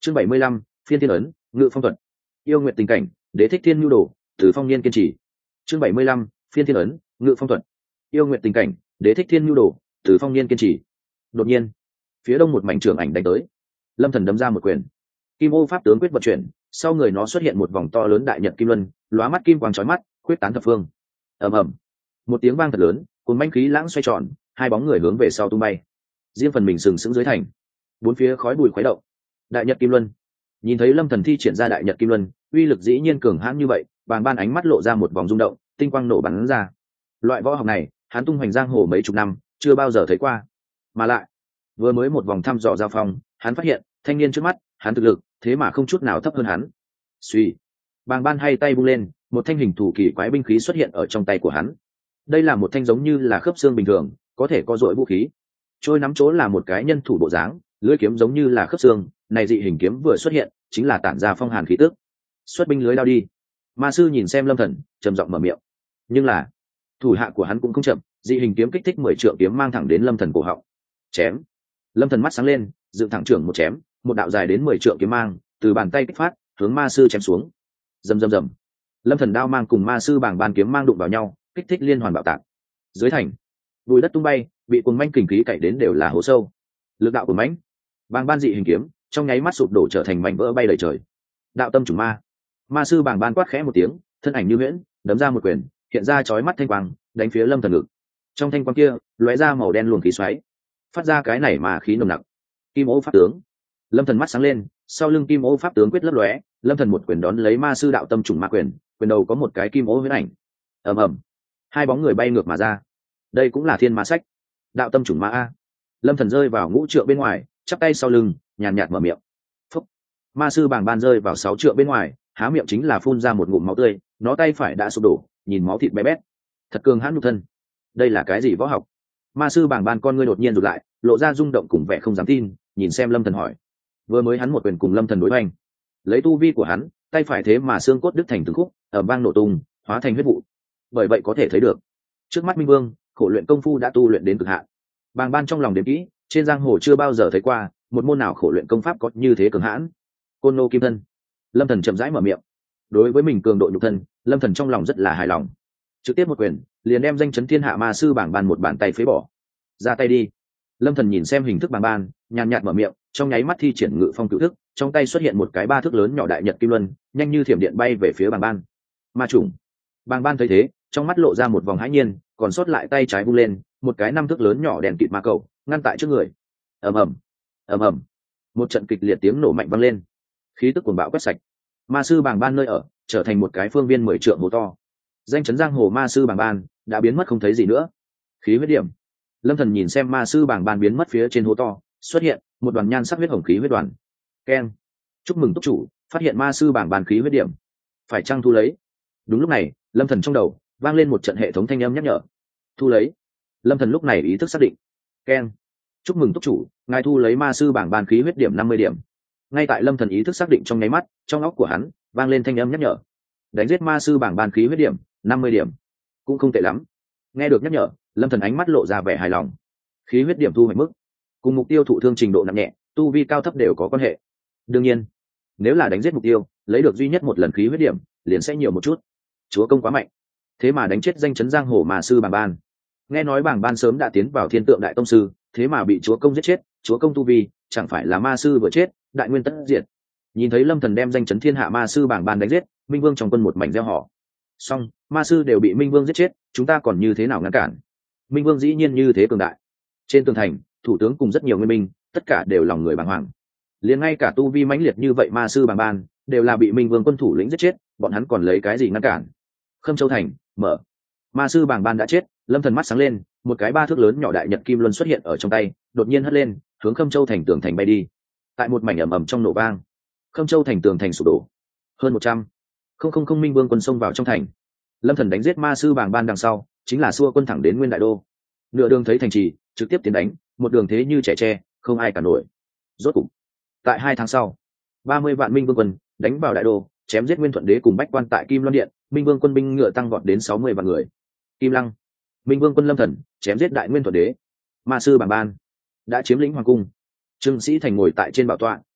Chương 75, phiên thiên ấn, ngự phong thuật. Yêu nguyện tình cảnh, đế thích thiên nhu đồ, từ phong niên kiên trì. Chương 75, phiên thiên ấn, ngự phong thuật. Yêu nguyện tình cảnh, đế thích thiên nhu đồ, từ phong niên kiên trì. Đột nhiên, phía đông một mảnh trường ảnh đánh tới. Lâm Thần đấm ra một quyền. Kim ô pháp tướng quyết vận chuyển, sau người nó xuất hiện một vòng to lớn đại nhật kim luân, lóa mắt kim quang chói mắt, quyết tán thập phương. Ầm ầm. Một tiếng vang thật lớn, cuốn manh khí lãng xoay tròn, hai bóng người hướng về sau tung bay. Riêng phần mình sừng sững dưới thành. Bốn phía khói bụi khuấy động. Đại nhật kim luân. Nhìn thấy Lâm Thần thi triển ra đại nhật kim luân, uy lực dĩ nhiên cường hãn như vậy, Bàng Ban ánh mắt lộ ra một vòng rung động, tinh quang nổ bắn ra. Loại võ học này, hắn tung hoành giang hồ mấy chục năm, chưa bao giờ thấy qua. Mà lại, vừa mới một vòng thăm dò giao phong, hắn phát hiện, thanh niên trước mắt, hắn thực lực, thế mà không chút nào thấp hơn hắn. Suy, Bàng Ban hay tay vung lên, một thanh hình thủ kỳ quái binh khí xuất hiện ở trong tay của hắn. Đây là một thanh giống như là khớp xương bình thường, có thể co duỗi vũ khí. Trôi nắm chỗ là một cái nhân thủ bộ dáng, lưỡi kiếm giống như là khớp xương, này dị hình kiếm vừa xuất hiện, chính là tản ra phong hàn khí tức. Xuất binh lưới lao đi. Ma sư nhìn xem Lâm Thần, trầm giọng mở miệng. Nhưng là, thủ hạ của hắn cũng không chậm, dị hình kiếm kích thích 10 trượng kiếm mang thẳng đến Lâm Thần cổ họng. Chém. Lâm Thần mắt sáng lên, dựng thẳng trưởng một chém, một đạo dài đến 10 trượng kiếm mang từ bàn tay kích phát, hướng ma sư chém xuống. Rầm rầm rầm. Lâm Thần đao mang cùng ma sư Bàng Ban kiếm mang đụng vào nhau, kích thích liên hoàn bạo tạc. Dưới thành, bùi đất tung bay, bị cuồng manh kình khí cày đến đều là hố sâu. Lực đạo của mãnh, Bàng Ban dị hình kiếm trong nháy mắt sụp đổ trở thành mảnh vỡ bay đầy trời. Đạo tâm chủng ma. Ma sư Bàng Ban quát khẽ một tiếng, thân ảnh như huyễn, đấm ra một quyền, hiện ra chói mắt thanh quang, đánh phía Lâm Thần ngực. Trong thanh quang kia, lóe ra màu đen luồng khí xoáy, phát ra cái này mà khí nồng nặc. Kim ô pháp tướng. Lâm Thần mắt sáng lên, sau lưng kim ô pháp tướng quyết lấp lóe, Lâm Thần một quyền đón lấy ma sư đạo tâm chủng ma quyền, quyền đầu có một cái kim ô huyễn ảnh. Ầm ầm. Hai bóng người bay ngược mà ra. Đây cũng là thiên ma sách. Đạo tâm chủng ma a. Lâm Thần rơi vào ngũ trượng bên ngoài, chắp tay sau lưng, nhàn nhạt mở miệng. Phúc. Ma sư Bàng Ban rơi vào 6 trượng bên ngoài, há miệng chính là phun ra một ngụm máu tươi, nó tay phải đã sụp đổ, nhìn máu thịt bé bét. Thật cường hãn nhục thân. Đây là cái gì võ học? Ma sư Bàng Ban con ngươi đột nhiên rụt lại, lộ ra rung động cùng vẻ không dám tin, nhìn xem Lâm Thần hỏi. Vừa mới hắn một quyền cùng Lâm Thần đối hoành, lấy tu vi của hắn, tay phải thế mà xương cốt đứt thành từng khúc, ở vang nổ tung, hóa thành huyết vụ. Bởi vậy có thể thấy được, trước mắt Minh Vương, khổ luyện công phu đã tu luyện đến cực hạn. Bàng Ban trong lòng đếm kỹ, trên giang hồ chưa bao giờ thấy qua một môn nào khổ luyện công pháp có như thế cường hãn. Côn Lô Kim Thân. Lâm Thần chậm rãi mở miệng. Đối với mình cường độ nhục thân, Lâm Thần trong lòng rất là hài lòng. Trực tiếp một quyền, liền đem danh chấn thiên hạ ma sư Bàng Ban một bàn tay phế bỏ. Ra tay đi. Lâm Thần nhìn xem hình thức Bàng Ban, nhàn nhạt mở miệng, trong nháy mắt thi triển ngự phong cửu thức, trong tay xuất hiện một cái 3 thước lớn nhỏ đại nhật kim luân, nhanh như thiểm điện bay về phía Bàng Ban. Ma chủng. Bàng Ban thấy thế, trong mắt lộ ra một vòng hãi nhiên, còn sót lại tay trái vung lên, một cái 5 thước lớn nhỏ đèn kịt ma cầu ngăn tại trước người. Ầm ầm, ầm ầm. Một trận kịch liệt tiếng nổ mạnh vang lên, khí tức cuồng bạo quét sạch. Ma sư Bàng Ban nơi ở trở thành một cái phương viên 10 trượng hố to. Danh chấn giang hồ ma sư Bàng Ban đã biến mất không thấy gì nữa. Khí huyết điểm. Lâm Thần nhìn xem ma sư Bàng Ban biến mất phía trên hố to, xuất hiện một đoàn nhan sắc huyết hồng khí huyết đoàn. Keng. Chúc mừng túc chủ, phát hiện ma sư Bàng Ban khí huyết điểm. Phải chăng thu lấy? Đúng lúc này, Lâm Thần trong đầu vang lên một trận hệ thống thanh âm nhắc nhở. Thu lấy. Lâm Thần lúc này ý thức xác định. Keng. Chúc mừng túc chủ, ngài thu lấy ma sư Bàng Ban khí huyết điểm 50 điểm. Ngay tại Lâm Thần ý thức xác định trong nháy mắt, trong óc của hắn vang lên thanh âm nhắc nhở. Đánh giết ma sư Bàng Ban khí huyết điểm 50 điểm. Cũng không tệ lắm. Nghe được nhắc nhở, Lâm Thần ánh mắt lộ ra vẻ hài lòng. Khí huyết điểm thu hoạch mức cùng mục tiêu thụ thương trình độ nặng nhẹ, tu vi cao thấp đều có quan hệ. Đương nhiên, nếu là đánh giết mục tiêu, lấy được duy nhất một lần khí huyết điểm, liền sẽ nhiều một chút. Chúa công quá mạnh, thế mà đánh chết danh chấn giang hồ ma sư Bàng Ban. Nghe nói Bàng Ban sớm đã tiến vào thiên tượng đại tông sư, thế mà bị chúa công giết chết, chúa công tu vi chẳng phải là ma sư vừa chết, đại nguyên tất diệt. Nhìn thấy Lâm Thần đem danh chấn thiên hạ ma sư Bàng Ban đánh giết, Minh Vương trong quân một mảnh reo hò. Xong, ma sư đều bị Minh Vương giết chết, chúng ta còn như thế nào ngăn cản? Minh Vương dĩ nhiên như thế cường đại. Trên tường thành, thủ tướng cùng rất nhiều nguyên binh, tất cả đều lòng người bàng hoàng. Liền ngay cả tu vi mãnh liệt như vậy ma sư Bàng Ban, đều là bị Minh Vương quân thủ lĩnh giết chết, bọn hắn còn lấy cái gì ngăn cản? Khâm Châu thành, mở. Ma sư Bàng Ban đã chết, Lâm Thần mắt sáng lên, một cái 3 thước lớn nhỏ đại nhật kim luân xuất hiện ở trong tay, đột nhiên hất lên, hướng Khâm Châu thành tường thành bay đi. Tại một mảnh ầm ầm trong nổ vang, Khâm Châu thành tường thành sụp đổ. Hơn 100 không Minh Vương quân xông vào trong thành. Lâm Thần đánh giết ma sư Bàng Ban đằng sau, chính là xua quân thẳng đến Nguyên Đại Đô. Nửa đường thấy thành trì, trực tiếp tiến đánh, một đường thế như trẻ tre, không ai cản nổi. Rốt cục, tại 2 tháng sau, 30 vạn Minh Vương quân đánh vào Đại Đô, chém giết Nguyên Thuận Đế cùng Bách Quan tại Kim Loan Điện, Minh Vương quân binh ngựa tăng vọt đến 60 vạn người. Kim Lăng, Minh Vương quân Lâm Thần chém giết Đại Nguyên Thuận Đế. Ma sư Bàng Ban đã chiếm lĩnh hoàng cung. Trương Sĩ Thành ngồi tại trên bảo tọa,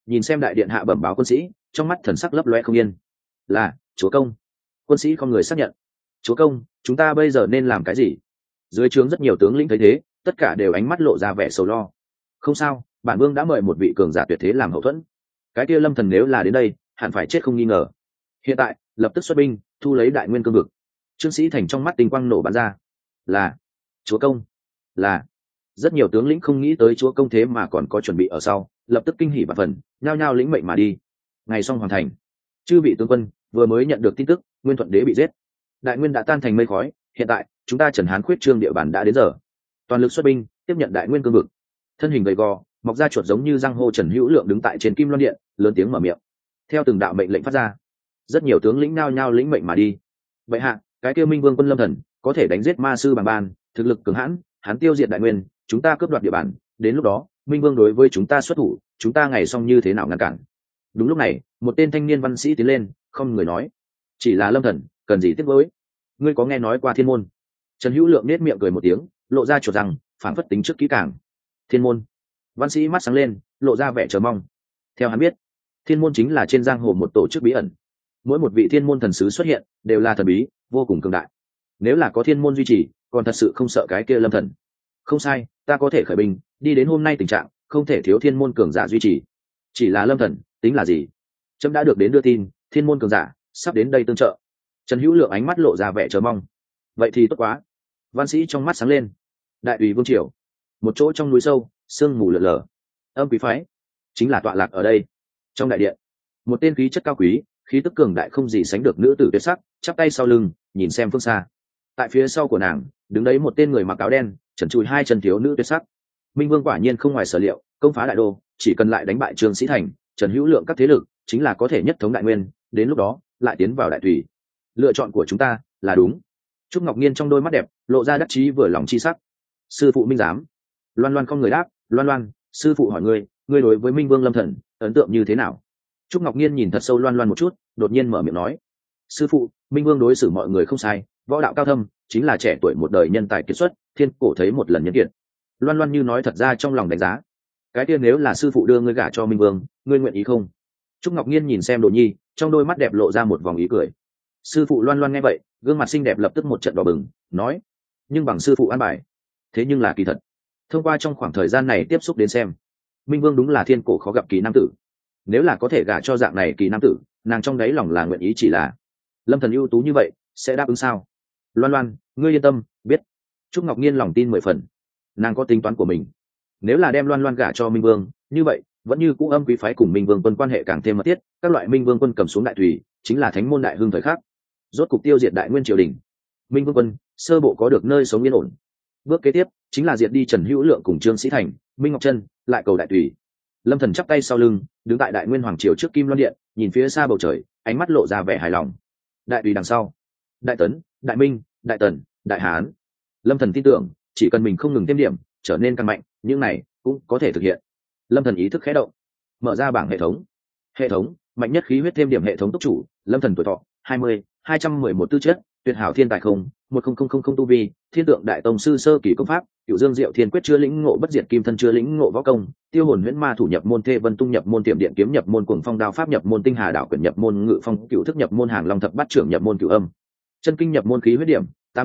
nhìn xem đại điện hạ bẩm báo quân sĩ, trong mắt thần sắc lấp loe không yên. Là chúa công. Quân sĩ không người xác nhận. Chúa công, chúng ta bây giờ nên làm cái gì? Dưới trướng rất nhiều tướng lĩnh thấy thế, tất cả đều ánh mắt lộ ra vẻ sầu lo. Không sao, bản vương đã mời một vị cường giả tuyệt thế làm hậu thuẫn. Cái kia Lâm Thần nếu là đến đây, hẳn phải chết không nghi ngờ. Hiện tại, lập tức xuất binh, thu lấy đại nguyên cương vực. Trương Sĩ Thành trong mắt tinh quang nổ bắn ra. Là chúa công. Là. Rất nhiều tướng lĩnh không nghĩ tới chúa công thế mà còn có chuẩn bị ở sau, lập tức kinh hỉ và phần, nhao nhao lĩnh mệnh mà đi. Ngày xong hoàn thành, chư vị tướng quân vừa mới nhận được tin tức Nguyên Thuận Đế bị giết, đại nguyên đã tan thành mây khói. Hiện tại chúng ta Trần Hán khuyết trương địa bàn đã đến giờ, toàn lực xuất binh tiếp nhận đại nguyên cương vực. Thân hình gầy gò, mọc ra chuột giống như răng hô Trần Hữu Lượng đứng tại trên kim loan điện, lớn tiếng mở miệng. Theo từng đạo mệnh lệnh phát ra, rất nhiều tướng lĩnh nao nhao lĩnh mệnh mà đi. Vậy hạ, cái kia Minh Vương quân Lâm Thần có thể đánh giết ma sư bằng ban, thực lực cường hãn, hắn tiêu diệt đại nguyên, chúng ta cướp đoạt địa bàn, đến lúc đó Minh Vương đối với chúng ta xuất thủ, chúng ta ngày xong như thế nào ngăn cản? Đúng lúc này, một tên thanh niên văn sĩ tiến lên, không người nói: chỉ là Lâm Thần, cần gì tiếc nuối? Ngươi có nghe nói qua thiên môn? Trần Hữu Lượng nét miệng cười một tiếng, lộ ra chuột rằng, phản phất tính trước kỹ càng. Thiên môn. Văn sĩ mắt sáng lên, lộ ra vẻ chờ mong. Theo hắn biết, thiên môn chính là trên giang hồ một tổ chức bí ẩn. Mỗi một vị thiên môn thần sứ xuất hiện đều là thần bí, vô cùng cường đại. Nếu là có thiên môn duy trì, còn thật sự không sợ cái kia Lâm Thần. Không sai, ta có thể khởi binh, đi đến hôm nay tình trạng, không thể thiếu thiên môn cường giả duy trì. Chỉ là Lâm Thần, tính là gì? Trẫm đã được đến đưa tin, thiên môn cường giả sắp đến đây tương trợ. Trần Hữu Lượng ánh mắt lộ ra vẻ chờ mong. Vậy thì tốt quá. Văn sĩ trong mắt sáng lên. Đại ủy vương triều, một chỗ trong núi sâu, sương mù lờ lờ. Âm quý phái chính là tọa lạc ở đây. Trong đại điện, một tên khí chất cao quý, khí tức cường đại không gì sánh được nữ tử tuyệt sắc, chắp tay sau lưng, nhìn xem phương xa. Tại phía sau của nàng, đứng đấy một tên người mặc áo đen, trần trụi hai chân thiếu nữ tuyệt sắc. Minh Vương quả nhiên không ngoài sở liệu, công phá đại đô, chỉ cần lại đánh bại Trương Sĩ Thành, Trần Hữu Lượng các thế lực, chính là có thể nhất thống đại nguyên, đến lúc đó lại tiến vào đại thủy. Lựa chọn của chúng ta là đúng. Trúc Ngọc Nhiên trong đôi mắt đẹp lộ ra đắc chí vừa lòng chi sắc. Sư phụ Minh giám. Loan Loan không người đáp. Loan Loan, sư phụ hỏi ngươi đối với Minh Vương Lâm Thần ấn tượng như thế nào? Trúc Ngọc Nhiên nhìn thật sâu Loan Loan một chút, đột nhiên mở miệng nói: sư phụ, Minh Vương đối xử mọi người không sai, võ đạo cao thâm, chính là trẻ tuổi một đời nhân tài kiệt xuất, thiên cổ thấy một lần nhân kiệt. Loan Loan như nói thật ra trong lòng đánh giá. Cái kia nếu là sư phụ đưa ngươi gả cho Minh Vương, ngươi nguyện ý không? Trúc Ngọc Nhiên nhìn xem Đồ Nhi, trong đôi mắt đẹp lộ ra một vòng ý cười. Sư phụ Loan Loan nghe vậy, gương mặt xinh đẹp lập tức một trận đỏ bừng, nói: nhưng bằng sư phụ an bài. Thế nhưng là kỳ thật, thông qua trong khoảng thời gian này tiếp xúc đến xem, Minh Vương đúng là thiên cổ khó gặp kỳ nam tử. Nếu là có thể gả cho dạng này kỳ nam tử, nàng trong đáy lòng là nguyện ý, chỉ là Lâm Thần ưu tú như vậy, sẽ đáp ứng sao? Loan Loan, ngươi yên tâm, biết. Trúc Ngọc Nhiên lòng tin 10 phần. Nàng có tính toán của mình. Nếu là đem Loan Loan gả cho Minh Vương, như vậy vẫn như cũ Âm Quý phái cùng Minh Vương quân quan hệ càng thêm mật thiết, các loại Minh Vương quân cầm xuống đại thủy, chính là thánh môn đại hưng thời khắc. Rốt cục tiêu diệt đại nguyên triều đình, Minh Vương quân sơ bộ có được nơi sống yên ổn. Bước kế tiếp chính là diệt đi Trần Hữu Lượng cùng Trương Sĩ Thành, Minh Ngọc Trân, lại cầu đại thủy. Lâm Thần chắp tay sau lưng, đứng tại đại nguyên hoàng triều trước kim loan điện, nhìn phía xa bầu trời, ánh mắt lộ ra vẻ hài lòng. Đại thủy đằng sau, Đại Tấn, Đại Minh, Đại Tần, Đại Hán. Lâm Thần tin tưởng, chỉ cần mình không ngừng thêm điểm, trở nên càng mạnh, những này cũng có thể thực hiện. Lâm Thần ý thức khẽ động, mở ra bảng hệ thống. Hệ thống mạnh nhất khí huyết thêm điểm hệ thống túc chủ, Lâm Thần tuổi thọ 20, 211 tư chất, tuyệt hảo thiên tài không, 10000 tu vi, thiên tượng đại tông sư sơ kỳ công pháp, Cửu Dương Diệu Thiên quyết chưa lĩnh ngộ bất diệt kim thân chưa lĩnh ngộ võ công, tiêu hồn huyễn ma thủ nhập môn thê vân tung nhập môn tiệm điện kiếm nhập môn cuồng phong đao pháp nhập môn tinh hà đảo quyển nhập môn ngự phong cửu thức nhập môn hàng long thập bát trưởng nhập môn cửu âm chân kinh nhập môn khí huyết điểm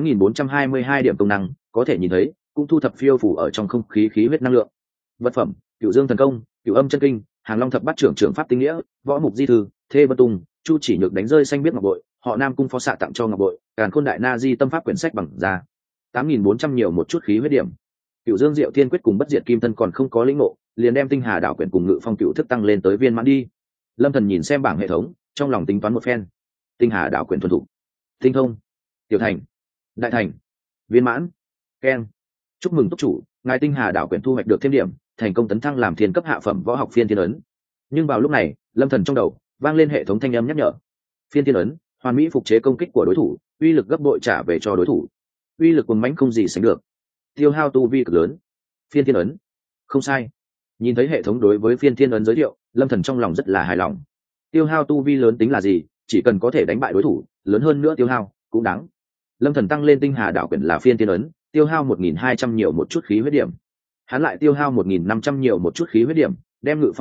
8422 điểm công năng có thể nhìn thấy, cũng thu thập phiêu phủ ở trong không khí khí huyết năng lượng. Vật phẩm: Cửu Dương thần công, Cửu âm chân kinh, hàng long thập bát trưởng trưởng pháp tinh nghĩa, võ mục di thư, thê vân tung, chu chỉ nhược đánh rơi xanh biết ngọc bội, họ Nam cung phó xạ tặng cho ngọc bội, càn khôn đại na di tâm pháp quyển sách bằng ra 8400 nhiều một chút khí huyết điểm. Cửu Dương Diệu Thiên quyết cùng bất diệt kim thân còn không có lĩnh ngộ, liền đem tinh hà đảo quyển cùng ngự phong cửu thức tăng lên tới viên mãn đi. Lâm Thần nhìn xem bảng hệ thống, trong lòng tính toán một phen. Tinh hà đảo quyển thuần thục, tinh thông, tiểu thành, đại thành, viên mãn, keng. Chúc mừng túc chủ, ngài tinh hà đảo quyển thu hoạch được thêm điểm, thành công tấn thăng làm thiên cấp hạ phẩm võ học phiên thiên ấn. Nhưng vào lúc này, Lâm Thần trong đầu vang lên hệ thống thanh âm nhắc nhở. Phiên thiên ấn hoàn mỹ phục chế công kích của đối thủ, uy lực gấp bội trả về cho đối thủ, uy lực cuồng mãnh không gì sánh được, tiêu hao tu vi cực lớn. Phiên thiên ấn, không sai. Nhìn thấy hệ thống đối với phiên thiên ấn giới thiệu, Lâm Thần trong lòng rất là hài lòng. Tiêu hao tu vi lớn tính là gì, chỉ cần có thể đánh bại đối thủ, lớn hơn nữa tiêu hao cũng đáng. Lâm Thần tăng lên tinh hà đảo quyển là phiên thiên ấn, tiêu hao 1200 nhiều một chút khí huyết điểm. Hắn lại tiêu hao 1500 nhiều một chút khí huyết điểm, đem ngự phong cửu thức,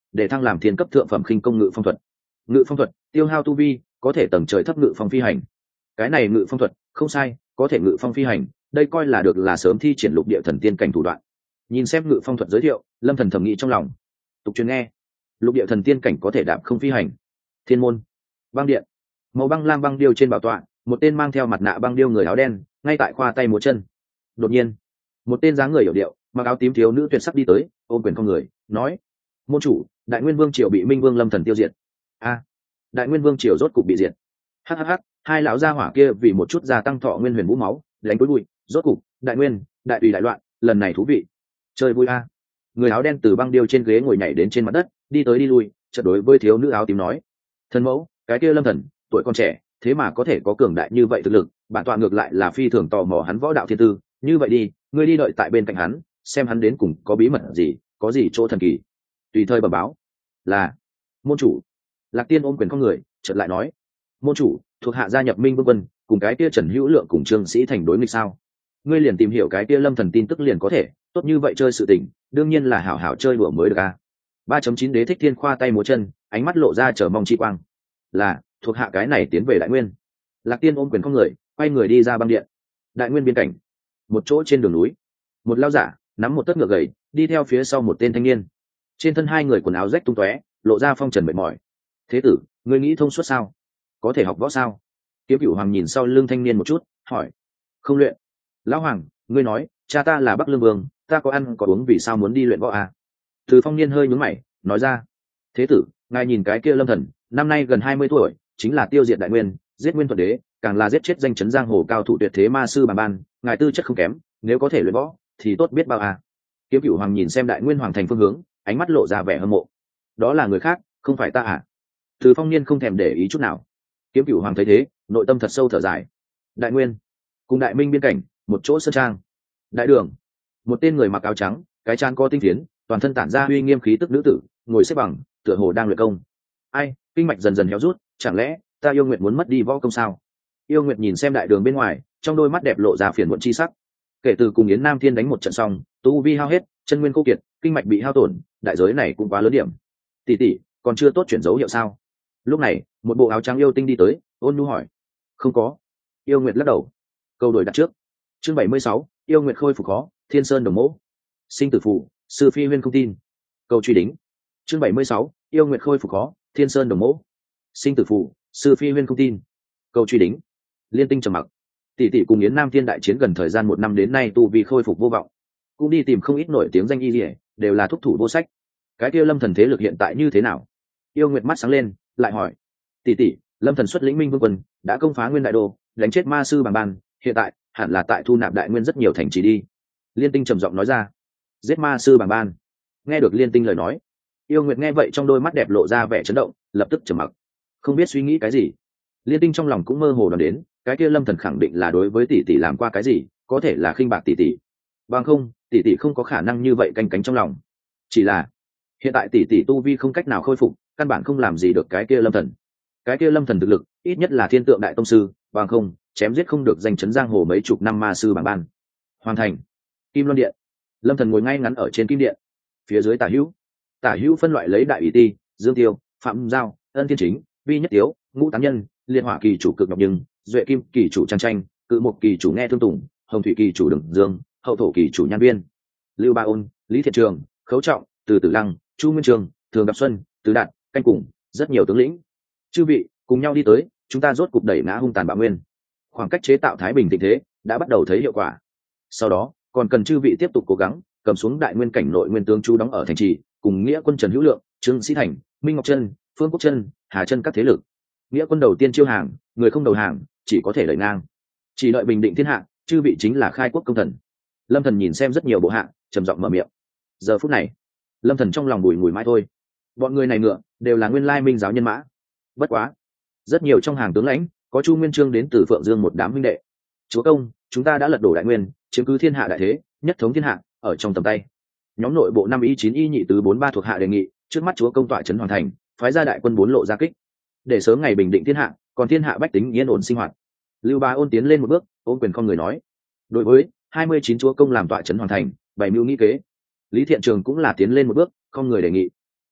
để thăng làm thiên cấp thượng phẩm khinh công ngự phong thuật. Ngự phong thuật tiêu hao tu vi, có thể tầng trời thấp ngự phong phi hành. Cái này ngự phong thuật không sai, có thể ngự phong phi hành, đây coi là được là sớm thi triển lục địa thần tiên cảnh thủ đoạn. Nhìn xem ngự phong thuật giới thiệu, lâm thần thầm nghĩ trong lòng. Tục truyền nghe, lục địa thần tiên cảnh có thể đạp không phi hành. Thiên môn băng điện, màu băng lam băng điêu trên bảo tọa, một tên mang theo mặt nạ băng điêu người áo đen ngay tại khoa tay múa chân. Đột nhiên, một tên dáng người hiểu điệu, mặc áo tím thiếu nữ tuyệt sắc đi tới, ôm quyền không người, nói: môn chủ, đại nguyên vương triều bị minh vương lâm thần tiêu diệt. A, đại nguyên vương triều rốt cục bị diệt. Hhh, hai lão gia hỏa kia vì một chút gia tăng thọ nguyên huyền vũ máu, đánh cuối bụi, rốt cục đại nguyên, đại tùy đại loạn, lần này thú vị. Chơi vui a. Người áo đen từ băng điêu trên ghế ngồi nhảy đến trên mặt đất, đi tới đi lui, chợt đối với thiếu nữ áo tím nói: thân mẫu, cái kia lâm thần tuổi còn trẻ, thế mà có thể có cường đại như vậy thực lực, bản tọa ngược lại là phi thường tò mò hắn võ đạo thiên tư. Như vậy đi, ngươi đi đợi tại bên cạnh hắn, xem hắn đến cùng có bí mật gì, có gì chỗ thần kỳ, tùy thời bẩm báo. Là môn chủ. Lạc Tiên ôm quyền con người, chợt lại nói: môn chủ, thuộc hạ gia nhập Minh Vương Quân, cùng cái kia Trần Hữu Lượng cùng Trương Sĩ Thành đối nghịch sao? Ngươi liền tìm hiểu cái kia lâm thần tin tức liền có thể, tốt như vậy chơi sự tình, đương nhiên là hảo hảo chơi đùa mới được a. 3.9 Đế Thích Thiên khoa tay múa chân, ánh mắt lộ ra chờ mong chi quang. Là, thuộc hạ cái này tiến về đại nguyên. Lạc Tiên ôm quyền con người, quay người đi ra băng điện. Đại nguyên biên cảnh, một chỗ trên đường núi, một lao giả nắm một tấc ngựa gầy, đi theo phía sau một tên thanh niên. Trên thân hai người quần áo rách tung tóe, lộ ra phong trần mệt mỏi. Thế tử, ngươi nghĩ thông suốt sao? Có thể học võ sao? Kiếm Cửu Hoàng nhìn sau lưng thanh niên một chút, hỏi. Không luyện. Lão Hoàng, ngươi nói, cha ta là Bắc Lương Vương, ta có ăn có uống vì sao muốn đi luyện võ à? Từ Phong Niên hơi nhướng mày, nói ra. Thế tử, ngài nhìn cái kia lâm thần, năm nay gần 20 tuổi, chính là tiêu diệt đại nguyên, giết nguyên thuật đế, càng là giết chết danh chấn giang hồ cao thủ tuyệt thế ma sư Bàn Ban, ngài tư chất không kém, nếu có thể luyện võ thì tốt biết bao à. Kiếm Cửu Hoàng nhìn xem đại nguyên hoàng thành phương hướng, ánh mắt lộ ra vẻ hâm mộ. Đó là người khác, không phải ta à? Từ Phong Niên không thèm để ý chút nào. Kiếm Cửu Hoàng thấy thế, nội tâm thật sâu thở dài. Đại nguyên cùng đại minh biên cảnh, một chỗ sơn trang. Đại đường, một tên người mặc áo trắng, cái trán có tinh phiến, toàn thân tản ra uy nghiêm khí tức nữ tử, ngồi xếp bằng, tựa hồ đang luyện công. Ai, kinh mạch dần dần héo rút, chẳng lẽ ta yêu nguyện muốn mất đi võ công sao? Yêu nguyệt nhìn xem đại đường bên ngoài, trong đôi mắt đẹp lộ ra phiền muộn chi sắc. Kể từ cùng Yến Nam Thiên đánh một trận xong, tu vi hao hết, chân nguyên khô kiệt, kinh mạch bị hao tổn, đại giới này cũng quá lớn điểm. Tỷ tỷ, còn chưa tốt chuyển dấu hiệu sao? Lúc này, một bộ áo trắng yêu tinh đi tới, ôn nhu hỏi. Không có. Yêu nguyệt lắc đầu. Câu đổi đặt trước. Chương 76, yêu nguyệt khôi phục khó, Thiên Sơn đồng mẫu. Sinh tử phụ, sư phi huyên không tin. Câu truy đính. Chương 76, yêu nguyệt khôi phục khó, Thiên Sơn đồng mẫu. Sinh tử phụ, sư phi huyên không tin. Câu truy đính. Liên Tinh trầm mặc. Tỷ tỷ cùng Yến Nam Thiên đại chiến gần thời gian 1 năm đến nay tu vi khôi phục vô vọng, cũng đi tìm không ít nổi tiếng danh y liễu, đều là thúc thủ vô sách. Cái kia lâm thần thế lực hiện tại như thế nào? Yêu nguyệt mắt sáng lên, lại hỏi. Tỷ tỷ, lâm thần xuất lĩnh Minh Vương Quân, đã công phá Nguyên Đại Đô, đánh chết ma sư Bàn Ban, hiện tại hẳn là tại thu nạp đại nguyên rất nhiều thành trì đi. Liên Tinh trầm giọng nói ra. Giết ma sư Bàn Ban. Nghe được Liên Tinh lời nói, yêu nguyệt nghe vậy trong đôi mắt đẹp lộ ra vẻ chấn động, lập tức trầm mặc, không biết suy nghĩ cái gì. Liên Tinh trong lòng cũng mơ hồ đoán đến, cái kia lâm thần khẳng định là đối với tỷ tỷ làm qua cái gì, có thể là khinh bạc tỷ tỷ. Bằng không, tỷ tỷ không có khả năng như vậy canh cánh trong lòng. Chỉ là hiện tại tỷ tỷ tu vi không cách nào khôi phục, căn bản không làm gì được cái kia lâm thần. Cái kia lâm thần thực lực ít nhất là thiên tượng đại tông sư, bằng không chém giết không được danh chấn giang hồ mấy chục năm ma sư Bàn Ban. Hoàn thành. Kim Loan Điện. Lâm thần ngồi ngay ngắn ở trên kim điện. Phía dưới tả hữu phân loại lấy đại ủy ti, Dương Tiêu, Phạm Giao, Ân Thiên Chính, Vi Nhất Tiếu, Ngũ Tán Nhân, Liên Hỏa kỳ chủ Cực Ngọc Nhưng, Duệ Kim kỳ chủ Trang Tranh, Cự Mục kỳ chủ Nghe Thương Tùng, Hồng Thủy kỳ chủ Đừng Dương, Hậu Thổ kỳ chủ Nhan Viên, Lưu Ba Ôn, Lý Thiện Trường, Khấu Trọng, Từ Tử Lăng, Chu Nguyên Trường, Thường Đạp Xuân, Tứ Đạt, Canh Cùng, rất nhiều tướng lĩnh. Chư vị cùng nhau đi tới, chúng ta rốt cục đẩy ngã hung tàn bạo nguyên. Khoảng cách chế tạo thái bình tình thế đã bắt đầu thấy hiệu quả. Sau đó còn cần chư vị tiếp tục cố gắng cầm xuống đại nguyên cảnh nội nguyên tướng chú đóng ở thành trì, cùng nghĩa quân Trần Hữu Lượng, Trương Sĩ Thành, Minh Ngọc Trân, Phương Quốc Trân, Hà Trân các thế lực. Nghĩa quân đầu tiên chiêu hàng, người không đầu hàng chỉ có thể đẩy ngang. Chỉ đợi bình định thiên hạ, chư vị chính là khai quốc công thần. Lâm thần nhìn xem rất nhiều bộ hạ, trầm giọng mở miệng. Giờ phút này, Lâm thần trong lòng bùi ngùi mãi thôi. Bọn người này ngựa đều là nguyên lai minh giáo nhân mã. Bất quá, rất nhiều trong hàng tướng lãnh có Chu Nguyên Chương đến từ Phượng Dương một đám huynh đệ. Chúa công, chúng ta đã lật đổ đại nguyên, chiếm cứ thiên hạ đại thế, nhất thống thiên hạ ở trong tầm tay. Nhóm nội bộ 5 y 9 y nhị tứ 43 thuộc hạ đề nghị, trước mắt chúa công tọa trấn hoàn thành, phái ra đại quân 4 lộ ra kích, để sớm ngày bình định thiên hạ, còn thiên hạ bách tính yên ổn sinh hoạt. Lưu Bá Ôn tiến lên một bước, ôm quyền không người nói. Đối với 29 chúa công làm tọa trấn hoàn thành, bày mưu nghĩ kế. Lý Thiện Trường cũng là tiến lên một bước, không người đề nghị.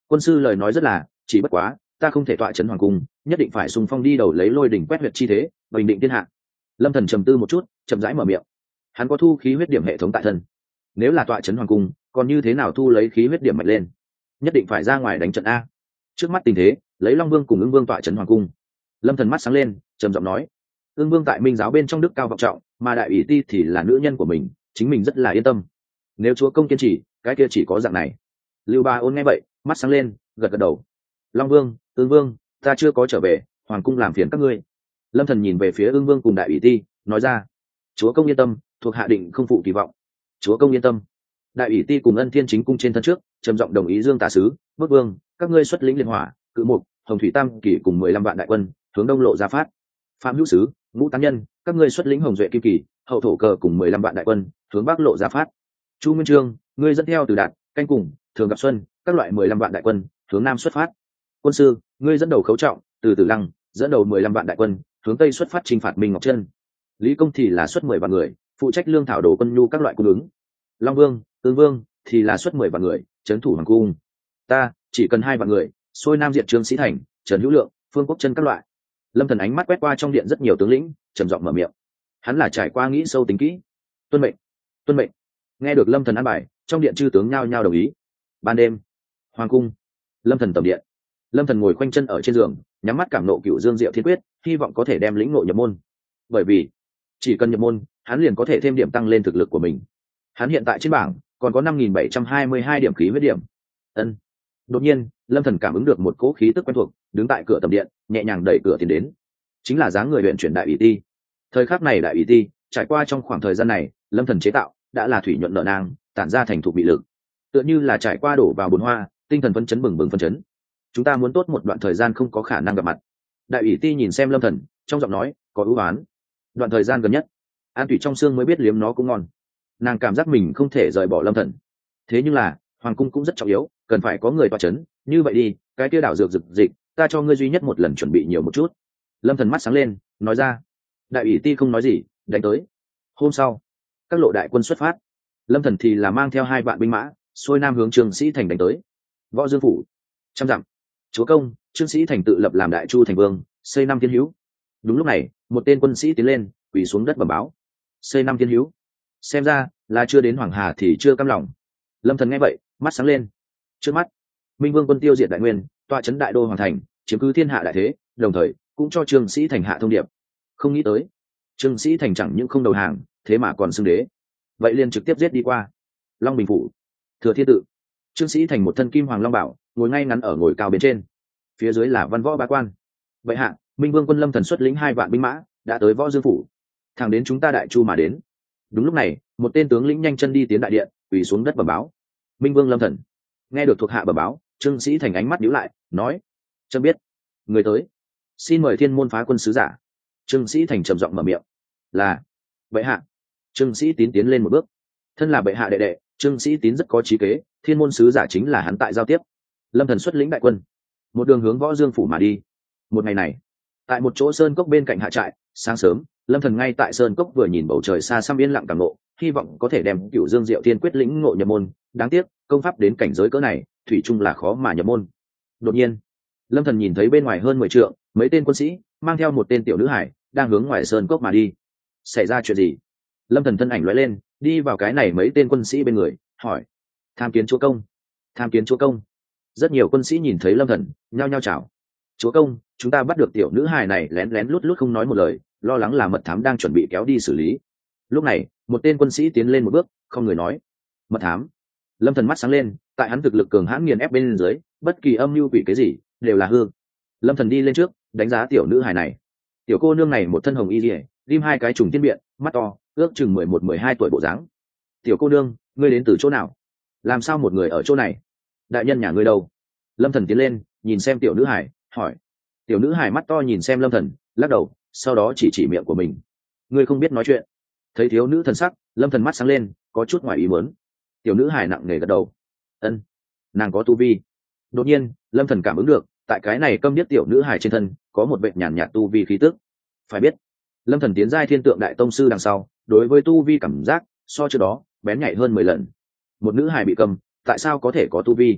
Quân sư lời nói rất là, chỉ bất quá ta không thể tọa trấn hoàng cung, nhất định phải xung phong đi đầu lấy lôi đỉnh quét huyệt chi thế, bình định thiên hạ. Lâm Thần trầm tư một chút, chậm rãi mở miệng. Hắn có thu khí huyết điểm hệ thống tại thân, nếu là tọa trấn hoàng cung, còn như thế nào thu lấy khí huyết điểm mạnh lên? Nhất định phải ra ngoài đánh trận a. Trước mắt tình thế, lấy Long Vương cùng Ưng Vương tọa trấn hoàng cung. Lâm Thần mắt sáng lên, trầm giọng nói: Ưng Vương tại Minh giáo bên trong đức cao vọng trọng, mà đại ủy ti thì là nữ nhân của mình, chính mình rất là yên tâm. Nếu chúa công kiên trì, cái kia chỉ có dạng này. Lưu Ba Ôn nghe vậy, mắt sáng lên, gật gật đầu. Long Vương, Ưng Vương, ta chưa có trở về, hoàng cung làm phiền các ngươi. Lâm Thần nhìn về phía Ưng Vương cùng đại ủy ti, nói ra: chúa công yên tâm, thuộc hạ định không phụ kỳ vọng. Chúa công yên tâm. Đại ủy ti cùng Ân Thiên chính cung trên thân trước, trầm giọng đồng ý Dương Tả sứ, Bước Vương, các ngươi xuất lĩnh liên hỏa, cự mục, hồng thủy tam kỳ cùng 15 vạn đại quân, hướng đông lộ ra phát. Phạm Hữu sứ, Ngũ Tán nhân, các ngươi xuất lĩnh hồng duệ kim kỳ, hậu thổ cờ cùng 15 vạn đại quân, hướng bắc lộ ra phát. Chu Nguyên Chương, ngươi dẫn theo Từ Đạt, Canh cùng, Thường Gặp Xuân, các loại 15 vạn đại quân, hướng nam xuất phát. Quân sư, ngươi dẫn đầu Khấu Trọng, từ Tử Lăng, dẫn đầu 15 vạn đại quân, hướng tây xuất phát chinh phạt Minh Ngọc Trân. Lý Công thì là xuất 10 vạn người, phụ trách lương thảo đồ quân nhu các loại cung ứng. Long Vương, Ương Vương thì là xuất 10 vạn người, trấn thủ hoàng cung. Ta chỉ cần 2 vạn người, xuôi nam diệt Trương Sĩ Thành, Trần Hữu Lượng, Phương Quốc Chân các loại. Lâm Thần ánh mắt quét qua trong điện rất nhiều tướng lĩnh, trầm giọng mở miệng. Hắn là trải qua nghĩ sâu tính kỹ. Tuân mệnh, tuân mệnh. Nghe được Lâm Thần an bài, trong điện chư tướng nhao nhao đồng ý. Ban đêm, hoàng cung, Lâm Thần tầm điện. Lâm Thần ngồi khoanh chân ở trên giường, nhắm mắt cảm nộ Cửu Dương Diệu Thiên Quyết, hy vọng có thể đem lĩnh ngộ nhập môn. Bởi vì chỉ cần nhập môn, hắn liền có thể thêm điểm tăng lên thực lực của mình. Hắn hiện tại trên bảng còn có 5.722 điểm khí huyết điểm. Ân. Đột nhiên, Lâm Thần cảm ứng được một cỗ khí tức quen thuộc, đứng tại cửa tầm điện, nhẹ nhàng đẩy cửa tiến đến. Chính là dáng người luyện chuyển đại ủy ti. Thời khắc này đại ủy ti, trải qua trong khoảng thời gian này, Lâm Thần chế tạo đã là thủy nhuận nợ nang, tản ra thành thục bị lực. Tựa như là trải qua đổ vào bồn hoa, tinh thần phấn chấn bừng bừng phấn chấn. Chúng ta muốn tốt một đoạn thời gian không có khả năng gặp mặt. Đại ủy ti nhìn xem Lâm Thần, trong giọng nói có ưu ái. Đoạn thời gian gần nhất, an thủy trong xương mới biết liếm nó cũng ngon. Nàng cảm giác mình không thể rời bỏ Lâm Thần. Thế nhưng là hoàng cung cũng rất trọng yếu, cần phải có người tọa chấn. Như vậy đi, cái kia đảo dược dực dịch, ta cho ngươi duy nhất một lần chuẩn bị nhiều một chút. Lâm Thần mắt sáng lên, nói ra. Đại ủy ti không nói gì, đánh tới. Hôm sau, các lộ đại quân xuất phát. Lâm Thần thì là mang theo 2 vạn binh mã, xuôi nam hướng Trương Sĩ Thành đánh tới. Võ Dương phủ, trăm dặm. Chúa công, Trương Sĩ Thành tự lập làm Đại Chu thành vương, xây 5 thiên hữu. Đúng lúc này, một tên quân sĩ tiến lên, quỳ xuống đất bẩm báo. Xây 5 thiên hữu. Xem ra là chưa đến Hoàng Hà thì chưa cam lòng. Lâm Thần nghe vậy, mắt sáng lên. Trước mắt, Minh Vương quân tiêu diệt đại nguyên, tọa trấn đại đô hoàng thành, chiếm cứ thiên hạ đại thế, đồng thời cũng cho Trương Sĩ Thành hạ thông điệp. Không nghĩ tới, Trương Sĩ Thành chẳng những không đầu hàng, thế mà còn xưng đế. Vậy liền trực tiếp giết đi qua. Long Bình phủ, Thừa Thiên tự. Trương Sĩ Thành một thân kim hoàng long bảo, ngồi ngay ngắn ở ngồi cao bên trên. Phía dưới là văn võ bá quan. Vậy hạ, Minh Vương quân Lâm Thần xuất lĩnh 2 vạn binh mã, đã tới Võ Dương phủ. Thẳng đến chúng ta Đại Chu mà đến. Đúng lúc này, một tên tướng lĩnh nhanh chân đi tiến đại điện, quỳ xuống đất bẩm báo. Minh Vương Lâm Thần. Nghe được thuộc hạ bẩm báo, Trương Sĩ Thành ánh mắt nhíu lại, nói: "Chấm biết, người tới, xin mời Thiên môn phá quân sứ giả." Trương Sĩ Thành trầm giọng mở miệng: "Là bệ hạ." Trương Sĩ Tín tiến lên một bước. Thân là bệ hạ đệ đệ, Trương Sĩ Tín rất có trí kế, Thiên môn sứ giả chính là hắn tại giao tiếp. Lâm Thần xuất lĩnh đại quân, một đường hướng Võ Dương phủ mà đi. Một ngày này, tại một chỗ sơn cốc bên cạnh hạ trại, sáng sớm, Lâm Thần ngay tại sơn cốc vừa nhìn bầu trời xa xăm yên lặng cảm ngộ, hy vọng có thể đem Cửu Dương Diệu Thiên Quyết lĩnh ngộ nhập môn. Đáng tiếc, công pháp đến cảnh giới cỡ này, thủy chung là khó mà nhập môn. Đột nhiên, Lâm Thần nhìn thấy bên ngoài hơn 10 trượng, mấy tên quân sĩ mang theo một tên tiểu nữ hải đang hướng ngoài sơn cốc mà đi. Xảy ra chuyện gì? Lâm Thần thân ảnh lóe lên, đi vào cái này mấy tên quân sĩ bên người, hỏi: "Tham kiến chúa công." "Tham kiến chúa công." Rất nhiều quân sĩ nhìn thấy Lâm Thần, nhao nhao chào. "Chúa công, chúng ta bắt được tiểu nữ hài này lén lén lút lút không nói một lời, lo lắng là mật thám đang chuẩn bị kéo đi xử lý." Lúc này, một tên quân sĩ tiến lên một bước, không người nói: "Mật thám?" Lâm Thần mắt sáng lên, tại hắn thực lực cường hãn nghiền ép bên dưới, bất kỳ âm mưu quỷ cái gì đều là hư. Lâm Thần đi lên trước, đánh giá tiểu nữ hài này. Tiểu cô nương này một thân hồng y liễu, ghim 2 cái trùng tiên biện, mắt to, ước chừng 11-12 tuổi bộ dáng. "Tiểu cô nương, ngươi đến từ chỗ nào? Làm sao một người ở chỗ này? Đại nhân nhà ngươi đâu?" Lâm Thần tiến lên, nhìn xem tiểu nữ hải, hỏi. Tiểu nữ hải mắt to nhìn xem Lâm Thần, lắc đầu, sau đó chỉ miệng của mình. "Ngươi không biết nói chuyện." Thấy thiếu nữ thần sắc, Lâm Thần mắt sáng lên, có chút ngoài ý muốn. Tiểu nữ hải nặng nề gật đầu. "Ân, nàng có tu vi." Đột nhiên, Lâm Thần cảm ứng được, tại cái này câm điếc tiểu nữ hải trên thân có một vệt nhàn nhạt tu vi khí tức. Phải biết, Lâm Thần tiến giai Thiên Tượng Đại Tông sư đằng sau, đối với tu vi cảm giác so trước đó bén nhạy hơn 10 lần. Một nữ hải bị cầm, tại sao có thể có tu vi?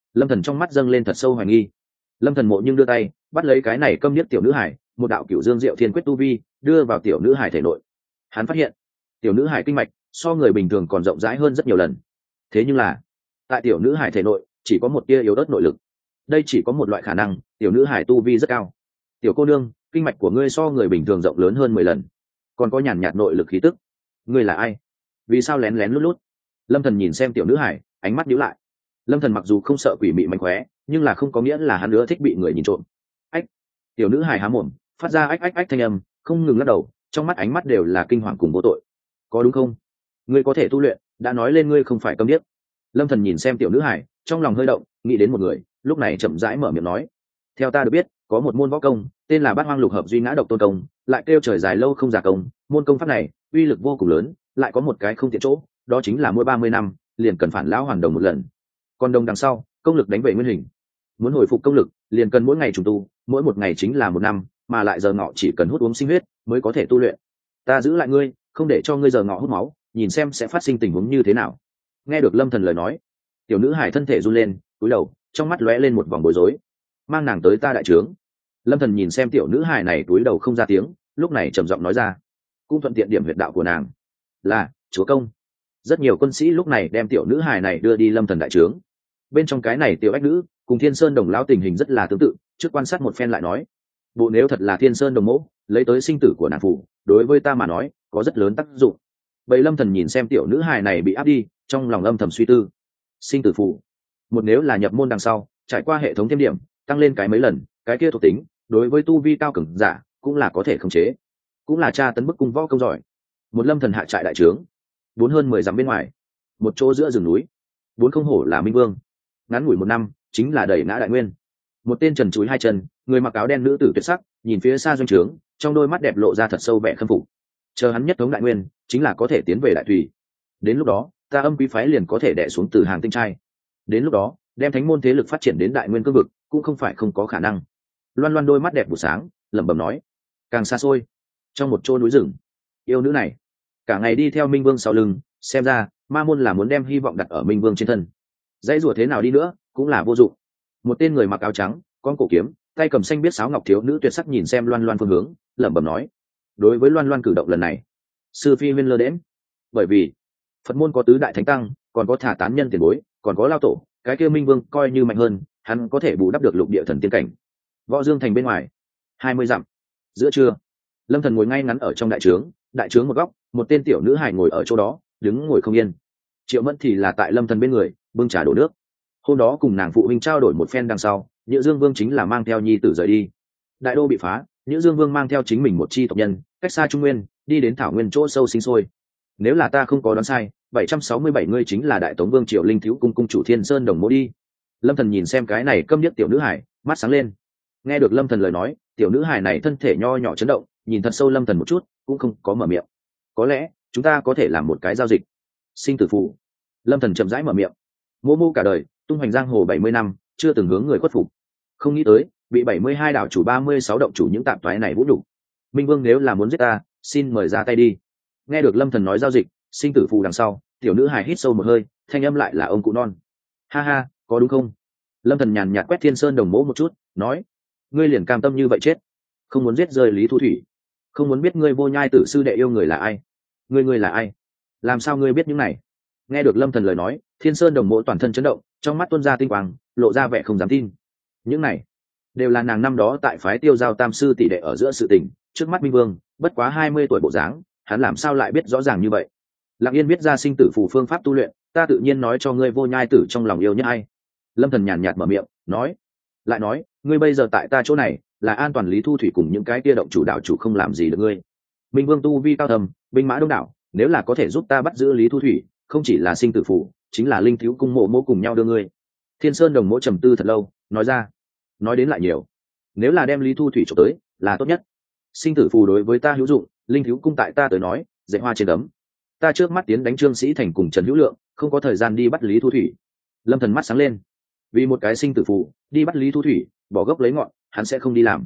Lâm Thần trong mắt dâng lên thật sâu hoài nghi. Lâm Thần Mộ nhưng đưa tay bắt lấy cái này câm điếc tiểu nữ hải, một đạo cửu dương diệu thiên quyết tu vi đưa vào tiểu nữ hải thể nội. Hắn phát hiện tiểu nữ hải kinh mạch so người bình thường còn rộng rãi hơn rất nhiều lần. Thế nhưng là tại tiểu nữ hải thể nội chỉ có một tia yếu ớt nội lực. Đây chỉ có một loại khả năng, tiểu nữ hải tu vi rất cao. Tiểu cô nương, kinh mạch của ngươi so người bình thường rộng lớn hơn 10 lần, còn có nhàn nhạt nội lực khí tức. Ngươi là ai? Vì sao lén lén lút lút? Lâm Thần nhìn xem tiểu nữ hải, ánh mắt nhíu lại. Lâm Thần mặc dù không sợ quỷ mị mánh khóe, nhưng là không có nghĩa là hắn nữa thích bị người nhìn trộm. Ách! Tiểu nữ hải há mồm, phát ra ách ách ách thanh âm, không ngừng lắc đầu, trong mắt ánh mắt đều là kinh hoàng cùng vô tội. Có đúng không? Ngươi có thể tu luyện, đã nói lên ngươi không phải câm điếc. Lâm Thần nhìn xem tiểu nữ hải, trong lòng hơi động, nghĩ đến một người, lúc này chậm rãi mở miệng nói. Theo ta được biết, có một môn võ công, tên là Bát Hoang Lục Hợp Duy Ngã Độc Tôn Công, lại kêu trời dài lâu không già công, môn công pháp này, uy lực vô cùng lớn, lại có một cái không tiện chỗ, đó chính là mỗi 30 năm, liền cần phản lão hoàn đồng một lần. Còn đồng đằng sau, công lực đánh về nguyên hình. Muốn hồi phục công lực, liền cần mỗi ngày trùng tu, mỗi một ngày chính là một năm, mà lại giờ ngọ chỉ cần hút uống sinh huyết mới có thể tu luyện. Ta giữ lại ngươi, không để cho ngươi giờ ngọ hút máu, nhìn xem sẽ phát sinh tình huống như thế nào. Nghe được Lâm Thần lời nói, tiểu nữ hải thân thể run lên, cúi đầu, trong mắt lóe lên một vòng bối rối. Mang nàng tới ta đại trướng. Lâm Thần nhìn xem tiểu nữ hải này cúi đầu không ra tiếng, lúc này trầm giọng nói ra, cũng thuận tiện điểm huyệt đạo của nàng. Là chúa công. Rất nhiều quân sĩ lúc này đem tiểu nữ hải này đưa đi Lâm Thần đại trướng. Bên trong cái này tiểu ách nữ cùng Thiên Sơn Đồng lão tình hình rất là tương tự, trước quan sát một phen lại nói, bộ nếu thật là Thiên Sơn Đồng mẫu lấy tới sinh tử của nàng phủ, đối với ta mà nói có rất lớn tác dụng. Bầy Lâm Thần nhìn xem tiểu nữ hài này bị áp đi, trong lòng âm thầm suy tư. Sinh tử phù, một nếu là nhập môn đằng sau, trải qua hệ thống thêm điểm, tăng lên cái mấy lần, cái kia thuộc tính, đối với tu vi cao cường giả, cũng là có thể khống chế, cũng là tra tấn bức cung võ công giỏi. Một Lâm Thần hạ trại đại trướng, 4 hơn 10 dặm bên ngoài, một chỗ giữa rừng núi, 4 không hổ là Minh Vương, ngắn ngủi một năm, chính là đẩy ngã đại nguyên. Một tên trần chúi hai chân, người mặc áo đen nữ tử tuyệt sắc, nhìn phía xa doanh trướng, trong đôi mắt đẹp lộ ra thật sâu vẻ khâm phục. Chờ hắn nhất thống đại nguyên, chính là có thể tiến về đại thủy. Đến lúc đó, ta Âm Quý phái liền có thể đè xuống từ hàng tinh trai. Đến lúc đó, đem thánh môn thế lực phát triển đến đại nguyên cương vực, cũng không phải không có khả năng. Loan Loan đôi mắt đẹp buổi sáng, lẩm bẩm nói. Càng xa xôi, trong một chỗ núi rừng, yêu nữ này cả ngày đi theo Minh Vương sau lưng, xem ra ma môn là muốn đem hy vọng đặt ở Minh Vương trên thân. Dãy rủa thế nào đi nữa, cũng là vô dụng. Một tên người mặc áo trắng, con cổ kiếm, tay cầm xanh biết sáo ngọc thiếu nữ tuyệt sắc nhìn xem Loan Loan phương hướng, lẩm bẩm nói. Đối với Loan Loan cử động lần này, sư phi huyên lơ đễm, bởi vì Phật môn có tứ đại thánh tăng, còn có thả tán nhân tiền bối, còn có lao tổ, cái kia Minh Vương coi như mạnh hơn, hắn có thể bù đắp được lục địa thần tiên cảnh. Võ Dương thành bên ngoài 20 dặm, giữa trưa, Lâm Thần ngồi ngay ngắn ở trong đại trướng một góc, một tên tiểu nữ hài ngồi ở chỗ đó, đứng ngồi không yên. Triệu Mẫn thì là tại Lâm Thần bên người, bưng trà đổ nước. Hôm đó cùng nàng phụ huynh trao đổi một phen đằng sau, Nhữ Dương Vương chính là mang theo nhi tử rời đi. Đại đô bị phá, Nhữ Dương Vương mang theo chính mình một chi tộc nhân, cách xa Trung Nguyên, đi đến thảo nguyên chỗ sâu sinh sôi. Nếu là ta không có đoán sai, 767 ngươi chính là Đại Tống Vương Triệu Linh Thiếu cung cung chủ Thiên Sơn Đồng Mộ đi. Lâm Thần nhìn xem cái này câm điếc tiểu nữ hải, mắt sáng lên. Nghe được Lâm Thần lời nói, tiểu nữ hải này thân thể nho nhỏ chấn động, nhìn thật sâu Lâm Thần một chút, cũng không có mở miệng. Có lẽ chúng ta có thể làm một cái giao dịch. Sinh tử phù. Lâm Thần chậm rãi mở miệng. Mô mô cả đời tung hoành giang hồ 70 năm, chưa từng hướng người khuất phục. Không nghĩ tới, bị 72 đảo chủ 36 động chủ những tạp toái này vũ nhục. Minh Vương nếu là muốn giết ta, xin mời ra tay đi. Nghe được Lâm Thần nói giao dịch, sinh tử phù đằng sau, tiểu nữ hài hít sâu một hơi, thanh âm lại là ông cụ non. Ha ha, có đúng không? Lâm Thần nhàn nhạt quét Thiên Sơn Đồng Mộ một chút, nói: ngươi liền cam tâm như vậy chết, không muốn giết rơi Lý Thu Thủy, không muốn biết ngươi vô nhai tử sư đệ yêu người là ai? Ngươi là ai? Làm sao ngươi biết những này? Nghe được Lâm Thần lời nói, Thiên Sơn Đồng Mộ toàn thân chấn động, trong mắt tuôn ra tinh quang, lộ ra vẻ không dám tin. Những này đều là nàng năm đó tại phái Tiêu Giao Tam sư tỷ đệ ở giữa sự tình, trước mắt Minh Vương, bất quá 20 tuổi bộ dáng, hắn làm sao lại biết rõ ràng như vậy? Lặng Yên biết ra sinh tử phù phương pháp tu luyện, ta tự nhiên nói cho ngươi vô nhai tử trong lòng yêu nhất ai. Lâm Thần nhàn nhạt mở miệng, nói, lại nói, ngươi bây giờ tại ta chỗ này, là an toàn Lý Thu Thủy cùng những cái kia động chủ đạo chủ không làm gì được ngươi. Minh Vương tu vi cao thầm, binh mã đông đảo, nếu là có thể giúp ta bắt giữ Lý Thu Thủy, không chỉ là sinh tử phù, chính là linh thiếu cung mộ mỗ cùng nhau đưa ngươi. Thiên Sơn Đồng Mộ trầm tư thật lâu, nói ra, nói đến lại nhiều, nếu là đem Lý Thu Thủy trộm tới, là tốt nhất. Sinh tử phù đối với ta hữu dụng, linh thiếu cung tại ta tới nói, dạy hoa trên đấm. Ta trước mắt tiến đánh Trương Sĩ Thành cùng Trần Hữu Lượng, không có thời gian đi bắt Lý Thu Thủy. Lâm Thần mắt sáng lên, vì một cái sinh tử phù, đi bắt Lý Thu Thủy, bỏ gốc lấy ngọn, hắn sẽ không đi làm.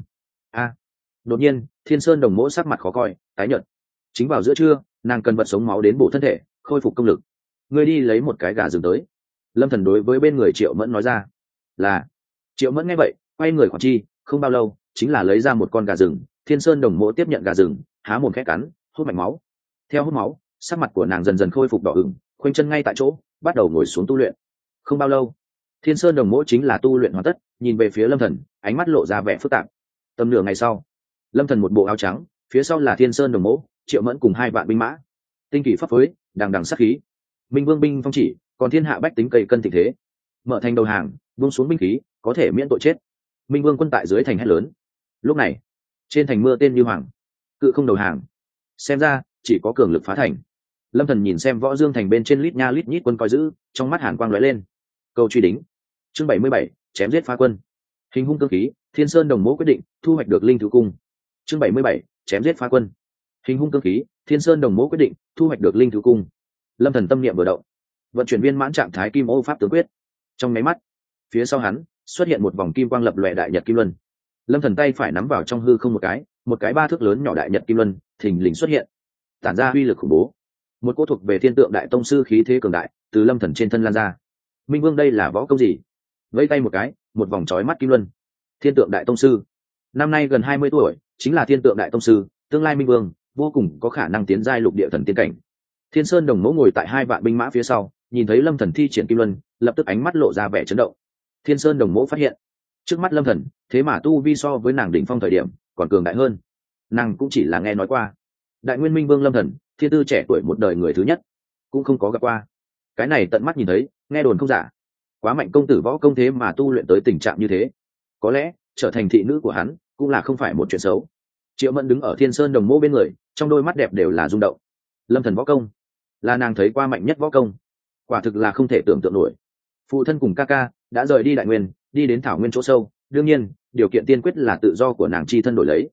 Đột nhiên, Thiên Sơn Đồng Mộ sắc mặt khó coi, tái nhợt. Chính vào giữa trưa, nàng cần vật sống máu đến bổ thân thể, khôi phục công lực. Ngươi đi lấy một cái gà rừng tới. Lâm Thần đối với bên người Triệu Mẫn nói ra. Là. Triệu Mẫn nghe vậy quay người khoản chi, không bao lâu chính là lấy ra một con gà rừng. Thiên Sơn Đồng Mộ tiếp nhận gà rừng, há mồm khẽ cắn, hút mạch máu. Theo hút máu, sắc mặt của nàng dần dần khôi phục đỏ ửng, khoanh chân ngay tại chỗ bắt đầu ngồi xuống tu luyện. Không bao lâu, Thiên Sơn Đồng Mộ chính là tu luyện hoàn tất, nhìn về phía Lâm Thần, ánh mắt lộ ra vẻ phức tạp. Tầm nửa ngày sau, Lâm Thần một bộ áo trắng, phía sau là Thiên Sơn Đồng Mộ, Triệu Mẫn cùng 2 vạn binh mã, tinh kỳ pháp phối, đằng đằng sát khí. Minh Vương binh phong chỉ, còn thiên hạ bách tính cây cân thịnh thế. Mở thành đầu hàng, buông xuống binh khí, có thể miễn tội chết. Minh Vương quân tại dưới thành hét lớn. Lúc này, trên thành mưa tên như hoàng, cự không đầu hàng. Xem ra chỉ có cường lực phá thành. Lâm Thần nhìn xem Võ Dương thành bên trên lít nha lít nhít quân coi giữ, trong mắt hàn quang lóe lên. Câu truy đính. Chương 77, chém giết phá quân. Hình hung cương khí, Thiên Sơn Đồng Mộ quyết định thu hoạch được linh thú cung. Chương 77, chém giết phá quân. Hình hung cương khí, Thiên Sơn Đồng Mộ quyết định thu hoạch được linh thú cung. Lâm Thần tâm niệm vừa động, vận chuyển viên mãn trạng thái Kim Ô Pháp tướng quyết. Trong máy mắt, phía sau hắn xuất hiện một vòng kim quang lập lòe đại nhật kim luân. Lâm Thần tay phải nắm vào trong hư không một cái 3 thước lớn nhỏ đại nhật kim luân thình lình xuất hiện, tản ra uy lực khủng bố. Một cỗ thuộc về Thiên Tượng Đại Tông sư khí thế cường đại từ Lâm Thần trên thân lan ra. Minh Vương đây là võ công gì? Vẫy tay một cái, một vòng chói mắt kim luân. Thiên Tượng Đại Tông sư, năm nay gần 20 tuổi, chính là Thiên Tượng Đại Tông sư, tương lai Minh Vương, vô cùng có khả năng tiến giai lục địa thần tiên cảnh. Thiên Sơn Đồng Mộ ngồi tại 2 vạn binh mã phía sau, nhìn thấy Lâm Thần thi triển kim luân, lập tức ánh mắt lộ ra vẻ chấn động. Thiên Sơn Đồng Mộ phát hiện, trước mắt Lâm Thần, thế mà tu vi so với nàng đỉnh phong thời điểm còn cường đại hơn. Nàng cũng chỉ là nghe nói qua. Đại Nguyên Minh Vương Lâm Thần, thiên tư trẻ tuổi một đời người thứ nhất, cũng không có gặp qua. Cái này tận mắt nhìn thấy, nghe đồn không giả. Quá mạnh công tử võ công thế mà tu luyện tới tình trạng như thế, có lẽ trở thành thị nữ của hắn cũng là không phải một chuyện xấu. Triệu Mẫn đứng ở Thiên Sơn Đồng Mộ bên người, trong đôi mắt đẹp đều là rung động. Lâm Thần võ công là nàng thấy qua mạnh nhất võ công, quả thực là không thể tưởng tượng nổi. Phụ thân cùng ca ca đã rời đi Đại Nguyên, đi đến thảo nguyên chỗ sâu, đương nhiên điều kiện tiên quyết là tự do của nàng chi thân đổi lấy.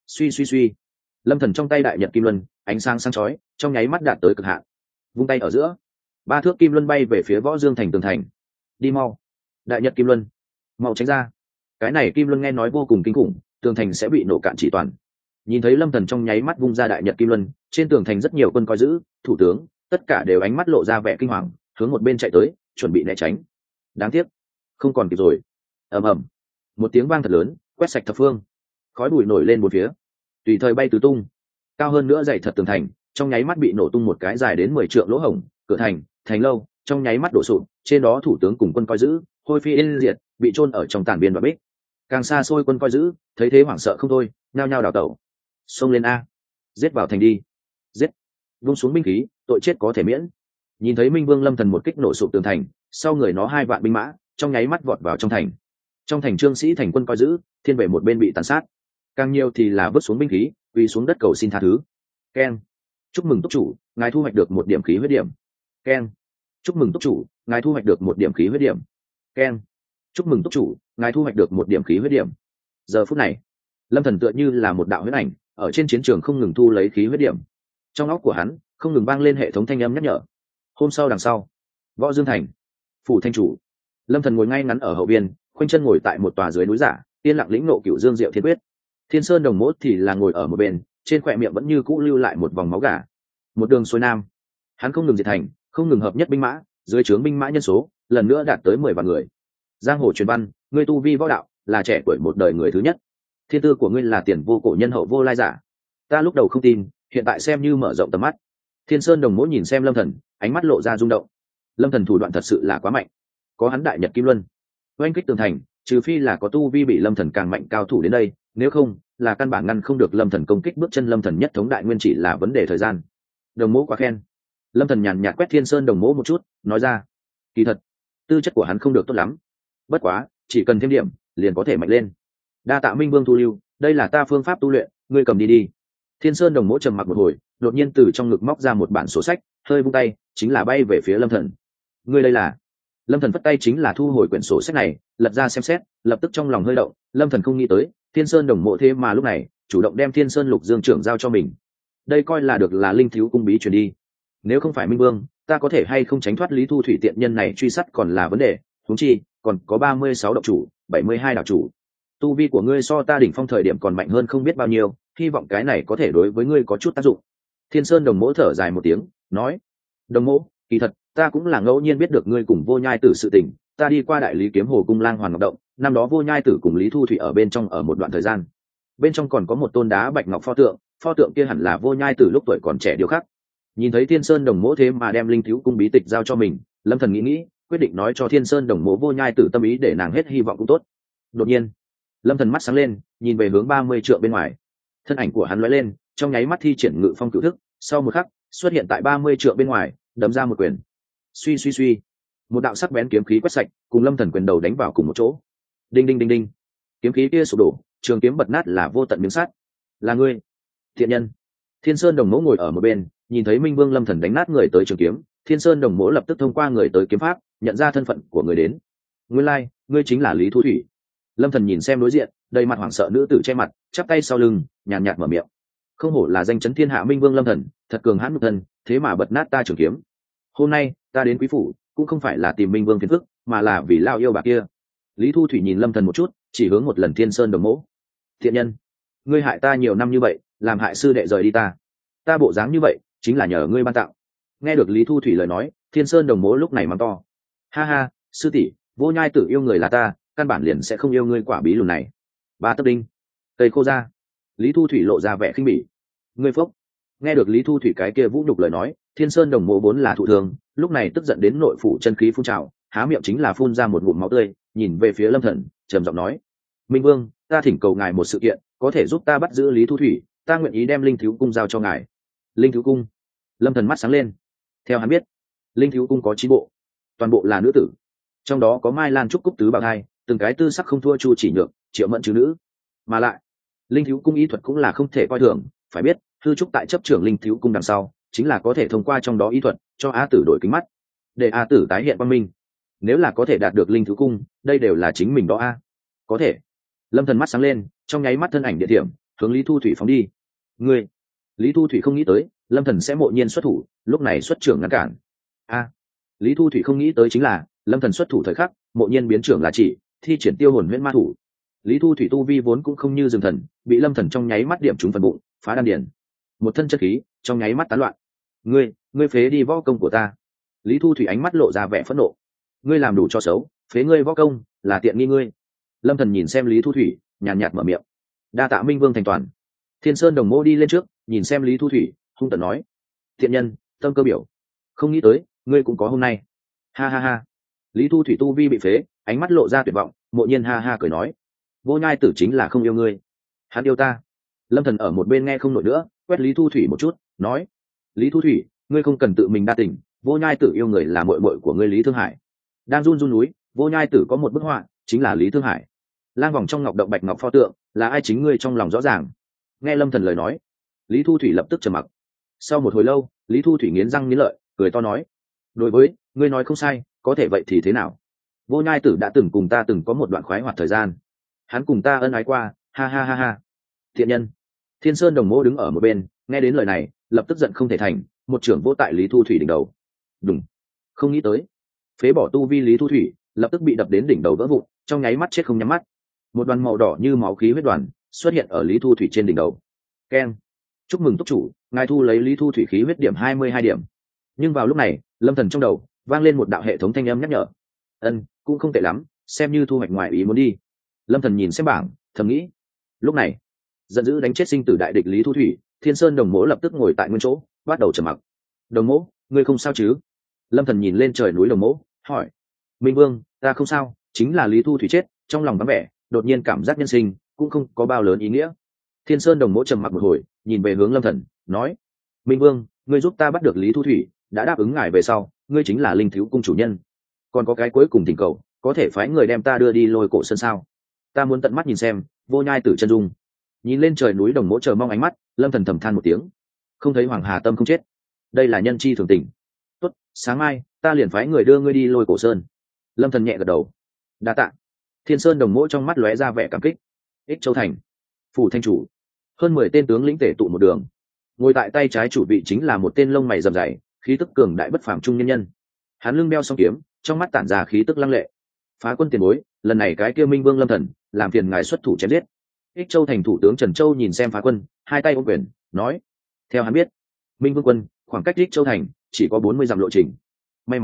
Suy, Lâm Thần trong tay đại nhật kim luân, ánh sáng sáng chói, trong nháy mắt đạt tới cực hạn. Vung tay ở giữa, 3 thước kim luân bay về phía Võ Dương thành tường thành. Đi mau, đại nhật kim luân, mau tránh ra. Cái này kim luân nghe nói vô cùng kinh khủng, tường thành sẽ bị nổ cạn chỉ toàn. Nhìn thấy Lâm Thần trong nháy mắt vung ra đại nhật kim luân, trên tường thành rất nhiều quân coi giữ, thủ tướng, tất cả đều ánh mắt lộ ra vẻ kinh hoàng, hướng một bên chạy tới, chuẩn bị né tránh. Đáng tiếc, không còn kịp rồi. Ầm ầm, một tiếng vang thật lớn, quét sạch thập phương, khói bụi nổi lên bốn phía, tùy thời bay tứ tung. Cao hơn nữa dày thật tường thành, trong nháy mắt bị nổ tung một cái dài đến 10 trượng lỗ hổng, cửa thành, thành lâu, trong nháy mắt đổ sụp, trên đó thủ tướng cùng quân coi giữ, hôi phi yên diệt, bị chôn ở trong tàn biên và bích. Càng xa xôi quân coi giữ, thấy thế hoảng sợ không thôi, nhao nhao đào tẩu. Xông lên a, giết vào thành đi, giết, vung xuống binh khí, tội chết có thể miễn. Nhìn thấy Minh Vương Lâm Thần một kích nổ sụp tường thành, sau người nó 2 vạn binh mã trong nháy mắt vọt vào trong thành. Trong thành trương sĩ thành quân coi giữ, thiên vệ một bên bị tàn sát, càng nhiều thì là vứt xuống binh khí, quỳ xuống đất cầu xin tha thứ. Keng, chúc mừng túc chủ, ngài thu hoạch được 1 điểm khí huyết điểm. Keng, chúc mừng túc chủ, ngài thu hoạch được 1 điểm khí huyết điểm. Keng, chúc mừng túc chủ, ngài thu hoạch được 1 điểm khí huyết điểm. Giờ phút này, Lâm Thần tựa như là một đạo huyết ảnh, ở trên chiến trường không ngừng thu lấy khí huyết điểm. Trong óc của hắn không ngừng vang lên hệ thống thanh âm nhắc nhở. Hôm sau đằng sau, Võ Dương thành, phủ thanh chủ, Lâm Thần ngồi ngay ngắn ở hậu biên, khoanh chân ngồi tại một tòa dưới núi giả, yên lặng lĩnh ngộ Cửu Dương Diệu Thiên Quyết. Thiên Sơn Đồng Mộ thì là ngồi ở một bên, trên khóe miệng vẫn như cũ lưu lại một vòng máu gà. Một đường xuôi nam, hắn không ngừng diệt thành, không ngừng hợp nhất binh mã, dưới trướng binh mã nhân số lần nữa đạt tới 10 vạn người. Giang hồ truyền văn, ngươi tu vi võ đạo, là trẻ tuổi một đời người thứ nhất. Thiên tư của ngươi là tiền vô cổ nhân hậu vô lai giả. Ta lúc đầu không tin, hiện tại xem như mở rộng tầm mắt. Thiên Sơn Đồng Mộ nhìn xem Lâm Thần, ánh mắt lộ ra rung động. Lâm Thần thủ đoạn thật sự là quá mạnh, có hắn đại nhật kim luân oanh kích tường thành, trừ phi là có tu vi bị Lâm Thần càng mạnh cao thủ đến đây, nếu không là căn bản ngăn không được Lâm Thần công kích. Bước chân Lâm Thần nhất thống Đại Nguyên chỉ là vấn đề thời gian. Đồng Mộ quá khen. Lâm Thần nhàn nhạt quét Thiên Sơn Đồng Mộ một chút, nói ra, kỳ thật tư chất của hắn không được tốt lắm, bất quá chỉ cần thêm điểm liền có thể mạnh lên. Đa tạ Minh Vương thu lưu, đây là ta phương pháp tu luyện, ngươi cầm đi đi. Thiên Sơn Đồng Mộ trầm mặc một hồi, đột nhiên từ trong ngực móc ra một bản sổ sách, hơi vung tay chính là bay về phía Lâm Thần. Ngươi đây là? Lâm Thần phất tay chính là thu hồi quyển sổ sách này, lật ra xem xét, lập tức trong lòng hơi động. Lâm Thần không nghĩ tới Thiên Sơn Đồng Mộ thế mà lúc này chủ động đem Thiên Sơn Lục Dương trưởng giao cho mình. Đây coi là được là linh thiếu cung bí truyền đi. Nếu không phải Minh Vương, ta có thể hay không tránh thoát Lý Thu Thủy tiện nhân này truy sát còn là vấn đề. Huống chi còn có 36 độc chủ, 72 đạo chủ. Tu vi của ngươi so ta đỉnh phong thời điểm còn mạnh hơn không biết bao nhiêu, hy vọng cái này có thể đối với ngươi có chút tác dụng. Thiên Sơn Đồng Mộ thở dài một tiếng, nói, Đồng Mộ, kỳ thật ta cũng là ngẫu nhiên biết được ngươi cùng Vô Nhai Tử sự tình, ta đi qua đại lý kiếm hồ cung lang hoàn ngọc động, năm đó vô nhai tử cùng lý thu thủy ở bên trong ở một đoạn thời gian. Bên trong còn có một tôn đá bạch ngọc pho tượng kia hẳn là vô nhai tử lúc tuổi còn trẻ điêu khắc. Nhìn thấy Thiên Sơn Đồng Mỗ thế mà đem linh thiếu cung bí tịch giao cho mình, Lâm Thần nghĩ quyết định nói cho Thiên Sơn Đồng Mỗ vô nhai tử tâm ý để nàng hết hy vọng cũng tốt. Đột nhiên Lâm Thần mắt sáng lên, nhìn về hướng 30 trượng bên ngoài. Thân ảnh của hắn lóe lên, trong nháy mắt thi triển ngự phong cửu thức, sau một khắc xuất hiện tại 30 trượng bên ngoài, đấm ra một quyền. Suy suy suy, một đạo sắc bén kiếm khí quét sạch, cùng Lâm Thần quyền đầu đánh vào cùng một chỗ. Đinh đinh đinh đinh, kiếm khí kia sụp đổ, trường kiếm bật nát là vô tận miếng sắt. Là ngươi, thiện nhân. Thiên Sơn Đồng Mỗ ngồi ở một bên, nhìn thấy Minh Vương Lâm Thần đánh nát người tới trường kiếm, Thiên Sơn Đồng Mỗ lập tức thông qua người tới kiếm pháp nhận ra thân phận của người đến. Nguyên lai, ngươi chính là Lý Thu Thủy. Lâm Thần nhìn xem đối diện, đầy mặt hoảng sợ nữ tử che mặt, chắp tay sau lưng, nhàn nhạt mở miệng. Không hổ là danh chấn thiên hạ Minh Vương Lâm Thần, thật cường hãn một thân, thế mà bật nát ta trường kiếm. Hôm nay ta đến quý phủ cũng không phải là tìm Minh Vương phiền phức, mà là vì lao yêu bà kia. Lý Thu Thủy nhìn Lâm Thần một chút, chỉ hướng một lần Thiên Sơn Đồng Mỗ. Thiện nhân, ngươi hại ta nhiều năm như vậy, làm hại sư đệ rời đi ta bộ dáng như vậy chính là nhờ ngươi ban tặng. Nghe được Lý Thu Thủy lời nói, Thiên Sơn Đồng Mỗ lúc này mắng to. Ha ha, sư tỷ, vô nhai tử yêu người là ta, căn bản liền sẽ không yêu ngươi quả bí lùn này. Ba tấc đinh, cây khô ra. Lý Thu Thủy lộ ra vẻ khinh bỉ. Ngươi phốc. Nghe được Lý Thu Thủy cái kia vũ nhục lời nói, Thiên Sơn Đồng Mỗ vốn là thụ thương, lúc này tức giận đến nội phủ chân khí phun trào, há miệng chính là phun ra một ngụm máu tươi, nhìn về phía Lâm Thần, trầm giọng nói: Minh Vương, ta thỉnh cầu ngài một sự kiện, có thể giúp ta bắt giữ Lý Thu Thủy, ta nguyện ý đem linh thiếu cung giao cho ngài. Linh thiếu cung? Lâm Thần mắt sáng lên. Theo hắn biết, linh thiếu cung có 9 bộ, toàn bộ là nữ tử, trong đó có Mai Lan Trúc Cúc Tứ Bảo Thai, từng cái tư sắc không thua Chu Chỉ Nhược, Triệu Mẫn chứ nữ. Mà lại, linh thiếu cung y thuật cũng là không thể coi thường, phải biết Hư Trúc tại chấp trưởng linh thiếu cung đằng sau, chính là có thể thông qua trong đó y thuật cho A Tử đổi kính mắt, để A Tử tái hiện quang minh. Nếu là có thể đạt được linh thiếu cung, đây đều là chính mình đó a. Có thể. Lâm Thần mắt sáng lên, trong nháy mắt thân ảnh địa điểm hướng Lý Thu Thủy phóng đi. Ngươi? Lý Thu Thủy không nghĩ tới Lâm Thần sẽ mộ nhiên xuất thủ, lúc này xuất trưởng ngăn cản. Lý Thu Thủy không nghĩ tới chính là Lâm Thần xuất thủ thời khắc, mộ nhiên biến trưởng là chỉ thi triển tiêu hồn huyễn ma thủ. Lý Thu Thủy tu vi vốn cũng không như Dương Thần, bị Lâm Thần trong nháy mắt điểm trúng phần bụng, phá đan điền, một thân chất khí trong nháy mắt tán loạn. Ngươi phế đi võ công của ta. Lý Thu Thủy ánh mắt lộ ra vẻ phẫn nộ. Ngươi làm đủ cho xấu, phế ngươi võ công là tiện nghi ngươi. Lâm Thần nhìn xem Lý Thu Thủy, nhàn nhạt mở miệng. Đa tạ Minh Vương thành toàn. Thiên Sơn Đồng Mô đi lên trước, nhìn xem Lý Thu Thủy, hung tợn nói: thiện nhân, tâm cơ biểu, không nghĩ tới ngươi cũng có hôm nay. Ha ha ha. Lý Thu Thủy tu vi bị phế, ánh mắt lộ ra tuyệt vọng, mộ nhiên ha ha cười nói: vô nhai tử chính là không yêu ngươi, hắn yêu ta. Lâm Thần ở một bên nghe không nổi nữa, quét Lý Thu Thủy một chút, nói: Lý Thu Thủy, ngươi không cần tự mình đa tình, vô nhai tử yêu người là muội muội của ngươi Lý Thương Hải. Đang run run núi, vô nhai tử có một bức họa, chính là Lý Thương Hải. Lang vòng trong ngọc động bạch ngọc pho tượng, là ai chính ngươi trong lòng rõ ràng. Nghe Lâm Thần lời nói, Lý Thu Thủy lập tức trầm mặc. Sau một hồi lâu, Lý Thu Thủy nghiến răng nghiến lợi, cười to nói: đối với ngươi nói không sai, có thể vậy thì thế nào? Vô nhai tử đã từng cùng ta từng có một đoạn khoái hoạt thời gian, hắn cùng ta ân ái qua, ha ha ha ha. Thiện nhân. Thiên Sơn Đồng Mô đứng ở một bên, nghe đến lời này, lập tức giận không thể thành, một trưởng vỗ tại Lý Thu Thủy đỉnh đầu. Đùng. Không nghĩ tới, phế bỏ tu vi Lý Thu Thủy lập tức bị đập đến đỉnh đầu vỡ vụn, trong nháy mắt chết không nhắm mắt. Một đoàn màu đỏ như máu khí huyết đoàn xuất hiện ở Lý Thu Thủy trên đỉnh đầu. Keng. Chúc mừng túc chủ, ngài thu lấy Lý Thu Thủy khí huyết điểm 22 điểm. Nhưng vào lúc này, Lâm Thần trong đầu vang lên một đạo hệ thống thanh âm nhắc nhở. Cũng không tệ lắm, xem như thu hoạch ngoài ý muốn đi. Lâm Thần nhìn xem bảng, thầm nghĩ. Lúc này, giận dữ đánh chết sinh tử đại địch Lý Thu Thủy, Thiên Sơn Đồng Mỗ lập tức ngồi tại nguyên chỗ, bắt đầu trầm mặc. Đồng Mỗ, ngươi không sao chứ? Lâm Thần nhìn lên trời núi Đồng Mỗ, hỏi. Minh Vương, ta không sao, chính là Lý Thu Thủy chết, trong lòng vắng vẻ, đột nhiên cảm giác nhân sinh cũng không có bao lớn ý nghĩa. Thiên Sơn Đồng Mỗ trầm mặc một hồi, nhìn về hướng Lâm Thần, nói: Minh Vương, ngươi giúp ta bắt được Lý Thu Thủy, đã đáp ứng ngài về sau, ngươi chính là linh thiếu cung chủ nhân. Còn có cái cuối cùng thỉnh cầu, có thể phái người đem ta đưa đi Lôi Cổ Sơn sao? Ta muốn tận mắt nhìn xem vô nhai tử chân dung. Nhìn lên trời núi Đồng Mỗ chờ mong ánh mắt, Lâm Thần thầm than một tiếng. Không thấy Hoàng Hà Tâm không chết, đây là nhân chi thường tình. Tốt, sáng mai ta liền phái người đưa ngươi đi Lôi Cổ Sơn. Lâm Thần nhẹ gật đầu. Đa tạ. Thiên Sơn Đồng Mỗ trong mắt lóe ra vẻ cảm kích. Ích Châu thành, phủ thanh chủ, hơn 10 tên tướng lĩnh tề tụ một đường. Ngồi tại tay trái chủ vị chính là một tên lông mày rậm rày, khí tức cường đại bất phàm trung nhân nhân. Hắn lưng đeo song kiếm, trong mắt tản ra khí tức lăng lệ. Phá quân tiền bối, lần này cái kia Minh Vương Lâm Thần làm phiền ngài xuất thủ chém giết. Ích Châu thành thủ tướng Trần Châu nhìn xem Phá quân, hai tay ôm quyền, nói: theo hắn biết, Minh Vương quân khoảng cách Ích Châu thành chỉ có 40 dặm lộ trình. May mắn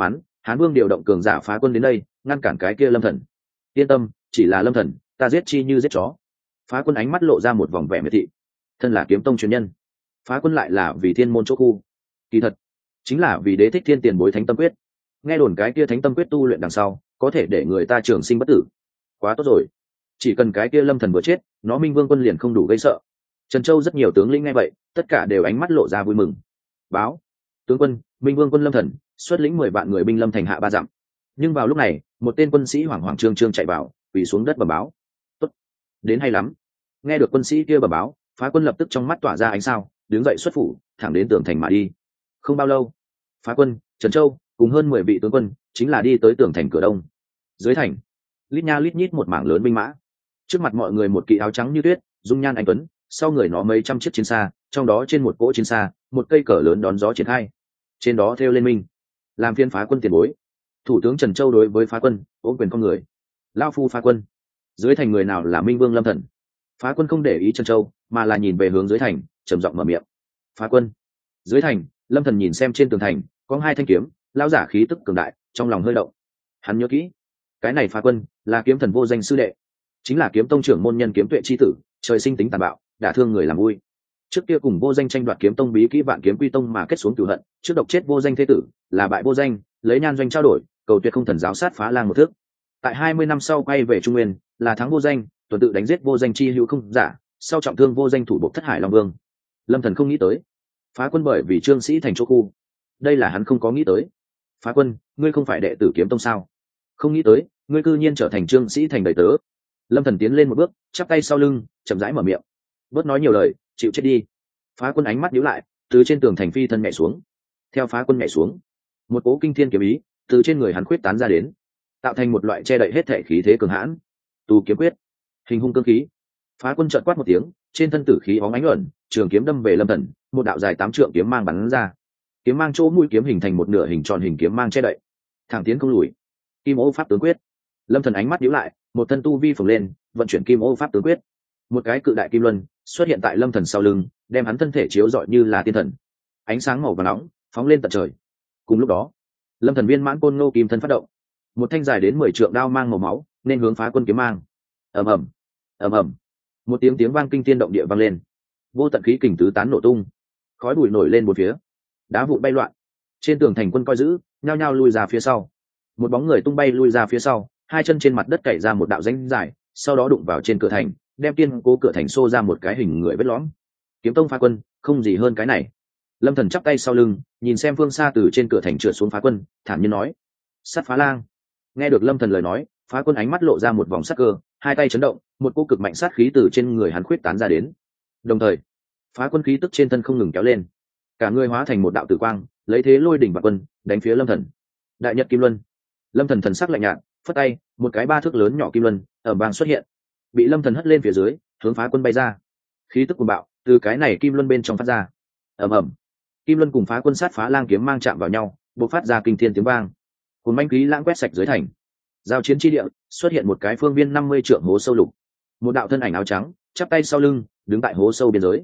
Hán Vương điều động cường giả phá quân đến đây ngăn cản cái kia Lâm Thần. Yên tâm, chỉ là Lâm Thần, ta giết chi như giết chó. Phá quân ánh mắt lộ ra một vòng vẻ miệt thị. Thân là kiếm tông truyền nhân, phá quân lại là vì thiên môn chỗ khu. Kỳ thật chính là vì Đế Thích Thiên tiền bối thánh tâm quyết. Nghe đồn cái kia thánh tâm quyết tu luyện đằng sau có thể để người ta trường sinh bất tử. Quá tốt rồi, chỉ cần cái kia Lâm Thần vừa chết, nó Minh Vương quân liền không đủ gây sợ. Trần Châu rất nhiều tướng lĩnh nghe vậy, tất cả đều ánh mắt lộ ra vui mừng. Báo, tướng quân, Minh Vương quân Lâm Thần xuất lĩnh 10 vạn người binh lâm thành hạ 3 dặm. Nhưng vào lúc này, một tên quân sĩ hoảng hoảng trương trương chạy vào, quỳ xuống đất bẩm báo. Tốt, đến hay lắm. Nghe được quân sĩ kia bẩm báo, phá quân lập tức trong mắt tỏa ra ánh sao, đứng dậy xuất phủ, thẳng đến tường thành mà đi. Không bao lâu, phá quân, Trần Châu cùng hơn 10 vị tướng quân chính là đi tới tường thành cửa đông. Dưới thành, lít nha lít nhít một mảng lớn binh mã. Trước mặt mọi người một kỵ áo trắng như tuyết, dung nhan anh tuấn, sau người nó mấy trăm chiếc chiến xa, trong đó trên một cỗ chiến xa, một cây cờ lớn đón gió triển khai. Trên đó thêu lên minh, làm phiên phá quân tiền bối. Thủ tướng Trần Châu đối với phá quân ôm quyền con người. Lao phu phá quân. Dưới thành người nào là Minh Vương Lâm Thần? Phá quân không để ý Trần Châu, mà là nhìn về hướng dưới thành, trầm giọng mở miệng. Phá quân. Dưới thành, Lâm Thần nhìn xem trên tường thành có 2 thanh kiếm, lao giả khí tức cường đại, trong lòng hơi động. Hắn nhớ kỹ, cái này phá quân là kiếm thần vô danh sư đệ, chính là kiếm tông trưởng môn nhân kiếm tuệ chi tử, trời sinh tính tàn bạo, đả thương người làm vui. Trước kia cùng vô danh tranh đoạt kiếm tông bí kỹ Vạn Kiếm Quy Tông mà kết xuống cửu hận, trước độc chết vô danh thế tử, là bại vô danh, lấy nhan doanh trao đổi, cầu tuyệt không thần giáo sát phá lang một thước. Tại 20 năm sau quay về Trung Nguyên, là thắng vô danh, tuần tự đánh giết vô danh chi hữu không giả, sau trọng thương vô danh thủ bộ Thất Hải Long Vương. Lâm Thần không nghĩ tới, phá quân bởi vì Trương Sĩ thành chỗ khu, đây là hắn không có nghĩ tới. Phá quân, ngươi không phải đệ tử kiếm tông sao? Không nghĩ tới, ngươi cư nhiên trở thành Trương Sĩ thành đầy tớ. Lâm Thần tiến lên một bước, chắp tay sau lưng, chậm rãi mở miệng. Bớt nói nhiều lời, chịu chết đi. Phá quân ánh mắt nhíu lại, từ trên tường thành phi thân nhảy xuống. Theo phá quân nhảy xuống, một cỗ kinh thiên kiếm ý từ trên người hắn khuyết tán ra đến, tạo thành một loại che đậy hết thể khí thế cường hãn. Tu kiếm quyết, hình hung cương khí. Phá quân chợt quát một tiếng, trên thân tử khí óng ánh luẩn, trường kiếm đâm về Lâm Thần, một đạo dài 8 trượng kiếm mang bắn ra. Kiếm mang chỗ mũi kiếm hình thành một nửa hình tròn hình kiếm mang che đậy, thẳng tiến không lùi. Kim Ô Pháp tướng quyết. Lâm Thần ánh mắt nhíu lại, một thân tu vi phồng lên, vận chuyển Kim Ô Pháp tướng quyết. Một cái cự đại kim luân xuất hiện tại Lâm Thần sau lưng, đem hắn thân thể chiếu rọi như là tiên thần. Ánh sáng màu vàng nóng phóng lên tận trời. Cùng lúc đó, Lâm Thần viên mãn côn ngô kim thân phát động, một thanh dài đến 10 trượng đao mang màu máu nên hướng phá quân kiếm mang. Ầm ầm, ầm ầm, một tiếng vang kinh thiên động địa vang lên, vô tận khí kình tứ tán nổ tung, khói bụi nổi lên một phía, đá vụn bay loạn. Trên tường thành quân coi giữ nhao nhao lui ra phía sau, một bóng người tung bay lui ra phía sau, 2 chân trên mặt đất cày ra một đạo rãnh dài, sau đó đụng vào trên cửa thành, đem kiên cố cửa thành xô ra một cái hình người vết lõm. Kiếm tông phá quân, không gì hơn cái này. Lâm Thần chắp tay sau lưng, nhìn xem phương xa từ trên cửa thành trượt xuống phá quân, thản nhiên nói: Sát phá lang. Nghe được Lâm Thần lời nói, phá quân ánh mắt lộ ra một vòng sát cơ, 2 tay chấn động, một cỗ cực mạnh sát khí từ trên người hắn khuyết tán ra đến. Đồng thời, phá quân khí tức trên thân không ngừng kéo lên, cả người hóa thành một đạo tử quang, lấy thế lôi đỉnh và quân đánh phía Lâm Thần. Đại Nhật Kim Luân. Lâm Thần thần sắc lạnh nhạt, phất tay, một cái 3 thước lớn nhỏ kim luân ở bang xuất hiện, bị Lâm Thần hất lên phía dưới, hướng phá quân bay ra. Khí tức cuồng bạo từ cái này kim luân bên trong phát ra. Ầm ầm, kim luân cùng phá quân sát phá lang kiếm mang chạm vào nhau, bộc phát ra kinh thiên tiếng vang. Cuồng manh khí lãng quét sạch dưới thành. Giao chiến chi địa xuất hiện một cái phương viên 50 trượng hố sâu lục. Một đạo thân ảnh áo trắng chắp tay sau lưng, đứng tại hố sâu biên giới.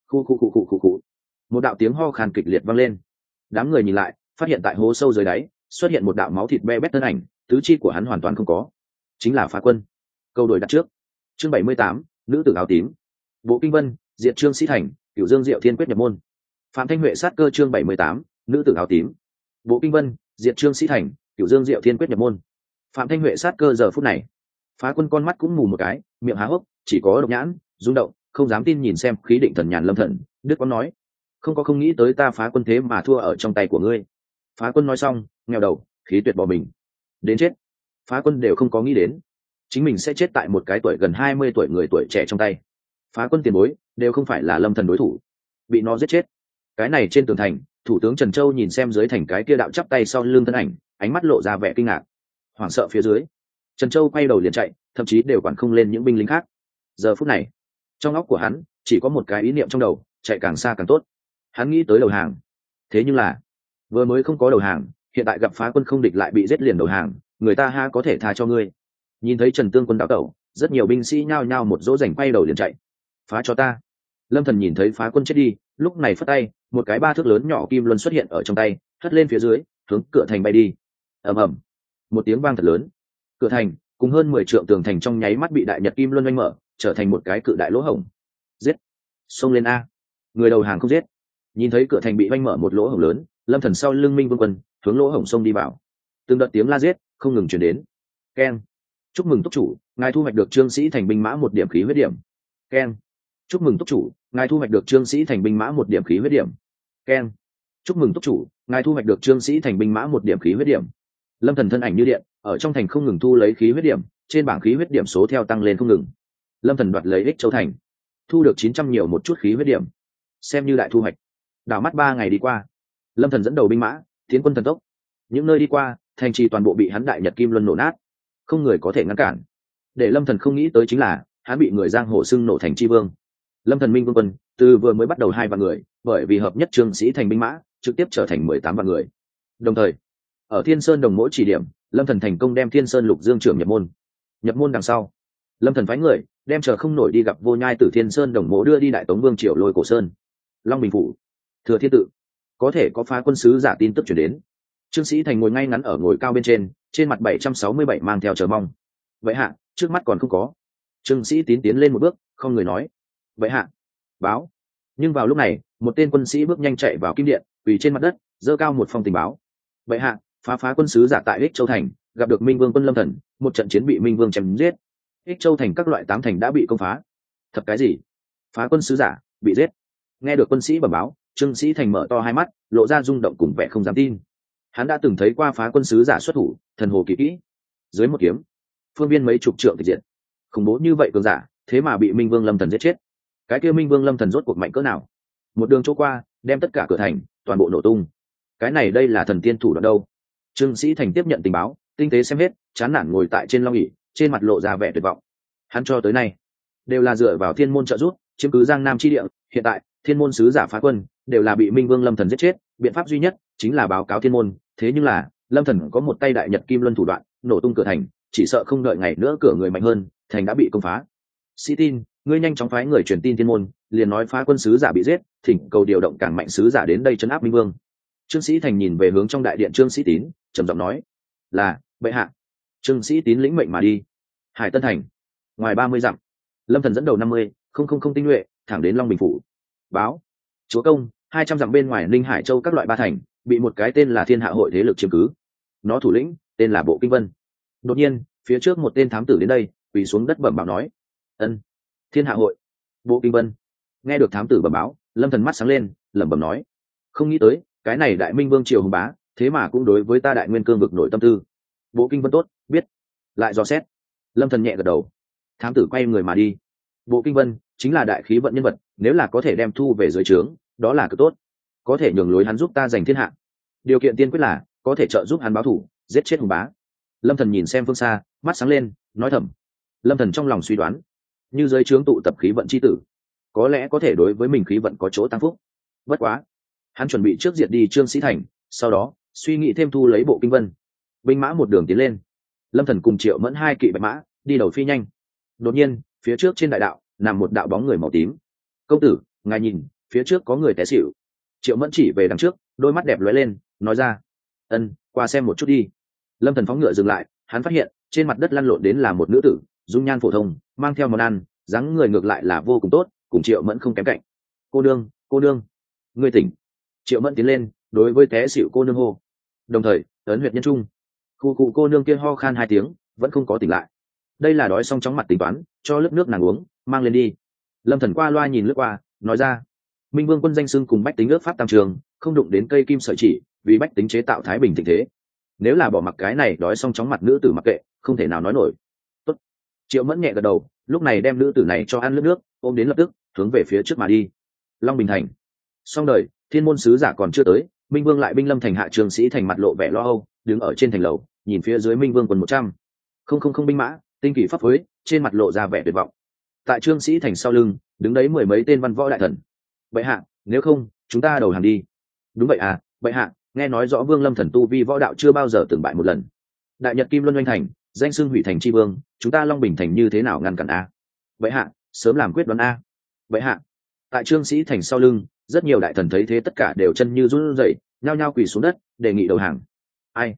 Khu. Một đạo tiếng ho khan kịch liệt vang lên. Đám người nhìn lại, phát hiện tại hố sâu dưới đáy xuất hiện một đạo máu thịt be bét thân ảnh, tứ chi của hắn hoàn toàn không có, chính là phá quân. Câu đổi đặt trước. Chương 78, nữ tử áo tím. Bộ Kinh Vân, diệt Trương Sĩ thành, Cửu Dương Diệu Thiên quyết nhập môn. Phạm Thanh Huệ sát cơ. Chương 78, nữ tử áo tím. Bộ Kinh Vân, diệt Trương Sĩ thành, Cửu Dương Diệu Thiên quyết nhập môn. Phạm Thanh Huệ sát cơ. Giờ phút này, phá quân con mắt cũng mù một cái, miệng há hốc, chỉ có độc nhãn rung động, không dám tin nhìn xem khí định thần nhàn Lâm Thần. Đức có nói: không nghĩ tới ta phá quân thế mà thua ở trong tay của ngươi. Phá quân nói xong, nghèo đầu, khí tuyệt bỏ mình. Đến chết, phá quân đều không có nghĩ đến chính mình sẽ chết tại một cái tuổi gần 20 tuổi người tuổi trẻ trong tay. Phá quân tiền bối đều không phải là Lâm Thần đối thủ, bị nó giết chết. Cái này trên tường thành, thủ tướng Trần Châu nhìn xem dưới thành cái kia đạo chắp tay sau lưng thân ảnh, ánh mắt lộ ra vẻ kinh ngạc, hoảng sợ. Phía dưới, Trần Châu quay đầu liền chạy, thậm chí đều quản không lên những binh lính khác. Giờ phút này, trong óc của hắn chỉ có một cái ý niệm trong đầu: chạy càng xa càng tốt. Hắn nghĩ tới đầu hàng, thế nhưng là vừa mới không có đầu hàng, hiện tại gặp phá quân không địch lại bị giết liền đầu hàng, người ta ha có thể tha cho ngươi. Nhìn thấy Trần Tương Quân đảo tẩu, rất nhiều binh sĩ nhao nhao một dỗ dành quay đầu liền chạy. Phá cho ta. Lâm Thần nhìn thấy phá quân chết đi, lúc này phất tay, một cái 3 thước lớn nhỏ kim luân xuất hiện ở trong tay, hất lên phía dưới, hướng cửa thành bay đi. ầm ầm, một tiếng vang thật lớn, cửa thành cùng hơn 10 trượng tường thành trong nháy mắt bị đại nhật kim luân oanh mở, trở thành một cái cự đại lỗ hổng. Giết, xông lên a, người đầu hàng không giết. Nhìn thấy cửa thành bị oanh mở một lỗ hổng lớn, Lâm Thần sau lưng Minh Vương quân hướng lỗ hổng xông đi vào. Từng đợt tiếng la giết không ngừng truyền đến. Keng, chúc mừng túc chủ, ngài thu hoạch được trương sĩ thành binh mã 1 điểm khí huyết điểm. Keng, chúc mừng túc chủ, ngài thu hoạch được trương sĩ thành binh mã 1 điểm khí huyết điểm. Keng, chúc mừng túc chủ, ngài thu hoạch được trương sĩ thành binh mã 1 điểm khí huyết điểm. Lâm Thần thân ảnh như điện ở trong thành không ngừng thu lấy khí huyết điểm, trên bảng khí huyết điểm số theo tăng lên không ngừng. Lâm Thần đoạt lấy Ích Châu thành, thu được 900 nhiều một chút khí huyết điểm, xem như đại thu hoạch. Đảo mắt 3 ngày đi qua, Lâm Thần dẫn đầu binh mã tiến quân thần tốc, những nơi đi qua thành trì toàn bộ bị hắn đại nhật kim luân nổ nát, không người có thể ngăn cản. Để Lâm Thần không nghĩ tới chính là hắn bị người giang hồ xưng nổ thành chi vương. Lâm Thần Minh Vương quân từ vừa mới bắt đầu 2 vạn người, bởi vì hợp nhất trương sĩ thành binh mã trực tiếp trở thành 18 vạn người. Đồng thời ở Thiên Sơn Đồng Mỗ chỉ điểm, Lâm Thần thành công đem Thiên Sơn Lục Dương trưởng nhập môn. Nhập môn đằng sau, Lâm Thần phái người đem chờ không nổi đi gặp Vô Nhai từ Thiên Sơn Đồng Mỗ đưa đi Đại Tống Vương triều Lôi Cổ Sơn, Long Bình phủ, Thừa Thiên tự, có thể có phá quân sứ giả tin tức truyền đến. Trương Sĩ Thành ngồi ngay ngắn ở ngồi cao bên trên mặt 767 mang theo chờ mong. Vậy hạ, trước mắt còn không có. Trương Sĩ Tín tiến lên một bước, không người nói. Vậy hạ, báo. Nhưng vào lúc này, một tên quân sĩ bước nhanh chạy vào kim điện, quỳ trên mặt đất, giơ cao một phong tình báo. Vậy hạ, phá quân sứ giả tại Ích Châu thành gặp được Minh Vương quân Lâm Thần, một trận chiến bị Minh Vương chém giết. Ích Châu thành các loại 8 thành đã bị công phá. Thật cái gì? Phá quân sứ giả bị giết? Nghe được quân sĩ bẩm báo, Trương Sĩ Thành mở to hai mắt, lộ ra rung động cùng vẻ không dám tin. Hắn đã từng thấy qua phá quân sứ giả xuất thủ, thần hồ kỳ kỹ, dưới một kiếm phương viên mấy chục trượng tịch diệt. Khủng bố như vậy cường giả, thế mà bị Minh Vương Lâm Thần giết chết. Cái kia Minh Vương Lâm Thần rốt cuộc mạnh cỡ nào? Một đường chỗ qua, đem tất cả cửa thành toàn bộ nổ tung. Cái này đây là thần tiên thủ đoạn đâu? Trương Sĩ Thành tiếp nhận tình báo, tinh tế xem hết, chán nản ngồi tại trên long ỷ, trên mặt lộ ra vẻ tuyệt vọng. Hắn cho tới nay đều là dựa vào thiên môn trợ giúp chiếm cứ Giang Nam chi địa, hiện tại thiên môn sứ giả phá quân đều là bị Minh Vương Lâm Thần giết chết, biện pháp duy nhất chính là báo cáo thiên môn. Thế nhưng là Lâm Thần có một tay đại nhật kim luân thủ đoạn, nổ tung cửa thành, chỉ sợ không đợi ngày nữa cửa người mạnh hơn, thành đã bị công phá. Sĩ tin, ngươi nhanh chóng phái người truyền tin thiên môn, liền nói phá quân sứ giả bị giết, thỉnh cầu điều động càng mạnh sứ giả đến đây trấn áp Minh Vương. Trương Sĩ Thành nhìn về hướng trong đại điện Trương Sĩ Tín, trầm giọng nói: "Là, bệ hạ." Trương Sĩ Tín lĩnh mệnh mà đi. Hải Tân thành, ngoài 30 dặm, Lâm Thần dẫn đầu 50,000 tinh nhuệ thẳng đến Long Bình phủ. Báo: chúa công, 200 dặm bên ngoài Ninh Hải Châu các loại 3 thành bị một cái tên là Thiên Hạ hội thế lực chiếm cứ. Nó thủ lĩnh tên là Bộ Kinh Vân. Đột nhiên, phía trước một tên thám tử đến đây, quỳ xuống đất bẩm báo nói: "Ân, Thiên Hạ hội, Bộ Kinh Vân." Nghe được thám tử bẩm báo, Lâm Thần mắt sáng lên, lẩm bẩm nói: "Không nghĩ tới, cái này Đại Minh Vương triều hùng bá, thế mà cũng đối với ta Đại Nguyên Cương vực nổi tâm tư." Bộ Kinh Vân tốt, biết. Lại dò xét. Lâm Thần nhẹ gật đầu. Thám tử quay người mà đi. Bộ Kinh Vân chính là đại khí vận nhân vật, nếu là có thể đem thu về dưới trướng, đó là cực tốt. Có thể nhường lối hắn giúp ta giành thiên hạ. Điều kiện tiên quyết là có thể trợ giúp hắn báo thù, giết chết hùng bá. Lâm Thần nhìn xem phương xa, mắt sáng lên, nói thầm. Lâm Thần trong lòng suy đoán, như dưới trướng tụ tập khí vận chi tử, có lẽ có thể đối với mình khí vận có chỗ tăng phúc. Bất quá, hắn chuẩn bị trước diệt đi Trương Sĩ Thành, sau đó suy nghĩ thêm thu lấy Bộ Kinh Vân. Binh mã một đường tiến lên, Lâm Thần cùng Triệu Mẫn 2 kỵ bạch mã đi đầu phi nhanh. Đột nhiên, phía trước trên đại đạo nằm một đạo bóng người màu tím. "Công tử, ngài nhìn, phía trước có người té xỉu." Triệu Mẫn chỉ về đằng trước, đôi mắt đẹp lóe lên, nói ra: "Ân, qua xem một chút đi." Lâm Thần phóng ngựa dừng lại, hắn phát hiện trên mặt đất lăn lộn đến là một nữ tử, dung nhan phổ thông, mang theo món ăn, dáng người ngược lại là vô cùng tốt, cùng Triệu Mẫn không kém cạnh. Cô nương, ngươi tỉnh." Triệu Mẫn tiến lên, đối với té xỉu cô nương hô, đồng thời ấn huyệt nhân trung. Khu cô nương kia ho khan 2 tiếng, vẫn không có tỉnh lại. Đây là đói xong chóng mặt tính toán, cho lớp nước nàng uống, mang lên đi. Lâm Thần qua loa nhìn lướt qua, nói ra: "Minh Vương quân danh xưng cùng bách tính ước pháp tam trường, không đụng đến cây kim sợi chỉ, vì bách tính chế tạo thái bình thịnh thế. Nếu là bỏ mặc cái này đói xong chóng mặt nữ tử mặc kệ, không thể nào nói nổi." Tốt. Triệu Mẫn nhẹ gật đầu, lúc này đem nữ tử này cho ăn lướt nước, ôm đến lập tức hướng về phía trước mà đi. Long Bình thành. Xong đời, thiên môn sứ giả còn chưa tới, Minh Vương lại binh lâm thành hạ Trương Sĩ Thành mặt lộ vẻ lo âu, đứng ở trên thành lầu, nhìn phía dưới Minh Vương quân 100,000 binh mã, tinh kỳ pháp phối, trên mặt lộ ra vẻ tuyệt vọng. Tại Trương Sĩ Thành sau lưng, đứng đấy 10 mấy tên văn võ đại thần. "Bệ hạ, nếu không, chúng ta đầu hàng đi." "Đúng vậy à, bệ hạ, nghe nói rõ Vương Lâm Thần tu vi võ đạo chưa bao giờ từng bại một lần. Đại Nhật Kim Luân Oanh thành, danh xưng hủy thành chi vương, chúng ta Long Bình thành như thế nào ngăn cản a?" "Bệ hạ, sớm làm quyết đoán a." "Bệ hạ." Tại Trương Sĩ Thành sau lưng, rất nhiều đại thần thấy thế tất cả đều chân như run rẩy, nhao nhao quỳ xuống đất, đề nghị đầu hàng. "Ai?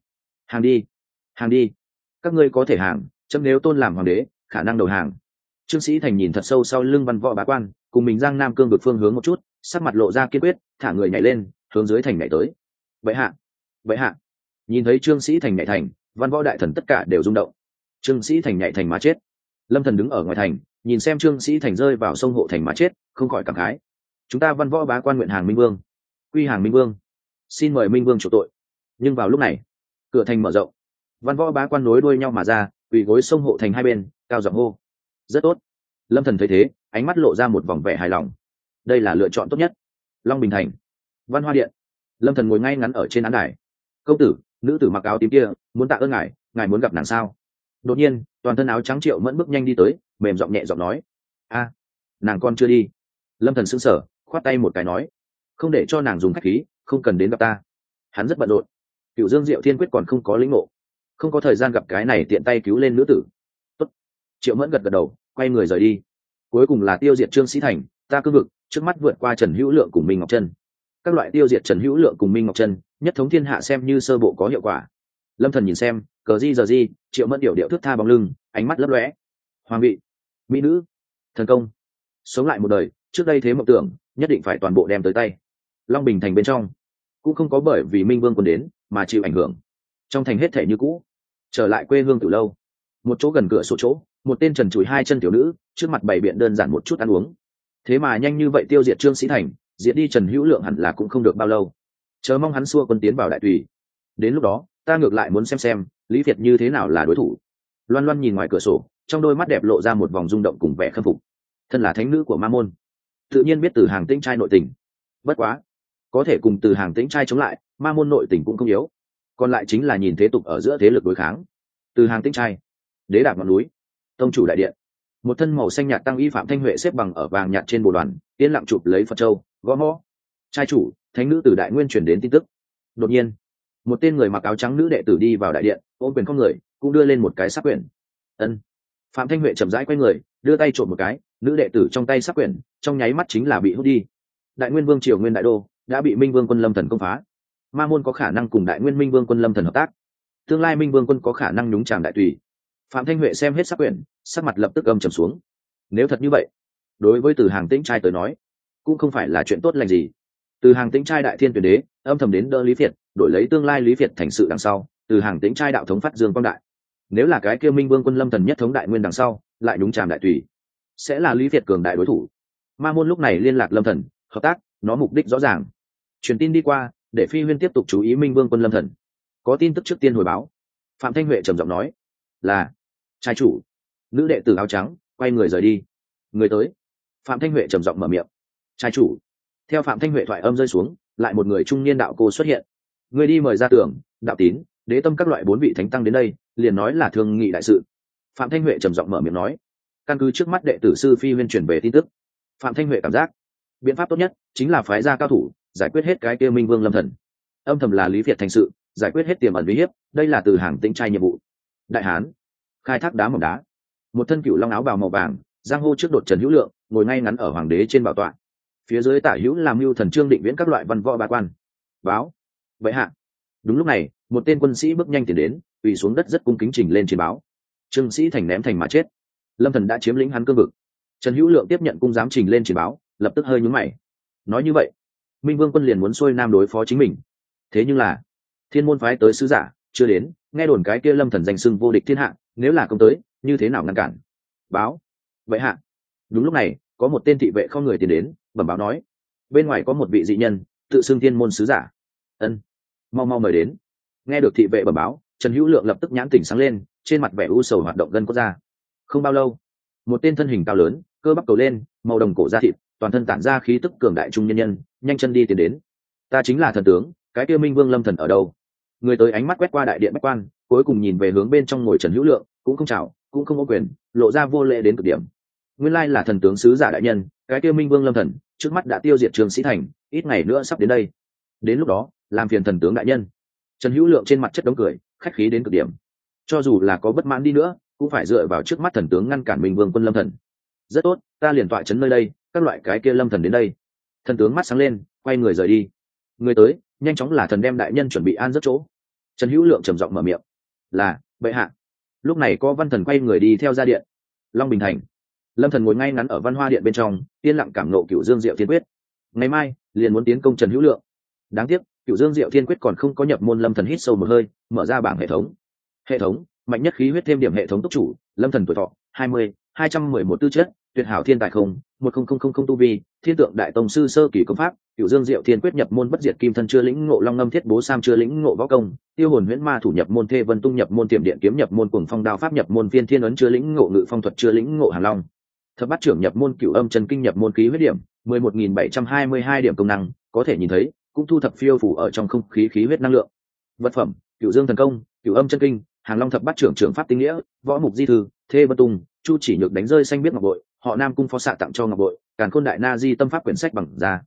Hàng đi, hàng đi, các ngươi có thể hàng, chấm nếu tôn làm hoàng đế khả năng đầu hàng. Trương Sĩ Thành nhìn thật sâu sau lưng văn võ bá quan, cùng mình giang nam cương vực phương hướng một chút, sắc mặt lộ ra kiên quyết, thả người nhảy lên hướng dưới thành nhảy tới. Vậy hạ, vậy hạ. Nhìn thấy Trương Sĩ Thành nhảy thành, văn võ đại thần tất cả đều rung động. Trương Sĩ Thành nhảy thành mà chết. Lâm Thần đứng ở ngoài thành, nhìn xem Trương Sĩ Thành rơi vào sông hộ thành mà chết, không khỏi cảm khái. Chúng ta văn võ bá quan nguyện hàng Minh Vương, quy hàng Minh Vương, xin mời Minh Vương chủ tội. Nhưng vào lúc này, cửa thành mở rộng, văn võ bá quan nối đuôi nhau mà ra, quỳ gối sông hộ thành hai bên, cao giọng hô. Rất tốt. Lâm Thần thấy thế, ánh mắt lộ ra một vòng vẻ hài lòng. Đây là lựa chọn tốt nhất. Long Bình Thành, Văn Hoa Điện. Lâm Thần ngồi ngay ngắn ở trên án đài. Công tử, nữ tử mặc áo tím kia muốn tạ ơn ngài muốn gặp nàng sao? Đột nhiên, toàn thân áo trắng Triệu Mẫn bước nhanh đi tới, mềm giọng nhẹ giọng nói. A, nàng con chưa đi. Lâm Thần sững sờ, khoát tay một cái nói. Không để cho nàng dùng khách khí, không cần đến gặp ta. Hắn rất bận rộn. Cựu Dương Diệu Thiên Quyết còn không có lĩnh ngộ, không có thời gian gặp cái này tiện tay cứu lên nữ tử. Tốt. Triệu Mẫn gật gật đầu, quay người rời đi. Cuối cùng là tiêu diệt Trương Sĩ Thành, ta cương vực trước mắt vượt qua Trần Hữu Lượng cùng Minh Ngọc Trân. Các loại tiêu diệt Trần Hữu Lượng cùng Minh Ngọc Trân, nhất thống thiên hạ xem như sơ bộ có hiệu quả. Lâm Thần nhìn xem, cờ di giờ di, Triệu Mẫn điệu thước tha bóng lưng, ánh mắt lấp lóe. Hoàng vị, mỹ nữ, thần công, sống lại một đời, trước đây thế mộng tưởng, nhất định phải toàn bộ đem tới tay. Long Bình Thành bên trong, cũng không có bởi vì Minh Vương quân đến mà chịu ảnh hưởng. Trong thành hết thể như cũ. Trở lại quê hương Tử Lâu, một chỗ gần cửa sổ chỗ, một tên trần trụi hai chân tiểu nữ, trước mặt bày biện đơn giản một chút ăn uống. Thế mà nhanh như vậy tiêu diệt Trương Sĩ Thành, diệt đi Trần Hữu Lượng hẳn là cũng không được bao lâu. Chờ mong hắn xua quân tiến vào đại tùy. Đến lúc đó, ta ngược lại muốn xem Lý Việt như thế nào là đối thủ. Loan Loan nhìn ngoài cửa sổ, trong đôi mắt đẹp lộ ra một vòng rung động cùng vẻ khâm phục. Thân là thánh nữ của Ma Môn, tự nhiên biết Từ Hàng Tĩnh trai nội tình. Bất quá, có thể cùng Từ Hàng Tĩnh trai chống lại, Ma Môn nội tình cũng không yếu. Còn lại chính là nhìn thế tục ở giữa thế lực đối kháng. Từ Hàng Tĩnh trai, đế đạp ngọn núi, tông chủ đại điện, một thân màu xanh nhạt tăng y Phạm Thanh Huệ xếp bằng ở vàng nhạt trên bồ đoàn, yên lặng chụp lấy Phật châu, gõ mõ. Trai chủ, thánh nữ từ đại nguyên truyền đến tin tức. Đột nhiên, một tên người mặc áo trắng nữ đệ tử đi vào đại điện, ôm quyền không người, cũng đưa lên một cái sắc quyển. Ân. Phạm Thanh Huệ chậm rãi quay người, đưa tay trộm một cái, nữ đệ tử trong tay sắc quyển, trong nháy mắt chính là bị hút đi. Đại Nguyên Vương triều Nguyên Đại Đô đã bị Minh Vương quân Lâm Thần công phá. Ma Môn có khả năng cùng Đại Nguyên Minh Vương quân Lâm Thần hợp tác. Tương lai Minh Vương quân có khả năng nhúng chàm đại tùy. Phạm Thanh Huệ xem hết sắc quyển, sắc mặt lập tức âm trầm xuống. Nếu thật như vậy, đối với Từ Hàng Tĩnh trai tới nói, cũng không phải là chuyện tốt lành gì. Từ Hàng Tĩnh trai đại thiên tuyển đế, âm thầm đến đỡ Lý Việt, đổi lấy tương lai Lý Việt thành sự đằng sau, Từ Hàng Tĩnh trai đạo thống phát dương quang đại. Nếu là cái kia Minh Vương quân Lâm Thần nhất thống đại nguyên đằng sau, lại nhúng chàm đại tùy, sẽ là Lý Việt cường đại đối thủ. Ma Môn lúc này liên lạc Lâm Thần, hợp tác, nó mục đích rõ ràng. Truyền tin đi qua, để Phi Huyên tiếp tục chú ý Minh Vương quân Lâm Thần. Có tin tức trước tiên hồi báo. Phạm Thanh Huệ trầm giọng nói, là trai chủ. Nữ đệ tử áo trắng quay người rời đi. Người tới. Phạm Thanh Huệ trầm giọng mở miệng. Trai chủ. Theo Phạm Thanh Huệ thoại âm rơi xuống, lại một người trung niên đạo cô xuất hiện. Người đi mời ra tưởng, đạo tín, đế tâm các loại 4 vị thánh tăng đến đây, liền nói là thương nghị đại sự. Phạm Thanh Huệ trầm giọng mở miệng nói. Căn cứ trước mắt đệ tử sư Phi Huyên truyền về tin tức, Phạm Thanh Huệ cảm giác biện pháp tốt nhất chính là phái ra cao thủ giải quyết hết cái kia Minh Vương Lâm Thần. Âm thầm là Lý Việt thành sự, giải quyết hết tiềm ẩn uy hiếp, đây là Từ Hàng Tĩnh trai nhiệm vụ. Đại Hán, khai thác đá mỏng đá. Một thân cựu long áo bào màu vàng, giang hô trước đột Trần Hữu Lượng, ngồi ngay ngắn ở hoàng đế trên bảo tọa. Phía dưới tả hữu làm mưu thần Trương Định Viễn các loại văn võ bá quan. Báo, vậy hạ. Đúng lúc này, một tên quân sĩ bước nhanh tiến đến, quỳ xuống đất rất cung kính trình lên chiến báo. Trương Sĩ Thành ném thành mà chết. Lâm Thần đã chiếm lĩnh hắn cương vực. Trần Hữu Lượng tiếp nhận cung giám trình lên chiến báo, lập tức hơi nhướng mày. Nói như vậy, Minh Vương quân liền muốn xuôi nam đối phó chính mình. Thế nhưng là, Thiên môn phái tới sứ giả chưa đến, nghe đồn cái kia Lâm Thần danh xưng vô địch thiên hạ, nếu là công tới, như thế nào ngăn cản? Báo, vậy hạ. Đúng lúc này, có một tên thị vệ không người tiến đến, bẩm báo nói, bên ngoài có một vị dị nhân, tự xưng Thiên môn sứ giả. Ân, mau mau mời đến. Nghe được thị vệ bẩm báo, Trần Hữu Lượng lập tức nhãn tỉnh sáng lên, trên mặt vẻ u sầu hoạt động gân cốt ra. Không bao lâu, một tên thân hình cao lớn, cơ bắp cầu lên, màu đồng cổ da thịt, toàn thân tản ra khí tức cường đại trung nhân nhân, nhanh chân đi tiến đến. Ta chính là thần tướng, cái kia Minh Vương Lâm Thần ở đâu? Người tới ánh mắt quét qua đại điện bách quan, cuối cùng nhìn về hướng bên trong ngồi Trần Hữu Lượng, cũng không chào, cũng không có quyền, lộ ra vô lễ đến cực điểm. Nguyên lai là thần tướng sứ giả đại nhân, cái kia Minh Vương Lâm Thần trước mắt đã tiêu diệt Trương Sĩ Thành, ít ngày nữa sắp đến đây. Đến lúc đó, làm phiền thần tướng đại nhân. Trần Hữu Lượng trên mặt chất đống cười, khách khí đến cực điểm. Cho dù là có bất mãn đi nữa, cũng phải dựa vào trước mắt thần tướng ngăn cản Minh Vương quân Lâm Thần. Rất tốt, ta liền tọa trấn nơi đây, các loại cái kia Lâm Thần đến đây. Thần tướng mắt sáng lên, quay người rời đi. Người tới, nhanh chóng là thần đem đại nhân chuẩn bị an rất chỗ. Trần Hữu Lượng trầm giọng mở miệng. Là, bệ hạ. Lúc này có Văn Thần quay người đi theo ra điện. Long Bình Thành. Lâm Thần ngồi ngay ngắn ở Văn Hoa điện bên trong, yên lặng cảm nộ Cửu Dương Diệu Thiên Quyết. Ngày mai liền muốn tiến công Trần Hữu Lượng. Đáng tiếc, Cửu Dương Diệu Thiên Quyết còn không có nhập môn. Lâm Thần hít sâu một hơi, mở ra bảng hệ thống. Hệ thống, mạnh nhất khí huyết thêm điểm hệ thống túc chủ, Lâm Thần tuổi thọ 20, 211 tư chất, tuyệt hảo thiên tài không, 10000 tu vi, thiên tượng đại tông sư sơ kỳ công pháp, Cửu Dương Diệu Thiên Quyết nhập môn bất diệt kim thân chưa lĩnh ngộ long ngâm thiết bố sam chưa lĩnh ngộ võ công, tiêu hồn huyễn ma thủ nhập môn thê vân tung nhập môn tiềm điện kiếm nhập môn cuồng phong đao pháp nhập môn viên thiên ấn chưa lĩnh ngộ ngự phong thuật chưa lĩnh ngộ hàng long. Thập bát trưởng nhập môn Cửu Âm chân kinh nhập môn khí huyết điểm, 11722 điểm công năng, có thể nhìn thấy, cũng thu thập phiêu phủ ở trong không khí khí huyết năng lượng. Vật phẩm, Cửu Dương thần công, Cửu Âm chân kinh, hàng long thập bát trưởng trưởng pháp tinh nghĩa, võ mục di thư, thê vân tung, chu chỉ nhược đánh rơi xanh biết ngọc bội, họ Nam cung phó xạ tặng cho ngọc bội, càn khôn đại na di tâm pháp quyển sách bằng da.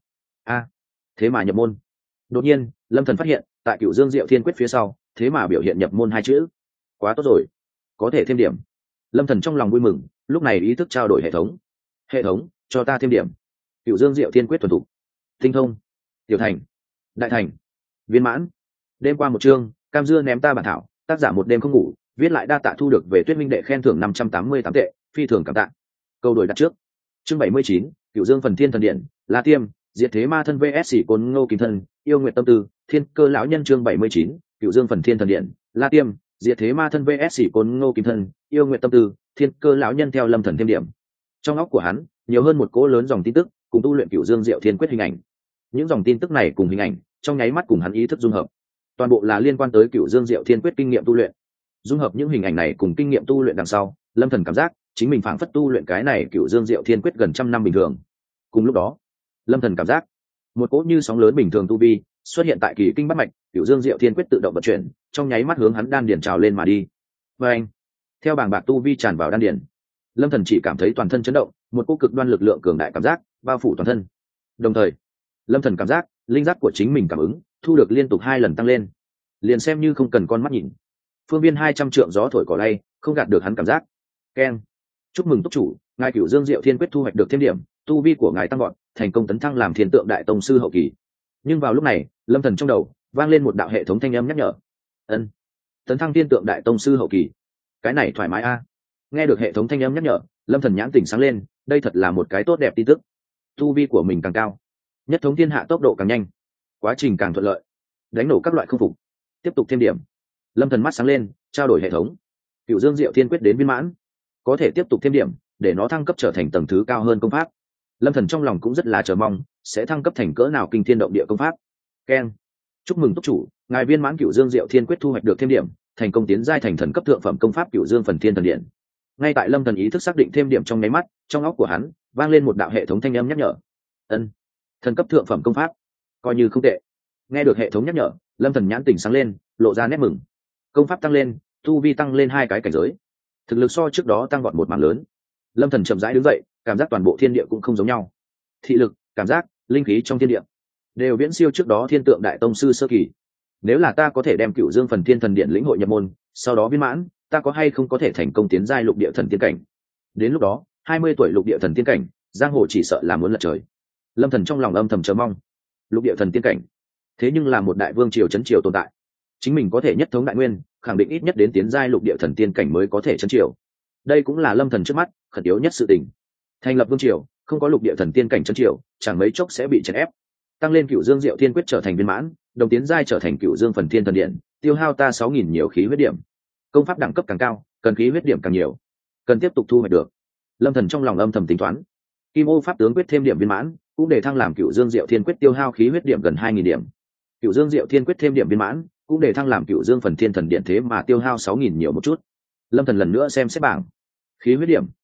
Thế mà nhập môn. Đột nhiên Lâm Thần phát hiện tại Cửu Dương Diệu Thiên Quyết phía sau thế mà biểu hiện nhập môn hai chữ. Quá tốt rồi, có thể thêm điểm. Lâm Thần trong lòng vui mừng, lúc này ý thức trao đổi hệ thống. Hệ thống, cho ta thêm điểm. Cửu Dương Diệu Thiên Quyết thuần thục, tinh thông, tiểu thành, đại thành, viên mãn. Đêm qua một chương, cam dưa ném ta bản thảo, tác giả một đêm không ngủ, viết lại đa tạ thu được về Tuyết Minh đệ khen thưởng 588 tệ, phi thường cảm tạ. Câu đổi đặt trước. Chương 79, Cửu Dương phần thiên thần điện, La Tiêm, diệt thế ma thân vs Côn Ngô Kim thân, yêu nguyện tâm tư, thiên cơ lão nhân. Chương 79, Cửu Dương phần thiên thần điện, La Tiêm, diệt thế ma thân vs Côn Ngô Kim thân, yêu nguyện tâm tư, thiên cơ lão nhân. Theo Lâm Thần thêm điểm, trong óc của hắn nhiều hơn một cỗ lớn dòng tin tức cùng tu luyện Cửu Dương Diệu Thiên Quyết hình ảnh. Những dòng tin tức này cùng hình ảnh trong nháy mắt cùng hắn ý thức dung hợp, toàn bộ là liên quan tới Cửu Dương Diệu Thiên Quyết kinh nghiệm tu luyện. Dung hợp những hình ảnh này cùng kinh nghiệm tu luyện đằng sau, Lâm Thần cảm giác chính mình phảng phất tu luyện cái này Cửu Dương Diệu Thiên Quyết gần trăm năm bình thường. Cùng lúc đó, Lâm Thần cảm giác một cỗ như sóng lớn bình thường tu vi xuất hiện tại kỳ kinh bát mạch, Cửu Dương Diệu Thiên Quyết tự động vận chuyển, trong nháy mắt hướng hắn đan điền trào lên mà đi. Và anh, theo bàng bạc tu vi tràn vào đan điền, Lâm Thần chỉ cảm thấy toàn thân chấn động, một cỗ cực đoan lực lượng cường đại cảm giác bao phủ toàn thân. Đồng thời, Lâm Thần cảm giác linh giác của chính mình cảm ứng thu được liên tục 2 lần tăng lên, liền xem như không cần con mắt nhìn, phương viên 200 trượng gió thổi cỏ lay không gạt được hắn cảm giác. Keng, chúc mừng túc chủ, ngài Cửu Dương Diệu Thiên Quyết thu hoạch được thêm điểm, tu vi của ngài tăng vọt, thành công tấn thăng làm thiên tượng đại tông sư hậu kỳ. Nhưng vào lúc này, Lâm Thần trong đầu vang lên một đạo hệ thống thanh âm nhắc nhở. Ân, tấn thăng thiên tượng đại tông sư hậu kỳ, cái này thoải mái a. Nghe được hệ thống thanh âm nhắc nhở, Lâm Thần nhãn tỉnh sáng lên, đây thật là một cái tốt đẹp tin tức. Tu vi của mình càng cao, nhất thống thiên hạ tốc độ càng nhanh, quá trình càng thuận lợi, đánh nổ các loại không phục. Tiếp tục thêm điểm. Lâm Thần mắt sáng lên, trao đổi hệ thống. Cửu Dương Diệu Thiên Quyết đến viên mãn, có thể tiếp tục thêm điểm để nó thăng cấp trở thành tầng thứ cao hơn công pháp. Lâm Thần trong lòng cũng rất là chờ mong sẽ thăng cấp thành cỡ nào kinh thiên động địa công pháp. Keng, chúc mừng túc chủ, ngài viên mãn Cửu Dương Diệu Thiên Quyết thu hoạch được thêm điểm, thành công tiến giai thành thần cấp thượng phẩm công pháp Cửu Dương phần thiên thần điện. Ngay tại Lâm Thần ý thức xác định thêm điểm trong nháy mắt, trong óc của hắn vang lên một đạo hệ thống thanh âm nhắc nhở. Ân, thần cấp thượng phẩm công pháp, coi như không tệ. Nghe được hệ thống nhắc nhở, Lâm Thần nhãn tỉnh sáng lên, lộ ra nét mừng. Công pháp tăng lên, tu vi tăng lên 2 cái cảnh giới, thực lực so trước đó tăng vọt một mảng lớn. Lâm Thần chậm rãi đứng dậy, cảm giác toàn bộ thiên địa cũng không giống nhau. Thị lực, cảm giác, linh khí trong thiên địa đều viễn siêu trước đó thiên tượng đại tông sư sơ kỳ. Nếu là ta có thể đem Cửu Dương phần thiên thần điện lĩnh hội nhập môn, sau đó viên mãn, ta có hay không có thể thành công tiến giai lục địa thần tiên cảnh? Đến lúc đó, 20 tuổi lục địa thần tiên cảnh, giang hồ chỉ sợ là muốn lật trời. Lâm Thần trong lòng âm thầm chờ mong. Lục địa thần tiên cảnh, thế nhưng là một đại vương triều trấn triều tồn tại. Chính mình có thể nhất thống đại nguyên, khẳng định ít nhất đến tiến giai lục địa thần tiên cảnh mới có thể trấn triều. Đây cũng là Lâm Thần trước mắt khẩn yếu nhất sự tình. Thành lập vương triều, không có lục địa thần tiên cảnh trấn triều, chẳng mấy chốc sẽ bị chèn ép. Tăng lên Cửu Dương Diệu Thiên Quyết trở thành viên mãn, đồng tiến giai trở thành Cửu Dương phần thiên thần điện, tiêu hao ta 6000 nhiều khí huyết điểm. Công pháp đẳng cấp càng cao, cần khí huyết điểm càng nhiều, cần tiếp tục thu hoạch được. Lâm Thần trong lòng âm thầm tính toán. Kim Ô pháp tướng quyết thêm điểm viên mãn, cũng để thăng làm Cửu Dương Diệu Thiên Quyết tiêu hao khí huyết điểm gần 2000 điểm. Cửu Dương Diệu Thiên Quyết thêm điểm viên mãn, cũng để thăng làm Cửu Dương phần thiên thần điện thế mà tiêu hao 6000 nhiều một chút. Lâm Thần lần nữa xem xét bảng. Khí huyết điểm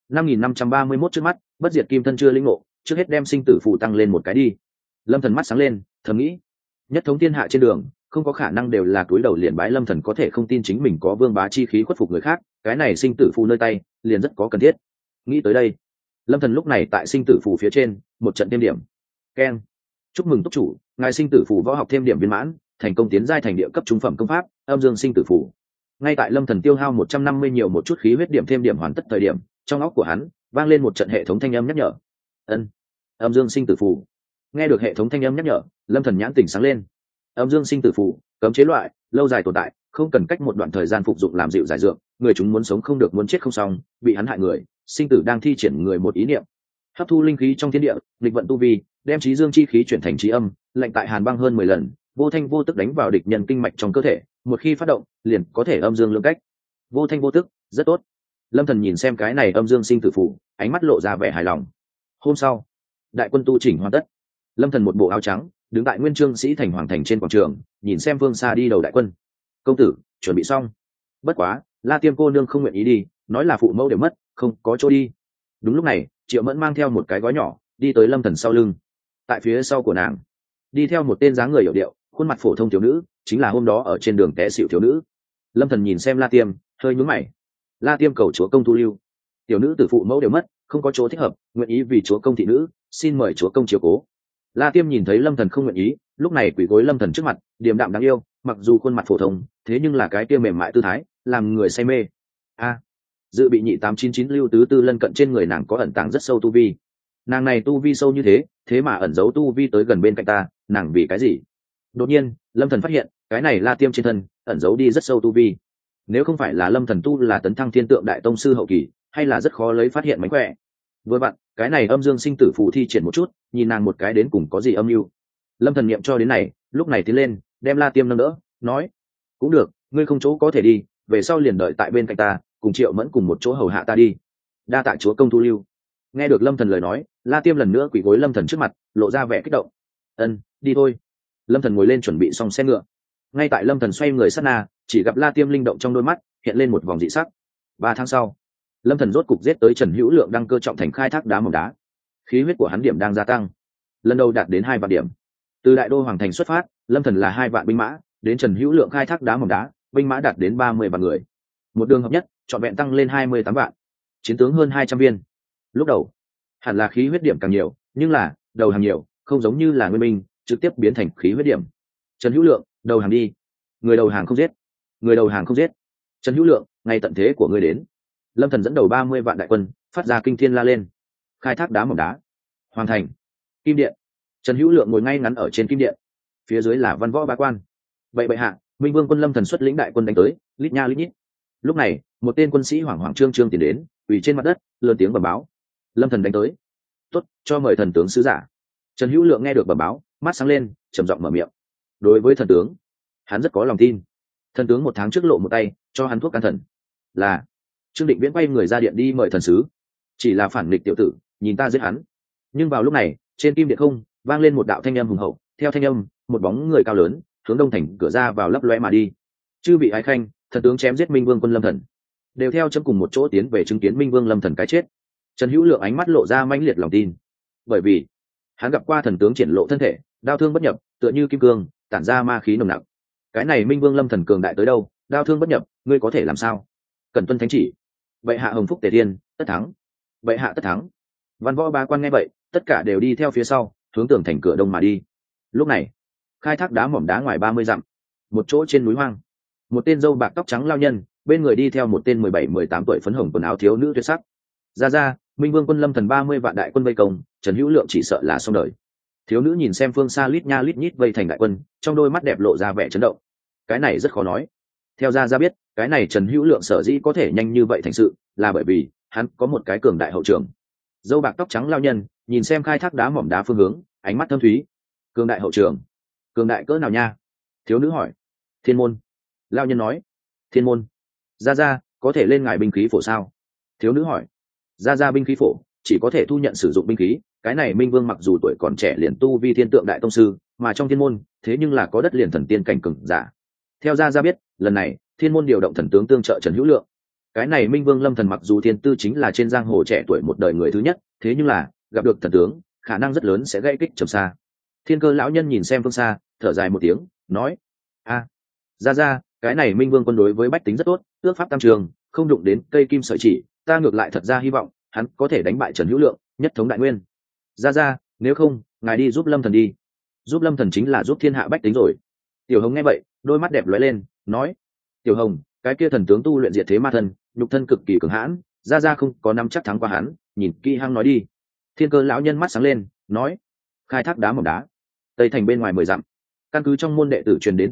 5531 trước mắt, bất diệt kim thân chưa lĩnh ngộ, trước hết đem sinh tử phù tăng lên một cái đi. Lâm Thần mắt sáng lên, thầm nghĩ, nhất thống thiên hạ trên đường, không có khả năng đều là túi đầu liền bái. Lâm Thần có thể không tin chính mình có vương bá chi khí khuất phục người khác, cái này sinh tử phù nơi tay, liền rất có cần thiết. Nghĩ tới đây, Lâm Thần lúc này tại sinh tử phù phía trên, một trận thêm điểm. Keng, chúc mừng túc chủ, ngài sinh tử phù võ học thêm điểm viên mãn, thành công tiến giai thành địa cấp trung phẩm công pháp Âm Dương sinh tử phù. Ngay tại Lâm Thần tiêu hao 150 nhiều một chút khí huyết điểm thêm điểm hoàn tất thời điểm, trong óc của hắn vang lên một trận hệ thống thanh âm nhắc nhở. Ân, Âm Dương sinh tử phù. Nghe được hệ thống thanh âm nhắc nhở, Lâm Thần nhãn tỉnh sáng lên. Âm Dương sinh tử phù, cấm chế loại, lâu dài tồn tại, không cần cách một đoạn thời gian phục dụng làm dịu giải dược, người chúng muốn sống không được, muốn chết không xong, bị hắn hại người, sinh tử đang thi triển người một ý niệm. Hấp thu linh khí trong thiên địa, nghịch vận tu vi, đem trí dương chi khí chuyển thành trí âm, lạnh tại hàn băng hơn 10 lần, vô thanh vô tức đánh vào địch nhân kinh mạch trong cơ thể, một khi phát động, liền có thể âm dương lưỡng cách. Vô thanh vô tức, rất tốt. Lâm Thần nhìn xem cái này âm dương sinh tử phù, ánh mắt lộ ra vẻ hài lòng. Hôm sau, đại quân tu chỉnh hoàn tất. Lâm Thần một bộ áo trắng, đứng tại Nguyên Chương Sĩ thành hoàng thành trên quảng trường, nhìn xem phương xa đi đầu đại quân. Công tử, chuẩn bị xong. Bất quá, La Tiêm cô nương không nguyện ý đi, nói là phụ mẫu đều mất, không có chỗ đi. Đúng lúc này, Triệu Mẫn mang theo một cái gói nhỏ, đi tới Lâm Thần sau lưng. Tại phía sau của nàng, đi theo một tên dáng người hiểu điệu, khuôn mặt phổ thông thiếu nữ, chính là hôm đó ở trên đường té xỉu thiếu nữ. Lâm Thần nhìn xem La Tiêm, hơi nhướng mày. La Tiêm cầu chúa công thu lưu. Tiểu nữ tử phụ mẫu đều mất, không có chỗ thích hợp, nguyện ý vì chúa công thị nữ, xin mời chúa công chiếu cố. La Tiêm nhìn thấy Lâm Thần không nguyện ý, lúc này quỳ gối Lâm Thần trước mặt, điềm đạm đáng yêu, mặc dù khuôn mặt phổ thông, thế nhưng là cái kia mềm mại tư thái, làm người say mê. Dự bị nhị 899 lưu tứ tư lân cận trên người nàng có ẩn tàng rất sâu tu vi. Nàng này tu vi sâu như thế, thế mà ẩn giấu tu vi tới gần bên cạnh ta, nàng vì cái gì? Đột nhiên, Lâm Thần phát hiện, cái này La Tiêm trên thân ẩn giấu đi rất sâu tu vi. Nếu không phải là Lâm Thần tu là tấn thăng thiên tượng đại tông sư hậu kỳ, hay là rất khó lấy phát hiện mánh khỏe. Với bạn, cái này âm dương sinh tử phù thi triển một chút, nhìn nàng một cái đến cùng có gì âm mưu. Lâm Thần niệm cho đến này, lúc này tiến lên, đem La Tiêm nâng đỡ, nói: cũng được, ngươi không chỗ có thể đi, về sau liền đợi tại bên cạnh ta, cùng Triệu Mẫn cùng một chỗ hầu hạ ta đi. Đa tạ chúa công thu lưu. Nghe được Lâm Thần lời nói, La Tiêm lần nữa quỳ gối Lâm Thần trước mặt, lộ ra vẻ kích động. Ân, đi thôi. Lâm Thần ngồi lên chuẩn bị xong xe ngựa. Ngay tại Lâm Thần xoay người sát na, chỉ gặp La Tiêm linh động trong đôi mắt hiện lên một vòng dị sắc. 3 tháng sau, Lâm Thần rốt cục giết tới Trần Hữu Lượng đăng cơ trọng thành khai thác đá mỏng đá. Khí huyết của hắn điểm đang gia tăng, lần đầu đạt đến 2 vạn điểm. Từ đại đô hoàng thành xuất phát, Lâm Thần là 2 vạn binh mã, đến Trần Hữu Lượng khai thác đá mỏng đá, binh mã đạt đến 30 vạn người. Một đường hợp nhất, trọn vẹn tăng lên 28 vạn. Chiến tướng hơn 200 viên. Lúc đầu, hẳn là khí huyết điểm càng nhiều, nhưng là đầu hàng nhiều, không giống như là nguyên binh, trực tiếp biến thành khí huyết điểm. Trần Hữu Lượng, đầu hàng đi. Người đầu hàng không giết. Người đầu hàng không giết. Trần Hữu Lượng, ngày tận thế của ngươi đến. Lâm Thần dẫn đầu 30 vạn đại quân, phát ra kinh thiên la lên. Khai thác đá mỏng đá. Hoàn thành. Kim điện. Trần Hữu Lượng ngồi ngay ngắn ở trên kim điện. Phía dưới là văn võ bá quan. Vậy bệ hạ, Minh Vương quân Lâm Thần xuất lĩnh đại quân đánh tới, lít nha lít nhít. Lúc này, một tên quân sĩ hoảng hoảng trương trương tiến đến, quỳ trên mặt đất, lớn tiếng bẩm báo: Lâm Thần đánh tới. Tốt, cho mời thần tướng sứ giả. Trần Hữu Lượng nghe được bẩm báo, mắt sáng lên, trầm giọng mở miệng. Đối với thần tướng, hắn rất có lòng tin. Thần tướng 1 tháng trước lộ một tay, cho hắn thuốc can thần. Là. Trương Định Viễn quay người ra điện đi mời thần sứ. Chỉ là phản nghịch tiểu tử, nhìn ta giết hắn. Nhưng vào lúc này, trên kim điện không vang lên một đạo thanh âm hùng hậu, theo thanh âm, một bóng người cao lớn hướng đông thành cửa ra vào lấp lóe mà đi. Chư vị ái khanh, thần tướng chém giết Minh Vương quân Lâm Thần, đều theo chấm cùng một chỗ tiến về chứng kiến Minh Vương Lâm Thần cái chết. Trần Hữu Lượng ánh mắt lộ ra mãnh liệt lòng tin, bởi vì hắn gặp qua thần tướng triển lộ thân thể, đao thương bất nhập, tựa như kim cương, tản ra ma khí nồng nặc. Cái này Minh Vương Lâm Thần cường đại tới đâu, đao thương bất nhập, ngươi có thể làm sao? Cần tuân thánh chỉ. Vậy hạ hồng phúc tề thiên, tất thắng. Vậy hạ tất thắng. Văn võ ba quan nghe vậy, tất cả đều đi theo phía sau, hướng tường thành cửa đông mà đi. Lúc này, khai thác đá mỏm đá ngoài 30 dặm, một chỗ trên núi hoang, một tên râu bạc tóc trắng lao nhân, bên người đi theo một tên 17-18 tuổi phấn hồng quần áo thiếu nữ tuyệt sắc. Ra, Minh Vương quân Lâm Thần 30 vạn đại quân vây công, Trần Hữu Lượng chỉ sợ là xong đời. Thiếu nữ nhìn xem phương xa lít nha lít nhít vây thành đại quân, trong đôi mắt đẹp lộ ra vẻ chấn động. Cái này rất khó nói. Theo ra biết, cái này Trần Hữu Lượng sở dĩ có thể nhanh như vậy thành sự, là bởi vì hắn có một cái cường đại hậu trường. Dâu bạc tóc trắng lao nhân nhìn xem khai thác đá mỏm đá phương hướng, ánh mắt thâm thúy. Cường đại hậu trường? Cường đại cỡ nào nha? Thiếu nữ hỏi. Thiên môn. Lao nhân nói. Thiên môn. Ra, có thể lên ngài binh khí phổ sao? Thiếu nữ hỏi. Ra binh khí phổ chỉ có thể thu nhận sử dụng binh khí, cái này Minh Vương mặc dù tuổi còn trẻ liền tu vi thiên tượng đại tông sư, mà trong thiên môn thế nhưng là có đất liền thần tiên cảnh cường giả. Theo ra biết, lần này thiên môn điều động thần tướng tương trợ Trần Hữu Lượng. Cái này Minh Vương Lâm Thần mặc dù thiên tư chính là trên giang hồ trẻ tuổi một đời người thứ nhất, thế nhưng là gặp được thần tướng, khả năng rất lớn sẽ gây kích trầm xa. Thiên Cơ lão nhân nhìn xem phương xa, thở dài một tiếng, nói: ra, cái này Minh Vương quân đối với bách tính rất tốt, ước pháp tam trường, không đụng đến cây kim sợi chỉ, ta ngược lại thật ra hy vọng hắn có thể đánh bại Trần Hữu Lượng, nhất thống đại nguyên. Ra, nếu không, ngài đi giúp Lâm Thần đi. Giúp Lâm Thần chính là giúp thiên hạ bách tính rồi. Tiểu Hồng nghe vậy, đôi mắt đẹp lóe lên, nói: Tiểu Hồng, cái kia thần tướng tu luyện diệt thế ma thân, nhục thân cực kỳ cường hãn, ra không có nắm chắc thắng qua hắn, nhìn kỹ hăng nói đi. Thiên Cơ lão nhân mắt sáng lên, nói: khai thác đá mỏng đá, tây thành bên ngoài 10 dặm, căn cứ trong môn đệ tử truyền đến tin tức,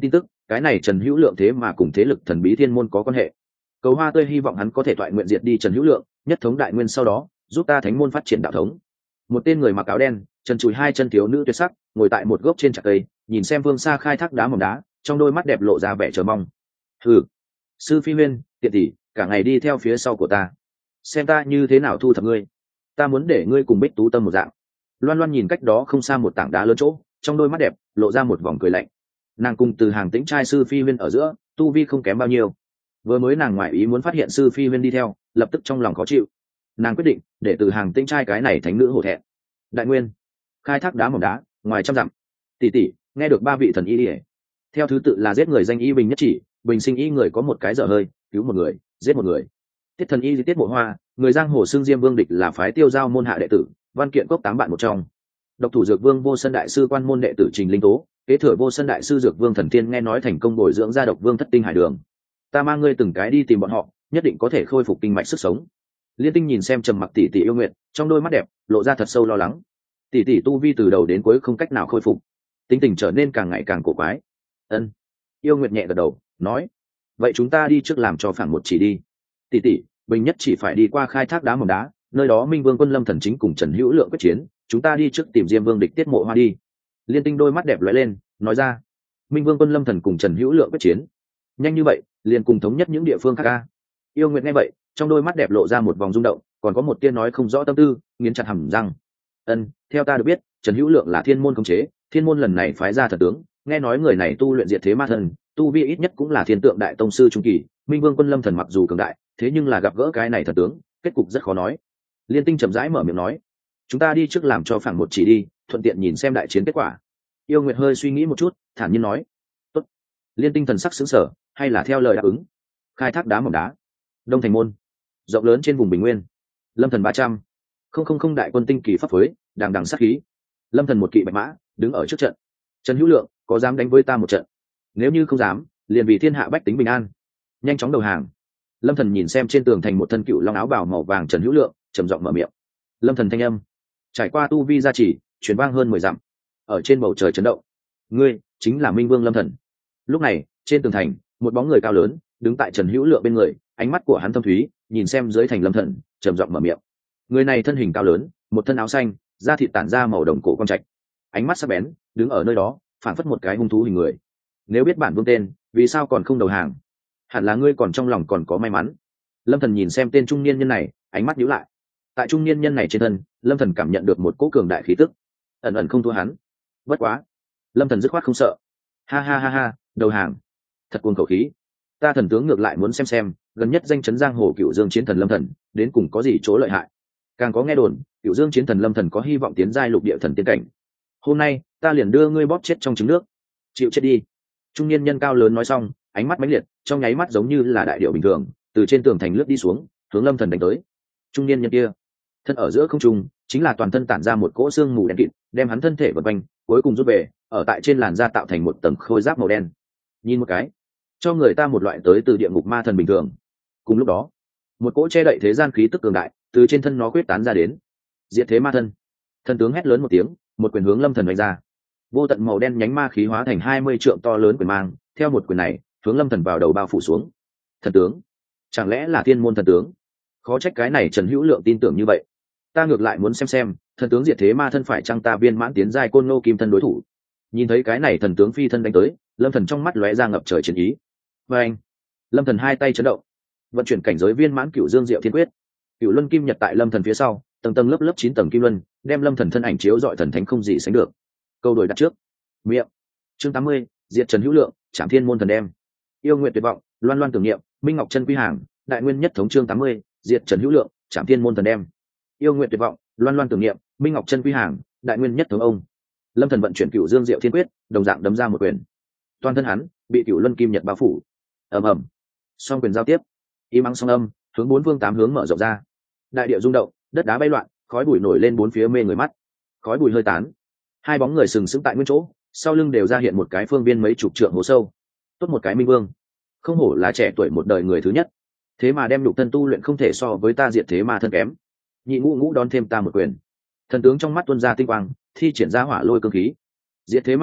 cái này Trần Hữu Lượng thế mà cùng thế lực thần bí thiên môn có quan hệ. Cầu Hoa Tươi hy vọng hắn có thể toại nguyện diệt đi Trần Hữu Lượng, nhất thống đại nguyên, sau đó giúp ta thánh môn phát triển đạo thống. Một tên người mặc áo đen, chân chùi hai chân thiếu nữ tuyệt sắc, ngồi tại một gốc trên trạc cây, nhìn xem phương xa khai thác đá mỏng đá, trong đôi mắt đẹp lộ ra vẻ chờ mong. Hừ, sư phi huyên, tiện tỷ, cả ngày đi theo phía sau của ta, xem ta như thế nào thu thập ngươi. Ta muốn để ngươi cùng Bích Tú Tâm một dạng. Loan Loan nhìn cách đó không xa một tảng đá lớn chỗ, trong đôi mắt đẹp lộ ra một vòng cười lạnh. Nàng cùng Từ Hàng Tĩnh trai sư phi huyên ở giữa, tu vi không kém bao nhiêu. Vừa mới nàng ngoại ý muốn phát hiện sư phi huyên đi theo, lập tức trong lòng khó chịu. Nàng quyết định để Từ Hàng Tĩnh trai cái này thánh nữ hổ thẹn. Đại nguyên, khai thác đá mỏng đá, ngoài trăm dặm. Tỷ tỷ, nghe được ba vị thần y đi. Theo thứ tự là giết người danh y Bình Nhất Chỉ, Bình Sinh y người có một cái dở hơi, cứu một người, giết một người. Tiết thần y Tiết Mộ Hoa, người giang hồ xưng Diêm Vương địch là phái Tiêu Giao môn hạ đệ tử, văn kiện cốc 8 bạn một trong. Độc thủ dược vương Vô Sân đại sư quan môn đệ tử Trình Linh Tố, kế thừa Vô Sân đại sư dược vương Thần Tiên nghe nói thành công bồi dưỡng ra độc vương Thất Tinh Hải Đường. Ta mang ngươi từng cái đi tìm bọn họ, nhất định có thể khôi phục kinh mạch sức sống. Liên Tinh nhìn xem trầm mặc tỷ tỷ yêu nguyện, trong đôi mắt đẹp lộ ra thật sâu lo lắng. Tỷ tỷ tu vi từ đầu đến cuối không cách nào khôi phục, tính tình trở nên càng ngày càng cổ quái. Ân. Yêu nguyệt nhẹ gật đầu, nói: vậy chúng ta đi trước làm cho phản một chỉ đi. Tỷ tỷ, Bình Nhất Chỉ phải đi qua khai thác đá mỏng đá, nơi đó Minh Vương Quân Lâm Thần Chính cùng Trần Hữu Lượng quyết chiến, chúng ta đi trước tìm Diêm Vương địch Tiết Mộ Hoa đi. Liên Tinh đôi mắt đẹp lóe lên, nói ra: Minh Vương Quân Lâm Thần cùng Trần Hữu Lượng quyết chiến, nhanh như vậy liền cùng thống nhất những địa phương khác a. Yêu nguyệt nghe vậy, trong đôi mắt đẹp lộ ra một vòng rung động, còn có một tia nói không rõ tâm tư, nghiến chặt hàm răng. Ân, theo ta được biết, Trần Hữu Lượng là thiên môn khống chế, thiên môn lần này phái ra thần tướng, nghe nói người này tu luyện diệt thế ma thần, tu vi ít nhất cũng là thiên tượng đại tông sư trung kỳ. Minh Vương Quân Lâm Thần mặc dù cường đại, thế nhưng là gặp gỡ cái này thần tướng, kết cục rất khó nói. Liên Tinh chậm rãi mở miệng nói: chúng ta đi trước làm cho phản một chỉ đi, thuận tiện nhìn xem đại chiến kết quả. Yêu nguyệt hơi suy nghĩ một chút, thản nhiên nói: tốt. Liên Tinh thần sắc sững sờ, hay là theo lời đáp ứng. Khai thác đá mỏng đá, Đông Thành môn, rộng lớn trên vùng bình nguyên. Lâm Thần 300, không đại quân tinh kỳ pháp phối, đằng đằng sát khí. Lâm Thần một kỵ bạch mã đứng ở trước trận. Trần Hữu Lượng, có dám đánh với ta một trận? Nếu như không dám, liền vì thiên hạ bách tính bình an, nhanh chóng đầu hàng. Lâm Thần nhìn xem trên tường thành một thân cựu long áo bào màu vàng Trần Hữu Lượng, trầm giọng mở miệng. Lâm Thần thanh âm trải qua tu vi gia trì, truyền vang hơn 10 dặm, ở trên bầu trời chấn động. Ngươi chính là Minh Vương Lâm Thần. Lúc này trên tường thành, một bóng người cao lớn đứng tại Trần Hữu Lượng bên người, ánh mắt của hắn thâm thúy nhìn xem dưới thành Lâm Thần, trầm giọng mở miệng. Người này thân hình cao lớn, một thân áo xanh, da thịt tản ra màu đồng cổ quang trạch, ánh mắt sắc bén, đứng ở nơi đó phản phất một cái hung thú hình người. Nếu biết bản vương tên, vì sao còn không đầu hàng? Hẳn là ngươi còn trong lòng còn có may mắn. Lâm Thần nhìn xem tên trung niên nhân này, ánh mắt nhíu lại. Tại trung niên nhân này trên thân, Lâm Thần cảm nhận được một cỗ cường đại khí tức, ẩn ẩn không thua hắn. Bất quá, Lâm Thần dứt khoát không sợ. Ha ha ha ha, đầu hàng, thật cuồng khẩu khí. Ta thần tướng ngược lại muốn xem gần nhất danh chấn giang hồ Cửu Dương Chiến Thần Lâm Thần đến cùng có gì chỗ lợi hại. Càng có nghe đồn, Cửu Dương Chiến Thần Lâm Thần có hy vọng tiến giai lục địa thần tiên cảnh. Hôm nay ta liền đưa ngươi bóp chết trong trứng nước, chịu chết đi. Trung niên nhân cao lớn nói xong, ánh mắt mãnh liệt, trong nháy mắt giống như là đại điểu bình thường, từ trên tường thành lướt đi xuống, hướng Lâm Thần đánh tới. Trung niên nhân kia, thân ở giữa không trung, chính là toàn thân tản ra một cỗ xương mù đen kịt, đem hắn thân thể vần quanh, cuối cùng rút về, ở tại trên làn da tạo thành một tầng khôi giáp màu đen. Nhìn một cái, cho người ta một loại tới từ địa ngục ma thần bình thường. Cùng lúc đó, một cỗ che đậy thế gian khí tức cường đại từ trên thân nó quyết tán ra đến. Diệt thế ma thân. Thần tướng hét lớn một tiếng, một quyền hướng Lâm Thần đánh ra. Vô tận màu đen nhánh ma khí hóa thành 20 trượng to lớn quyền mang, theo một quyền này hướng Lâm Thần vào đầu bao phủ xuống. Thần tướng, chẳng lẽ là thiên môn thần tướng? Khó trách cái này Trần Hữu Lượng tin tưởng như vậy. Ta ngược lại muốn xem thần tướng diệt thế ma thân phải chăng ta viên mãn tiến giai côn ngô kim thân đối thủ. Nhìn thấy cái này thần tướng phi thân đánh tới, Lâm Thần trong mắt lóe ra ngập trời chiến ý. Và anh, Lâm Thần hai tay chấn động, vận chuyển cảnh giới viên mãn Cửu Dương Diệu Thiên Quyết. Cửu Luân Kim Nhật tại Lâm Thần phía sau, tầng tầng lớp lớp 9 tầng kim luân, đem Lâm Thần thân ảnh chiếu rọi thần thánh không gì sánh được. Câu đổi đặt trước. Miệng. Chương 80, diệt Trần Hữu Lượng, Trảm Thiên môn thần đem. Yêu nguyện tuyệt vọng, Loan Loan tưởng niệm, Minh Ngọc chân quy hàng, Đại Nguyên nhất thống chương 80, diệt Trần Hữu Lượng, Trảm Thiên môn thần đem. Yêu nguyện tuyệt vọng, Loan Loan tưởng niệm, Minh Ngọc chân quy hàng, Đại Nguyên nhất thống ông. Lâm Thần vận chuyển Cửu Dương Diệu Thiên Quyết, đồng dạng đấm ra một quyền. Toàn thân hắn bị Cửu Luân Kim Nhật bao phủ. Ầm ầm. Song quyền giao tiếp, im ắng song âm, hướng bốn phương tám hướng mở rộng ra. Đại địa rung động, đất đá bay loạn, khói bụi nổi lên bốn phía mê người mắt. Khói bụi hơi tán, hai bóng người sừng sững tại nguyên chỗ, sau lưng đều ra hiện một cái phương viên mấy chục trượng hố sâu. Tốt một cái Minh Vương, không hổ là trẻ tuổi một đời người thứ nhất, thế mà đem nhục thân tu luyện không thể so với ta diệt thế ma thân kém. Nhị ngũ ngũ đón thêm ta một quyền. Thần tướng trong mắt tuôn ra tinh quang, thi triển ra hỏa lôi cương khí. Diệt thế ma thân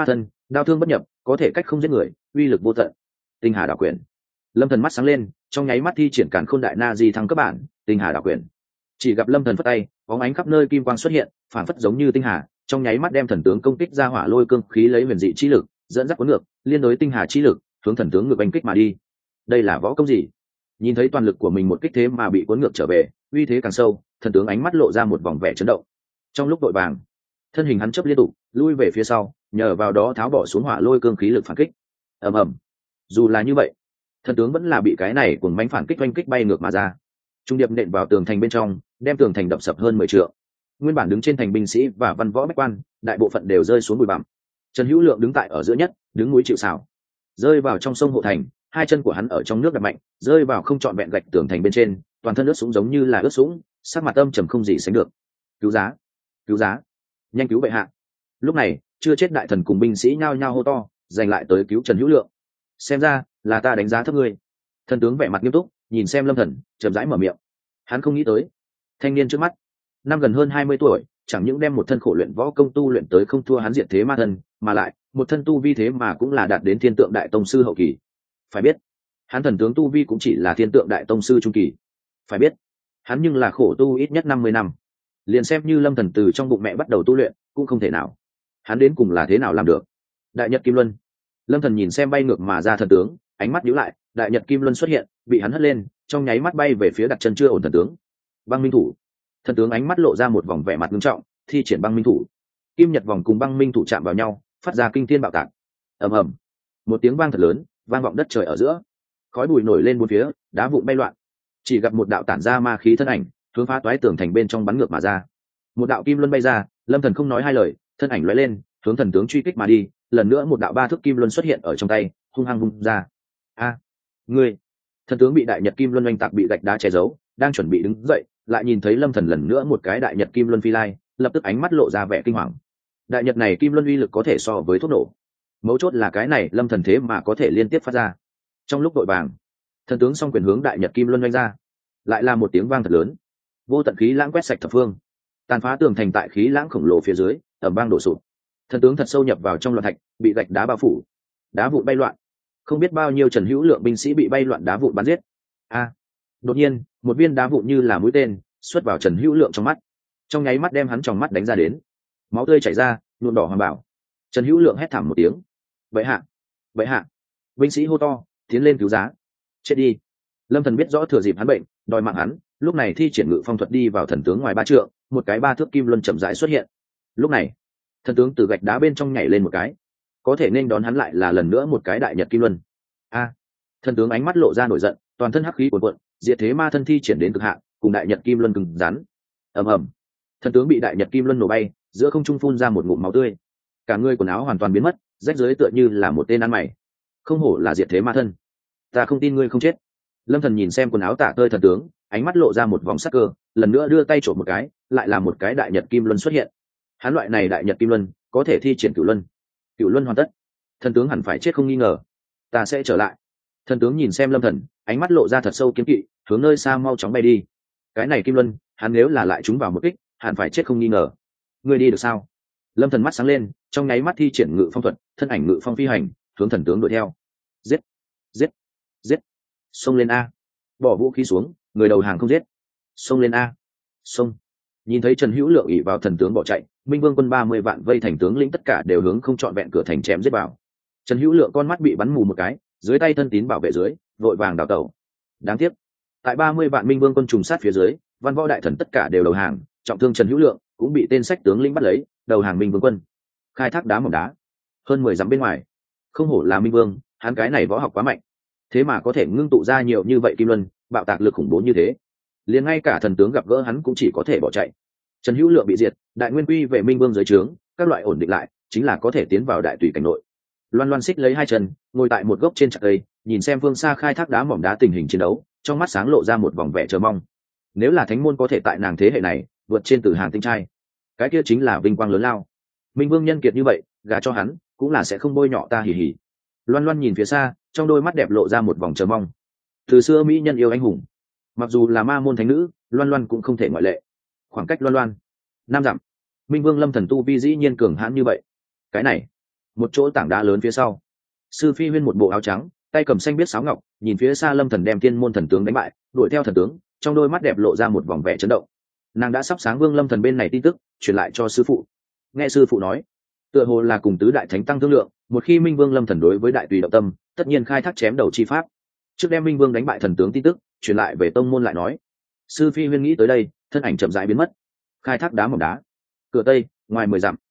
đao thương bất nhập, có thể cách không giết người, uy lực vô tận. Tinh hà đảo quyển. Lâm Thần mắt sáng lên, trong nháy mắt thi triển càn khôn đại na di thăng cấp bản tinh hà đảo quyển. Chỉ gặp Lâm Thần phất tay, bóng ánh khắp nơi kim quang xuất hiện, phản phất giống như tinh hà, trong nháy mắt đem thần tướng công kích ra hỏa lôi cương khí lấy huyền dị chi lực dẫn dắt cuốn ngược, liên đối tinh hà chi lực hướng thần tướng ngược đánh kích mà đi. Đây là võ công gì? Nhìn thấy toàn lực của mình một kích thế mà bị cuốn ngược trở về, uy thế càng sâu, thần tướng ánh mắt lộ ra một vòng vẻ chấn động. Trong lúc đội vàng, thân hình hắn chớp liên tục lui về phía sau, nhờ vào đó tháo bỏ xuống hỏa lôi cương khí lực phản kích. Ầm ầm. Dù là như vậy, thần tướng vẫn là bị cái này cuồng mãnh phản kích oanh kích bay ngược mà ra, trung điệp nện vào tường thành bên trong, đem tường thành đập sập hơn 10 trượng. Nguyên bản đứng trên thành binh sĩ và văn võ bách quan, đại bộ phận đều rơi xuống bụi bặm. Trần Hữu Lượng đứng tại ở giữa nhất, đứng núi chịu sào, rơi vào trong sông hộ thành, hai chân của hắn ở trong nước đập mạnh, rơi vào không trọn vẹn gạch tường thành bên trên, toàn thân ướt sũng giống như là ướt sũng, sắc mặt âm trầm không gì sánh được. Cứu giá, cứu giá, nhanh cứu bệ hạ. Lúc này, chưa chết đại thần cùng binh sĩ nhao nhao hô to, giành lại tới cứu Trần Hữu Lượng. Xem ra là ta đánh giá thấp ngươi. Thần tướng vẻ mặt nghiêm túc, nhìn xem Lâm Thần, chậm rãi mở miệng. Hắn không nghĩ tới, thanh niên trước mắt, năm gần hơn 20 tuổi, chẳng những đem một thân khổ luyện võ công tu luyện tới không thua hắn diệt thế ma thân, mà lại một thân tu vi thế mà cũng là đạt đến thiên tượng đại tông sư hậu kỳ. Phải biết, hắn thần tướng tu vi cũng chỉ là thiên tượng đại tông sư trung kỳ. Phải biết, hắn nhưng là khổ tu ít nhất 50 năm. Liền xem như Lâm Thần từ trong bụng mẹ bắt đầu tu luyện, cũng không thể nào. Hắn đến cùng là thế nào làm được? Đại Nhật Kim Luân. Lâm Thần nhìn xem bay ngược mà ra thần tướng, ánh mắt nhíu lại, Đại Nhật Kim Luân xuất hiện, bị hắn hất lên, trong nháy mắt bay về phía đặt chân chưa ổn thần tướng. Băng minh thủ. Thần tướng ánh mắt lộ ra một vòng vẻ mặt nghiêm trọng, thi triển băng minh thủ. Kim Nhật vòng cùng băng minh thủ chạm vào nhau, phát ra kinh thiên bạo tạc. Ầm ầm. Một tiếng vang thật lớn, vang vọng đất trời ở giữa. Khói bụi nổi lên bốn phía, đá vụn bay loạn. Chỉ gặp một đạo tản ra ma khí thân ảnh, hướng phá toái tường thành bên trong bắn ngược mà ra. Một đạo kim luân bay ra, Lâm Thần không nói hai lời, thân ảnh lóe lên, hướng thần tướng truy kích mà đi. Lần nữa một đạo ba thước kim luân xuất hiện ở trong tay, hung hăng vung ra. A, ngươi! Thần tướng bị Đại Nhật Kim Luân oanh tạc, bị gạch đá che giấu, đang chuẩn bị đứng dậy, lại nhìn thấy Lâm Thần lần nữa một cái Đại Nhật Kim Luân phi lai, lập tức ánh mắt lộ ra vẻ kinh hoàng. Đại Nhật này Kim Luân uy lực có thể so với thuốc nổ. Mấu chốt là cái này Lâm Thần thế mà có thể liên tiếp phát ra. Trong lúc đội vàng, thần tướng song quyền hướng Đại Nhật Kim Luân oanh ra, lại là một tiếng vang thật lớn, vô tận khí lãng quét sạch thập phương, tàn phá tường thành tại khí lãng khổng lồ phía dưới, ầm vang đổ sụp. Thần tướng thật sâu nhập vào trong loạn thạch, bị gạch đá bao phủ, đá vụn bay loạn. Không biết bao nhiêu Trần Hữu Lượng binh sĩ bị bay loạn đá vụn bắn giết. Đột nhiên, một viên đá vụn như là mũi tên xuất vào Trần Hữu Lượng trong mắt, trong nháy mắt đem hắn tròng mắt đánh ra đến, máu tươi chảy ra, nhuộm đỏ hoàng bảo. Trần Hữu Lượng hét thảm một tiếng. Bệ hạ, bệ hạ! Binh sĩ hô to, tiến lên cứu giá. Chết đi! Lâm Thần biết rõ thừa dịp hắn bệnh, đòi mạng hắn, lúc này thi triển ngự phong thuật đi vào thần tướng ngoài 3 trượng, một cái 3 thước kim luân chậm rãi xuất hiện. Lúc này, thần tướng từ gạch đá bên trong nhảy lên một cái, có thể nên đón hắn lại là lần nữa một cái Đại Nhật Kim Luân. Thần tướng ánh mắt lộ ra nổi giận, toàn thân hắc khí cuồn cuộn, diệt thế ma thân thi triển đến cực hạn, cùng Đại Nhật Kim Luân cứng rắn. Ầm ầm. Thần tướng bị Đại Nhật Kim Luân nổ bay, giữa không trung phun ra một ngụm máu tươi, cả người quần áo hoàn toàn biến mất, rách rưới tựa như là một tên ăn mày. Không hổ là diệt thế ma thân, ta không tin ngươi không chết. Lâm Thần nhìn xem quần áo tả tơi thần tướng, ánh mắt lộ ra một vòng sắc cơ, lần nữa đưa tay trộm một cái, lại là một cái Đại Nhật Kim Luân xuất hiện. Hắn loại này Đại Nhật Kim Luân có thể thi triển Cửu Luân. Cửu Luân hoàn tất, thần tướng hẳn phải chết không nghi ngờ. Ta sẽ trở lại. Thần tướng nhìn xem Lâm Thần, ánh mắt lộ ra thật sâu kiếm kỵ, hướng nơi xa mau chóng bay đi. Cái này Kim Luân, hắn nếu là lại trúng vào một kích, hẳn phải chết không nghi ngờ. Ngươi đi được sao? Lâm Thần mắt sáng lên, trong nháy mắt thi triển ngự phong thuật, thân ảnh ngự phong phi hành, hướng thần tướng đuổi theo. Giết, giết, giết! Xông lên a! Bỏ vũ khí xuống, người đầu hàng không giết. Xông lên a! Xông! Nhìn thấy Trần Hữu Lượng ỷ vào thần tướng bỏ chạy, Minh Vương quân 30 vạn vây thành tướng lĩnh tất cả đều hướng không trọn vẹn cửa thành chém giết vào. Trần Hữu Lượng con mắt bị bắn mù một cái, dưới tay thân tín bảo vệ dưới, vội vàng đào tẩu. Đáng tiếc, tại 30 vạn Minh Vương quân trùng sát phía dưới, văn võ đại thần tất cả đều đầu hàng, trọng thương Trần Hữu Lượng cũng bị tên sách tướng lĩnh bắt lấy, đầu hàng Minh Vương quân. Khai thác đá mỏng đá, hơn 10 dặm bên ngoài. Không hổ là Minh Vương, hắn cái này võ học quá mạnh, thế mà có thể ngưng tụ ra nhiều như vậy kim luân, bạo tạc lực khủng bố như thế. Liền ngay cả thần tướng gặp gỡ hắn cũng chỉ có thể bỏ chạy. Trần Hữu Lượng bị diệt, đại nguyên quy về Minh Vương dưới trướng, các loại ổn định lại, chính là có thể tiến vào đại tùy cảnh nội. Loan Loan xích lấy hai chân, ngồi tại một gốc trên chặt cây, nhìn xem phương xa khai thác đá mỏng đá tình hình chiến đấu, trong mắt sáng lộ ra một vòng vẻ chờ mong. Nếu là thánh môn có thể tại nàng thế hệ này vượt trên Tử Hàn tinh trai, cái kia chính là vinh quang lớn lao. Minh Vương nhân kiệt như vậy, gả cho hắn cũng là sẽ không bôi nhọ ta hỉ hỉ. Loan Loan nhìn phía xa, trong đôi mắt đẹp lộ ra một vòng chờ mong. Từ xưa mỹ nhân yêu anh hùng, mặc dù là ma môn thánh nữ, Loan Loan cũng không thể ngoại lệ. Khoảng cách Loan Loan 5 dặm, Minh Vương Lâm Thần tu vi dĩ nhiên cường hãn như vậy. Cái này một chỗ tảng đá lớn phía sau, sư phi huyên một bộ áo trắng, tay cầm xanh biết sáo ngọc, nhìn phía xa lâm thần đem thiên môn thần tướng đánh bại, đuổi theo thần tướng, trong đôi mắt đẹp lộ ra một vòng vẻ chấn động. Nàng đã sắp sáng vương lâm thần bên này tin tức truyền lại cho sư phụ. Nghe sư phụ nói, tựa hồ là cùng tứ đại thánh tăng thương lượng, một khi minh vương lâm thần đối với đại tùy động tâm, tất nhiên khai thác chém đầu chi pháp. Trước đem minh vương đánh bại thần tướng tin tức truyền lại về tông môn lại nói. Sư phi huyên nghĩ tới đây, thân ảnh chậm rãi biến mất. Khai thác đá mỏng đá, cửa tây ngoài 10 dặm.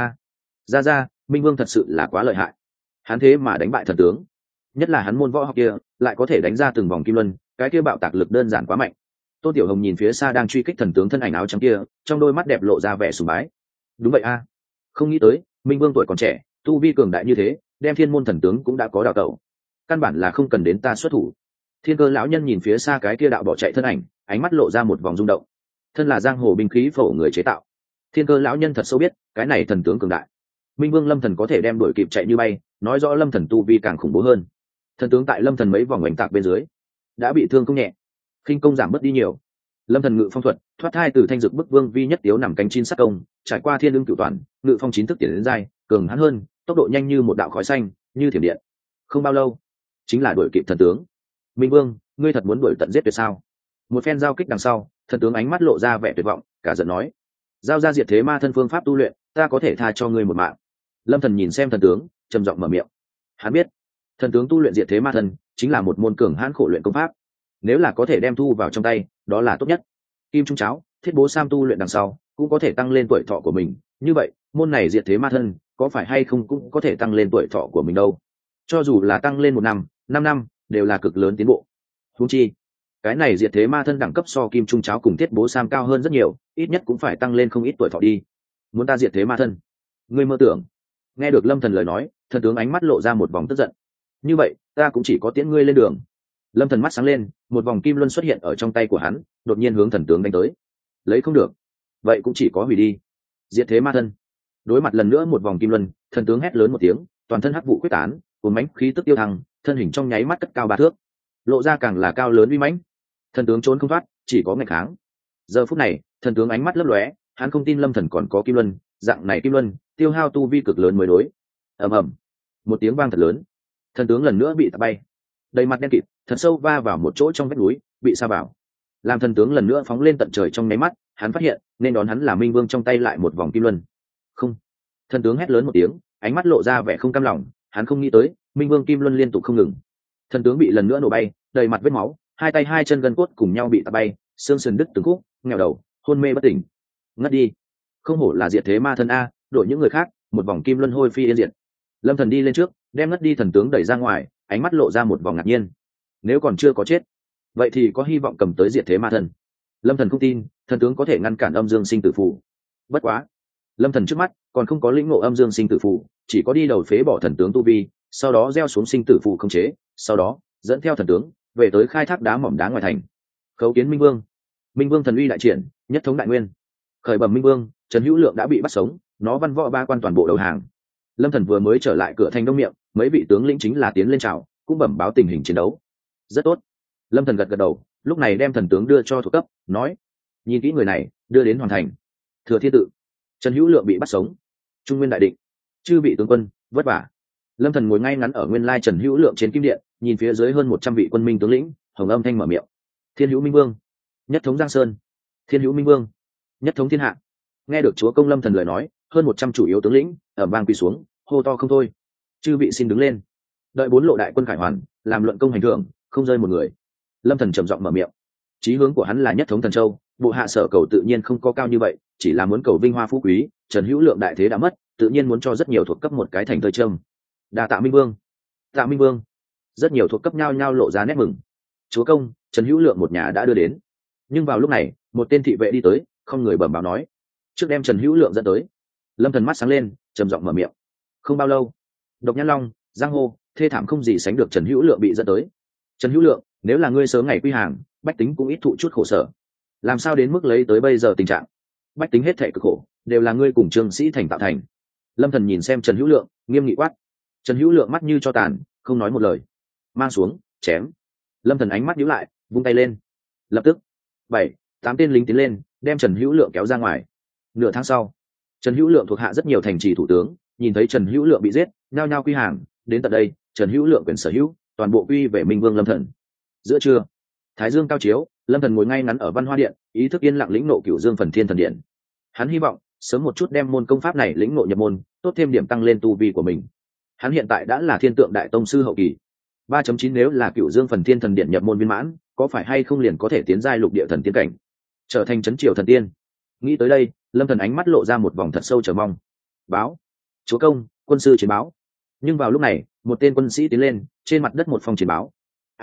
Ra minh vương thật sự là quá lợi hại, hắn thế mà đánh bại thần tướng, nhất là hắn môn võ học kia lại có thể đánh ra từng vòng kim luân, cái kia bạo tạc lực đơn giản quá mạnh. Tôn Tiểu Hồng nhìn phía xa đang truy kích thần tướng thân ảnh áo trắng kia, trong đôi mắt đẹp lộ ra vẻ sùng bái. Đúng vậy a, không nghĩ tới minh vương tuổi còn trẻ, tu vi cường đại như thế, đem thiên môn thần tướng cũng đã có đào tẩu, căn bản là không cần đến ta xuất thủ. Thiên Cơ lão nhân nhìn phía xa cái kia đạo bỏ chạy thân ảnh, ánh mắt lộ ra một vòng rung động. Thân là giang hồ binh khí phổ người chế tạo, Thiên Cơ lão nhân thật sâu biết cái này thần tướng cường đại. Minh vương lâm thần có thể đem đuổi kịp chạy như bay, nói rõ lâm thần tu vi càng khủng bố hơn. Thần tướng tại lâm thần mấy vòng oanh tạc bên dưới đã bị thương không nhẹ, khinh công giảm bớt đi nhiều. Lâm thần ngự phong thuật thoát thai từ thanh dực bức vương vi nhất tiếu nằm cánh chín sắc công, trải qua thiên lương cửu toàn, ngự phong chín thức tiến đến giai, cường hãn hơn, tốc độ nhanh như một đạo khói xanh, như thiểm điện. Không bao lâu chính là đuổi kịp thần tướng. Minh vương, ngươi thật muốn đuổi tận giết tuyệt sao? Một phen giao kích đằng sau, thần tướng ánh mắt lộ ra vẻ tuyệt vọng, cả giận nói: giao ra diệt thế ma thân phương pháp tu luyện, ta có thể tha cho ngươi một mạng. Lâm thần nhìn xem thần tướng, trầm giọng mở miệng. Hắn biết thần tướng tu luyện diệt thế ma thân chính là một môn cường hãn khổ luyện công pháp, nếu là có thể đem thu vào trong tay, đó là tốt nhất. Kim trung cháo, thiết bố sam tu luyện đằng sau cũng có thể tăng lên tuổi thọ của mình, như vậy môn này diệt thế ma thân có phải hay không cũng có thể tăng lên tuổi thọ của mình đâu. Cho dù là tăng lên 1 năm 5 năm đều là cực lớn tiến bộ. Huống chi cái này diệt thế ma thân đẳng cấp so kim trung cháo cùng thiết bố sam cao hơn rất nhiều, ít nhất cũng phải tăng lên không ít tuổi thọ đi. Muốn ta diệt thế ma thân, ngươi mơ tưởng. Nghe được lâm thần lời nói, thần tướng ánh mắt lộ ra một vòng tức giận. Như vậy ta cũng chỉ có tiễn ngươi lên đường. Lâm thần mắt sáng lên, một vòng kim luân xuất hiện ở trong tay của hắn, đột nhiên hướng thần tướng đánh tới. Lấy không được, vậy cũng chỉ có hủy đi. Diệt thế ma thân. Đối mặt lần nữa một vòng kim luân, thần tướng hét lớn một tiếng, toàn thân hắc vụ quyết tán, cuồn mãnh khí tức tiêu thăng, thân hình trong nháy mắt cất cao 3 thước, lộ ra càng là cao lớn uy mãnh. Thần tướng trốn không thoát, chỉ có nghịch kháng. Giờ phút này, thần tướng ánh mắt lấp lóe, hắn không tin lâm thần còn có kim luân, dạng này kim luân tiêu hao tu vi cực lớn mới đối. Ầm ầm, một tiếng vang thật lớn, thần tướng lần nữa bị tạt bay, đầy mặt đen kịt, thật sâu va vào một chỗ trong vách núi, bị sa vào. Làm thần tướng lần nữa phóng lên tận trời trong nháy mắt, hắn phát hiện nên đón hắn là minh vương trong tay lại một vòng kim luân. Không, thần tướng hét lớn một tiếng, ánh mắt lộ ra vẻ không cam lòng, hắn không nghĩ tới minh vương kim luân liên tục không ngừng. Thần tướng bị lần nữa nổ bay, đầy mặt vết máu, hai tay hai chân gân cốt cùng nhau bị tạt bay, xương sườn đứt từng khúc, nghèo đầu, hôn mê bất tỉnh. Ngất đi. Không hổ là diệt thế ma thân a, đổi những người khác một vòng kim luân hôi phi yên diệt. Lâm thần đi lên trước, đem ngất đi thần tướng đẩy ra ngoài, ánh mắt lộ ra một vòng ngạc nhiên. Nếu còn chưa có chết, vậy thì có hy vọng cầm tới diệt thế ma thân. Lâm thần không tin thần tướng có thể ngăn cản âm dương sinh tử phù. Bất quá lâm thần trước mắt còn không có lĩnh ngộ âm dương sinh tử phù, chỉ có đi đầu phế bỏ thần tướng tu vi, sau đó gieo xuống sinh tử phù không chế, sau đó dẫn theo thần tướng về tới khai thác đá mỏm đá ngoài thành. Khấu kiến minh vương. Minh vương thần uy đại triển, nhất thống đại nguyên. Khởi bẩm minh vương, Trần Hữu Lượng đã bị bắt sống, nó văn võ 3 quan toàn bộ đầu hàng. Lâm thần vừa mới trở lại cửa thành đông miệng, mấy vị tướng lĩnh chính là tiến lên chào, cũng bẩm báo tình hình chiến đấu. Rất tốt. Lâm thần gật gật đầu, lúc này đem thần tướng đưa cho thuộc cấp, nói: nhìn kỹ người này, đưa đến hoàn thành. Thừa thiên tự. Trần Hữu Lượng bị bắt sống. Trung nguyên đại định. Chư vị tướng quân vất vả. Lâm thần ngồi ngay ngắn ở nguyên lai Trần Hữu Lượng trên kim điện, nhìn phía dưới hơn 100 vị quân minh tướng lĩnh, hồng âm thanh mở miệng: Thiên hữu minh vương, nhất thống Giang Sơn. Thiên hữu minh vương, nhất thống thiên hạ. Nghe được chúa công Lâm thần lời nói, hơn 100 chủ yếu tướng lĩnh ầm vang quỳ xuống, hô to không thôi. Chư vị xin đứng lên. Đợi 4 lộ đại quân khải hoàn, làm luận công hành thưởng, không rơi một người. Lâm thần trầm giọng mở miệng. Chí hướng của hắn là nhất thống thần châu, bộ hạ sở cầu tự nhiên không có cao như vậy, chỉ là muốn cầu vinh hoa phú quý. Trần Hữu Lượng đại thế đã mất, tự nhiên muốn cho rất nhiều thuộc cấp một cái thành thơi trâm. Đa tạ minh vương. Tạ minh vương. Rất nhiều thuộc cấp nhao nhao lộ ra nét mừng. Chúa công, Trần Hữu Lượng một nhà đã đưa đến. Nhưng vào lúc này, một tên thị vệ đi tới, không người bẩm báo nói: trước đem Trần Hữu Lượng dẫn tới. Lâm thần mắt sáng lên, trầm giọng mở miệng. Không bao lâu, Độc Nhãn Long, giang hồ thê thảm không gì sánh được Trần Hữu Lượng bị dẫn tới. Trần Hữu Lượng, nếu là ngươi sớm ngày quy hàng, bách tính cũng ít thụ chút khổ sở. Làm sao đến mức lấy tới bây giờ tình trạng bách tính hết thảy cực khổ đều là ngươi cùng Trương Sĩ Thành tạo thành. Lâm thần nhìn xem Trần Hữu Lượng, nghiêm nghị quát. Trần Hữu Lượng mắt như cho tàn, không nói một lời. Mang xuống, chém. Lâm thần ánh mắt nhíu lại, vung tay lên. Lập tức 7-8 tên lính tiến lên, đem Trần Hữu Lượng kéo ra ngoài. Nửa tháng sau, Trần Hữu Lượng thuộc hạ rất nhiều thành trì thủ tướng nhìn thấy Trần Hữu Lượng bị giết, nhao nhao quy hàng. Đến tận đây, Trần Hữu Lượng quyền sở hữu toàn bộ quy về Minh Vương Lâm Thần. Giữa trưa, thái dương cao chiếu, Lâm Thần ngồi ngay ngắn ở Văn Hoa Điện, ý thức yên lặng lĩnh nộ Cửu Dương Phần Thiên Thần Điện. Hắn hy vọng sớm một chút đem môn công pháp này lĩnh ngộ nhập môn, tốt thêm điểm tăng lên tu vi của mình. Hắn hiện tại đã là Thiên Tượng Đại Tông sư hậu kỳ. 3.9 nếu là Cửu Dương Phần Thiên Thần Điện nhập môn viên mãn, có phải hay không liền có thể tiến giai lục địa thần tiên cảnh, trở thành trấn triều thần tiên. Nghĩ tới đây, Lâm Thần ánh mắt lộ ra một vòng thật sâu chờ mong. Báo, chúa công, quân sư chiến báo. Nhưng vào lúc này, một tên quân sĩ tiến lên, trên mặt đất một phong chiến báo.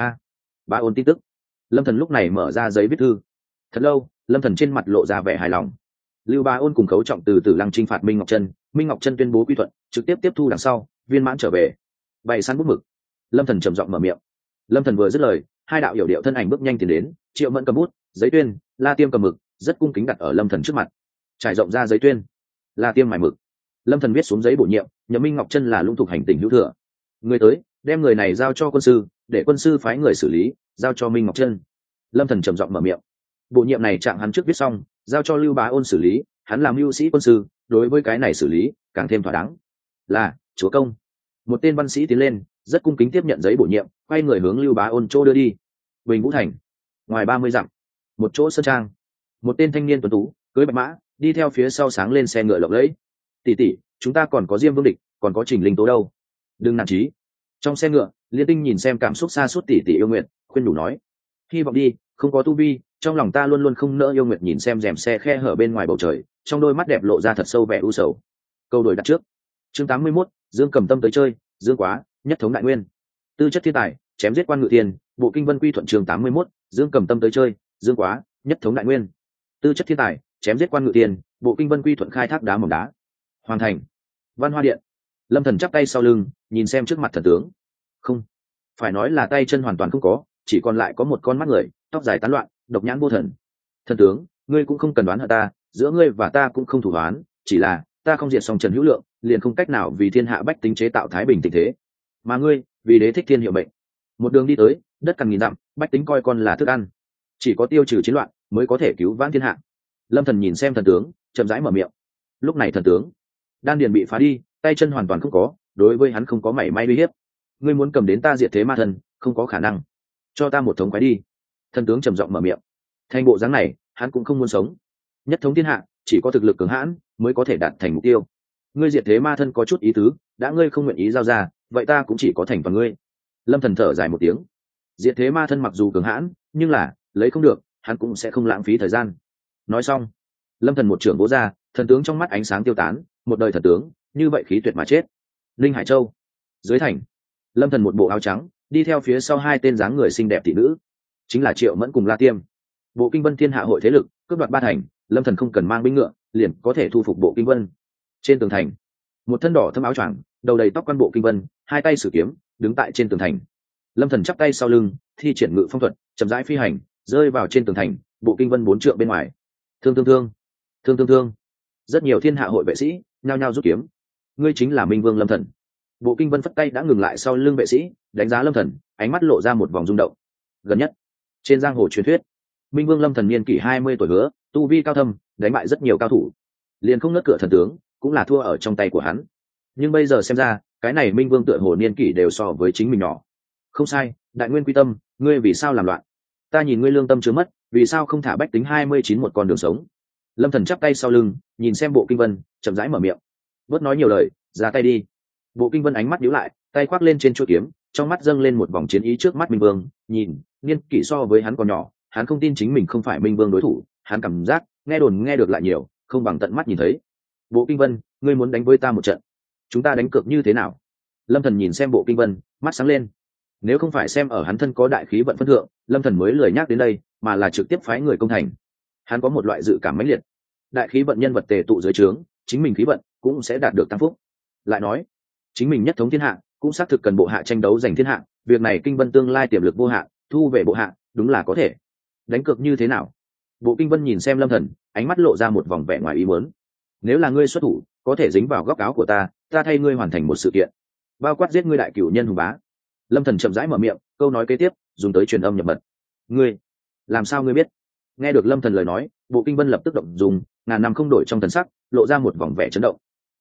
Bá Ôn tin tức. Lâm Thần lúc này mở ra giấy viết thư. Thật lâu, Lâm Thần trên mặt lộ ra vẻ hài lòng. Lưu Bá Ôn cùng Khấu Trọng từ Tử Lăng chinh phạt Minh Ngọc Trân, Minh Ngọc Trân tuyên bố quy thuận, trực tiếp tiếp thu đằng sau, viên mãn trở về. Bày săn bút mực. Lâm Thần trầm giọng mở miệng. Lâm Thần vừa dứt lời, hai đạo hiểu điệu thân ảnh bước nhanh tiến đến, Triệu Mẫn cầm bút, giấy tuyên, La Tiêm cầm mực, rất cung kính đặt ở Lâm Thần trước mặt. Trải rộng ra giấy tuyên, La Tiêm mài mực. Lâm Thần viết xuống giấy bổ nhiệm, nhậm Minh Ngọc Trân là lũng thuộc hành tỉnh hữu thừa. Người tới, đem người này giao cho quân sư, để quân sư phái người xử lý, giao cho Minh Ngọc Trân. Lâm Thần trầm giọng mở miệng. Bổ nhiệm này trạng hắn trước viết xong, giao cho Lưu Bá Ôn xử lý, hắn làm mưu sĩ quân sư, đối với cái này xử lý càng thêm thỏa đáng. Là chúa công. Một tên văn sĩ tiến lên, rất cung kính tiếp nhận giấy bổ nhiệm, quay người hướng Lưu Bá Ôn chỗ đưa đi. Bình Vũ Thành, ngoài 30 dặm, một chỗ sơn trang, một tên thanh niên tuấn tú cưỡi bạch mã đi theo phía sau sáng lên xe ngựa lộng lẫy. Tỷ tỷ, chúng ta còn có Diêm Vương Địch, còn có Trình Linh Tố đâu, đừng nản chí. Trong xe ngựa, Liên Tinh nhìn xem cảm xúc xa suốt tỷ tỷ yêu nguyện, khuyên nhủ nói: hy vọng đi, không có tu vi, trong lòng ta luôn luôn không nỡ. Yêu nguyệt nhìn xem rèm xe khe hở bên ngoài bầu trời, trong đôi mắt đẹp lộ ra thật sâu vẻ u sầu. Câu đổi đặt trước. Chương 81, Dương Cầm Tâm tới chơi, Dương Quá, nhất thống đại nguyên. Tư chất thiên tài, chém giết quan ngự tiền, bộ kinh vân quy thuận. Chương 81, Dương Cầm Tâm tới chơi, Dương Quá, nhất thống đại nguyên. Tư chất thiên tài, chém giết quan ngự tiền, bộ kinh vân quy thuận. Khai thác đá mỏng đá. Hoàn thành. Văn Hoa Điện. Lâm Thần chắp tay sau lưng, nhìn xem trước mặt thần tướng. Không, phải nói là tay chân hoàn toàn không có, chỉ còn lại có một con mắt người, tóc dài tán loạn, độc nhãn vô thần. Thần tướng, ngươi cũng không cần đoán hận ta, giữa ngươi và ta cũng không thủ đoán, chỉ là ta không diệt xong Trần Hữu Lượng, liền không cách nào vì thiên hạ bách tính chế tạo thái bình tình thế. Mà ngươi, vì đế thích thiên hiệu mệnh, một đường đi tới, đất cằn nghìn dặm, bách tính coi con là thức ăn, chỉ có tiêu trừ chiến loạn mới có thể cứu vãn thiên hạ. Lâm Thần nhìn xem thần tướng, chậm rãi mở miệng. Lúc này thần tướng đan điền bị phá đi, tay chân hoàn toàn không có, đối với hắn không có mảy may uy hiếp. Ngươi muốn cầm đến ta diệt thế ma thần, không có khả năng. Cho ta một thống quái đi. Thần tướng trầm giọng mở miệng. Thành bộ dáng này, hắn cũng không muốn sống. Nhất thống thiên hạ, chỉ có thực lực cường hãn mới có thể đạt thành mục tiêu. Ngươi diệt thế ma thân có chút ý tứ, đã ngươi không nguyện ý giao ra, vậy ta cũng chỉ có thành toàn ngươi. Lâm Thần thở dài một tiếng. Diệt thế ma thân mặc dù cường hãn, nhưng là lấy không được, hắn cũng sẽ không lãng phí thời gian. Nói xong, Lâm Thần một trưởng vỗ ra, thần tướng trong mắt ánh sáng tiêu tán, một đời thần tướng, như vậy khí tuyệt mà chết. Linh Hải Châu, dưới thành, Lâm Thần một bộ áo trắng, đi theo phía sau hai tên dáng người xinh đẹp tỷ nữ, chính là Triệu Mẫn cùng La Tiêm. Bộ Kinh Vân thiên hạ hội thế lực, cướp đoạt ba thành, Lâm Thần không cần mang binh ngựa, liền có thể thu phục Bộ Kinh Vân. Trên tường thành, một thân đỏ thâm áo choàng, đầu đầy tóc quan Bộ Kinh Vân, hai tay sử kiếm, đứng tại trên tường thành. Lâm Thần chắp tay sau lưng, thi triển ngự phong thuật, chậm rãi phi hành, rơi vào trên tường thành, Bộ Kinh Vân 4 trượng bên ngoài. Thương thương thương, thương thương thương. Rất nhiều thiên hạ hội vệ sĩ nhao nhao rút kiếm. Ngươi chính là Minh Vương Lâm Thần. Bộ Kinh Vân phất tay đã ngừng lại sau lưng vệ sĩ, đánh giá Lâm Thần, ánh mắt lộ ra một vòng rung động. Gần nhất, trên giang hồ truyền thuyết, Minh Vương Lâm Thần niên kỷ 20 tuổi hứa, tu vi cao thâm, đánh bại rất nhiều cao thủ, liền không nứt cửa thần tướng, cũng là thua ở trong tay của hắn. Nhưng bây giờ xem ra, cái này Minh Vương tựa hồ niên kỷ đều so với chính mình nhỏ. Không sai, đại nguyên quy tâm, ngươi vì sao làm loạn? Ta nhìn ngươi lương tâm chứa mất, vì sao không thả bách tính 29 một con đường sống? Lâm Thần chắp tay sau lưng, nhìn xem Bộ Kinh Vân, chậm rãi mở miệng. Bớt nói nhiều lời, ra tay đi. Bộ Kinh Vân ánh mắt nhíu lại, tay khoác lên trên chuôi kiếm, trong mắt dâng lên một vòng chiến ý. Trước mắt Minh Vương, nhìn, niên kỷ so với hắn còn nhỏ, hắn không tin chính mình không phải Minh Vương đối thủ, hắn cảm giác, nghe đồn nghe được lại nhiều, không bằng tận mắt nhìn thấy. Bộ Kinh Vân, ngươi muốn đánh với ta một trận, chúng ta đánh cược như thế nào? Lâm Thần nhìn xem Bộ Kinh Vân, mắt sáng lên. Nếu không phải xem ở hắn thân có đại khí vận phân thượng, Lâm Thần mới lười nhắc đến đây, mà là trực tiếp phái người công thành. Hắn có một loại dự cảm mãnh liệt, đại khí vận nhân vật tề tụ dưới trướng, chính mình khí vận cũng sẽ đạt được tăng phúc. Lại nói, chính mình nhất thống thiên hạ, cũng xác thực cần bộ hạ tranh đấu giành thiên hạ, việc này Kinh Vân tương lai tiềm lực vô hạn, thu về bộ hạ, đúng là có thể. Đánh cược như thế nào? Bộ Kinh Vân nhìn xem Lâm Thần, ánh mắt lộ ra một vòng vẻ ngoài ý muốn. Nếu là ngươi xuất thủ, có thể dính vào góc áo của ta, ta thay ngươi hoàn thành một sự kiện, bao quát giết ngươi đại cửu nhân hùng bá. Lâm Thần chậm rãi mở miệng, câu nói kế tiếp dùng tới truyền âm nhập mật. Ngươi, làm sao ngươi biết? Nghe được Lâm Thần lời nói, Bộ Kinh Vân lập tức động dùng, ngàn năm không đổi trong thần sắc, lộ ra một vòng vẻ chấn động.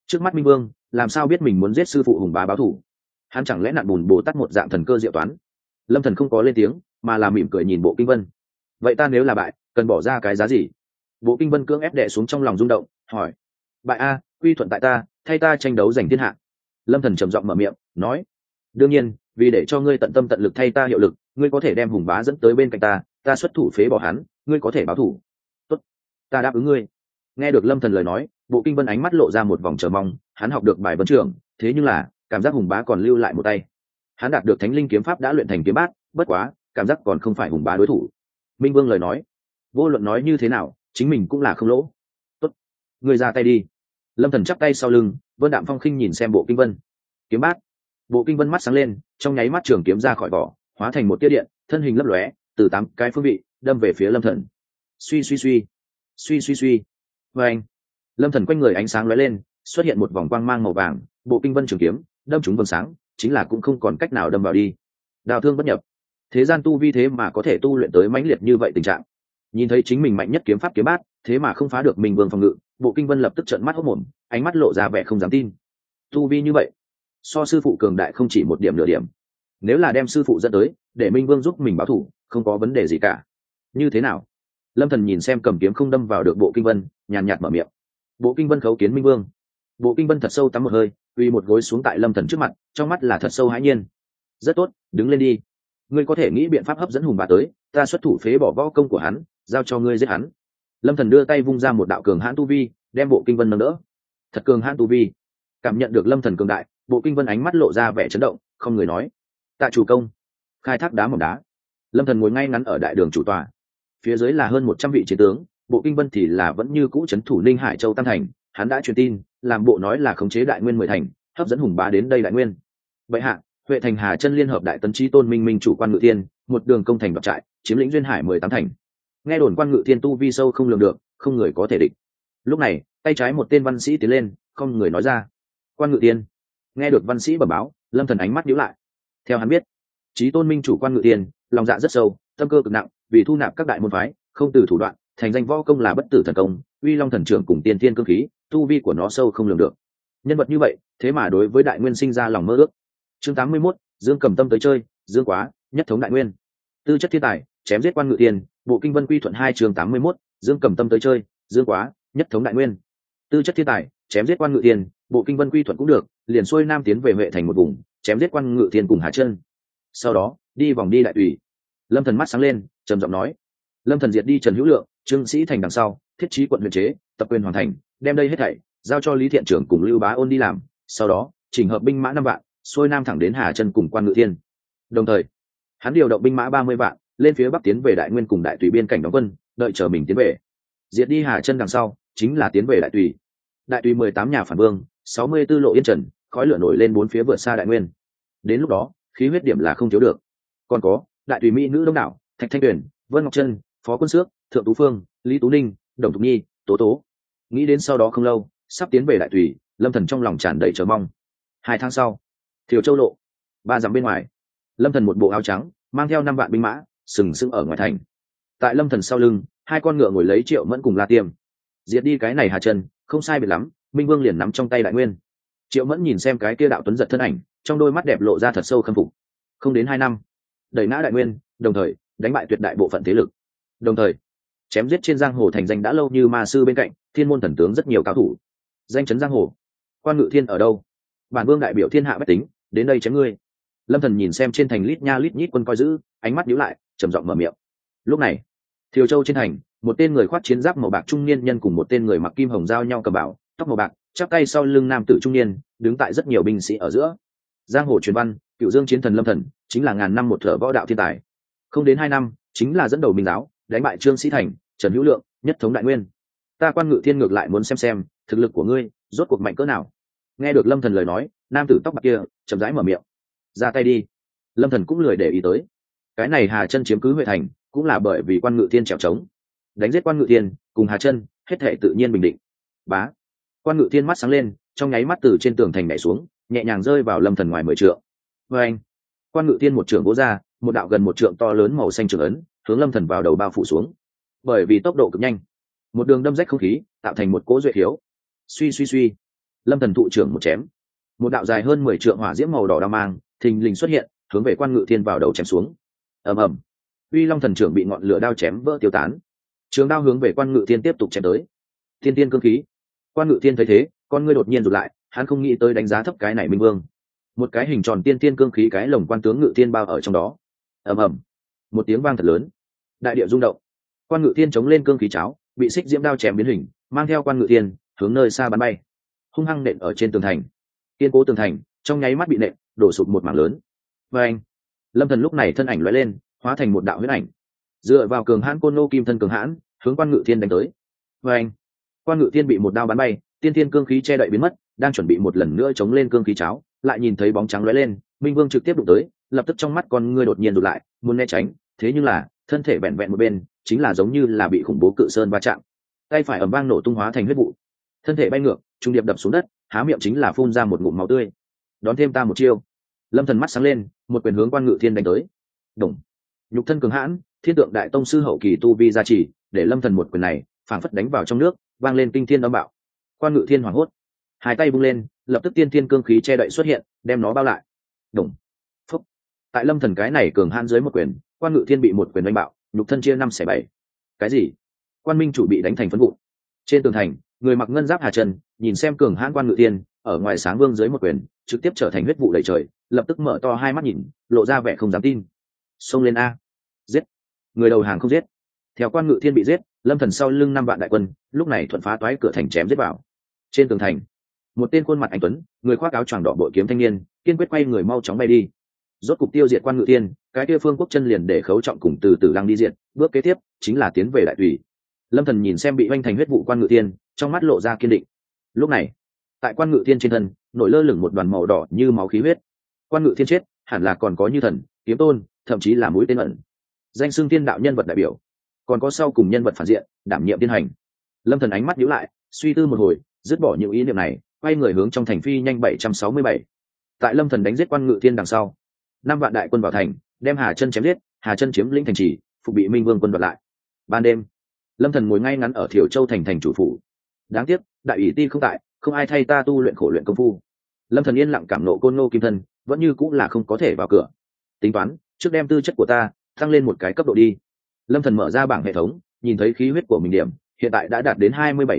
Trước mắt Minh Vương làm sao biết mình muốn giết sư phụ Hùng Bá báo thù? Hắn chẳng lẽ nặn bùn bồ tát một dạng thần cơ diệu toán? Lâm Thần không có lên tiếng, mà là mỉm cười nhìn Bộ Kinh Vân. Vậy ta nếu là bại, cần bỏ ra cái giá gì? Bộ Kinh Vân cưỡng ép đè xuống trong lòng rung động, hỏi. Bại a, quy thuận tại ta, thay ta tranh đấu giành thiên hạ. Lâm Thần trầm giọng mở miệng, nói. Đương nhiên, vì để cho ngươi tận tâm tận lực thay ta hiệu lực, ngươi có thể đem Hùng Bá dẫn tới bên cạnh ta xuất thủ phế bỏ hắn, ngươi có thể báo thù. Tốt, ta đáp ứng ngươi. Nghe được Lâm Thần lời nói, Bộ Kinh Vân ánh mắt lộ ra một vòng chờ mong, hắn học được bài vấn trưởng, thế nhưng là cảm giác Hùng Bá còn lưu lại một tay. Hắn đạt được Thánh Linh kiếm pháp đã luyện thành kiếm bát, bất quá cảm giác còn không phải Hùng Bá đối thủ. Minh Vương lời nói, vô luận nói như thế nào, chính mình cũng là không lỗ. Tốt, ngươi ra tay đi. Lâm Thần chắp tay sau lưng, Vân Đạm Phong khinh nhìn xem Bộ Kinh Vân. Kiếm bát. Bộ Kinh Vân mắt sáng lên, trong nháy mắt trường kiếm ra khỏi vỏ, hóa thành một tia điện, thân hình lấp lóe, từ 8 cái phương vị đâm về phía Lâm Thần. Suy suy suy, suy suy suy. Và anh, Lâm Thần quanh người ánh sáng lóe lên, xuất hiện một vòng quang mang màu vàng, Bộ Kinh Vân trường kiếm đâm trúng vầng sáng, chính là cũng không còn cách nào đâm vào đi. Đào thương bất nhập. Thế gian tu vi thế mà có thể tu luyện tới mãnh liệt như vậy tình trạng. Nhìn thấy chính mình mạnh nhất kiếm pháp kiếm bát, thế mà không phá được Minh Vương phòng ngự, Bộ Kinh Vân lập tức trợn mắt hốt mồm, ánh mắt lộ ra vẻ không dám tin. Tu vi như vậy, so sư phụ cường đại không chỉ một điểm nửa điểm. Nếu là đem sư phụ dẫn tới, để Minh Vương giúp mình báo thù, không có vấn đề gì cả. Như thế nào? Lâm Thần nhìn xem cầm kiếm không đâm vào được Bộ Kinh Vân, nhàn nhạt mở miệng. Bộ Kinh Vân khấu kiến Minh Vương. Bộ Kinh Vân thật sâu tắm một hơi, uy một gối xuống tại Lâm Thần trước mặt, trong mắt là thật sâu hãi nhiên. Rất tốt, đứng lên đi. Ngươi có thể nghĩ biện pháp hấp dẫn Hùng Bá tới, ta xuất thủ phế bỏ võ công của hắn, giao cho ngươi giết hắn. Lâm Thần đưa tay vung ra một đạo cường hãn tu vi, đem Bộ Kinh Vân nâng đỡ. Thật cường hãn tu vi. Cảm nhận được Lâm Thần cường đại, Bộ Kinh Vân ánh mắt lộ ra vẻ chấn động, không người nói. Tạ chủ công. Khai thác đá mỏng đá. Lâm Thần ngồi ngay ngắn ở đại đường chủ tọa. Phía dưới là hơn 100 vị chiến tướng, Bộ Kinh Vân thì là vẫn như cũ trấn thủ Ninh Hải Châu Tam Thành, hắn đã truyền tin, làm bộ nói là khống chế Đại Nguyên 10 thành, hấp dẫn Hùng Bá đến đây Đại Nguyên. Bệ hạ, Huệ Thành Hà Chân liên hợp Đại Tấn Chí Tôn Minh Minh chủ Quan Ngự Thiên, một đường công thành đoạt trại, chiếm lĩnh duyên hải 18 thành. Nghe đồn Quan Ngự Thiên tu vi sâu không lường được, không người có thể địch. Lúc này, tay trái một tên văn sĩ tiến lên, không người nói ra. Quan Ngự Thiên. Nghe được văn sĩ bẩm báo, Lâm Thần ánh mắt nhíu lại. Theo hắn biết, Chí Tôn Minh chủ Quan Ngự Thiên, lòng dạ rất sâu, tâm cơ cực nặng, vì thu nạp các đại môn phái, không từ thủ đoạn, thành danh võ công là bất tử thần công, uy long thần trưởng cùng tiên thiên cương khí, tu vi của nó sâu không lường được. Nhân vật như vậy, thế mà đối với Đại Nguyên sinh ra lòng mơ ước. Chương 81, Dương Cầm Tâm tới chơi, Dương Quá, nhất thống Đại Nguyên. Tư chất thiên tài, chém giết Quan Ngự Thiên, Bộ Kinh Vân quy thuận 2 chương 81, Dương Cầm Tâm tới chơi, Dương Quá, nhất thống Đại Nguyên. Tư chất thiên tài, chém giết Quan Ngự Thiên, Bộ Kinh Vân quy thuận cũng được, liền xuôi nam tiến về Huệ Thành một vùng, chém giết Quan Ngự Thiên cùng Hà Chân. Sau đó, đi vòng đi Đại Tùy. Lâm Thần mắt sáng lên, trầm giọng nói. Lâm Thần diệt đi Trần Hữu Lượng, Trương Sĩ Thành đằng sau, thiết trí quận huyện chế, tập quyền hoàn thành, đem đây hết thảy giao cho Lý Thiện Trưởng cùng Lưu Bá Ôn đi làm, sau đó chỉnh hợp binh mã 5 vạn, xuôi nam thẳng đến Hà Chân cùng Quan Ngự Thiên. Đồng thời, hắn điều động binh mã 30 vạn, lên phía bắc tiến về Đại Nguyên cùng Đại Tùy biên cảnh đóng quân, đợi chờ mình tiến về. Diệt đi Hà Chân đằng sau, chính là tiến về Đại Tùy. Đại Tùy 18 nhà phản vương, 64 lộ yên trần, khói lửa nổi lên bốn phía vượt xa Đại Nguyên. Đến lúc đó, khí huyết điểm là không thiếu được. Còn có, Đại Tùy mỹ nữ đông đảo, Thạch Thanh Tuyền, Vân Ngọc Trân, Phó Quân Xước, Thượng Tú Phương, Lý Tú Ninh, Đồng Thục Nhi, Tố Tố. Nghĩ đến sau đó không lâu, sắp tiến về Đại Tùy, Lâm Thần trong lòng tràn đầy chờ mong. 2 tháng sau, Thiều Châu lộ, 3 dặm bên ngoài, Lâm Thần một bộ áo trắng, mang theo 5 vạn binh mã, sừng sững ở ngoài thành. Tại Lâm Thần sau lưng, 2 con ngựa ngồi lấy Triệu Mẫn cùng La Tiêm. Diệt đi cái này Hà Chân, không sai biệt lắm, Minh Vương liền nắm trong tay Đại Nguyên. Triệu Mẫn nhìn xem cái kia đạo tuấn giật thân ảnh, trong đôi mắt đẹp lộ ra thật sâu khâm phục. Không đến 2 năm, đẩy ngã Đại Nguyên, đồng thời đánh bại tuyệt đại bộ phận thế lực, đồng thời chém giết trên giang hồ thành danh đã lâu như ma sư bên cạnh thiên môn thần tướng rất nhiều cao thủ, danh chấn giang hồ. Quan Ngự Thiên ở đâu? Bản vương đại biểu thiên hạ bách tính, đến đây chém ngươi. Lâm Thần nhìn xem trên thành lít nha lít nhít quân coi giữ, ánh mắt nhíu lại, trầm giọng mở miệng. Lúc này, Thiều Châu trên thành, một tên người khoác chiến giáp màu bạc trung niên nhân cùng một tên người mặc kim hồng giao nhau cầm bảo, tóc màu bạc, chắp tay sau lưng nam tử trung niên, đứng tại rất nhiều binh sĩ ở giữa. Giang hồ truyền văn, Cựu Dương chiến thần Lâm Thần, chính là ngàn năm một thở võ đạo thiên tài. Không đến 2 năm, chính là dẫn đầu Minh giáo, đánh bại Trương Sĩ Thành, Trần Hữu Lượng, nhất thống Đại Nguyên. Ta Quan Ngự Thiên ngược lại muốn xem thực lực của ngươi rốt cuộc mạnh cỡ nào. Nghe được Lâm Thần lời nói, nam tử tóc bạc kia chậm rãi mở miệng. Ra tay đi. Lâm Thần cũng lười để ý tới. Cái này Hà Chân chiếm cứ Huệ Thành, cũng là bởi vì Quan Ngự Thiên trèo trống. Đánh giết Quan Ngự Thiên cùng Hà Chân, hết thảy tự nhiên bình định. Bá. Quan Ngự Thiên mắt sáng lên, trong nháy mắt từ trên tường thành nhảy xuống, nhẹ nhàng rơi vào Lâm Thần ngoài 10 trượng. Và anh, Quan Ngự Thiên một trường vỗ ra, một đạo gần 1 trượng to lớn màu xanh trường ấn, hướng Lâm Thần vào đầu bao phủ xuống. Bởi vì tốc độ cực nhanh, một đường đâm rách không khí, tạo thành một cỗ duệ khiếu. Suy suy suy, Lâm Thần thụ trưởng một chém, một đạo dài hơn 10 trượng hỏa diễm màu đỏ đao mang thình lình xuất hiện, hướng về Quan Ngự Thiên vào đầu chém xuống. Ầm ầm, Uy Long thần trưởng bị ngọn lửa đao chém vỡ tiêu tán. Trường đao hướng về Quan Ngự Thiên tiếp tục chém tới. Thiên tiên cương khí. Quan Ngự Thiên thấy thế, con ngươi đột nhiên rụt lại, hắn không nghĩ tới đánh giá thấp cái này Minh Vương. Một cái hình tròn tiên tiên cương khí cái lồng quan tướng Ngự Thiên bao ở trong đó. Ầm ầm, một tiếng vang thật lớn, đại địa rung động. Quan Ngự Thiên chống lên cương khí cháo, bị xích diễm đao chém biến hình, mang theo Quan Ngự Thiên hướng nơi xa bắn bay, hung hăng nện ở trên tường thành. Kiên cố tường thành trong nháy mắt bị nện đổ sụp một mảng lớn. Và anh, Lâm Thần lúc này thân ảnh lóe lên, hóa thành một đạo huyết ảnh, dựa vào cường hãn côn nô kim thân cường hãn, hướng Quan Ngự Thiên đánh tới. Và anh, Quan Ngự Thiên bị một đao bắn bay, tiên thiên cương khí che đậy biến mất, đang chuẩn bị một lần nữa chống lên cương khí cháo, lại nhìn thấy bóng trắng lóe lên, Minh Vương trực tiếp đụng tới, lập tức trong mắt con ngươi đột nhiên rụt lại, muốn né tránh, thế nhưng là thân thể bẹn vẹn một bên, chính là giống như là bị khủng bố cự sơn va chạm, tay phải ầm vang nổ tung hóa thành huyết vụ, thân thể bay ngược, trung điệp đập xuống đất, há miệng chính là phun ra một ngụm máu tươi. Đón thêm ta một chiêu. Lâm Thần mắt sáng lên, một quyền hướng Quan Ngự Thiên đánh tới. Đồng, nhục thân cường hãn, thiên tượng đại tông sư hậu kỳ tu vi gia trì, để Lâm Thần một quyền này phảng phất đánh vào trong nước, vang lên kinh thiên âm bạo. Quan Ngự Thiên hoảng hốt, hai tay vung lên, lập tức tiên thiên cương khí che đậy xuất hiện, đem nó bao lại. Đồng, phúc. Tại Lâm Thần cái này cường hãn dưới một quyền, Quan Ngự Thiên bị một quyền đánh bạo, nhục thân chia 5/7. Cái gì? Quan Minh chủ bị đánh thành phấn vụn. Trên tường thành, người mặc ngân giáp Hà Trần nhìn xem cường hãn Quan Ngự Thiên, ở ngoài sáng vương dưới một quyền, trực tiếp trở thành huyết vụ đầy trời, lập tức mở to hai mắt nhìn, lộ ra vẻ không dám tin. Xông lên a, giết! Người đầu hàng không giết. Theo Quan Ngự Thiên bị giết, Lâm Thần sau lưng 5 vạn đại quân, lúc này thuận phá toái cửa thành chém giết vào. Trên tường thành, một tên khuôn mặt anh tuấn, người khoác áo choàng đỏ bội kiếm thanh niên, kiên quyết quay người mau chóng bay đi. Rốt cục tiêu diệt Quan Ngự Thiên, cái kia Phương Quốc chân liền để Khấu Trọng cùng từ từ lăng đi diệt, bước kế tiếp chính là tiến về đại tùy. Lâm Thần nhìn xem bị oanh thành huyết vụ Quan Ngự Thiên, trong mắt lộ ra kiên định. Lúc này, tại Quan Ngự Thiên trên thân nổi lơ lửng một đoàn màu đỏ như máu khí huyết. Quan Ngự Thiên chết, hẳn là còn có Như Thần, Kiếm Tôn, thậm chí là mũi tên ẩn, danh xưng tiên đạo nhân vật đại biểu, còn có sau cùng nhân vật phản diện đảm nhiệm tiên hành. Lâm Thần ánh mắt nhíu lại, suy tư một hồi, dứt bỏ những ý niệm này, quay người hướng trong thành phi nhanh 767. Tại Lâm Thần đánh giết Quan Ngự Thiên đằng sau, 5 vạn đại quân vào thành, đem Hà Chân chém giết, Hà Chân chiếm lĩnh thành trì, phục bị Minh Vương quân đoạt lại. Ban đêm, Lâm Thần ngồi ngay ngắn ở Thiểu Châu thành chủ phủ. Đáng tiếc, đại ủy ti không tại, không ai thay ta tu luyện khổ luyện công phu. Lâm Thần yên lặng cảm nộ côn ngô kim thân, vẫn như cũng là không có thể vào cửa. Tính toán, trước đem tư chất của ta tăng lên một cái cấp độ đi. Lâm Thần mở ra bảng hệ thống, nhìn thấy khí huyết của mình điểm, hiện tại đã đạt đến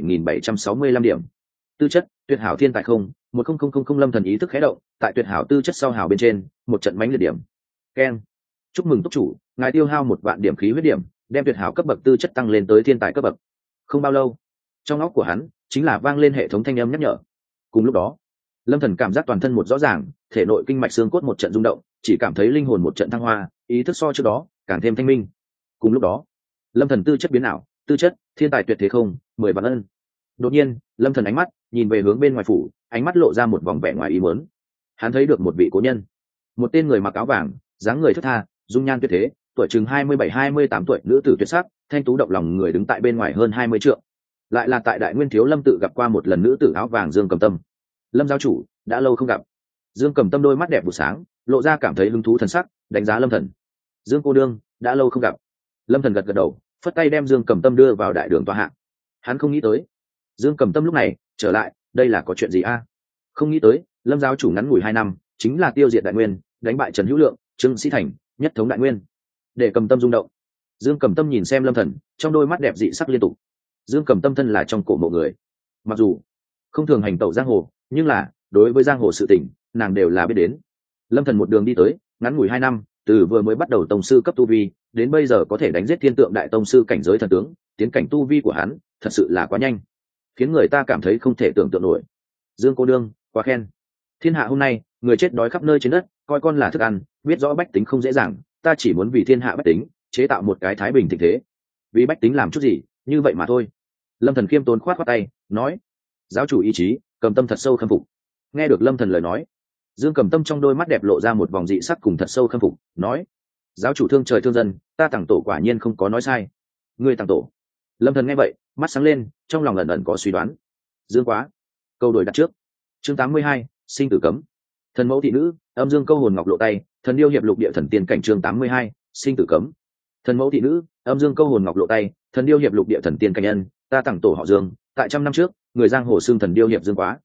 27.765 điểm. Tư chất, tuyệt hảo thiên tài không, 10000. Lâm Thần ý thức khẽ động, tại tuyệt hảo tư chất sau hảo bên trên, một trận mãnh liệt điểm. Keng. Chúc mừng túc chủ, ngài tiêu hao 1 vạn điểm khí huyết điểm, đem tuyệt hảo cấp bậc tư chất tăng lên tới thiên tài cấp bậc. Không bao lâu, trong óc của hắn chính là vang lên hệ thống thanh âm nhắc nhở. Cùng lúc đó, Lâm Thần cảm giác toàn thân một rõ ràng, thể nội kinh mạch xương cốt một trận rung động, chỉ cảm thấy linh hồn một trận thăng hoa, ý thức so trước đó càng thêm thanh minh. Cùng lúc đó, Lâm Thần tư chất biến ảo, tư chất thiên tài tuyệt thế không, 10 vạn ân. Đột nhiên, Lâm Thần ánh mắt nhìn về hướng bên ngoài phủ, ánh mắt lộ ra một vòng vẻ ngoài ý muốn. Hắn thấy được một vị cố nhân, một tên người mặc áo vàng, dáng người thướt tha, dung nhan tuyệt thế, tuổi chừng 27-28 tuổi, nữ tử tuyệt sắc, thanh tú động lòng người đứng tại bên ngoài hơn 20 trượng. Lại là tại Đại Nguyên Thiếu Lâm tự gặp qua một lần nữ tử áo vàng Dương Cầm Tâm. Lâm giáo chủ, đã lâu không gặp. Dương Cầm Tâm đôi mắt đẹp vụ sáng, lộ ra cảm thấy hứng thú thần sắc, đánh giá Lâm Thần. Dương cô đương, đã lâu không gặp. Lâm Thần gật gật đầu, phất tay đem Dương Cầm Tâm đưa vào đại đường tọa hạ. Hắn không nghĩ tới, Dương Cầm Tâm lúc này trở lại, đây là có chuyện gì a? Không nghĩ tới, Lâm giáo chủ ngắn ngủi 2 năm, chính là tiêu diệt Đại Nguyên, đánh bại Trần Hữu Lượng, Trương Sĩ Thành, nhất thống Đại Nguyên. Để Cầm Tâm rung động. Dương Cầm Tâm nhìn xem Lâm Thần, trong đôi mắt đẹp dị sắc liên tục. Dương Cầm Tâm thân là trong cổ mộ người, mặc dù không thường hành tẩu giang hồ, nhưng là đối với giang hồ sự tình, nàng đều là biết đến. Lâm Thần một đường đi tới, ngắn ngủi 2 năm, từ vừa mới bắt đầu tông sư cấp tu vi, đến bây giờ có thể đánh giết thiên tượng đại tông sư cảnh giới thần tướng, tiến cảnh tu vi của hắn thật sự là quá nhanh, khiến người ta cảm thấy không thể tưởng tượng nổi. Dương cô đương, quá khen. Thiên hạ hôm nay, người chết đói khắp nơi trên đất, coi con là thức ăn, biết rõ bách tính không dễ dàng, ta chỉ muốn vì thiên hạ bách tính, chế tạo một cái thái bình thịnh thế. Vì bách tính làm chút gì, như vậy mà thôi. Lâm Thần khiêm tốn khoát khoát tay, nói: giáo chủ ý chí, Cầm Tâm thật sâu khâm phục. Nghe được Lâm Thần lời nói, Dương Cầm Tâm trong đôi mắt đẹp lộ ra một vòng dị sắc cùng thật sâu khâm phục, nói: giáo chủ thương trời thương dân, ta Tằng tổ quả nhiên không có nói sai. Ngươi Tằng tổ? Lâm Thần nghe vậy, mắt sáng lên, trong lòng ẩn ẩn có suy đoán. Dương quá, câu đổi đặt trước. Chương 82, sinh tử cấm. Thần mẫu thị nữ, âm dương câu hồn ngọc lộ tay, thần điêu hiệp lục địa thần tiên cảnh. Chương 82, sinh tử cấm. Thần mẫu thị nữ, âm dương câu hồn ngọc lộ tay, thần điêu hiệp lục địa thần tiên cảnh nhân, ta Tằng tổ họ Dương, tại trăm năm trước, người giang hồ xưng thần điêu hiệp Dương quá.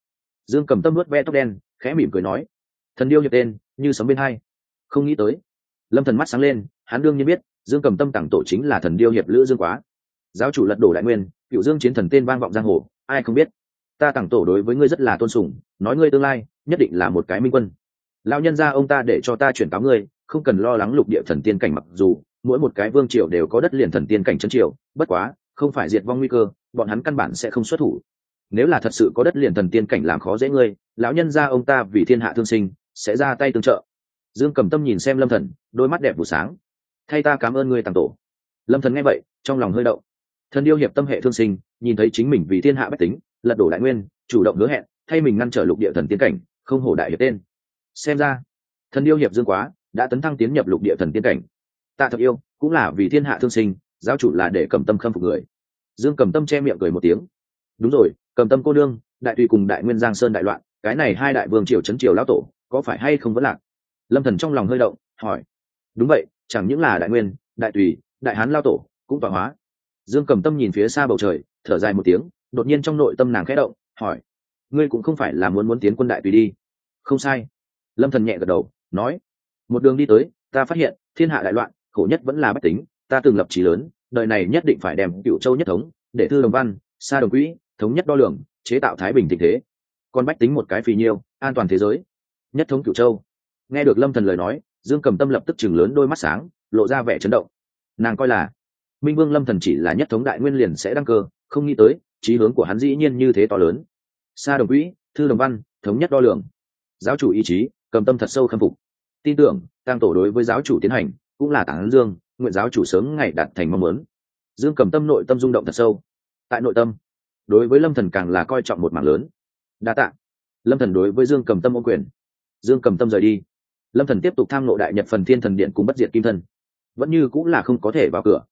Dương Cầm Tâm nuốt ve tóc đen, khẽ mỉm cười nói, thần điêu hiệp tên như sấm bên hai. Không nghĩ tới. Lâm Thần mắt sáng lên, hắn đương nhiên biết Dương Cầm Tâm tặng tổ chính là thần điêu hiệp Lữ Dương Quá. Giáo chủ lật đổ đại nguyên, cựu dương chiến thần tên vang vọng giang hồ, ai không biết. Ta tặng tổ đối với ngươi rất là tôn sùng, nói ngươi tương lai nhất định là một cái minh quân. Lão nhân gia ông ta để cho ta chuyển cáo ngươi, không cần lo lắng lục địa thần tiên cảnh, mặc dù mỗi một cái vương triều đều có đất liền thần tiên cảnh trấn triều, bất quá không phải diệt vong nguy cơ, bọn hắn căn bản sẽ không xuất thủ. Nếu là thật sự có đất liền thần tiên cảnh làm khó dễ ngươi, lão nhân gia ông ta vì thiên hạ thương sinh sẽ ra tay tương trợ. Dương Cầm Tâm nhìn xem Lâm Thần, đôi mắt đẹp vụ sáng. Thay ta cảm ơn ngươi tàng tổ. Lâm Thần nghe vậy, trong lòng hơi động. Thần điêu hiệp tâm hệ thương sinh, nhìn thấy chính mình vì thiên hạ bách tính lật đổ đại nguyên, chủ động hứa hẹn thay mình ngăn trở lục địa thần tiên cảnh, không hổ đại hiệp tên. Xem ra thần điêu hiệp Dương Quá đã tấn thăng tiến nhập lục địa thần tiên cảnh. Tạ Thập Yêu cũng là vì thiên hạ thương sinh, giáo chủ là để Cầm Tâm khâm phục người. Dương Cầm Tâm che miệng cười một tiếng. Đúng rồi, Cầm Tâm cô đương, đại tùy cùng đại nguyên giang sơn đại loạn, cái này hai đại vương triều trấn triều lão tổ có phải hay không vẫn lạc? Lâm Thần trong lòng hơi động, hỏi. Đúng vậy, chẳng những là đại nguyên, đại tùy, đại hán lao tổ cũng tọa hóa. Dương Cầm Tâm nhìn phía xa bầu trời, thở dài một tiếng, đột nhiên trong nội tâm nàng khẽ động, hỏi, ngươi cũng không phải là muốn tiến quân đại tùy đi? Không sai. Lâm Thần nhẹ gật đầu, nói, một đường đi tới, ta phát hiện thiên hạ đại loạn, khổ nhất vẫn là bách tính, ta từng lập chí lớn, đời này nhất định phải đem Cửu Châu nhất thống, để Thư Đồng Văn, Sa Đồng Quỹ, thống nhất đo lường, chế tạo thái bình thịnh thế. Còn bách tính một cái phì nhiêu, an toàn thế giới, nhất thống Cửu Châu. Nghe được Lâm Thần lời nói, Dương Cầm Tâm lập tức chừng lớn đôi mắt sáng, lộ ra vẻ chấn động. Nàng coi là Minh Vương Lâm Thần chỉ là nhất thống đại nguyên liền sẽ đăng cơ, không nghĩ tới chí hướng của hắn dĩ nhiên như thế to lớn. Sa Đồng Quỹ, Thư Đồng Văn, thống nhất đo lường, giáo chủ ý chí, Cầm Tâm thật sâu khâm phục. Tin tưởng tang tổ đối với giáo chủ tiến hành cũng là tán dương, nguyện giáo chủ sớm ngày đạt thành mong muốn. Dương Cầm Tâm nội tâm rung động thật sâu. Tại nội tâm, đối với Lâm Thần càng là coi trọng một mảng lớn. Đa tạ. Lâm Thần đối với Dương Cầm Tâm ôm quyền. Dương Cầm Tâm rời đi. Lâm Thần tiếp tục tham ngộ đại nhật phần thiên thần điện cùng bất diệt kim thân, vẫn như cũng là không có thể vào cửa.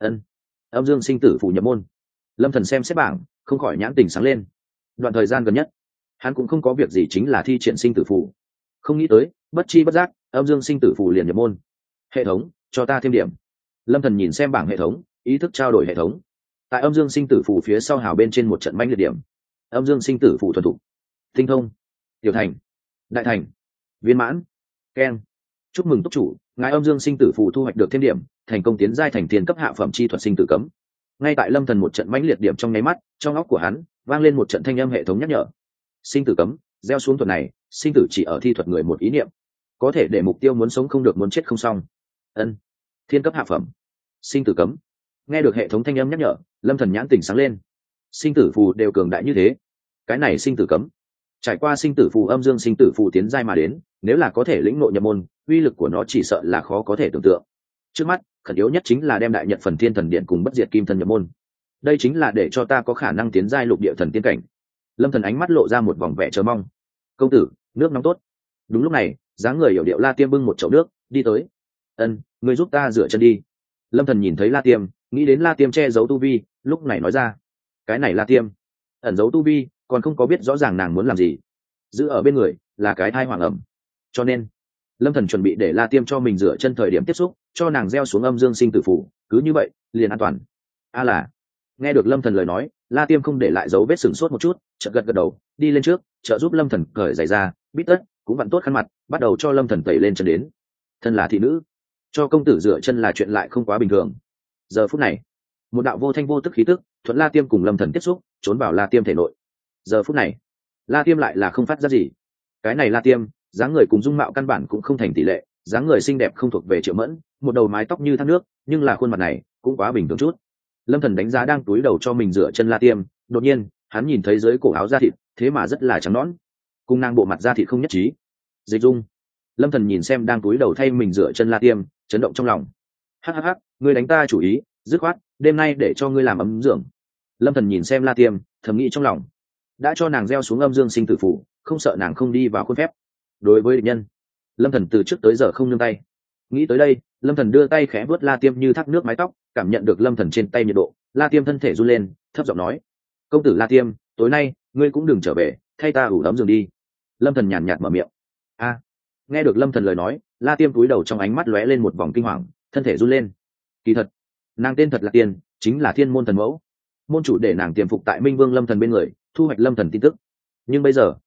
Âm dương sinh tử phủ nhập môn. Lâm Thần xem xét bảng, không khỏi nhãn tình sáng lên. Đoạn thời gian gần nhất hắn cũng không có việc gì chính là thi triển sinh tử phủ, không nghĩ tới bất chi bất giác âm dương sinh tử phủ liền nhập môn. Hệ thống cho ta thêm điểm. Lâm Thần nhìn xem bảng hệ thống, ý thức trao đổi hệ thống. Tại âm dương sinh tử phủ phía sau hào bên trên một trận mãnh liệt điểm. Âm dương sinh tử phủ thuần thục, tinh thông, tiểu thành, đại thành, viên mãn, keng. Chúc mừng túc chủ, ngài âm dương sinh tử phù thu hoạch được thêm điểm, thành công tiến giai thành thiên cấp hạ phẩm chi thuật sinh tử cấm. Ngay tại Lâm Thần một trận mãnh liệt điểm trong nháy mắt, trong óc của hắn vang lên một trận thanh âm hệ thống nhắc nhở. Sinh tử cấm, gieo xuống thuật này, sinh tử chỉ ở thi thuật người một ý niệm, có thể để mục tiêu muốn sống không được, muốn chết không xong. Thiên cấp hạ phẩm, sinh tử cấm. Nghe được hệ thống thanh âm nhắc nhở, Lâm Thần nhãn tỉnh sáng lên. Sinh tử phù đều cường đại như thế, cái này sinh tử cấm, trải qua sinh tử phù âm dương sinh tử phù tiến giai mà đến, nếu là có thể lĩnh ngộ nhập môn, uy lực của nó chỉ sợ là khó có thể tưởng tượng. Trước mắt khẩn yếu nhất chính là đem đại nhật phần thiên thần điện cùng bất diệt kim thân nhập môn, đây chính là để cho ta có khả năng tiến giai lục địa thần tiên cảnh. Lâm Thần ánh mắt lộ ra một vòng vẻ chờ mong. Công tử, nước nóng tốt. Đúng lúc này, dáng người hiểu điệu La Tiêm bưng một chậu nước đi tới. Ngươi giúp ta rửa chân đi. Lâm Thần nhìn thấy La Tiêm, nghĩ đến La Tiêm che giấu tu vi, lúc này nói ra. Cái này La Tiêm ẩn giấu tu vi, còn không có biết rõ ràng nàng muốn làm gì, giữ ở bên người là cái thai hoàng ẩm, cho nên Lâm Thần chuẩn bị để La Tiêm cho mình rửa chân thời điểm tiếp xúc, cho nàng gieo xuống âm dương sinh tử phủ, cứ như vậy liền an toàn. Là nghe được Lâm Thần lời nói, La Tiêm không để lại dấu vết sừng sốt một chút, chợt gật gật đầu, đi lên trước trợ giúp Lâm Thần cởi giày ra, bít tất cũng vặn tốt khăn mặt, bắt đầu cho Lâm Thần tẩy lên chân đến. Thân là thị nữ, cho công tử rửa chân là chuyện lại không quá bình thường. Giờ phút này, một đạo vô thanh vô tức khí tức thuận La Tiêm cùng Lâm Thần tiếp xúc, trốn vào La Tiêm thể nội. Giờ phút này, La Tiêm lại là không phát ra gì. Cái này La Tiêm, dáng người cùng dung mạo căn bản cũng không thành tỷ lệ, dáng người xinh đẹp không thuộc về Triệu Mẫn, một đầu mái tóc như thác nước, nhưng là khuôn mặt này cũng quá bình thường chút. Lâm Thần đánh giá đang túi đầu cho mình rửa chân La Tiêm, đột nhiên hắn nhìn thấy dưới cổ áo da thịt thế mà rất là trắng nõn, cùng nàng bộ mặt da thịt không nhất trí. Dịch Dung. Lâm Thần nhìn xem đang túi đầu thay mình rửa chân La Tiêm, chấn động trong lòng. Hắc, ngươi đánh ta chủ ý, dứt khoát đêm nay để cho ngươi làm ấm dưỡng. Lâm Thần nhìn xem La Tiêm, thầm nghĩ trong lòng, đã cho nàng gieo xuống âm dương sinh tử phủ, không sợ nàng không đi vào khuôn phép. Đối với địch nhân, Lâm Thần từ trước tới giờ không nương tay. Nghĩ tới đây, Lâm Thần đưa tay khẽ vuốt La Tiêm như thác nước mái tóc, cảm nhận được Lâm Thần trên tay nhiệt độ, La Tiêm thân thể run lên, thấp giọng nói: "Công tử La Tiêm, tối nay ngươi cũng đừng trở về, thay ta ủ ấm giường đi." Lâm Thần nhàn nhạt mở miệng. Nghe được Lâm Thần lời nói, La Tiêm cúi đầu, trong ánh mắt lóe lên một vòng kinh hoàng, thân thể run lên. Kỳ thật, nàng tên thật là Tiên, chính là Thiên môn thần mẫu. Môn chủ để nàng tiềm phục tại Minh Vương Lâm Thần bên người, thu hoạch Lâm Thần tin tức. Nhưng bây giờ,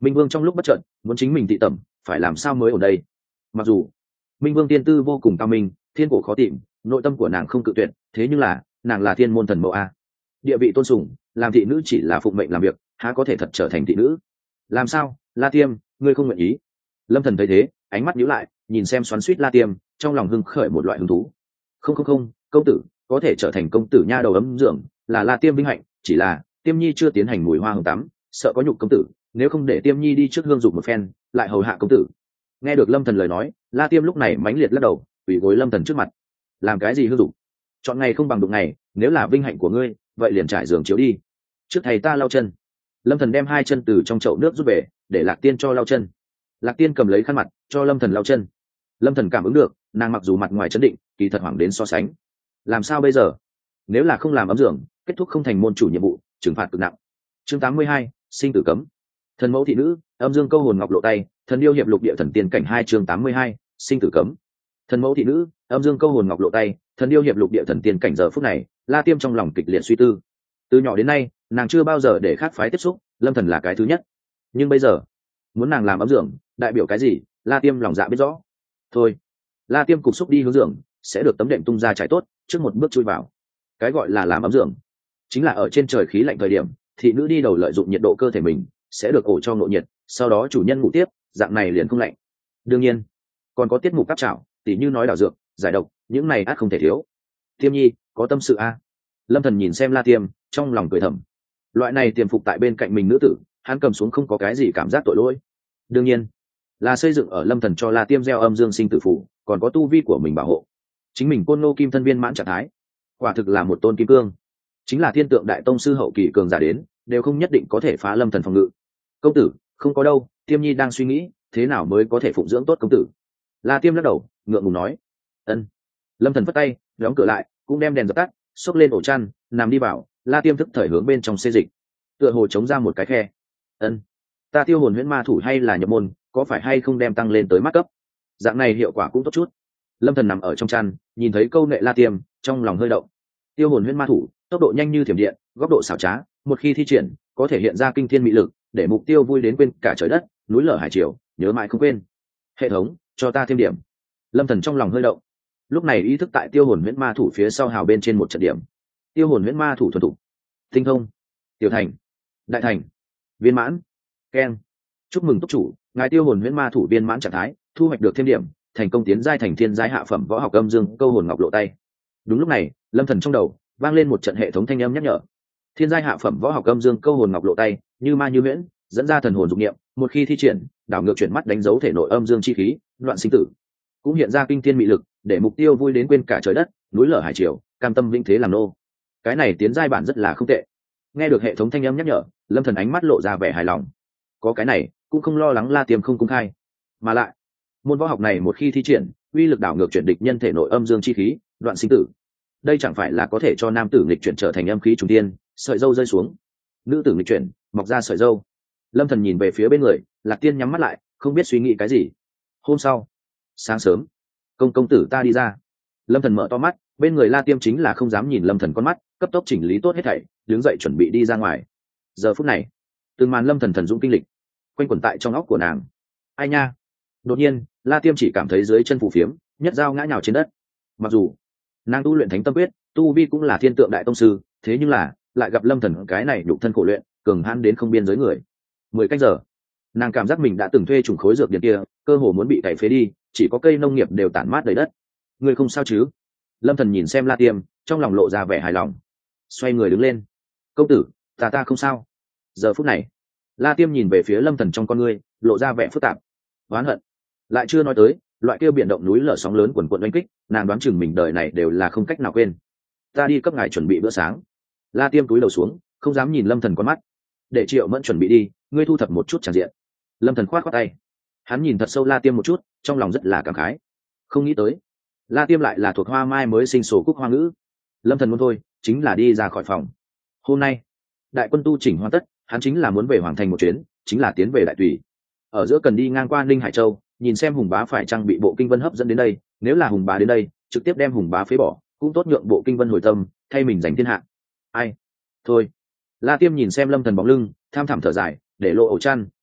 Minh Vương trong lúc bất chợt muốn chính mình tị tẩm, phải làm sao mới ở đây? Mặc dù Minh Vương tiên tư vô cùng cao minh, thiên cổ khó tìm, nội tâm của nàng không cự tuyệt, thế nhưng là nàng là thiên môn thần mẫu a, địa vị tôn sùng, làm thị nữ chỉ là phụng mệnh làm việc, há có thể thật trở thành thị nữ? Làm sao, La Tiêm, ngươi không nguyện ý? Lâm Thần thấy thế, ánh mắt nhíu lại, nhìn xem xoắn xuýt La Tiêm, trong lòng hưng khởi một loại hứng thú. Không, công tử có thể trở thành công tử nha đầu ấm dưỡng, là La Tiêm vinh hạnh, chỉ là Tiêm Nhi chưa tiến hành mùi hoa hồng tắm, sợ có nhục công tử, nếu không để Tiêm Nhi đi trước hương dụng một phen, lại hầu hạ công tử. Nghe được Lâm Thần lời nói, La Tiêm lúc này mãnh liệt lắc đầu, quỳ gối Lâm Thần trước mặt. Làm cái gì hương dụng? Chọn ngày không bằng đụng ngày, nếu là vinh hạnh của ngươi, vậy liền trải giường chiếu đi. Trước thầy ta lau chân. Lâm Thần đem hai chân từ trong chậu nước rút về, để Lạc Tiên cho lau chân. Lạc Tiên cầm lấy khăn mặt cho Lâm Thần lau chân. Lâm Thần cảm ứng được, nàng mặc dù mặt ngoài chấn định, kỳ thật hoảng đến so sánh. Làm sao bây giờ? Nếu là không làm ấm giường, kết thúc không thành môn chủ nhiệm vụ, trừng phạt cực nặng. Chương 82, sinh tử cấm. Thần mẫu thị nữ, âm dương câu hồn ngọc lộ tay, thần điêu hiệp lục địa thần tiên cảnh 2 chương 82, sinh tử cấm. Thần mẫu thị nữ, âm dương câu hồn ngọc lộ tay, thần điêu hiệp lục địa thần tiên cảnh. Giờ phút này, La Tiêm trong lòng kịch liệt suy tư. Từ nhỏ đến nay, nàng chưa bao giờ để khác phái tiếp xúc, Lâm Thần là cái thứ nhất. Nhưng bây giờ, muốn nàng làm ấm giường, đại biểu cái gì, La Tiêm lòng dạ biết rõ. Thôi, La Tiêm cục xúc đi hướng giường, sẽ được tấm đệm tung ra trải tốt, trước một bước chui vào. Cái gọi là làm ấm giường, chính là ở trên trời khí lạnh thời điểm, thị nữ đi đầu lợi dụng nhiệt độ cơ thể mình, sẽ được ổ cho ngộ nhiệt, sau đó chủ nhân ngủ tiếp, dạng này liền không lạnh. Đương nhiên, còn có tiết mục cáp chảo, tỉ như nói đảo dược, giải độc, những này ắt không thể thiếu. Tiêm Nhi, có tâm sự a? Lâm Thần nhìn xem La Tiêm, trong lòng cười thầm. Loại này tiềm phục tại bên cạnh mình nữ tử, hắn cầm xuống không có cái gì cảm giác tội lỗi. Đương nhiên, là xây dựng ở Lâm Thần cho La Tiêm gieo âm dương sinh tử phủ, còn có tu vi của mình bảo hộ. Chính mình côn nô kim thân viên mãn trạng thái, quả thực là một tôn kim cương. Chính là thiên tượng đại tông sư hậu kỳ cường giả đến, đều không nhất định có thể phá Lâm Thần phòng ngự. Công tử, không có đâu, Tiêm Nhi đang suy nghĩ, thế nào mới có thể phụng dưỡng tốt công tử. La Tiêm lắc đầu, ngượng ngùng nói. Ân. Lâm Thần vất tay, đóng cửa lại, cũng đem đèn dập tắt, xốc lên ổ chăn, nằm đi vào. La Tiêm thức thời hướng bên trong xê dịch, tựa hồ chống ra một cái khe. Ân. Ta tiêu hồn huyễn ma thủ hay là nhập môn, có phải hay không đem tăng lên tới mắt cấp? Dạng này hiệu quả cũng tốt chút. Lâm Thần nằm ở trong chăn, nhìn thấy câu nệ La Tiêm, trong lòng hơi động. Tiêu hồn huyễn ma thủ, tốc độ nhanh như thiểm điện, góc độ xảo trá, một khi thi triển, có thể hiện ra kinh thiên mị lực, để mục tiêu vui đến quên cả trời đất, núi lở hải triều, nhớ mãi không quên. Hệ thống, cho ta thêm điểm. Lâm Thần trong lòng hơi động. Lúc này ý thức tại tiêu hồn huyễn ma thủ phía sau hào bên trên một trận điểm. Tiêu hồn huyễn ma thủ thuần thủ, tinh thông, tiểu thành, đại thành, viên mãn, keng. Chúc mừng túc chủ, ngài tiêu hồn huyễn ma thủ viên mãn trạng thái, thu hoạch được thêm điểm, thành công tiến giai thành thiên giai hạ phẩm võ học âm dương câu hồn ngọc lộ tay. Đúng lúc này, Lâm Thần trong đầu vang lên một trận hệ thống thanh âm nhắc nhở. Thiên giai hạ phẩm võ học âm dương câu hồn ngọc lộ tay, như ma như huyễn, dẫn ra thần hồn dục niệm, một khi thi triển, đảo ngược chuyển mắt đánh dấu thể nội âm dương chi khí, loạn sinh tử. Cũng hiện ra kinh thiên mị lực, để mục tiêu vui đến quên cả trời đất, núi lở hải triều, cam tâm vĩnh thế làm nô. Cái này tiến giai bản rất là không tệ. Nghe được hệ thống thanh âm nhắc nhở, Lâm Thần ánh mắt lộ ra vẻ hài lòng. Có cái này, cũng không lo lắng La Tiêm không công khai. Mà lại, môn võ học này một khi thi triển, uy lực đảo ngược chuyển địch nhân thể nội âm dương chi khí, đoạn sinh tử. Đây chẳng phải là có thể cho nam tử nghịch chuyển trở thành âm khí trùng tiên, sợi dâu rơi xuống, nữ tử nghịch chuyển, mọc ra sợi dâu. Lâm Thần nhìn về phía bên người, Lạc Tiên nhắm mắt lại, không biết suy nghĩ cái gì. Hôm sau, sáng sớm, công tử ta đi ra. Lâm Thần mở to mắt, bên người La Tiêm chính là không dám nhìn Lâm Thần con mắt, cấp tốc chỉnh lý tốt hết thảy, đứng dậy chuẩn bị đi ra ngoài. Giờ phút này, từng màn Lâm Thần thần dũng kinh lịch quanh quẩn tại trong óc của nàng. Ai nha? Đột nhiên, La Tiêm chỉ cảm thấy dưới chân phù phiếm, nhất dao ngã nhào trên đất. Mặc dù nàng tu luyện thánh tâm quyết, tu vi cũng là thiên tượng đại tông sư, thế nhưng là lại gặp Lâm Thần cái này nhục thân khổ luyện, cường hãn đến không biên giới người. 10 canh giờ, nàng cảm giác mình đã từng thuê trùng khối dược điện kia, cơ hồ muốn bị cày phế đi, chỉ có cây nông nghiệp đều tản mát đầy đất. Người không sao chứ? Lâm Thần nhìn xem La Tiêm, trong lòng lộ ra vẻ hài lòng, xoay người đứng lên. Công tử, ta không sao. Giờ phút này, La Tiêm nhìn về phía Lâm Thần trong con ngươi, lộ ra vẻ phức tạp, oán hận. Lại chưa nói tới, loại kia biển động núi lở sóng lớn quần quần oanh kích, nàng đoán chừng mình đời này đều là không cách nào quên. Ta đi cấp ngài chuẩn bị bữa sáng. La Tiêm cúi đầu xuống, không dám nhìn Lâm Thần con mắt. Để Triệu Mẫn chuẩn bị đi, ngươi thu thập một chút tràn diện. Lâm Thần khoát khoát tay. Hắn nhìn thật sâu La Tiêm một chút, trong lòng rất là cảm khái. Không nghĩ tới, La Tiêm lại là thuộc hoa mai mới sinh sổ cúc hoa ngữ. Lâm Thần muốn thôi, chính là đi ra khỏi phòng. Hôm nay, đại quân tu chỉnh hoàn tất, hắn chính là muốn về hoàng thành một chuyến, chính là tiến về đại tùy. Ở giữa cần đi ngang qua Ninh Hải Châu, nhìn xem Hùng Bá phải trang bị bộ kinh vân hấp dẫn đến đây, nếu là Hùng Bá đến đây, trực tiếp đem Hùng Bá phế bỏ, cũng tốt nhượng bộ kinh vân hồi tâm, thay mình giành thiên hạ. Ai? Thôi. La Tiêm nhìn xem Lâm Thần bóng lưng, tham thẳm thở dài, để lộ ổ chăn,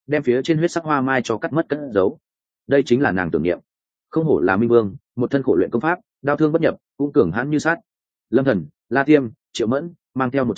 đem phía trên huyết sắc hoa mai cho cắt mất cất giấu. Đây chính là nàng tưởng niệm. Không hổ là minh vương, một thân khổ luyện công pháp, đao thương bất nhập, cũng cường hãn như sát. Lâm Thần, La Tiêm, Triệu Mẫn mang theo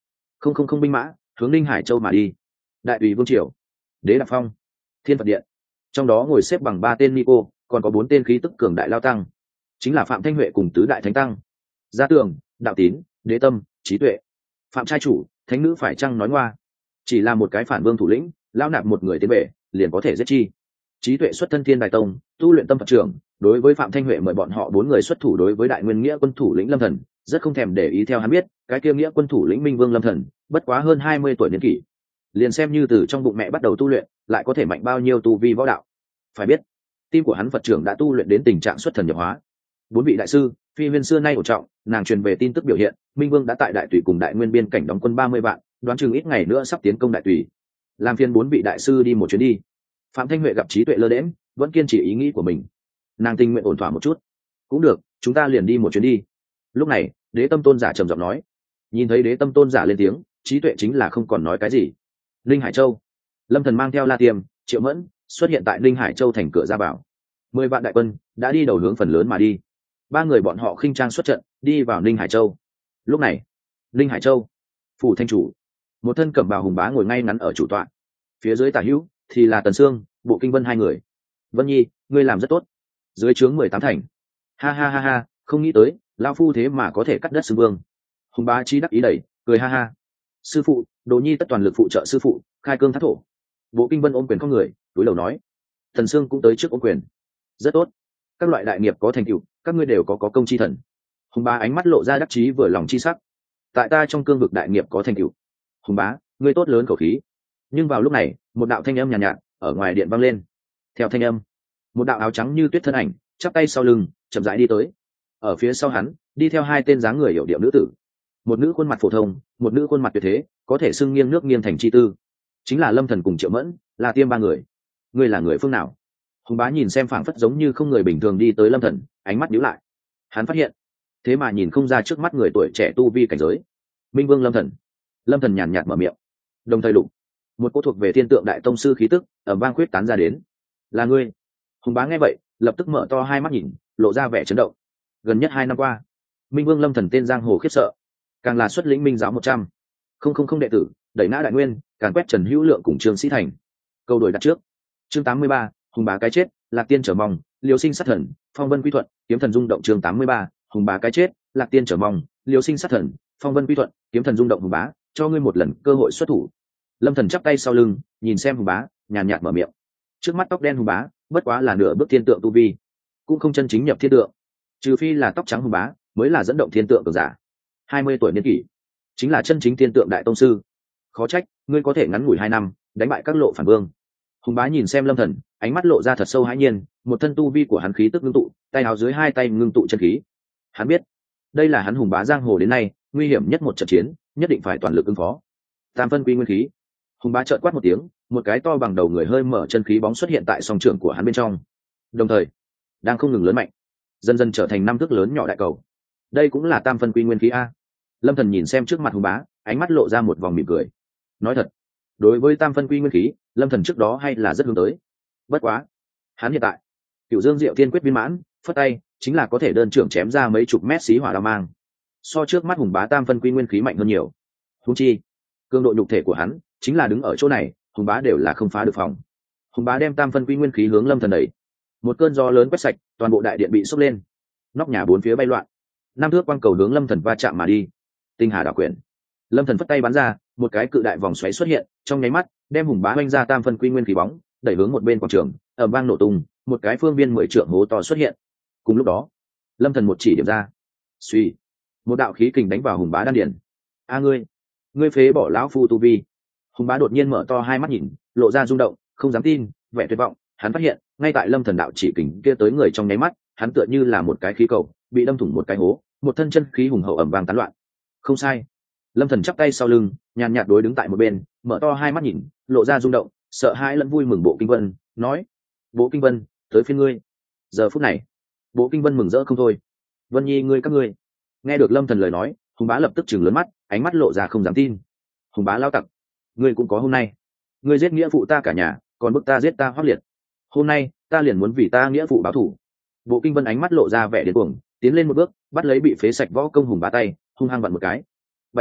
100 binh mã hướng Ninh Hải Châu mà đi. Đại ủy vương triều, Đế Đạp Phong, Thiên Phật Điện, trong đó ngồi xếp bằng 3 tên Nico, còn có 4 tên khí tức cường đại lao tăng, chính là Phạm Thanh Huệ cùng tứ đại thánh tăng. Gia Tường, Đạo Tín, Đế Tâm, Trí Tuệ. Phạm trai chủ, thánh nữ phải chăng nói ngoa, chỉ là một cái phản vương thủ lĩnh, lao nạp một người tiến bể liền có thể giết chi. Trí Tuệ xuất thân Thiên Đài Tông, tu luyện tâm Phật trưởng, đối với Phạm Thanh Huệ mời bọn họ 4 người xuất thủ đối với Đại Nguyên Nghĩa quân thủ lĩnh Lâm Thần, rất không thèm để ý. Theo hắn biết, cái kia nghĩa quân thủ lĩnh Minh Vương Lâm Thần, bất quá hơn 20 tuổi niên kỷ, liền xem như từ trong bụng mẹ bắt đầu tu luyện, lại có thể mạnh bao nhiêu tu vi võ đạo. Phải biết, tim của hắn Phật trưởng đã tu luyện đến tình trạng xuất thần nhập hóa. 4 vị đại sư, phi huyên xưa nay ổn trọng, nàng truyền về tin tức biểu hiện, Minh Vương đã tại Đại Tùy cùng Đại Nguyên biên cảnh đóng quân 30 vạn, đoán chừng ít ngày nữa sắp tiến công Đại Tùy. Làm phiền 4 vị đại sư đi một chuyến đi. Phạm Thanh Huệ gặp Trí Tuệ lơ đễnh, vẫn kiên trì ý nghĩ của mình. Nàng tình nguyện ổn thỏa một chút. Cũng được, chúng ta liền đi một chuyến đi. Lúc này, Đế Tâm Tôn giả trầm giọng nói. Nhìn thấy Đế Tâm Tôn giả lên tiếng, Trí Tuệ chính là không còn nói cái gì. Linh Hải Châu, Lâm Thần mang theo La Tiêm, Triệu Mẫn xuất hiện tại Linh Hải Châu thành cửa ra vào. 10 vạn đại quân đã đi đầu hướng phần lớn mà đi. 3 người bọn họ khinh trang xuất trận, đi vào Linh Hải Châu. Lúc này, Linh Hải Châu, phủ thanh chủ, một thân cẩm bào hùng bá ngồi ngay ngắn ở chủ tọa. Phía dưới tả hữu thì là Tần Sương, Bộ Kinh Vân 2 người. Vân Nhi, ngươi làm rất tốt. Dưới trướng 18 thành. Ha ha ha ha, không nghĩ tới, lão phu thế mà có thể cắt đất xưng vương. Hùng bá chí đắc ý đẩy, cười ha ha. Sư phụ, Đồ Nhi tất toàn lực phụ trợ sư phụ, khai cương thác thổ. Bộ Kinh Vân ôm quyền con người, túi lầu nói. Thần Sương cũng tới trước ôm quyền. Rất tốt. Các loại đại nghiệp có thành tựu, các ngươi đều có công chi thần. Hùng bá ánh mắt lộ ra đắc chí vừa lòng chi sắc. Tại ta trong cương vực đại nghiệp có thành tựu. Hùng bá, ngươi tốt lớn khẩu khí. Nhưng vào lúc này, một đạo thanh âm nhàn nhạt, ở ngoài điện vang lên. Theo thanh âm, một đạo áo trắng như tuyết thân ảnh, chắp tay sau lưng, chậm rãi đi tới. Ở phía sau hắn, đi theo 2 tên dáng người hiểu điệu nữ tử. Một nữ khuôn mặt phổ thông, một nữ khuôn mặt tuyệt thế, có thể xưng nghiêng nước nghiêng thành chi tư. Chính là Lâm Thần cùng Triệu Mẫn, là Tiêm 3 người. Ngươi là người phương nào? Hùng bá nhìn xem phảng phất giống như không người bình thường đi tới Lâm Thần, ánh mắt nhíu lại. Hắn phát hiện, thế mà nhìn không ra trước mắt người tuổi trẻ tu vi cảnh giới. Minh Vương Lâm Thần. Lâm Thần nhàn nhạt mở miệng. Đồng thời lục, một cỗ thuộc về Thiên Tượng Đại Tông sư khí tức ở vang khuyết tán ra đến. Là ngươi? Hùng bá nghe vậy, lập tức mở to 2 mắt nhìn, lộ ra vẻ chấn động. Gần nhất 2 năm qua, Minh Vương Lâm Thần tên giang hồ khiếp sợ, càng là xuất lĩnh Minh giáo 100 đệ tử, đẩy ngã Đại Nguyên, càng quét Trần Hữu Lượng cùng Trương Sĩ Thành. Câu đổi đặt trước. Chương 83, Hùng bá cái chết, Lạc Tiên trở mong, Liêu Sinh sát thần, Phong Vân quy thuận, Kiếm thần rung động. Chương 83, Hùng bá cái chết, Lạc Tiên trở mong, Liêu Sinh sát thần, Phong Vân quy thuận, Kiếm thần rung động. Hùng bá, cho ngươi một lần cơ hội xuất thủ. Lâm Thần chắp tay sau lưng, nhìn xem Hùng bá, nhàn nhạt mở miệng. Trước mắt tóc đen Hùng bá, bất quá là nửa bước thiên tượng tu vi, cũng không chân chính nhập thiên tượng, trừ phi là tóc trắng Hùng bá mới là dẫn động thiên tượng cường giả. 20 tuổi niên kỷ, chính là chân chính thiên tượng đại tông sư. Khó trách ngươi có thể ngắn ngủi 2 năm đánh bại các lộ phản vương. Hùng bá nhìn xem Lâm Thần, ánh mắt lộ ra thật sâu hãi nhiên, một thân tu vi của hắn khí tức ngưng tụ, tay áo dưới 2 tay ngưng tụ chân khí. Hắn biết, đây là hắn Hùng bá giang hồ đến nay nguy hiểm nhất một trận chiến, nhất định phải toàn lực ứng phó. Tam phân quy nguyên khí. Hùng bá chợt quát một tiếng, một cái to bằng đầu người hơi mở chân khí bóng xuất hiện tại song trường của hắn bên trong, đồng thời đang không ngừng lớn mạnh, dần dần trở thành 5 thước lớn nhỏ đại cầu. Đây cũng là tam phân quy nguyên khí a. Lâm Thần nhìn xem trước mặt Hùng bá, ánh mắt lộ ra một vòng mỉm cười. Nói thật, đối với tam phân quy nguyên khí, Lâm Thần trước đó hay là rất hướng tới. Bất quá, hắn hiện tại, Cửu Dương Diệu Thiên quyết viên mãn, phất tay chính là có thể đơn trưởng chém ra mấy chục mét xí hỏa đao mang. So trước mắt Hùng bá tam phân quy nguyên khí mạnh hơn nhiều. Huống chi, cường độ nhục thể của hắn chính là đứng ở chỗ này, Hùng bá đều là không phá được phòng. Hùng bá đem tam phân quy nguyên khí hướng Lâm Thần đẩy. Một cơn gió lớn quét sạch, toàn bộ đại điện bị sốc lên. Nóc nhà 4 phía bay loạn. 5 thước quang cầu hướng Lâm Thần va chạm mà đi. Tinh hà đảo quyển. Lâm Thần phất tay bắn ra, một cái cự đại vòng xoáy xuất hiện, trong nháy mắt, đem Hùng bá oanh ra tam phân quy nguyên khí bóng, đẩy hướng một bên quảng trường, ở vang nổ tung, một cái phương viên 10 trượng hố to xuất hiện. Cùng lúc đó, Lâm Thần một chỉ điểm ra. Suy, một đạo khí kình đánh vào Hùng bá đan điền. A ngươi phế bỏ lão phu tu vi. Hùng bá đột nhiên mở to 2 mắt nhìn, lộ ra rung động, không dám tin, vẻ tuyệt vọng. Hắn phát hiện, ngay tại Lâm Thần đạo chỉ kình kia tới người trong nháy mắt, hắn tựa như là một cái khí cầu, bị đâm thủng một cái hố, một thân chân khí hùng hậu ầm vang tán loạn. Không sai. Lâm Thần chắp tay sau lưng, nhàn nhạt đối đứng tại một bên, mở to 2 mắt nhìn, lộ ra rung động, sợ hãi lẫn vui mừng. Bộ Kinh Vân nói: Bộ Kinh Vân, tới phiên ngươi. Giờ phút này, Bộ Kinh Vân mừng rỡ không thôi. Vân Nhi ngươi các ngươi. Nghe được Lâm Thần lời nói, Hùng bá lập tức trừng lớn mắt, ánh mắt lộ ra không dám tin. Hùng bá lao tặc, ngươi cũng có hôm nay. ngươi giết nghĩa phụ ta cả nhà, còn bức ta giết ta Hoắc Liệt, hôm nay ta liền muốn vì ta nghĩa phụ báo thù. Bộ Kinh Vân ánh mắt lộ ra vẻ điên cuồng, tiến lên một bước, bắt lấy bị phế sạch võ công Hùng Bá tay, hung hăng vặn một cái.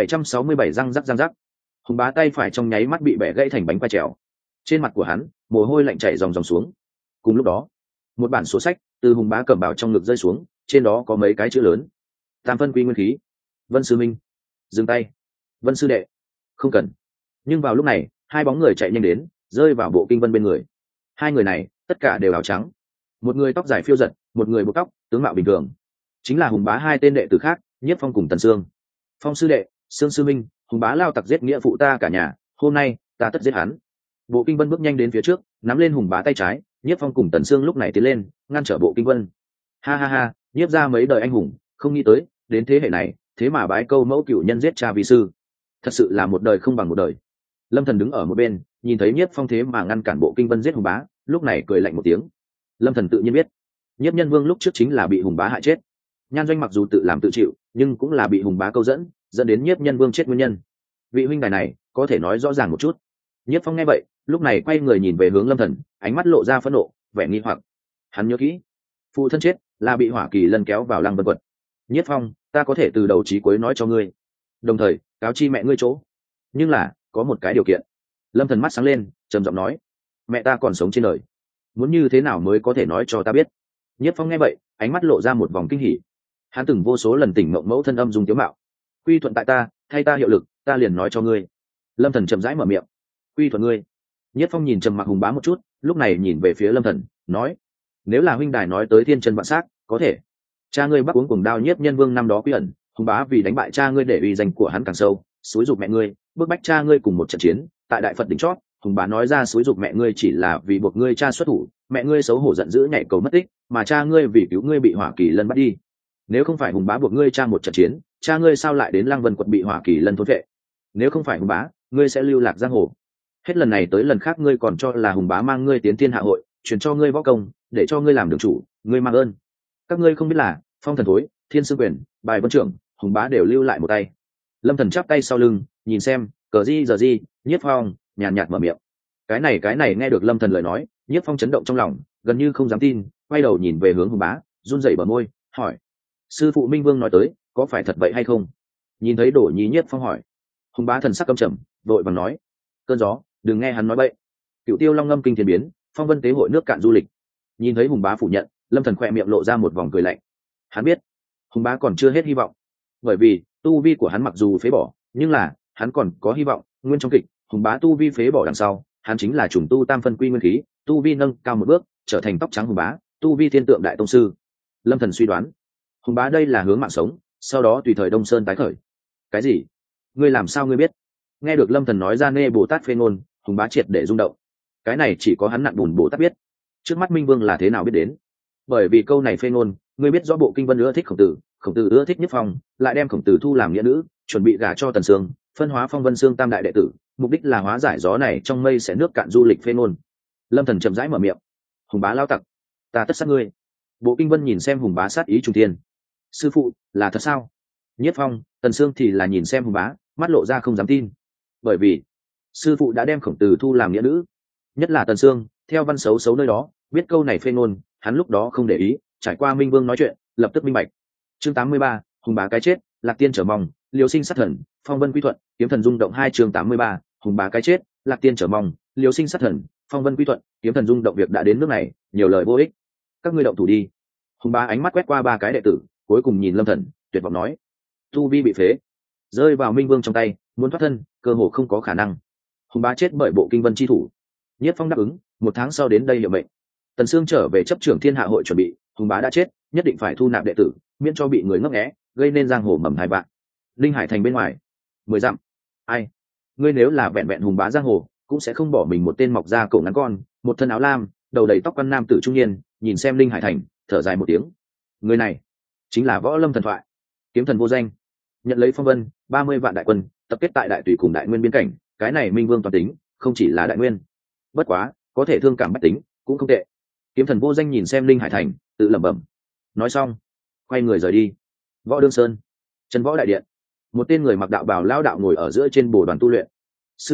767 răng rắc. Hùng Bá tay phải trong nháy mắt bị bẻ gãy thành bánh quai trèo. Trên mặt của hắn, mồ hôi lạnh chảy ròng ròng xuống. Cùng lúc đó, một bản sổ sách từ Hùng Bá cầm bảo trong ngực rơi xuống, trên đó có mấy cái chữ lớn: Tam phân quy nguyên khí. Vân sư minh. Dừng tay. Vân sư đệ. Không cần. Nhưng vào lúc này, hai bóng người chạy nhanh đến, rơi vào Bộ Kinh Vân bên người. Hai người này, tất cả đều áo trắng. Một người tóc dài phiêu giật, một người buộc tóc, tướng mạo bình thường. Chính là Hùng Bá hai tên đệ tử khác, Nhiếp Phong cùng Tần Sương. Phong sư đệ, Sương sư minh, Hùng Bá lao tặc giết nghĩa phụ ta cả nhà, hôm nay ta tất giết hắn. Bộ Kinh Vân bước nhanh đến phía trước, nắm lên Hùng Bá tay trái. Nhiếp Phong cùng Tần Sương lúc này tiến lên, ngăn trở Bộ Kinh Vân. Ha, Nhiếp ra mấy đời anh hùng, không nghĩ tới đến thế hệ này, thế mà bái câu mẫu cửu nhân giết cha vi sư, thật sự là một đời không bằng một đời. Lâm Thần đứng ở một bên, nhìn thấy Nhiếp Phong thế mà ngăn cản Bộ Kinh Vân giết Hùng Bá, lúc này cười lạnh một tiếng. Lâm Thần tự nhiên biết, Nhiếp Nhân Vương lúc trước chính là bị Hùng Bá hại chết. Nhan Doanh mặc dù tự làm tự chịu, nhưng cũng là bị Hùng Bá câu dẫn đến Nhiếp Nhân Vương chết nguyên nhân. Vị huynh đài này có thể nói rõ ràng một chút. Nhiếp Phong nghe vậy, lúc này quay người nhìn về hướng Lâm Thần, ánh mắt lộ ra phẫn nộ, vẻ nghi hoặc. Hắn nhớ kỹ, phụ thân chết là bị Hỏa Kỳ Lân kéo vào Lăng Vân Quật. Nhiếp Phong, ta có thể từ đầu chí cuối nói cho ngươi, đồng thời cáo chi mẹ ngươi chỗ. Nhưng là có một cái điều kiện. Lâm Thần mắt sáng lên, trầm giọng nói: mẹ ta còn sống trên đời, muốn như thế nào mới có thể nói cho ta biết? Nhiếp Phong nghe vậy, ánh mắt lộ ra một vòng kinh hỉ. Hắn từng vô số lần tỉnh mộng mẫu thân âm dung tiếu mạo. Quy thuận tại ta, thay ta hiệu lực, ta liền nói cho ngươi. Lâm Thần chậm rãi mở miệng: quy thuận ngươi. Nhiếp Phong nhìn trầm mặc Hùng Bá một chút, lúc này nhìn về phía Lâm Thần, nói: nếu là huynh đài nói tới thiên chân vạn sát, có thể. Cha ngươi bắt uống cuồng đao Nhiếp Nhân Vương năm đó quy ẩn, Hùng Bá vì đánh bại cha ngươi để uy danh của hắn càng sâu, xúi giục mẹ ngươi, bức bách cha ngươi cùng một trận chiến, tại Đại Phật đỉnh chót, Hùng Bá nói ra xúi giục mẹ ngươi chỉ là vì buộc ngươi cha xuất thủ, mẹ ngươi xấu hổ giận dữ nhảy cầu mất tích, mà cha ngươi vì cứu ngươi bị Hỏa Kỳ Lân bắt đi. Nếu không phải Hùng Bá buộc ngươi cha một trận chiến, cha ngươi sao lại đến Lăng Vân Quật bị Hỏa Kỳ Lân thôn vệ? Nếu không phải Hùng Bá, ngươi sẽ lưu lạc giang hồ. Hết lần này tới lần khác ngươi còn cho là Hùng Bá mang ngươi tiến thiên hạ hội, truyền cho ngươi võ công, để cho ngươi làm đường chủ, ngươi mang ơn. Các ngươi không biết là Phong Thần Thối, Thiên Sư Quyền, Bài Vân Trưởng, Hùng Bá đều lưu lại một tay. Lâm Thần chắp tay sau lưng, nhìn xem, cờ di giờ di, Nhiếp Phong nhàn nhạt mở miệng. Cái này nghe được Lâm Thần lời nói, Nhiếp Phong chấn động trong lòng, gần như không dám tin, quay đầu nhìn về hướng Hùng Bá, run rẩy bờ môi, hỏi: sư phụ Minh Vương nói tới, có phải thật vậy hay không? Nhìn thấy Đổ Nhí, Nhiếp Phong hỏi. Hùng Bá thần sắc căm trầm, vội vàng nói: cơn gió, đừng nghe hắn nói bậy. Cựu Tiêu Long ngâm kinh thiên biến, phong vân tế hội nước cạn du lịch. Nhìn thấy Hùng Bá phủ nhận, Lâm Thần khỏe miệng lộ ra một vòng cười lạnh. Hắn biết Hùng Bá còn chưa hết hy vọng, bởi vì tu vi của hắn mặc dù phế bỏ, nhưng là hắn còn có hy vọng. Nguyên trong kịch, Hùng Bá tu vi phế bỏ đằng sau, hắn chính là trùng tu tam phân quy nguyên khí, tu vi nâng cao một bước, trở thành tóc trắng Hùng Bá, tu vi thiên tượng đại tông sư. Lâm Thần suy đoán, Hùng Bá đây là hướng mạng sống, sau đó tùy thời Đông Sơn tái khởi. Cái gì? Ngươi làm sao ngươi biết? Nghe được Lâm Thần nói ra Nê Bồ Tát phê ngôn, Hùng Bá triệt để rung động. Cái này chỉ có hắn nặn bùn Bồ Tát biết. Trước mắt Minh Vương là thế nào biết đến? Bởi vì câu này phê ngôn, ngươi biết rõ Bộ Kinh Vân ưa thích Khổng Tử ưa thích Nhất Phong, lại đem Khổng Tử thu làm nghĩa nữ, chuẩn bị gả cho Tần Sương, phân hóa Phong Vân Sương tam đại đệ tử, mục đích là hóa giải gió này trong mây sẽ nước cạn du lịch phê ngôn. Lâm Thần chậm rãi mở miệng: Hùng Bá lao tặc, ta tất sát ngươi. Bộ Kinh Vân nhìn xem Hùng Bá sát ý trùng thiên. Sư phụ, là thật sao? Nhất Phong, Tần Sương thì là nhìn xem Hùng Bá, mắt lộ ra không dám tin. Bởi vì sư phụ đã đem Khổng Tử thu làm nghĩa nữ, nhất là Tần Sương, theo văn xấu xấu nơi đó biết câu này phê ngôn, hắn lúc đó không để ý, trải qua Minh Vương nói chuyện, lập tức minh bạch. Chương 83, Hùng Bá cái chết, Lạc Tiên trở mong, Liều Sinh sát thần, Phong Vân quy thuận, Kiếm thần rung động. 2 chương 83, Hùng Bá cái chết, Lạc Tiên trở mong, Liều Sinh sát thần, Phong Vân quy thuận, Kiếm thần rung động. Việc đã đến nước này, nhiều lời vô ích, các ngươi động thủ đi. Hùng Bá ánh mắt quét qua 3 cái đệ tử, cuối cùng nhìn Lâm Thần, tuyệt vọng nói: tu vi bị phế, rơi vào Minh Vương trong tay, muốn thoát thân, cơ hồ không có khả năng. Hùng Bá chết bởi Bộ Kinh Vân chi thủ. Nhất Phong đáp ứng, 1 tháng sau đến đây hiệu mệnh. Tần Sương trở về chấp trưởng thiên hạ hội chuẩn bị, Hùng Bá đã chết, nhất định phải thu nạp đệ tử, miễn cho bị người ngấp nghé, gây nên giang hồ mầm hai bạn. Linh Hải thành bên ngoài, 10 dặm. Ai? Ngươi nếu là vẹn vẹn Hùng Bá giang hồ, cũng sẽ không bỏ mình một tên mọc da cổ ngắn con, một thân áo lam, đầu đầy tóc quan nam tử trung niên, nhìn xem Linh Hải thành, thở dài một tiếng. Người này chính là Võ Lâm thần thoại, Kiếm thần vô danh, nhận lấy phong vân, 30 vạn đại quân, tập kết tại Đại Tùy cùng Đại Nguyên biên cảnh, cái này Minh Vương toàn tính, không chỉ là Đại Nguyên. Bất quá, có thể thương cảm bách tính, cũng không tệ. Kiếm thần vô danh nhìn xem Linh Hải thành, tự lẩm bẩm. Nói xong, quay người rời đi. Võ Đương Sơn, Trần Võ đại điện, một tên người mặc đạo bào lao đạo ngồi ở giữa trên bồ đoàn tu luyện. Sư phụ,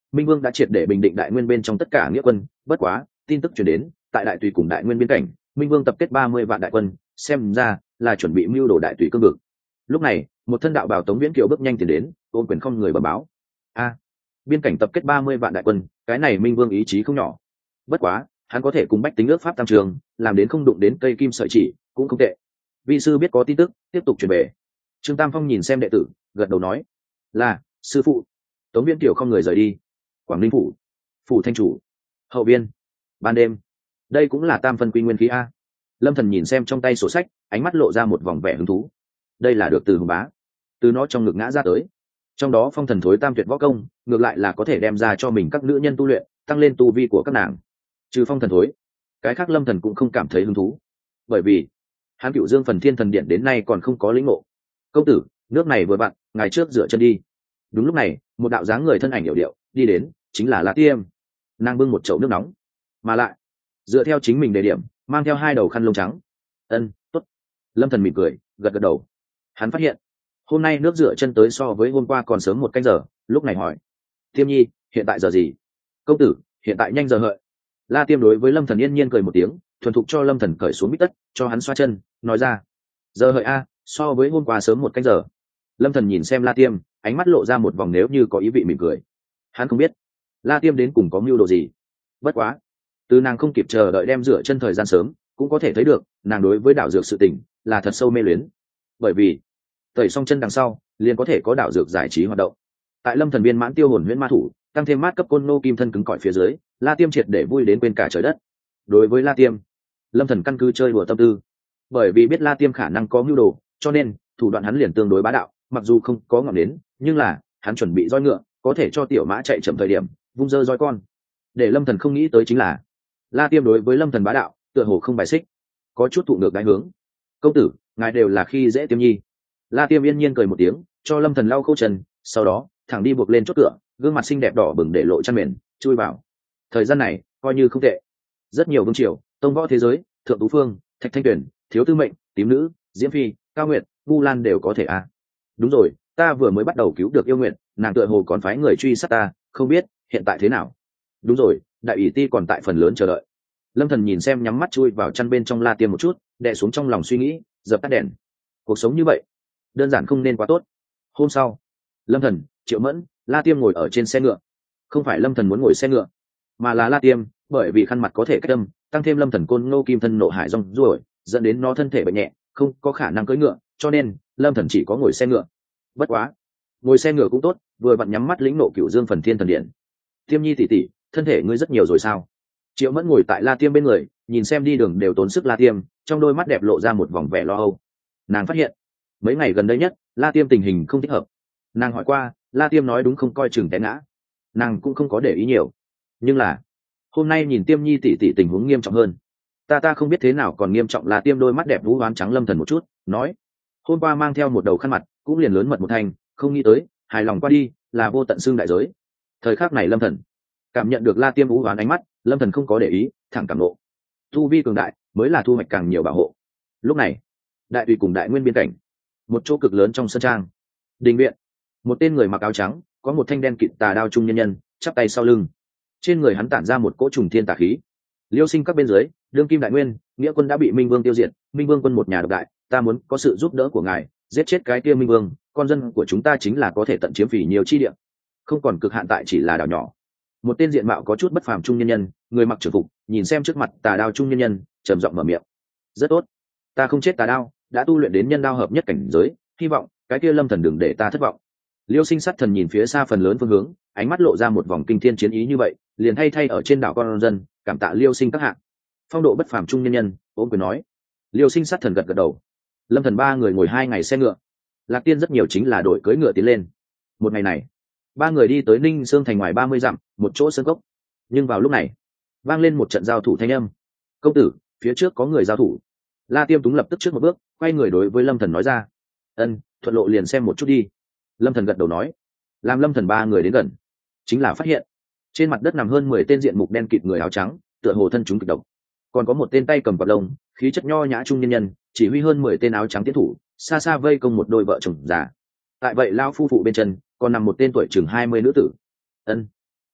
Minh Vương đã triệt để bình định Đại Nguyên bên trong tất cả nghĩa quân, bất quá, tin tức truyền đến, tại Đại Tùy cùng Đại Nguyên biên cảnh, Minh Vương tập kết 30 vạn đại quân, xem ra là chuẩn bị mưu đồ Đại Tùy cương vực. Lúc này, một thân đạo bào Tống Viễn Kiều bước nhanh tiến đến, ôm quyền không người bẩm báo. A, biên cảnh tập kết 30 vạn đại quân, cái này Minh Vương ý chí không nhỏ. Bất quá, hắn có thể cùng bách tính ước pháp tam trường, làm đến không đụng đến cây kim sợi chỉ, cũng không tệ. Vi sư biết có tin tức, tiếp tục truyền về. Trương Tam Phong nhìn xem đệ tử, gật đầu nói: "Là, sư phụ." Tống Viễn Kiều không người rời đi. Quảng Ninh phủ thanh chủ, hậu biên, ban đêm. Đây cũng là tam phân quy nguyên khí a. Lâm Thần nhìn xem trong tay sổ sách, ánh mắt lộ ra một vòng vẻ hứng thú. Đây là được từ Hùng Bá, từ nó trong ngực ngã ra tới. Trong đó phong thần thối tam tuyệt võ công, ngược lại là có thể đem ra cho mình các nữ nhân tu luyện, tăng lên tu vi của các nàng. Trừ phong thần thối, cái khác Lâm Thần cũng không cảm thấy hứng thú, bởi vì hắn Cửu Dương Phần Thiên Thần Điện đến nay còn không có lĩnh ngộ. Công tử, nước này vừa vặn, ngày trước dựa chân đi. Đúng lúc này, một đạo dáng người thân ảnh hiểu điệu đi đến, chính là La Tiêm. Nàng bưng một chậu nước nóng, mà lại dựa theo chính mình đề điểm, mang theo 2 đầu khăn lông trắng. Ân, tốt. Lâm Thần mỉm cười, gật gật đầu. Hắn phát hiện hôm nay nước rửa chân tới so với hôm qua còn sớm 1 canh giờ, lúc này hỏi: Tiêm Nhi, hiện tại giờ gì? Công tử, hiện tại nhanh giờ hợi. La Tiêm đối với Lâm Thần yên nhiên cười một tiếng, thuần thục cho Lâm Thần cởi xuống bít tất, cho hắn xoa chân, nói ra: Giờ hợi a, so với hôm qua sớm 1 canh giờ. Lâm Thần nhìn xem La Tiêm, ánh mắt lộ ra một vòng nếu như có ý vị mỉm cười. Hắn không biết La Tiêm đến cùng có mưu đồ gì, bất quá từ nàng không kịp chờ đợi đem rửa chân thời gian sớm, cũng có thể thấy được nàng đối với đảo dược sự tình là thật sâu mê luyến. Bởi vì tẩy xong chân đằng sau, liền có thể có đảo dược giải trí hoạt động. Tại Lâm Thần viên mãn tiêu hồn huyễn ma thủ, tăng thêm mát cấp côn nô kim thân cứng cỏi phía dưới, La Tiêm triệt để vui đến quên cả trời đất. Đối với La Tiêm, Lâm Thần căn cứ chơi đùa tâm tư, bởi vì biết La Tiêm khả năng có mưu đồ, cho nên thủ đoạn hắn liền tương đối bá đạo, mặc dù không có ngọn đến, nhưng là hắn chuẩn bị roi ngựa, có thể cho tiểu mã chạy chậm thời điểm vung dơ roi con. Để Lâm Thần không nghĩ tới chính là La Tiêm đối với Lâm Thần bá đạo tựa hồ không bài xích, có chút thụ ngược đáy hướng. Công tử, ngài đều là khi dễ Tiêm Nhi. La Tiêm yên nhiên cười một tiếng, cho Lâm Thần lau khâu chân, sau đó thẳng đi buộc lên chốt cửa, gương mặt xinh đẹp đỏ bừng để lộ chăn mền, chui vào. Thời gian này coi như không tệ. Rất nhiều vương triều, tông võ thế giới, thượng tú phương, thạch thanh tuyển, thiếu tư mệnh, tím nữ, diễm phi, cao nguyệt, vu lan đều có thể à. Đúng rồi, ta vừa mới bắt đầu cứu được yêu nguyện, nàng tựa hồ còn phái người truy sát ta, không biết hiện tại thế nào. Đúng rồi, đại ủy ti còn tại phần lớn chờ đợi. Lâm Thần nhìn xem nhắm mắt chui vào chăn bên trong La Tiêm một chút, đè xuống trong lòng suy nghĩ, dập tắt đèn. Cuộc sống như vậy đơn giản không nên quá tốt. Hôm sau, Lâm Thần, Triệu Mẫn, La Tiêm ngồi ở trên xe ngựa. Không phải Lâm Thần muốn ngồi xe ngựa, mà là La Tiêm, bởi vì khăn mặt có thể cách âm, tăng thêm Lâm Thần côn ngô kim thân nộ hải rong ruổi, dẫn đến nó thân thể bệnh nhẹ, không có khả năng cưỡi ngựa, cho nên Lâm Thần chỉ có ngồi xe ngựa. Bất quá, ngồi xe ngựa cũng tốt, vừa vặn nhắm mắt lĩnh nộ Cửu Dương Phần Thiên Thần Điện. Tiêm Nhi tỷ tỷ, thân thể ngươi rất nhiều rồi sao? Triệu Mẫn ngồi tại La Tiêm bên người, nhìn xem đi đường đều tốn sức La Tiêm, trong đôi mắt đẹp lộ ra một vòng vẻ lo âu. Nàng phát hiện mấy ngày gần đây nhất La Tiêm tình hình không thích hợp. Nàng hỏi qua, La Tiêm nói đúng không coi chừng té ngã. Nàng cũng không có để ý nhiều, nhưng là hôm nay nhìn Tiêm Nhi tỷ tỷ tình huống nghiêm trọng hơn. Ta không biết thế nào còn nghiêm trọng. La Tiêm đôi mắt đẹp vũ hoán trắng Lâm Thần một chút, nói: hôm qua mang theo một đầu khăn mặt, cũng liền lớn mật một thành, không nghĩ tới hài lòng qua đi là vô tận xương đại giới. Thời khắc này Lâm Thần cảm nhận được La Tiêm vũ hoán ánh mắt, Lâm Thần không có để ý, thẳng cảm nộ. Tu vi cường đại mới là thu hoạch càng nhiều bảo hộ. Lúc này, Đại Tùy cùng Đại Nguyên biên cảnh, một chỗ cực lớn trong sân trang, đình viện, một tên người mặc áo trắng, có một thanh đen kịt tà đao trung nhân nhân, chắp tay sau lưng. Trên người hắn tản ra một cỗ trùng thiên tà khí. Liêu Sinh các bên dưới, đương kim Đại Nguyên, nghĩa quân đã bị Minh Vương tiêu diệt, Minh Vương quân một nhà độc đại, ta muốn có sự giúp đỡ của ngài, giết chết cái kia Minh Vương, con dân của chúng ta chính là có thể tận chiếm phỉ nhiều chi địa, không còn cực hạn tại chỉ là đảo nhỏ. Một tên diện mạo có chút bất phàm trung nhân nhân, người mặc trường phục, nhìn xem trước mặt tà đao trung nhân nhân, trầm giọng mở miệng: rất tốt, ta không chết tà đao, đã tu luyện đến nhân đao hợp nhất cảnh giới, hy vọng cái kia Lâm Thần đừng để ta thất vọng. Liêu Sinh sát thần nhìn phía xa phần lớn phương hướng, ánh mắt lộ ra một vòng kinh thiên chiến ý như vậy, liền thay ở trên đảo con dân, cảm tạ Liêu Sinh các hạng. Phong độ bất phàm trung nhân nhân ôm quyền nói. Liêu Sinh sát thần gật gật đầu. Lâm Thần ba người ngồi 2 ngày xe ngựa. Lạc Tiên rất nhiều chính là đội cưỡi ngựa tiến lên. Một ngày này, ba người đi tới Ninh Sương thành ngoài 30 dặm, một chỗ sơn cốc. Nhưng vào lúc này, vang lên một trận giao thủ thanh âm. Công tử, phía trước có người giao thủ. La Tiêm Túng lập tức trước một bước, quay người đối với Lâm Thần nói ra. Ân, thuận lộ liền xem một chút đi. Lâm Thần gật đầu nói. Làm Lâm Thần ba người đến gần, chính là phát hiện trên mặt đất nằm hơn 10 tên diện mục đen kịt người áo trắng, tựa hồ thân chúng kịch độc. Còn có một tên tay cầm quạt lông, khí chất nho nhã trung nhân nhân, chỉ huy hơn 10 tên áo trắng tiến thủ, xa xa vây công một đôi vợ chồng già. Tại vậy lao phu phụ bên chân, còn nằm một tên tuổi chừng 20 nữ tử. Ân,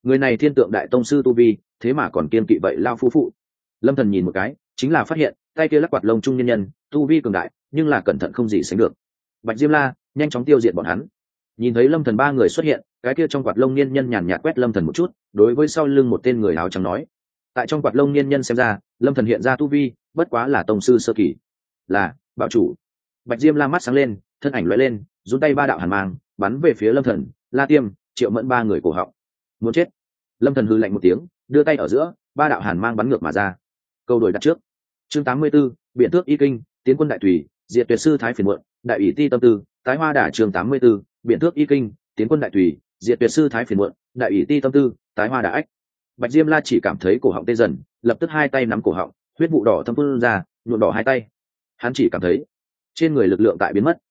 người này thiên tượng đại tông sư tu vi, thế mà còn kiên kỵ vậy lao phu phụ. Lâm Thần nhìn một cái, chính là phát hiện tay kia lắc quạt lông trung nhân nhân tu vi cường đại, nhưng là cẩn thận không gì sánh được. Bạch Diêm La nhanh chóng tiêu diệt bọn hắn. Nhìn thấy Lâm Thần ba người xuất hiện, cái kia trong quạt lông niên nhân nhàn nhạt quét Lâm Thần một chút, đối với sau lưng một tên người áo trắng nói. Tại trong quạt lông niên nhân xem ra, Lâm Thần hiện ra tu vi bất quá là tông sư sơ kỳ. Là bảo chủ. Bạch Diêm La mắt sáng lên, thân ảnh lóe lên, giương tay ba đạo hàn mang bắn về phía Lâm Thần, La Tiêm, Triệu Mẫn ba người cổ họng. Muốn chết. Lâm Thần hừ lạnh một tiếng, đưa tay ở giữa, ba đạo hàn mang bắn ngược mà ra. Câu đổi đặt trước. Chương 84, biện tước y kinh, tiến quân đại tùy, diệt tuyệt sư thái phiền muộn, đại ủy ti tâm tư, tái hoa đả. Chương 84, biện tước y kinh, tiến quân đại tùy, diệt tuyệt sư thái phiền muộn, đại ủy ti tâm tư, tái hoa đả ách. Bạch Diêm La chỉ cảm thấy cổ họng tê dần, lập tức hai tay nắm cổ họng, huyết vụ đỏ thấm phun ra, nhuộm đỏ hai tay. Hắn chỉ cảm thấy trên người lực lượng tại biến mất.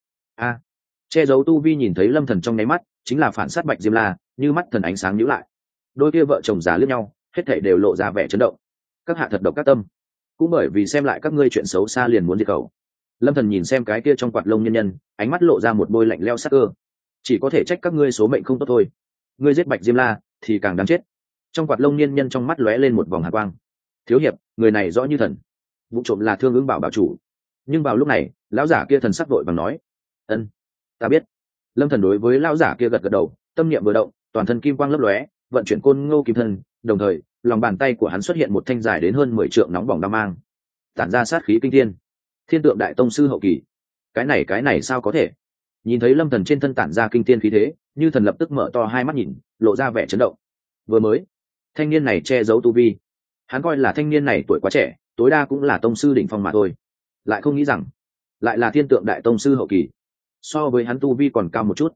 Che giấu tu vi nhìn thấy Lâm Thần trong nháy mắt, chính là phản sát Bạch Diêm La, như mắt thần ánh sáng nhíu lại. Đôi kia vợ chồng già liếc nhau, hết thảy đều lộ ra vẻ chấn động. Các hạ thật độc các tâm, cũng bởi vì xem lại các ngươi chuyện xấu xa liền muốn diệt khẩu. Lâm Thần nhìn xem cái kia trong quạt lông nhân nhân, ánh mắt lộ ra một bôi lạnh lẽo sắc cơ. Chỉ có thể trách các ngươi số mệnh không tốt thôi. Ngươi giết Bạch Diêm La thì càng đáng chết. Trong quạt lông niên nhân trong mắt lóe lên một vòng hàn quang. Thiếu hiệp, người này rõ như thần. Vụ trộm là Thương Ứng bảo chủ. Nhưng vào lúc này, lão giả kia thần sắc vội vàng nói: "Ân, ta biết." Lâm Thần đối với lão giả kia gật gật đầu, tâm niệm vừa động, toàn thân kim quang lấp lóe, vận chuyển côn ngô kim thân, đồng thời, lòng bàn tay của hắn xuất hiện một thanh dài đến hơn 10 trượng nóng bỏng đao mang, tản ra sát khí kinh thiên. Thiên tượng đại tông sư hậu kỳ. Cái này sao có thể? Nhìn thấy Lâm Thần trên thân tản ra kinh thiên khí thế, Như Thần lập tức mở to hai mắt nhìn, lộ ra vẻ chấn động. Vừa mới, thanh niên này che giấu tu vi. Hắn coi là thanh niên này tuổi quá trẻ, tối đa cũng là tông sư đỉnh phong mà thôi. Lại không nghĩ rằng, lại là thiên tượng đại tông sư hậu kỳ. So với hắn tu vi còn cao một chút.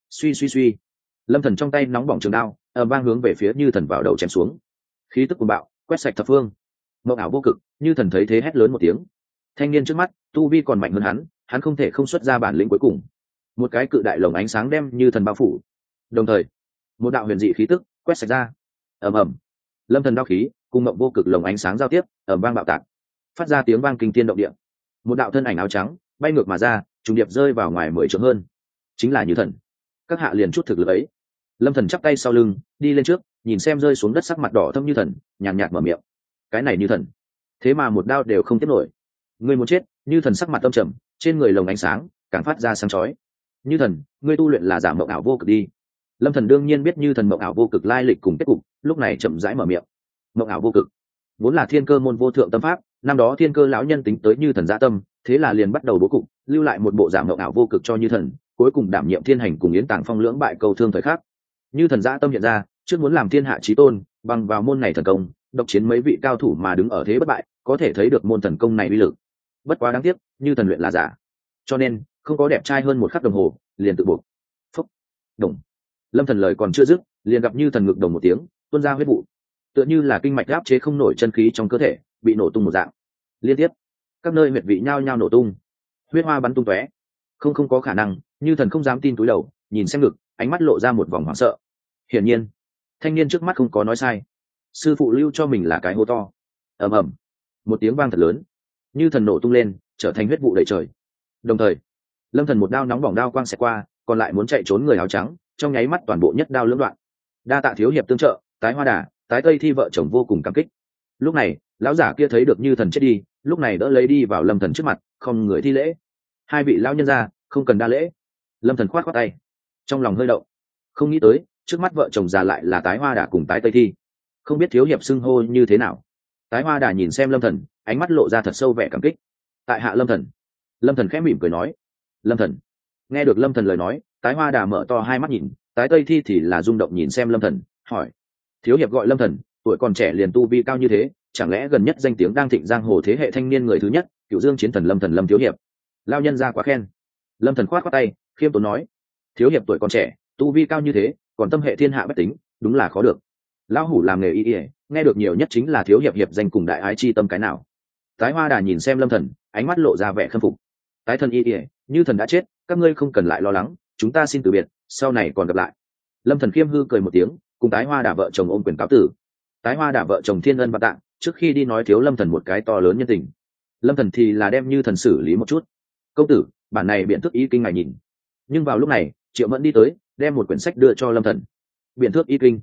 Suy. Lâm Thần trong tay nóng bỏng trường đao, vang hướng về phía Như Thần vào đầu chém xuống. Khí tức cuồng bạo, quét sạch thập phương. Mộng ảo vô cực, Như Thần thấy thế hét lớn một tiếng. Thanh niên trước mắt, tu vi còn mạnh hơn hắn không thể không xuất ra bản lĩnh cuối cùng. Một cái cự đại lồng ánh sáng đem Như Thần bao phủ. Đồng thời, một đạo huyền dị khí tức quét sạch ra. Ầm ầm. Lâm Thần đao khí cùng mộng vô cực lồng ánh sáng giao tiếp, vang bạo tạc, phát ra tiếng vang kinh thiên động địa. Một đạo thân ảnh áo trắng bay ngược mà ra, trùng điệp rơi vào ngoài 10 trượng hơn. Chính là Như Thần. Các hạ liền chút thực lực ấy. Lâm Thần chắp tay sau lưng, đi lên trước, nhìn xem rơi xuống đất sắc mặt đỏ thẫm Như Thần, nhàn nhạt mở miệng. Cái này Như Thần, thế mà một đao đều không tiếp nổi. Ngươi muốn chết. Như Thần sắc mặt âm trầm, trên người lồng ánh sáng càng phát ra sáng chói. Như Thần, ngươi tu luyện là giả mộng ảo vô cực đi. Lâm Thần đương nhiên biết Như Thần mộng ảo vô cực lai lịch cùng kết cục, lúc này chậm rãi mở miệng. Mộng ảo vô cực vốn là thiên cơ môn vô thượng tâm pháp, năm đó thiên cơ lão nhân tính tới Như Thần dạ tâm, thế là liền bắt đầu bố cục, lưu lại một bộ giả mộng ảo vô cực cho Như Thần, cuối cùng đảm nhiệm thiên hành cùng Yến Tàng Phong lưỡng bại cầu thương thời khắc. Như Thần dạ tâm hiện ra, trước muốn làm thiên hạ chí tôn, bằng vào môn này thần công, độc chiến mấy vị cao thủ mà đứng ở thế bất bại, có thể thấy được môn thần công này uy lực. Bất quá đáng tiếc, Như Thần luyện là giả, cho nên không có đẹp trai hơn một khắc đồng hồ, liền tự buộc. Phốc, đồng. Lâm Thần lời còn chưa dứt, liền gặp Như Thần ngực đồng một tiếng, tuôn ra huyết vụ, tựa như là kinh mạch áp chế không nổi chân khí trong cơ thể, bị nổ tung một dạng. Liên tiếp, các nơi huyệt vị nhao nhao nổ tung, huyết hoa bắn tung tóe. Không có khả năng. Như Thần không dám tin túi đầu, nhìn xem ngực, ánh mắt lộ ra một vòng hoảng sợ. Hiển nhiên, thanh niên trước mắt không có nói sai, sư phụ lưu cho mình là cái hố to. Ầm ầm, một tiếng vang thật lớn, Như Thần nổ tung lên, trở thành huyết vụ đầy trời. Đồng thời, Lâm Thần một đao nóng bỏng đao quang xẹt qua, còn lại muốn chạy trốn người áo trắng, trong nháy mắt toàn bộ nhất đao lưỡng đoạn. Đa tạ thiếu hiệp tương trợ, tái hoa đà, tái tây thi vợ chồng vô cùng cảm kích. Lúc này, lão giả kia thấy được Như Thần chết đi, lúc này đỡ lấy đi vào Lâm Thần trước mặt, không người thi lễ. Hai vị lão nhân gia, không cần đa lễ. Lâm Thần khoát tay, trong lòng hơi động, không nghĩ tới trước mắt vợ chồng già lại là tái hoa đà cùng tái tây thi, không biết thiếu hiệp xưng hô như thế nào. Tái hoa đà nhìn xem Lâm Thần, ánh mắt lộ ra thật sâu vẻ cảm kích. Tại hạ Lâm Thần. Lâm Thần khẽ mỉm cười nói. Lâm Thần. Nghe được Lâm Thần lời nói, tái hoa đà mở to hai mắt nhìn, tái tây thi thì là rung động nhìn xem Lâm Thần, hỏi: thiếu hiệp gọi Lâm Thần, tuổi còn trẻ liền tu vi cao như thế, chẳng lẽ gần nhất danh tiếng đang thịnh giang hồ thế hệ thanh niên người thứ nhất, Cửu Dương chiến thần Lâm Thần Lâm thiếu hiệp? Lao nhân ra quá khen. Lâm Thần khoát tay, khiêm tốn nói: thiếu hiệp tuổi còn trẻ, tu vi cao như thế, còn tâm hệ thiên hạ bách tính, đúng là khó được. Lão hủ làm nghề y y, nghe được nhiều nhất chính là thiếu hiệp hiệp danh cùng đại ái chi tâm cái nào. Tái hoa đà nhìn xem Lâm Thần, ánh mắt lộ ra vẻ khâm phục. Tái thần y y, Như Thần đã chết, các ngươi không cần lại lo lắng, chúng ta xin từ biệt, sau này còn gặp lại. Lâm Thần khiêm hư cười một tiếng, cùng tái hoa đà vợ chồng ôm quyền cáo tử. Tái hoa đà vợ chồng thiên ân và tạng, trước khi đi nói thiếu Lâm Thần một cái to lớn nhân tình. Lâm Thần thì là đem Như Thần xử lý một chút. Công tử, bản này biện thức y kinh ngài nhìn. Nhưng vào lúc này, Triệu Mẫn đi tới, đem một quyển sách đưa cho Lâm Thần. Biện thước y kinh.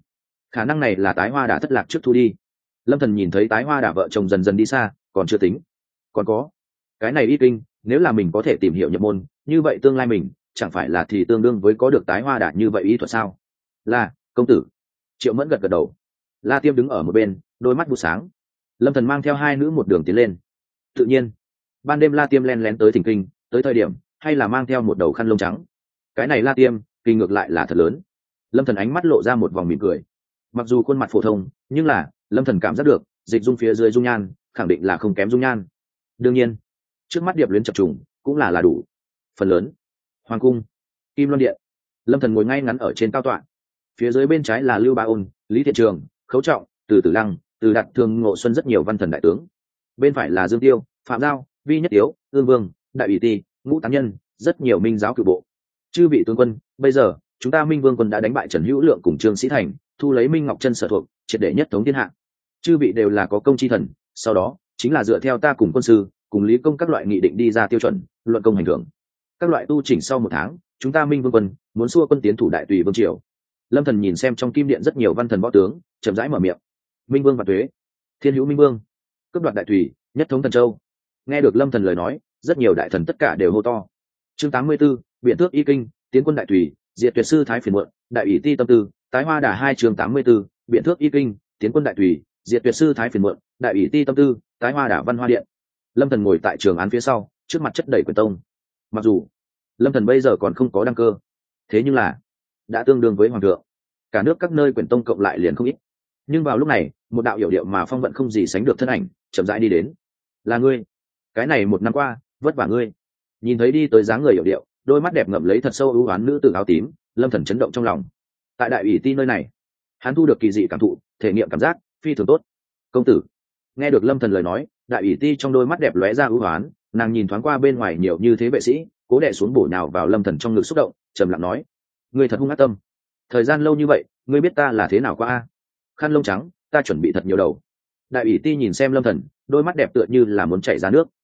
khả năng này là tái hoa đã thất lạc trước thu đi. Lâm Thần nhìn thấy tái hoa đã vợ chồng dần dần đi xa, còn chưa tính, còn có cái này y kinh, nếu là mình có thể tìm hiểu nhập môn, như vậy tương lai mình chẳng phải là thì tương đương với có được tái hoa đã như vậy y thuật sao? Là công tử. Triệu Mẫn gật gật đầu. La Tiêm đứng ở một bên, đôi mắt vụ sáng. Lâm Thần mang theo hai nữ một đường tiến lên. Tự nhiên ban đêm La Tiêm len lén tới thỉnh kinh, tới thời điểm hay là mang theo một đầu khăn lông trắng. Cái này La Tiêm kinh ngược lại là thật lớn. Lâm Thần ánh mắt lộ ra một vòng mỉm cười. Mặc dù khuôn mặt phổ thông, nhưng là Lâm Thần cảm giác được dịch dung phía dưới dung nhan khẳng định là không kém dung nhan. Đương nhiên trước mắt điệp luyến chập trùng cũng là đủ. Phần lớn hoàng cung, Kim Loan điện. Lâm Thần ngồi ngay ngắn ở trên cao tọa, phía dưới bên trái là Lưu Ba Ôn, Lý Thiện Trường, Khấu Trọng, Từ Tử Lăng, Từ Đạt Thường, Ngộ Xuân, rất nhiều văn thần đại tướng. Bên phải là Dương Tiêu, Phạm Giao, Vi Nhất Tiếu, Ương Vương, Đại Ủy Ti, Ngũ Tán Nhân, rất nhiều minh giáo cựu bộ. Chư vị tướng quân, bây giờ chúng ta Minh Vương quân đã đánh bại Trần Hữu Lượng cùng Trương Sĩ Thành, thu lấy Minh Ngọc Chân sở thuộc, triệt để nhất thống thiên hạ. Chư vị đều là có công chi thần, sau đó chính là dựa theo ta cùng quân sư, cùng lý công các loại nghị định đi ra tiêu chuẩn, luận công hành thưởng. Các loại tu chỉnh sau 1 tháng, chúng ta Minh Vương quân muốn xua quân tiến thủ Đại Tùy vương triều. Lâm Thần nhìn xem trong kim điện rất nhiều văn thần võ tướng, chậm rãi mở miệng. Minh Vương và tuế, Thiên hữu Minh Vương, cướp đoạt Đại Tùy, nhất thống Thần Châu. Nghe được Lâm Thần lời nói, rất nhiều đại thần tất cả đều hô to. Chương 84, biện thước y kinh, tiến quân Đại Tùy, diệt tuyệt sư thái phiền muộn, Đại Ủy Ti tâm tư, tái hoa đả 2. Chương 84, biện thước y kinh, tiến quân Đại Tùy, diệt tuyệt sư thái phiền muộn, Đại Ủy Ti tâm tư, tái hoa đả văn hoa điện. Lâm Thần ngồi tại trường án phía sau, trước mặt chất đầy quyền tông. Mặc dù Lâm Thần bây giờ còn không có đăng cơ, thế nhưng là đã tương đương với hoàng thượng, cả nước các nơi quyền tông cộng lại liền không ít. Nhưng vào lúc này, một đạo hiểu điệu mà phong vận không gì sánh được thân ảnh chậm rãi đi đến. Là ngươi. Cái này 1 năm qua vất vả ngươi. Nhìn thấy đi tới dáng người hiểu điệu, đôi mắt đẹp ngậm lấy thật sâu ưu oán nữ tử áo tím, Lâm Thần chấn động trong lòng. Tại Đại Ủy Ti nơi này, hắn thu được kỳ dị cảm thụ, thể nghiệm cảm giác phi thường tốt. Công tử. Nghe được Lâm Thần lời nói, Đại Ủy Ti trong đôi mắt đẹp lóe ra ưu oán, nàng nhìn thoáng qua bên ngoài nhiều như thế vệ sĩ, cố đè xuống bổ nhào vào Lâm Thần trong ngực xúc động, trầm lặng nói: ngươi thật hung ác tâm. Thời gian lâu như vậy, ngươi biết ta là thế nào qua a? Khăn lông trắng, ta chuẩn bị thật nhiều đầu. Đại Ủy Ti nhìn xem Lâm Thần, đôi mắt đẹp tựa như là muốn chảy ra nước.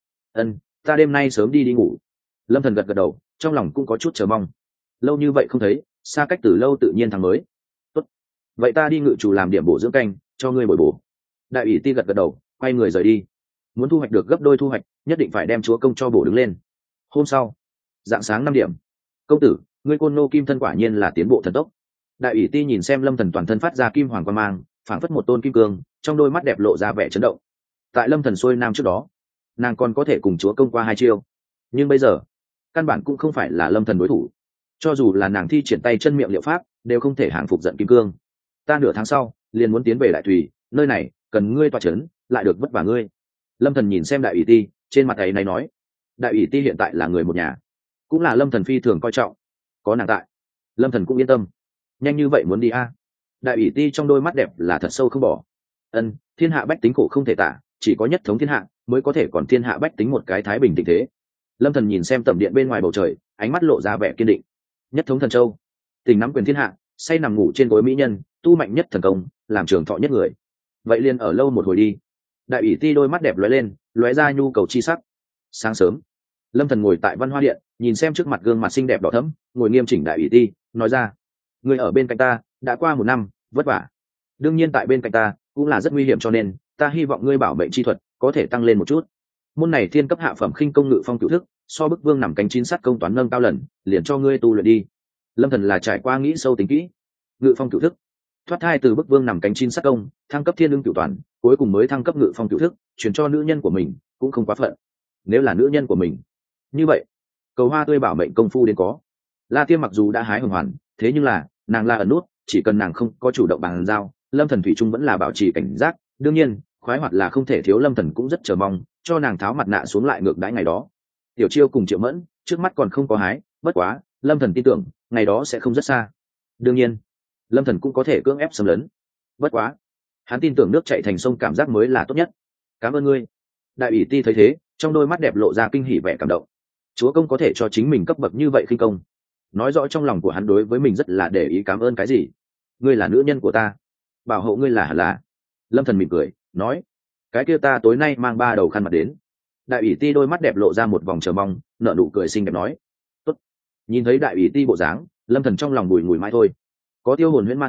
Ta đêm nay sớm đi ngủ. Lâm Thần gật gật đầu, trong lòng cũng có chút chờ mong. Lâu như vậy không thấy, xa cách từ lâu tự nhiên thằng mới. Tốt, vậy ta đi ngự chủ làm điểm bổ dưỡng canh, cho ngươi bồi bổ. Đại Ủy Ti gật gật đầu, quay người rời đi. Muốn thu hoạch được gấp đôi thu hoạch, nhất định phải đem chúa công cho bổ đứng lên. Hôm sau, dạng sáng 5 điểm. Công tử, ngươi Côn Nô Kim thân quả nhiên là tiến bộ thần tốc. Đại Ủy Ti nhìn xem Lâm Thần toàn thân phát ra kim hoàng quang mang, phảng phất một tôn kim cương, trong đôi mắt đẹp lộ ra vẻ chấn động. Tại Lâm Thần xuôi nam trước đó, nàng còn có thể cùng chúa công qua 2 chiêu, nhưng bây giờ căn bản cũng không phải là Lâm Thần đối thủ. Cho dù là nàng thi triển tay chân miệng liệu pháp, đều không thể hàng phục giận kim cương. Ta nửa tháng sau liền muốn tiến về Đại Tùy, nơi này cần ngươi tọa chấn, lại được vất vả ngươi. Lâm Thần nhìn xem Đại Ủy Ti, trên mặt ấy này nói, Đại Ủy Ti hiện tại là người một nhà, cũng là Lâm Thần phi thường coi trọng, có nàng tại, Lâm Thần cũng yên tâm. Nhanh như vậy muốn đi a? Đại Ủy Ti trong đôi mắt đẹp là thật sâu không bỏ. Thiên hạ bách tính khổ không thể tả, chỉ có nhất thống thiên hạ mới có thể còn thiên hạ bách tính một cái thái bình tình thế. Lâm Thần nhìn xem tầm điện bên ngoài bầu trời, ánh mắt lộ ra vẻ kiên định. Nhất thống Thần Châu, tình nắm quyền thiên hạ, say nằm ngủ trên gối mỹ nhân, tu mạnh nhất thần công, làm trường thọ nhất người. Vậy liền ở lâu một hồi đi. Đại Ủy Ti đôi mắt đẹp lóe lên, lóe ra nhu cầu chi sắc. Sáng sớm, Lâm Thần ngồi tại văn hoa điện, nhìn xem trước mặt gương mặt xinh đẹp đỏ thẫm, ngồi nghiêm chỉnh Đại Ủy Ti, nói ra: người ở bên cạnh ta đã qua 1 năm, vất vả. Đương nhiên tại bên cạnh ta cũng là rất nguy hiểm, cho nên ta hy vọng ngươi bảo mệnh chi thuật có thể tăng lên một chút. Môn này thiên cấp hạ phẩm khinh công ngự phong cửu thức, so bức vương nằm cánh 9 sát công toán nâng cao lần, liền cho ngươi tu luyện đi. Lâm Thần là trải qua nghĩ sâu tính kỹ. Ngự phong cửu thức, thoát thai từ bức vương nằm cánh 9 sát công, thăng cấp thiên ưng cửu toàn, cuối cùng mới thăng cấp ngự phong cửu thức, truyền cho nữ nhân của mình, cũng không quá phận. Nếu là nữ nhân của mình, như vậy cầu hoa tươi bảo mệnh công phu đến có. La Tiêm mặc dù đã hái hồng hoàn, thế nhưng là nàng là ẩn nút, chỉ cần nàng không có chủ động bàn giao, Lâm Thần thủy chung vẫn là bảo trì cảnh giác. Đương nhiên khoái hoạt là không thể thiếu, Lâm Thần cũng rất chờ mong cho nàng tháo mặt nạ xuống lại ngược đãi ngày đó. Tiểu Chiêu cùng Triệu Mẫn trước mắt còn không có hái, bất quá Lâm Thần tin tưởng ngày đó sẽ không rất xa. Đương nhiên Lâm Thần cũng có thể cưỡng ép xâm lấn, bất quá hắn tin tưởng nước chảy thành sông cảm giác mới là tốt nhất. Cảm ơn ngươi. Đại Ủy Ti thấy thế, trong đôi mắt đẹp lộ ra kinh hỉ vẻ cảm động. Chúa công có thể cho chính mình cấp bậc như vậy khinh công, nói rõ trong lòng của hắn đối với mình rất là để ý. Cảm ơn cái gì? Ngươi là nữ nhân của ta, bảo hộ ngươi là hẳn là. Lâm Thần mỉm cười nói, cái kia ta tối nay mang 3 đầu khăn mặt đến. Đại Ủy Ti đôi mắt đẹp lộ ra một vòng chờ mong, nở nụ cười xinh đẹp nói, tốt. Nhìn thấy Đại Ủy Ti bộ dáng, Lâm Thần trong lòng bùi ngùi mãi thôi. Có tiêu hồn huyễn ma thủ,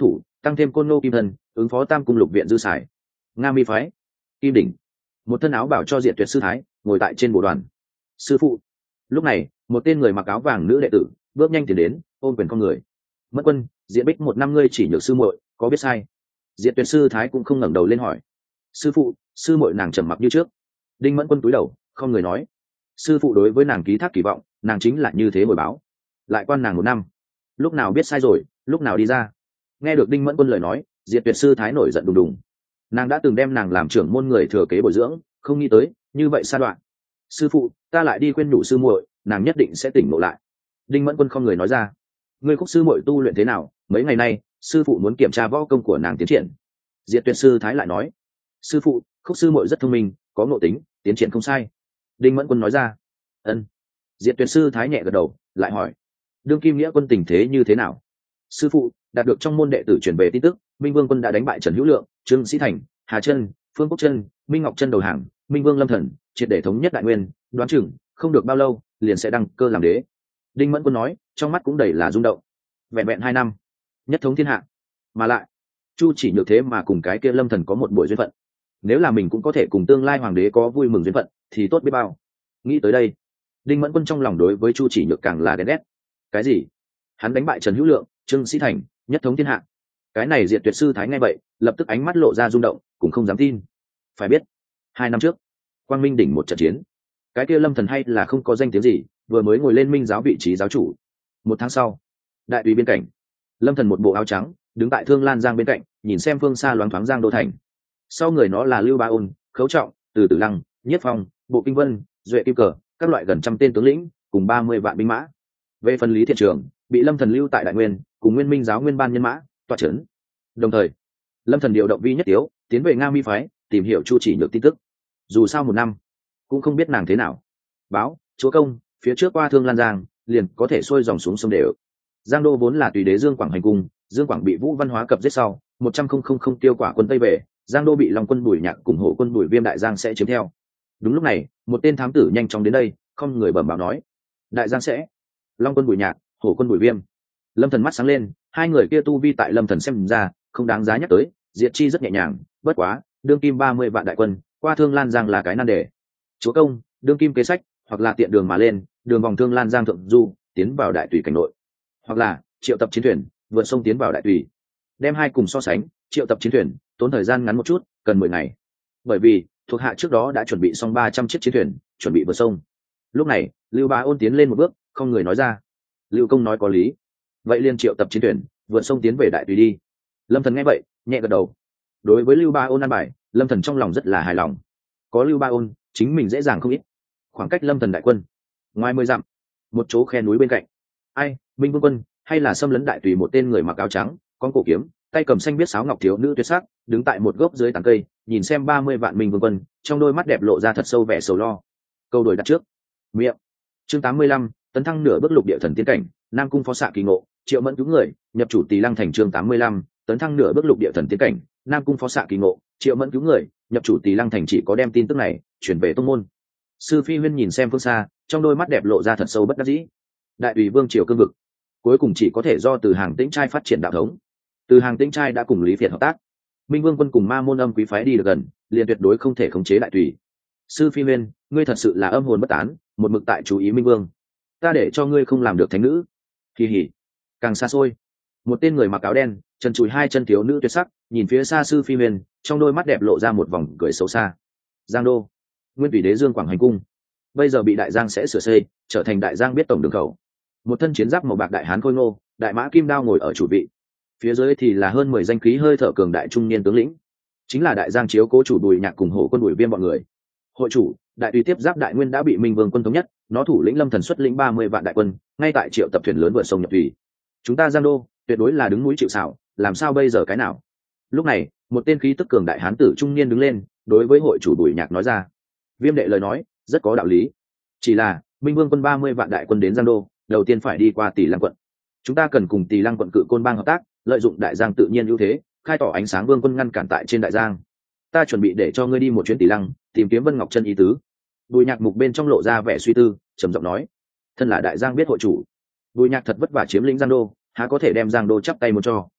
tăng thêm côn ngô kim thân ứng phó tam cung lục viện dư sải. Nga Mi phái kim đỉnh, một thân áo bảo cho Diệt Tuyệt sư thái ngồi tại trên bộ đoàn. Sư phụ. Lúc này một tên người mặc áo vàng nữ đệ tử bước nhanh tiến đến, ôm quyền con người. Mẫn Quân, Diện Bích một năm ngươi chỉ nhược sư muội, có biết sai? Diệt Tuyệt sư thái cũng không ngẩng đầu lên hỏi. Sư phụ. Sư muội nàng trầm mặc như trước. Đinh Mẫn Quân cúi đầu không người nói. Sư phụ đối với nàng ký thác kỳ vọng, nàng chính là như thế hồi báo. Lại quan nàng một năm, lúc nào biết sai rồi, lúc nào đi ra. Nghe được Đinh Mẫn Quân lời nói, Diệt Tuyệt sư thái nổi giận đùng đùng. Nàng đã từng đem nàng làm trưởng môn người thừa kế bồi dưỡng, không nghĩ tới như vậy sa đoạn. Sư phụ, ta lại đi khuyên nhủ sư muội, nàng nhất định sẽ tỉnh ngộ lại. Đinh Mẫn Quân không người nói ra. Ngươi Khúc sư muội tu luyện thế nào? Mấy ngày nay sư phụ muốn kiểm tra võ công của nàng tiến triển. Diệt Tuyệt sư thái lại nói. Sư phụ, Khúc sư muội rất thông minh, có ngộ tính, tiến triển không sai. Đinh Mẫn Quân nói ra. Ân. Diệt Tuyệt sư thái nhẹ gật đầu, lại hỏi. Đương Kim Nghĩa Quân tình thế như thế nào? Sư phụ, đạt được trong môn đệ tử truyền về tin tức, Minh Vương Quân đã đánh bại Trần Hữu Lượng, Trương Sĩ Thành, Hà Chân, Phương Quốc Chân, Minh Ngọc Chân đầu hàng, Minh Vương Lâm Thần triệt để thống nhất đại nguyên, đoán chừng không được bao lâu liền sẽ đăng cơ làm đế. Đinh Mẫn Quân nói, trong mắt cũng đầy là rung động. Vẹn vẹn 2 năm, nhất thống thiên hạ, mà lại Chu Chỉ Nhược thế mà cùng cái kia Lâm Thần có một buổi duyên phận. Nếu là mình cũng có thể cùng tương lai hoàng đế có vui mừng duyên phận, thì tốt biết bao. Nghĩ tới đây, Đinh Mẫn Quân trong lòng đối với Chu Chỉ Nhược càng là ghen ghét. Cái gì? Hắn đánh bại Trần Hữu Lượng, Trương Sĩ Thành, nhất thống thiên hạ. Cái này Diệt Tuyệt sư thái nghe vậy, lập tức ánh mắt lộ ra rung động, cũng không dám tin. Phải biết, 2 năm trước, Quang Minh đỉnh một trận chiến, cái kia Lâm Thần hay là không có danh tiếng gì, vừa mới ngồi lên minh giáo vị trí giáo chủ. 1 tháng sau, đại tùy bên cạnh, Lâm Thần một bộ áo trắng, đứng tại Thương Lan Giang bên cạnh, nhìn xem phương xa loáng thoáng Giang Đô thành. Sau người nó là Lưu Ba Ôn, Khấu Trọng, Từ Tử Lăng, Nhiếp Phong, Bộ Kinh Vân, Duệ Kim Cờ, các loại gần 100 tên tướng lĩnh, cùng 30 vạn binh mã. Về phần Lý Thiện Trường, bị Lâm Thần lưu tại Đại Nguyên, cùng Nguyên Minh giáo nguyên ban nhân mã tọa chấn. Đồng thời, Lâm Thần điều động Vi Nhất Tiếu tiến về Nga Mi phái, tìm hiểu Chu Chỉ Nhược tin tức. Dù sao 1 năm, cũng không biết nàng thế nào. Báo, chúa công, phía trước qua Thương Lan Giang, liền có thể xuôi dòng xuống sông đều. Giang Đô vốn là tùy đế Dương Quảng hành cung, Dương Quảng bị Vũ Văn Hóa cập giết sau, 100,000 tiêu quả quân Tây về, Giang Đô bị Long quân Bùi Nhạc cùng Hổ quân Bùi Viêm đại giang sẽ chiếm theo. Đúng lúc này, một tên thám tử nhanh chóng đến đây, không người bẩm báo nói: đại giang sẽ, Long quân Bùi Nhạc, Hổ quân Bùi Viêm. Lâm Thần mắt sáng lên, hai người kia tu vi tại Lâm Thần xem ra không đáng giá nhắc tới, diệt chi rất nhẹ nhàng. Bất quá, đương kim 30 vạn đại quân qua Thương Lan Giang là cái nan đề. Chúa công, đương kim kế sách, hoặc là tiện đường mà lên, đường vòng Thương Lan Giang thượng du, tiến vào đại tùy cảnh nội, hoặc là triệu tập chiến thuyền vượt sông tiến vào đại tùy. Đem hai cùng so sánh, triệu tập chiến thuyền tốn thời gian ngắn một chút, cần 10 ngày. Bởi vì thuộc hạ trước đó đã chuẩn bị xong 300 chiếc chiến thuyền, chuẩn bị vượt sông. Lúc này, Lưu Bá Ôn tiến lên một bước, không người nói ra. Lưu công nói có lý, vậy liền triệu tập chiến thuyền vượt sông tiến về đại tùy đi. Lâm Thần nghe vậy nhẹ gật đầu. Đối với Lưu Bá Ôn an bài, Lâm Thần trong lòng rất là hài lòng. Có Lưu Bá Ôn, chính mình dễ dàng không ít. Khoảng cách Lâm Thần đại quân ngoài 10 dặm, một chỗ khe núi bên cạnh. Ai, Minh Vương quân, hay là xâm lấn đại tùy một tên người mặc áo trắng, con cổ kiếm, tay cầm xanh biết sáo ngọc thiếu nữ tuyệt sắc, đứng tại một gốc dưới tán cây, nhìn xem 30 vạn Minh Vương quân, trong đôi mắt đẹp lộ ra thật sâu vẻ sầu lo. Câu đổi đặt trước. Miệng. Chương 85, tấn thăng nửa bước lục địa thần tiên cảnh, Nam cung phó xạ kỳ ngộ, Triệu Mẫn cứu người, nhập chủ Tỳ Lăng thành. Chương 85, tấn thăng nửa bước lục địa thần tiên cảnh, Nam cung phó xạ kỳ ngộ, Triệu Mẫn cứu người, nhập chủ Tỳ Lăng thành. Chỉ có đem tin tức này chuyển về tông môn. Sư Phi Huyên nhìn xem phương xa, trong đôi mắt đẹp lộ ra thật sâu bất đắc dĩ. Đại tùy vương triều cương vực, cuối cùng chỉ có thể do Từ Hàng Tĩnh trai phát triển đạo thống. Từ Hàng Tĩnh trai đã cùng Lý Việt hợp tác, Minh Vương quân cùng Ma môn âm quý phái đi được gần, liền tuyệt đối không thể khống chế đại tùy. Sư Phi Huyên, ngươi thật sự là âm hồn bất tán, một mực tại chú ý Minh Vương, ta để cho ngươi không làm được thánh nữ. Kỳ hỉ. Càng xa xôi, một tên người mặc áo đen, chân chùi hai chân thiếu nữ tuyệt sắc, nhìn phía xa Sư Phi Huyên, trong đôi mắt đẹp lộ ra một vòng cười xấu xa. Giang Đô, nguyên tùy đế Dương Quảng hành cung, bây giờ bị đại giang sẽ sửa xây, trở thành đại giang biết tổng đường khẩu. Một thân chiến giáp màu bạc đại hán khôi ngô, đại mã kim đao ngồi ở chủ vị, phía dưới thì là hơn 10 danh khí hơi thở cường đại trung niên tướng lĩnh, chính là đại giang chiếu cố chủ Bùi Nhạc cùng Hổ quân Bùi Viêm bọn người. Hội chủ, đại tùy tiếp giáp đại nguyên đã bị Minh Vương quân thống nhất, nó thủ lĩnh Lâm Thần xuất lĩnh 30 vạn đại quân, ngay tại triệu tập thuyền lớn vượt sông nhập thủy. Chúng ta Giang Đô tuyệt đối là đứng núi chịu sào, làm sao bây giờ cái nào? Lúc này, một tên khí tức cường đại hán tử trung niên đứng lên, đối với hội chủ Bùi Nhạc nói ra. Viêm đệ lời nói rất có đạo lý, chỉ là Minh Vương quân 30 vạn đại quân đến Giang Đô, đầu tiên phải đi qua Tỳ Lăng quận. Chúng ta cần cùng Tỳ Lăng quận Cự Côn bang hợp tác, lợi dụng đại giang tự nhiên ưu thế, khai tỏ ánh sáng Vương quân ngăn cản tại trên đại giang. Ta chuẩn bị để cho ngươi đi một chuyến Tỳ Lăng, tìm kiếm Vân Ngọc Chân ý tứ. Bùi Nhạc mục bên trong lộ ra vẻ suy tư, trầm giọng nói. Thân là đại giang biết hội chủ, Bùi Nhạc thật vất vả chiếm lĩnh Giang Đô, há có thể đem Giang Đô chắp tay một cho.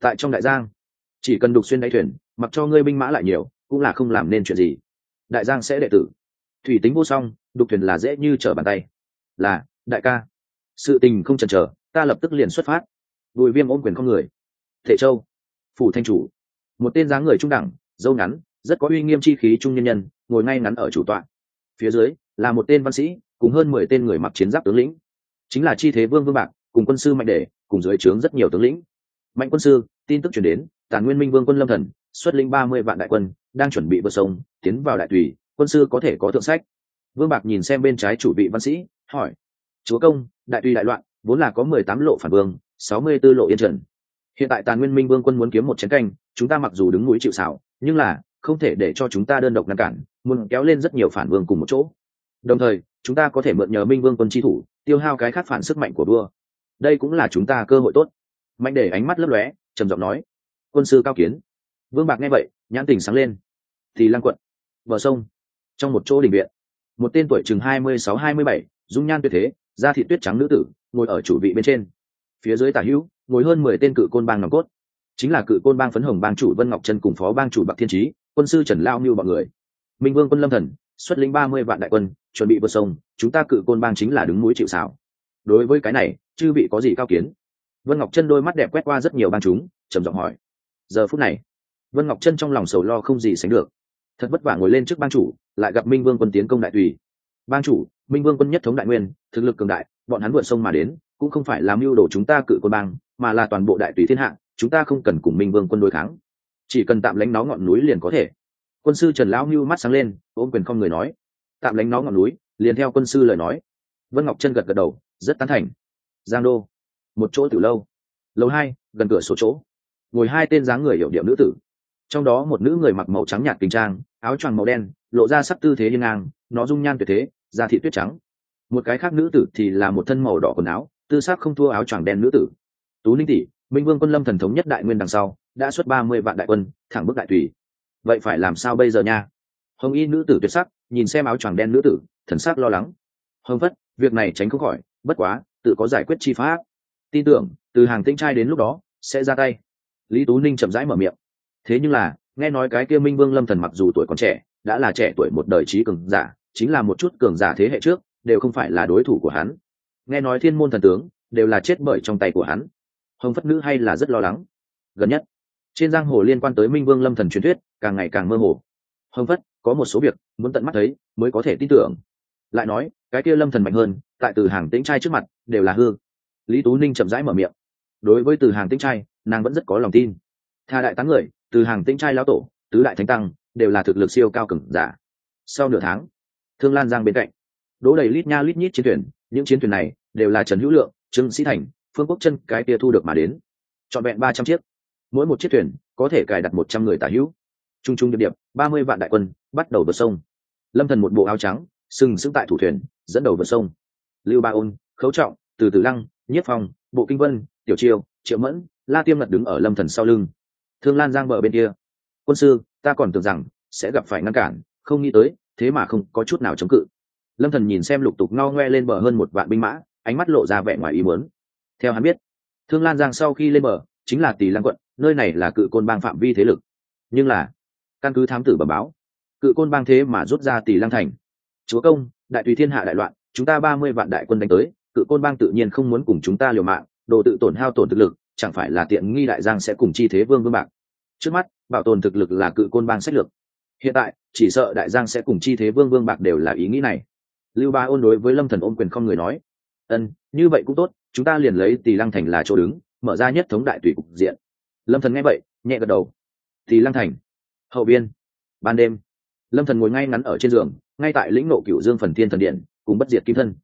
tại trong đại giang, chỉ cần đục xuyên đáy thuyền, mặc cho ngươi binh mã lại nhiều cũng là không làm nên chuyện gì. Đại giang sẽ đệ tử, thủy tính vô song, đục thuyền là dễ như trở bàn tay. Là đại ca, sự tình không chần chờ, ta lập tức liền xuất phát. Bùi Viêm ôm quyền con người. Thể Châu, phủ thanh chủ, một tên dáng người trung đẳng, râu ngắn, rất có uy nghiêm chi khí trung nhân nhân, ngồi ngay ngắn ở chủ tọa. Phía dưới là một tên văn sĩ cùng hơn 10 tên người mặc chiến giáp tướng lĩnh, chính là chi thế vương Vương Bạc cùng quân sư Mạnh Để, cùng dưới trướng rất nhiều tướng lĩnh. Mạnh quân sư, tin tức truyền đến, Tàn Nguyên Minh Vương quân Lâm Thần xuất lĩnh 30 vạn đại quân, đang chuẩn bị vượt sông tiến vào đại tùy, quân sư có thể có thượng sách. Vương Bạc nhìn xem bên trái chủ vị văn sĩ, hỏi: chúa công, đại tùy đại loạn, vốn là có 18 lộ phản vương, 64 lộ yên trần. Hiện tại Tàn Nguyên Minh Vương quân muốn kiếm một chén canh, chúng ta mặc dù đứng núi chịu sào, nhưng là không thể để cho chúng ta đơn độc ngăn cản, muốn kéo lên rất nhiều phản vương cùng một chỗ. Đồng thời, chúng ta có thể mượn nhờ Minh Vương quân chi thủ, tiêu hao cái khác phản sức mạnh của vua. Đây cũng là chúng ta cơ hội tốt. Mạnh Để ánh mắt lấp lóe, trầm giọng nói: quân sư cao kiến. Vương Bạc nghe vậy, nhãn tình sáng lên. Thì Lăng quận, bờ sông, trong một chỗ đình viện, một tên tuổi chừng 26-27, dung nhan tuyệt thế, da thịt tuyết trắng nữ tử, ngồi ở chủ vị bên trên. Phía dưới tả hữu, ngồi hơn 10 tên cự côn bang nòng cốt, chính là cự côn bang phấn hồng bang chủ Vân Ngọc Trân cùng phó bang chủ Bạc Thiên Chí, quân sư Trần Lao Nưu bọn người. Minh Vương quân Lâm Thần xuất lĩnh 30 vạn đại quân, chuẩn bị vượt sông, chúng ta cự côn bang chính là đứng núi chịu sào. Đối với cái này, chư vị có gì cao kiến? Vân Ngọc Trân đôi mắt đẹp quét qua rất nhiều bang chúng, trầm giọng hỏi. Giờ phút này, Vân Ngọc Trân trong lòng sầu lo không gì sánh được. Thật vất vả ngồi lên trước bang chủ, lại gặp Minh Vương quân tiến công đại tùy. Bang chủ, Minh Vương quân nhất thống đại nguyên, thực lực cường đại, bọn hắn vượt sông mà đến, cũng không phải làm mưu đồ chúng ta cự côn bang, mà là toàn bộ đại tùy thiên hạ, chúng ta không cần cùng Minh Vương quân đối kháng, chỉ cần tạm lánh nó ngọn núi liền có thể. Quân sư Trần Lão Nưu mắt sáng lên, ôm quyền không người nói: tạm lánh nó ngọn núi, liền theo quân sư lời nói. Vân Ngọc Trân gật gật đầu, rất tán thành. Giang đô, một chỗ tiểu lâu, lầu 2, gần cửa sổ chỗ, ngồi hai tên dáng người hiểu điệu nữ tử. Trong đó một nữ người mặc màu trắng nhạt kính trang, áo choàng màu đen, lộ ra sắc tư thế hiên ngang, nó dung nhan tuyệt thế, da thịt tuyết trắng. Một cái khác nữ tử thì là một thân màu đỏ quần áo, tư sắc không thua áo choàng đen nữ tử. Tú Ninh tỷ, Minh Vương quân Lâm Thần thống nhất đại nguyên đằng sau, đã xuất 30 vạn đại quân, thẳng bước đại tùy. Vậy phải làm sao bây giờ nha? Hồng y nữ tử tuyệt sắc, nhìn xem áo choàng đen nữ tử, thần sắc lo lắng. Hồng Phất, việc này tránh không khỏi, bất quá, tự có giải quyết chi pháp. Tin tưởng, từ Hàng Tĩnh trai đến lúc đó, sẽ ra tay. Lý Tú Ninh chậm rãi mở miệng. Thế nhưng là, nghe nói cái kia Minh Vương Lâm Thần mặc dù tuổi còn trẻ, đã là trẻ tuổi một đời trí cường giả, chính là một chút cường giả thế hệ trước, đều không phải là đối thủ của hắn. Nghe nói thiên môn thần tướng đều là chết bởi trong tay của hắn. Hồng Phất nữ hay là rất lo lắng. Gần nhất, trên giang hồ liên quan tới Minh Vương Lâm Thần truyền thuyết càng ngày càng mơ hồ. Hồng Phất có một số việc muốn tận mắt thấy mới có thể tin tưởng. Lại nói, cái kia Lâm Thần mạnh hơn, tại Từ Hàng Tĩnh trai trước mặt đều là hư. Lý Tú Ninh chậm rãi mở miệng. Đối với Từ Hàng Tĩnh trai, nàng vẫn rất có lòng tin. Tha đại tán người, Từ Hàng Tĩnh trai lão tổ, tứ đại thánh tăng đều là thực lực siêu cao cường giả. Sau nửa tháng, Thương Lan Giang bên cạnh, đỗ đầy lít nha lít nhít chiến thuyền, những chiến thuyền này đều là Trần Hữu Lượng, Trương Sĩ Thành, Phương Quốc Chân cái kia thu được mà đến. Trọn vẹn 300 chiếc, mỗi một chiếc thuyền có thể cài đặt 100 người tả hữu. Trung trung điệp điệp, 30 vạn đại quân bắt đầu vượt sông. Lâm Thần một bộ áo trắng, sừng sững tại thủ thuyền, dẫn đầu vượt sông. Lưu Ba Ôn, Khấu Trọng, Từ Từ Lăng, Nhiếp Phong, Bộ Kinh Vân, Tiểu Chiêu, Triệu Mẫn, La Tiêm Ngật đứng ở Lâm Thần sau lưng. Thương Lan Giang bờ bên kia, quân sư, ta còn tưởng rằng sẽ gặp phải ngăn cản, không nghĩ tới, thế mà không có chút nào chống cự. Lâm Thần nhìn xem lục tục ngao ngoe lên bờ hơn 1 vạn binh mã, ánh mắt lộ ra vẻ ngoài ý muốn. Theo hắn biết, Thương Lan Giang sau khi lên bờ chính là Tỳ Lăng quận, nơi này là cự côn bang phạm vi thế lực. Nhưng là, căn cứ thám tử bẩm báo, cự côn bang thế mà rút ra Tỳ Lăng thành. Chúa công, đại tùy thiên hạ đại loạn, chúng ta 30 vạn đại quân đánh tới, cự côn bang tự nhiên không muốn cùng chúng ta liều mạng, đồ tự tổn hao tổn thực lực, chẳng phải là tiện nghi đại giang sẽ cùng chi thế vương Vương Bạc. Trước mắt, bảo tồn thực lực là cự côn bang sách lược. Hiện tại, chỉ sợ đại giang sẽ cùng chi thế vương Vương Bạc đều là ý nghĩ này. Lưu Ba Ôn đối với Lâm Thần ôm quyền không người nói: như vậy cũng tốt, chúng ta liền lấy Tỳ Lăng thành là chỗ đứng, mở ra nhất thống đại tùy cục diện. Lâm Thần nghe vậy, nhẹ gật đầu. Tỳ Lăng thành hậu biên. Ban đêm, Lâm Thần ngồi ngay ngắn ở trên giường, ngay tại lĩnh nộ Cửu Dương Phần Thiên Thần Điện cùng bất diệt kim thân.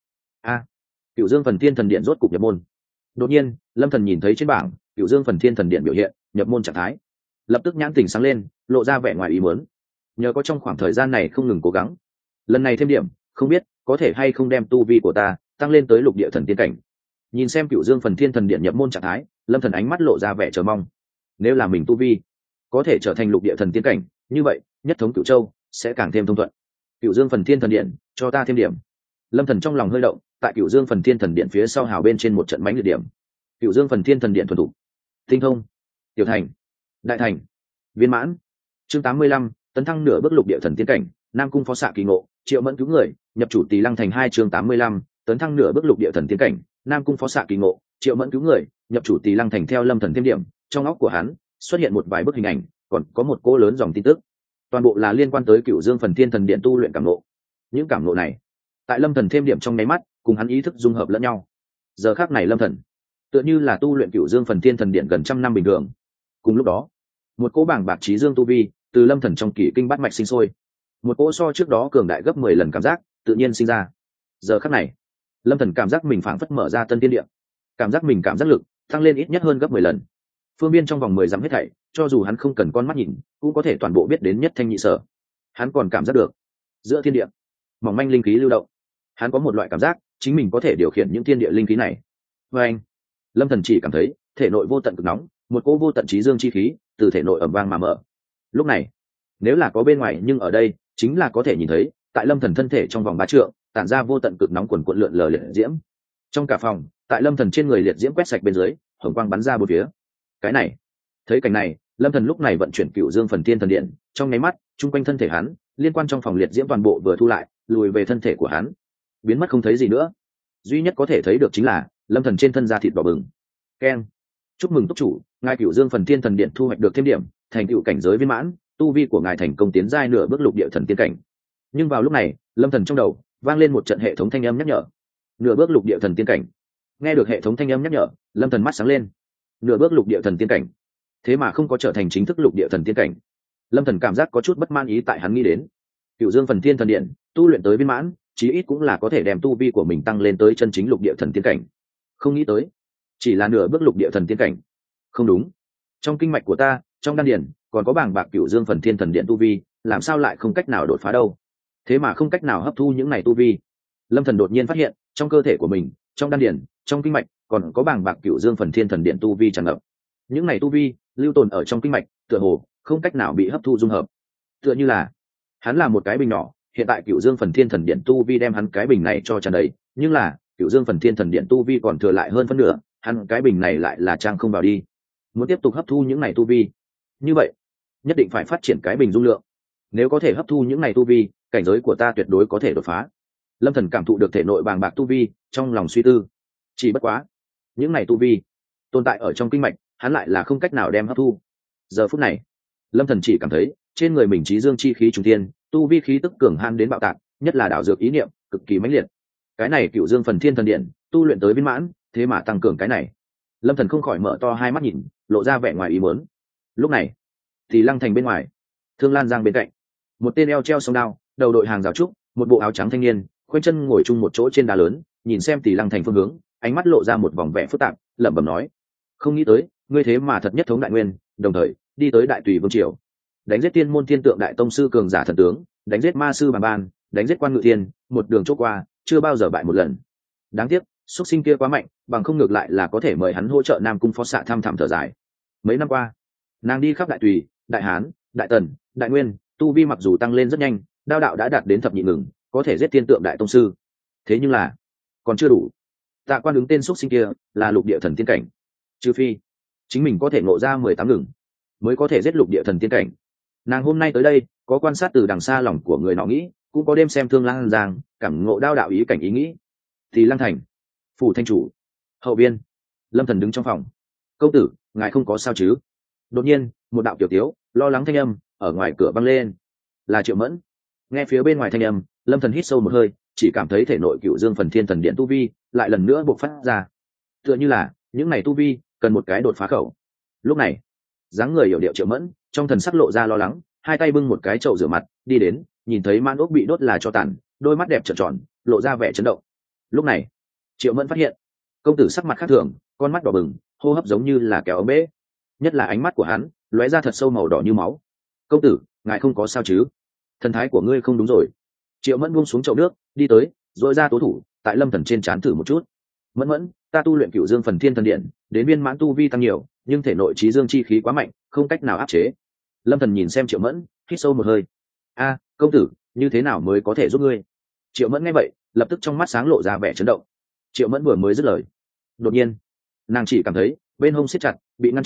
Cửu Dương Phần Thiên Thần Điện rốt cục nhập môn. Đột nhiên, Lâm Thần nhìn thấy trên bảng Cửu Dương Phần Thiên Thần Điện biểu hiện nhập môn trạng thái, lập tức nhãn tình sáng lên, lộ ra vẻ ngoài ý muốn. Nhờ có trong khoảng thời gian này không ngừng cố gắng, lần này thêm điểm, không biết có thể hay không đem tu vi của ta tăng lên tới lục địa thần tiên cảnh. Nhìn xem Cửu Dương Phần Thiên Thần Điện nhập môn trạng thái, Lâm Thần ánh mắt lộ ra vẻ chờ mong. Nếu là mình tu vi có thể trở thành lục địa thần tiên cảnh, như vậy nhất thống Cửu Châu sẽ càng thêm thông thuận. Cửu Dương Phần Thiên Thần Điện, cho ta thêm điểm. Lâm Thần trong lòng hơi động, tại Cửu Dương Phần Thiên Thần Điện phía sau hào bên trên một trận mãnh liệt điểm. Cửu Dương Phần Thiên Thần Điện thuần thủ, tinh thông, tiểu thành, đại thành, viên mãn. Chương 85, tấn thăng nửa bước lục địa thần tiên cảnh, Nam Cung Phó Xạ kỳ ngộ, Triệu Mẫn cứu người, nhập chủ Tỳ Lăng thành. 2 chương 85, tấn thăng nửa bước lục địa thần tiên cảnh, Nam Cung Phó Xạ kỳ ngộ, Triệu Mẫn cứu người, nhập chủ Tỳ Lăng thành. Theo Lâm Thần thêm điểm, trong óc của hắn xuất hiện một vài bức hình ảnh, còn có một cỗ lớn dòng tin tức, toàn bộ là liên quan tới Cửu Dương Phần Thiên Thần Điện tu luyện cảm ngộ. Những cảm ngộ này, tại Lâm Thần thêm điểm trong nháy mắt, cùng hắn ý thức dung hợp lẫn nhau. Giờ khắc này Lâm Thần tựa như là tu luyện Cửu Dương Phần Thiên Thần Điện gần trăm năm bình thường. Cùng lúc đó, một cỗ bảng bạc trí dương tu vi từ Lâm Thần trong kỷ kinh bát mạch sinh sôi, một cỗ so trước đó cường đại gấp 10 lần cảm giác tự nhiên sinh ra. Giờ khắc này Lâm Thần cảm giác mình phảng phất mở ra tân tiên địa, cảm giác mình cảm giác lực tăng lên ít nhất hơn gấp 10 lần. Phương biên trong vòng 10 dặm hết thảy, cho dù hắn không cần con mắt nhìn cũng có thể toàn bộ biết đến nhất thanh nhị sở. Hắn còn cảm giác được giữa thiên địa mỏng manh linh khí lưu động, hắn có một loại cảm giác chính mình có thể điều khiển những thiên địa linh khí này. Và anh, Lâm Thần chỉ cảm thấy thể nội vô tận cực nóng, một cỗ vô tận trí dương chi khí từ thể nội ầm vang mà mở. Lúc này nếu là có bên ngoài, nhưng ở đây chính là có thể nhìn thấy tại Lâm Thần thân thể trong vòng 3 trượng tản ra vô tận cực nóng quần quần lượn lờ liệt diễm. Trong cả phòng, tại Lâm Thần trên người liệt diễm quét sạch bên dưới, hồng quang bắn ra bốn phía. Cái này, thấy cảnh này, Lâm Thần lúc này vận chuyển Cửu Dương Phần Thiên Thần Điện, trong nháy mắt trung quanh thân thể hắn liên quan trong phòng liệt diễm toàn bộ vừa thu lại, lùi về thân thể của hắn, biến mất không thấy gì nữa. Duy nhất có thể thấy được chính là Lâm Thần trên thân da thịt đỏ bừng. Keng, chúc mừng túc chủ, ngài Cửu Dương Phần Thiên Thần Điện thu hoạch được thêm điểm, thành tựu cảnh giới viên mãn, tu vi của ngài thành công tiến giai nửa bước lục địa thần tiên cảnh. Nhưng vào lúc này Lâm Thần trong đầu vang lên một trận hệ thống thanh âm nhắc nhở. Nửa bước lục địa thần tiên cảnh. Nghe được hệ thống thanh âm nhắc nhở, Lâm Thần mắt sáng lên. Nửa bước lục địa thần tiên cảnh, thế mà không có trở thành chính thức lục địa thần tiên cảnh. Lâm Thần cảm giác có chút bất mãn, ý tại hắn nghĩ đến Cửu Dương Phần Thiên Thần Điện tu luyện tới viên mãn, chí ít cũng là có thể đem tu vi của mình tăng lên tới chân chính lục địa thần tiên cảnh. Không nghĩ tới chỉ là nửa bước lục địa thần tiên cảnh. Không đúng, trong kinh mạch của ta, trong đan điền còn có bảng bạc Cửu Dương Phần Thiên Thần Điện tu vi, làm sao lại không cách nào đột phá đâu? Thế mà không cách nào hấp thu những này tu vi. Lâm Thần đột nhiên phát hiện trong cơ thể của mình, trong đan điền, trong kinh mạch còn có bảng bạc Cửu Dương Phần Thiên Thần Điện tu vi tràn ngập. Những này tu vi lưu tồn ở trong kinh mạch, tựa hồ không cách nào bị hấp thu dung hợp. Tựa như là hắn là một cái bình nhỏ, hiện tại Cửu Dương Phần Thiên Thần Điện tu vi đem hắn cái bình này cho tràn đầy, nhưng là Cửu Dương Phần Thiên Thần Điện tu vi còn thừa lại hơn phân nửa, hắn cái bình này lại là trang không vào đi. Muốn tiếp tục hấp thu những này tu vi, như vậy nhất định phải phát triển cái bình dung lượng. Nếu có thể hấp thu những này tu vi, cảnh giới của ta tuyệt đối có thể đột phá. Lâm Thần cảm thụ được thể nội bàng bạc tu vi, trong lòng suy tư. Chỉ bất quá, những này tu vi tồn tại ở trong kinh mạch, hắn lại là không cách nào đem hấp thu. Giờ phút này, Lâm Thần chỉ cảm thấy trên người mình trí dương chi khí trùng thiên, tu vi khí tức cường han đến bạo tạc, nhất là đảo dược ý niệm cực kỳ mãnh liệt. Cái này Cửu Dương Phần Thiên Thần Điện tu luyện tới viên mãn, thế mà tăng cường cái này. Lâm Thần không khỏi mở to hai mắt nhìn, lộ ra vẻ ngoài ý muốn. Lúc này thì Lăng thành bên ngoài, Thương Lan Giang bên cạnh, một tên eo treo song đao, đầu đội hàng rào trúc, một bộ áo trắng thanh niên khoanh chân ngồi chung một chỗ trên đá lớn, nhìn xem Tỷ Lăng thành phương hướng, ánh mắt lộ ra một vòng vẻ phức tạp, lẩm bẩm nói: không nghĩ tới ngươi thế mà thật nhất thống đại nguyên, đồng thời đi tới đại tùy vương triều, đánh giết tiên môn thiên tượng đại tông sư cường giả thần tướng, đánh giết ma sư bàng ban, đánh giết quan ngự thiên, một đường chốt qua chưa bao giờ bại một lần. Đáng tiếc xuất sinh kia quá mạnh, bằng không ngược lại là có thể mời hắn hỗ trợ Nam Cung Phó Xạ thăm thẳm thở dài. Mấy năm qua nàng đi khắp đại tùy, đại hán, đại tần, đại nguyên, tu vi mặc dù tăng lên rất nhanh, đao đạo đã đạt đến thập nhị ngừng, có thể giết thiên tượng đại tông sư, thế nhưng là còn chưa đủ. Tạ Quan ứng tên xuất sinh kia là lục địa thần tiên cảnh, trừ phi chính mình có thể ngộ ra 18 ngừng mới có thể giết lục địa thần tiên cảnh. Nàng hôm nay tới đây có quan sát từ đằng xa lòng của người nọ nghĩ, cũng có đêm xem Thương Lan Giang, cảm ngộ đao đạo ý cảnh ý nghĩ. Thì Lăng thành phủ thanh chủ hậu biên, Lâm Thần đứng trong phòng. Công tử, ngài không có sao chứ? Đột nhiên một đạo tiểu tiếu lo lắng thanh âm ở ngoài cửa vang lên. Là Triệu Mẫn. Nghe phía bên ngoài thanh âm, Lâm Thần hít sâu một hơi, chỉ cảm thấy thể nội Cửu Dương Phần Thiên Thần Điện tu vi lại lần nữa bộc phát ra, tựa như là những này tu vi cần một cái đột phá khẩu. Lúc này dáng người hiểu điệu Triệu Mẫn trong thần sắc lộ ra lo lắng, hai tay bưng một cái chậu rửa mặt đi đến, nhìn thấy man ốc bị đốt là cho tàn, đôi mắt đẹp trợn tròn, lộ ra vẻ chấn động. Lúc này Triệu Mẫn phát hiện công tử sắc mặt khác thường, con mắt đỏ bừng, hô hấp giống như là kéo ống bể, nhất là ánh mắt của hắn lóe ra thật sâu màu đỏ như máu. Công tử, ngài không có sao chứ? Thần thái của ngươi không đúng rồi. Triệu Mẫn buông xuống chậu nước đi tới, dội ra tố thủ tại Lâm Thần trên trán thử một chút. Mẫn, ta tu luyện Cửu Dương Phần Thiên Thần Điện đến viên mãn tu vi tăng nhiều, nhưng thể nội trí dương chi khí quá mạnh, không cách nào áp chế. Lâm Thần nhìn xem Triệu Mẫn, hít sâu một hơi. A, công tử, như thế nào mới có thể giúp ngươi? Triệu Mẫn nghe vậy lập tức trong mắt sáng lộ ra vẻ chấn động. Triệu Mẫn vừa mới dứt lời, đột nhiên nàng chỉ cảm thấy bên hông siết chặt, bị ngăn chặn,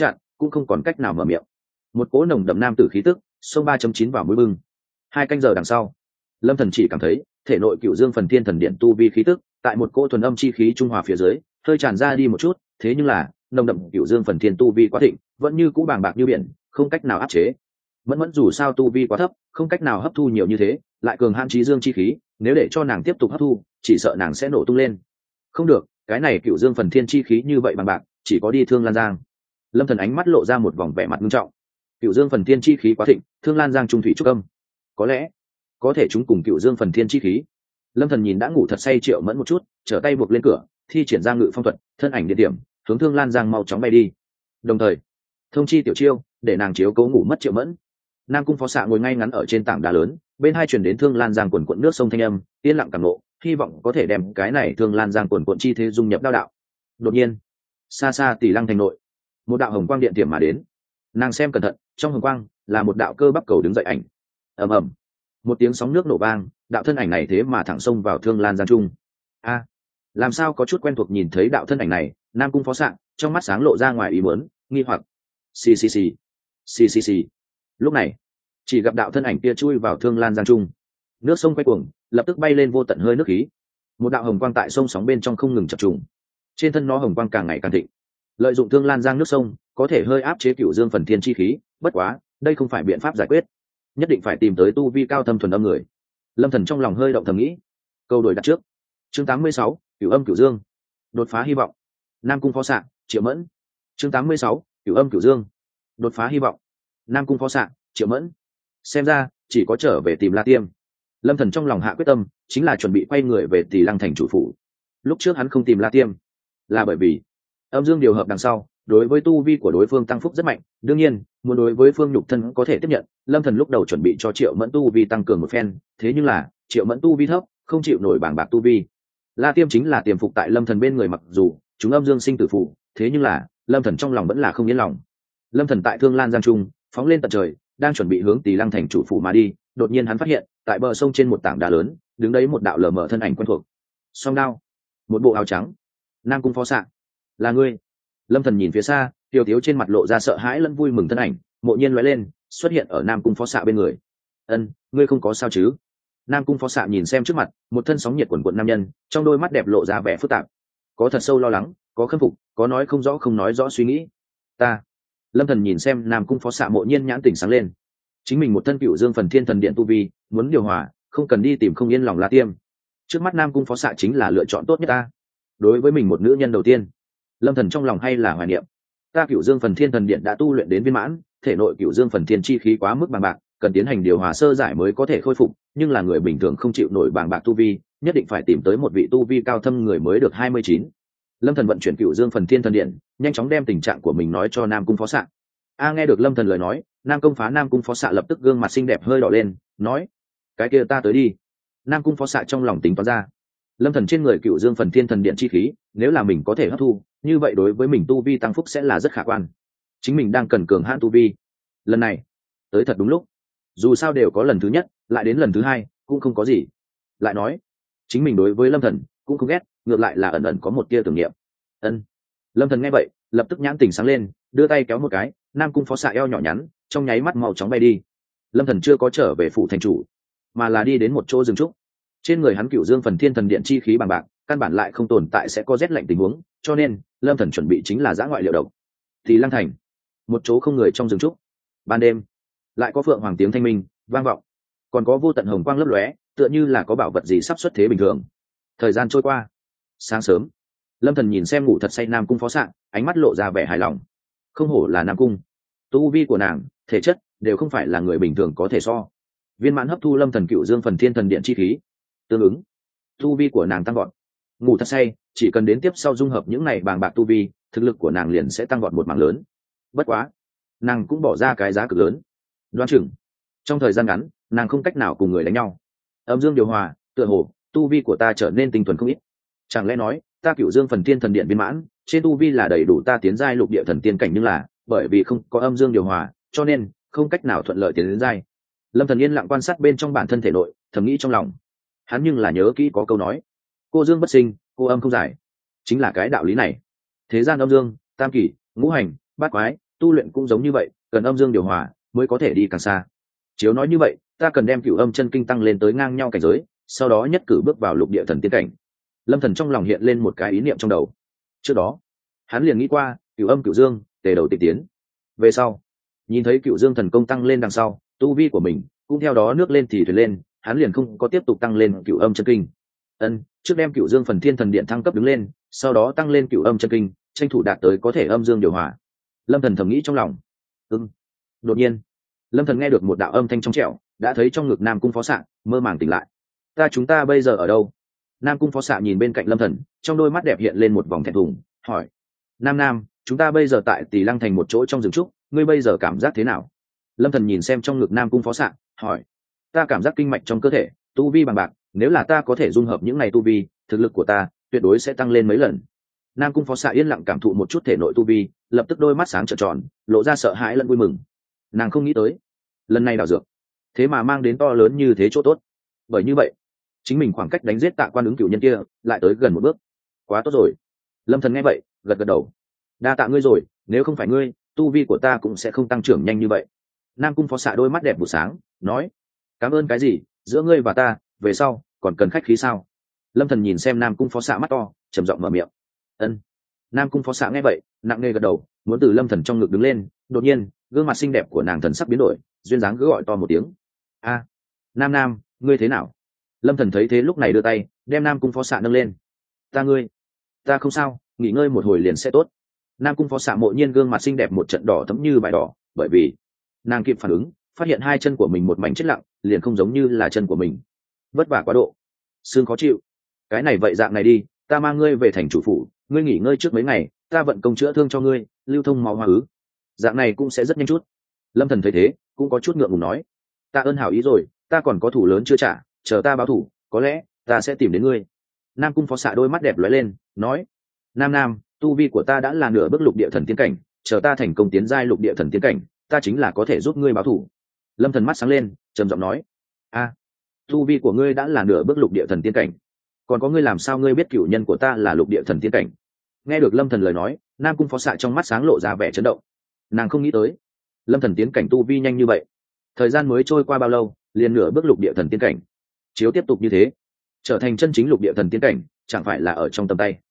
cũng không còn cách nào mở miệng. Một cỗ nồng đậm nam tử khí tức xông 3.9 vào mũi bưng. 2 canh giờ đằng sau, lâm thần chỉ cảm thấy thể nội cựu dương phần thiên thần điện tu vi khí tức tại một cỗ thuần âm chi khí trung hòa phía dưới hơi tràn ra đi một chút, thế nhưng là nồng đậm cựu dương phần thiên tu vi quá thịnh, vẫn như cũ bàng bạc như biển, không cách nào áp chế. Mẫn dù sao tu vi quá thấp, không cách nào hấp thu nhiều như thế, lại cường hãn chí dương chi khí, nếu để cho nàng tiếp tục hấp thu, chỉ sợ nàng sẽ nổ tung lên. Không được, cái này cựu dương phần thiên chi khí như vậy bàng bạc, chỉ có đi Thương Lan Giang. Lâm thần ánh mắt lộ ra một vòng vẻ mặt nghiêm trọng. Cựu dương phần thiên chi khí quá thịnh, Thương Lan Giang trung thủy trúc âm, có lẽ có thể chúng cùng cựu dương phần thiên chi khí. Lâm thần nhìn đã ngủ thật say Triệu Mẫn một chút, trở tay buộc lên cửa, thi triển ra ngự phong thuật, thân ảnh địa điểm hướng Thương Lan Giang mau chóng bay đi. Đồng thời thông chi Tiểu Chiêu để nàng chiếu cố ngủ mất Triệu Mẫn. Nam Cung Phó Xạ ngồi ngay ngắn ở trên tảng đá lớn, bên hai truyền đến Thương Lan Giang quần quận nước sông thanh âm, yên lặng cảm nộ, hy vọng có thể đem cái này Thương Lan Giang quần quận chi thế dung nhập đao đạo. Đột nhiên, xa xa Tỷ Lăng thành nội, một đạo hồng quang điện tiệm mà đến. Nàng xem cẩn thận, trong hồng quang là một đạo cơ bắp cầu đứng dậy ảnh. Ầm ầm, một tiếng sóng nước nổ vang, đạo thân ảnh này thế mà thẳng xông vào Thương Lan Giang trung. A, làm sao có chút quen thuộc, nhìn thấy đạo thân ảnh này, Nam Cung Phó Xạ trong mắt sáng lộ ra ngoài ý muốn, nghi hoặc. Xì xì xì, xì xì xì. Lúc này, chỉ gặp đạo thân ảnh kia chui vào Thương Lan Giang trung, nước sông quay cuồng, lập tức bay lên vô tận hơi nước khí. Một đạo hồng quang tại sông sóng bên trong không ngừng chập trùng, trên thân nó hồng quang càng ngày càng thịnh. Lợi dụng Thương Lan Giang nước sông có thể hơi áp chế cửu dương phần thiên chi khí, bất quá đây không phải biện pháp giải quyết, nhất định phải tìm tới tu vi cao thâm thuần âm người. Lâm thần trong lòng hơi động thầm nghĩ. Câu đổi đặt trước. Chương 86, cửu âm cửu dương, đột phá hy vọng. Nam Cung Phó Xạ, Triệu Mẫn. Chương 86, cửu âm cửu dương, đột phá hy vọng. Nam Cung Phó Xạ, Triệu Mẫn. Xem ra chỉ có trở về tìm La Tiêm. Lâm thần trong lòng hạ quyết tâm, chính là chuẩn bị quay người về Tỷ Lăng thành chủ phủ. Lúc trước hắn không tìm La Tiêm là bởi vì âm dương điều hợp đằng sau, đối với tu vi của đối phương tăng phúc rất mạnh, đương nhiên muốn đối với phương nhục thân có thể tiếp nhận. Lâm thần lúc đầu chuẩn bị cho Triệu Mẫn tu vi tăng cường một phen, thế nhưng là Triệu Mẫn tu vi thấp, không chịu nổi bảng bạc tu vi. La Tiêm chính là tiềm phục tại Lâm thần bên người, mặc dù chúng âm dương sinh tử phụ, thế nhưng là Lâm thần trong lòng vẫn là không yên lòng. Lâm thần tại Thương Lan Giang trung phóng lên tận trời, đang chuẩn bị hướng Tỷ Lăng thành chủ phủ mà đi, đột nhiên hắn phát hiện tại bờ sông trên một tảng đá lớn đứng đấy một đạo lờ mờ thân ảnh quen thuộc. Song đao, một bộ áo trắng. Nam Cung Phó Xạ, là ngươi? Lâm thần nhìn phía xa, tiêu tiếu trên mặt lộ ra sợ hãi lẫn vui mừng, thân ảnh mộ nhiên lóe lên, xuất hiện ở Nam Cung Phó Xạ bên người. Ân, ngươi không có sao chứ? Nam Cung Phó Xạ nhìn xem trước mặt một thân sóng nhiệt quần quận nam nhân, trong đôi mắt đẹp lộ ra vẻ phức tạp, có thật sâu lo lắng, có khâm phục, có nói không rõ không nói rõ suy nghĩ. Ta. Lâm thần nhìn xem Nam Cung Phó Xạ, mộ nhiên nhãn tỉnh sáng lên. Chính mình một thân cựu dương phần thiên thần điện tu vi, muốn điều hòa, không cần đi tìm không yên lòng La Tiêm. Trước mắt Nam Cung Phó Xạ chính là lựa chọn tốt nhất ta. Đối với mình một nữ nhân đầu tiên, Lâm thần trong lòng hay là hoài niệm. Ta cựu dương phần thiên thần điện đã tu luyện đến viên mãn, thể nội cựu dương phần thiên chi khí quá mức bàng bạc, cần tiến hành điều hòa sơ giải mới có thể khôi phục, nhưng là người bình thường không chịu nổi bàng bạc tu vi, nhất định phải tìm tới một vị tu vi cao thâm người mới được 29. Lâm thần vận chuyển cựu dương phần thiên thần điện, nhanh chóng đem tình trạng của mình nói cho Nam Cung Phó Xạ. Nghe được Lâm thần lời nói, Nam Cung Phó Xạ lập tức gương mặt xinh đẹp hơi đỏ lên, nói: cái kia ta tới đi. Nam Cung Phó Xạ trong lòng tính toán ra, Lâm thần trên người cựu dương phần thiên thần điện chi khí, nếu là mình có thể hấp thu, như vậy đối với mình tu vi tăng phúc sẽ là rất khả quan. Chính mình đang cần cường hãn tu vi, lần này tới thật đúng lúc. Dù sao đều có lần thứ nhất, lại đến lần thứ hai cũng không có gì. Lại nói, chính mình đối với Lâm thần cũng không ghét, ngược lại là ẩn ẩn có một tia tưởng niệm. Ân. Lâm thần nghe vậy, lập tức nhãn tỉnh sáng lên, đưa tay kéo một cái, Nam Cung Phó Xạ eo nhỏ nhắn, trong nháy mắt màu chóng bay đi. Lâm thần chưa có trở về phủ thành chủ, mà là đi đến một chỗ rừng trúc. Trên người hắn cựu dương phần thiên thần điện chi khí bằng bạc, căn bản lại không tồn tại sẽ có rét lạnh tình huống, cho nên Lâm thần chuẩn bị chính là giã ngoại liệu độc. Thì Lăng thành, một chỗ không người trong rừng trúc. Ban đêm, lại có phượng hoàng tiếng thanh minh vang vọng, còn có vô tận hồng quang lấp lóe, tựa như là có bảo vật gì sắp xuất thế bình thường. Thời gian trôi qua. Sáng sớm, Lâm thần nhìn xem ngủ thật say Nam Cung Phó Xạ, ánh mắt lộ ra vẻ hài lòng. Không hổ là Nam Cung, tu vi của nàng, thể chất đều không phải là người bình thường có thể so. Viên mãn hấp thu Lâm thần cựu dương phần thiên thần điện chi khí, tương ứng tu vi của nàng tăng vọt. Ngủ thật say, chỉ cần đến tiếp sau dung hợp những này bàng bạc tu vi, thực lực của nàng liền sẽ tăng vọt một mảng lớn. Bất quá, nàng cũng bỏ ra cái giá cực lớn. Đoán chừng trong thời gian ngắn, nàng không cách nào cùng người đánh nhau. Âm dương điều hòa, tựa hồ tu vi của ta trở nên tinh thuần không ít. Chẳng lẽ nói ta cựu dương phần thiên thần điện viên mãn, trên tu vi là đầy đủ ta tiến giai lục địa thần tiên cảnh, nhưng là bởi vì không có âm dương điều hòa, cho nên không cách nào thuận lợi tiến đến giai. Lâm thần yên lặng quan sát bên trong bản thân thể nội, thầm nghĩ trong lòng. Hắn nhưng là nhớ kỹ có câu nói: cô dương bất sinh, cô âm không giải. Chính là cái đạo lý này. Thế gian âm dương, tam kỷ, ngũ hành, bát quái, tu luyện cũng giống như vậy, cần âm dương điều hòa mới có thể đi càng xa. Chiếu nói như vậy, ta cần đem cửu âm chân kinh tăng lên tới ngang nhau cảnh giới, sau đó nhất cử bước vào lục địa thần tiên cảnh. Lâm Thần trong lòng hiện lên một cái ý niệm trong đầu. Trước đó hắn liền nghĩ qua cửu âm cửu dương tề đầu tịch tiến. Về sau nhìn thấy cửu dương thần công tăng lên đằng sau, tu vi của mình cũng theo đó nước lên thì thuyền lên, hắn liền không có tiếp tục tăng lên cửu âm chân kinh. Trước đem cửu dương phần thiên thần điện thăng cấp đứng lên, sau đó tăng lên cửu âm chân kinh, tranh thủ đạt tới có thể âm dương điều hòa. Lâm Thần thầm nghĩ trong lòng. Đột nhiên Lâm Thần nghe được một đạo âm thanh trong trẻo, đã thấy trong ngực Nam Cung Phó Xạ mơ màng tỉnh lại. Chúng ta bây giờ ở đâu? Nam Cung Phó Xạ nhìn bên cạnh Lâm Thần, trong đôi mắt đẹp hiện lên một vòng thẹn thùng, hỏi. Nam, chúng ta bây giờ tại Tỳ Lăng thành một chỗ trong rừng trúc, ngươi bây giờ cảm giác thế nào? Lâm Thần nhìn xem trong ngực Nam Cung Phó Xạ, hỏi. Ta cảm giác kinh mạch trong cơ thể tu vi bằng bạc, nếu là ta có thể dung hợp những này tu vi, thực lực của ta tuyệt đối sẽ tăng lên mấy lần. Nam Cung Phó Xạ yên lặng cảm thụ một chút thể nội tu vi, lập tức đôi mắt sáng trợn tròn, lộ ra sợ hãi lẫn vui mừng. Nàng không nghĩ tới lần này đào dược thế mà mang đến to lớn như thế chỗ tốt, bởi như vậy chính mình khoảng cách đánh giết Tạ Quan Ứng cửu nhân kia lại tới gần một bước. Quá tốt rồi. Lâm Thần nghe vậy gật gật đầu. Đa tạ ngươi rồi, nếu không phải ngươi, tu vi của ta cũng sẽ không tăng trưởng nhanh như vậy. Nam Cung Phó Xạ đôi mắt đẹp vụ sáng, nói. Cảm ơn cái gì, giữa ngươi và ta về sau còn cần khách khí sao? Lâm Thần nhìn xem Nam Cung Phó Xạ mắt to, trầm giọng mở miệng. Nam Cung Phó Xạ nghe vậy nặng nề gật đầu, muốn từ Lâm Thần trong ngực đứng lên. Đột nhiên gương mặt xinh đẹp của nàng thần sắc biến đổi, duyên dáng cứ gọi to một tiếng. Nam, ngươi thế nào? Lâm Thần thấy thế lúc này đưa tay đem Nam Cung Phó Xạ nâng lên. Ta không sao, nghỉ ngơi một hồi liền sẽ tốt. Nam Cung Phó Xạ mộ nhiên gương mặt xinh đẹp một trận đỏ thẫm như vải đỏ, bởi vì nàng kịp phản ứng, phát hiện hai chân của mình một mảnh chết lặng, liền không giống như là chân của mình. Vất vả quá độ, xương khó chịu. Cái này vậy dạng này đi, ta mang ngươi về thành chủ phủ, ngươi nghỉ ngơi trước mấy ngày, ta vận công chữa thương cho ngươi, lưu thông máu hóa ứ, dạng này cũng sẽ rất nhanh chút. Lâm Thần thấy thế cũng có chút ngượng ngùng nói. Ta ơn hảo ý rồi, ta còn có thủ lớn chưa trả, chờ ta báo thủ, có lẽ ta sẽ tìm đến ngươi. Nam Cung Phó Xạ đôi mắt đẹp lóe lên, nói. Nam, tu vi của ta đã là nửa bước lục địa thần tiên cảnh, chờ ta thành công tiến giai lục địa thần tiên cảnh, ta chính là có thể giúp ngươi báo thủ. Lâm Thần mắt sáng lên, trầm giọng nói. Tu vi của ngươi đã là nửa bước lục địa thần tiên cảnh, còn có ngươi làm sao ngươi biết cửu nhân của ta là lục địa thần tiên cảnh? Nghe được Lâm Thần lời nói, Nam Cung Phó Xạ trong mắt sáng lộ ra vẻ chấn động. Nàng không nghĩ tới Lâm Thần tiến cảnh tu vi nhanh như vậy, thời gian mới trôi qua bao lâu liền nửa bước lục địa thần tiên cảnh. Chiếu tiếp tục như thế, trở thành chân chính lục địa thần tiên cảnh chẳng phải là ở trong tầm tay.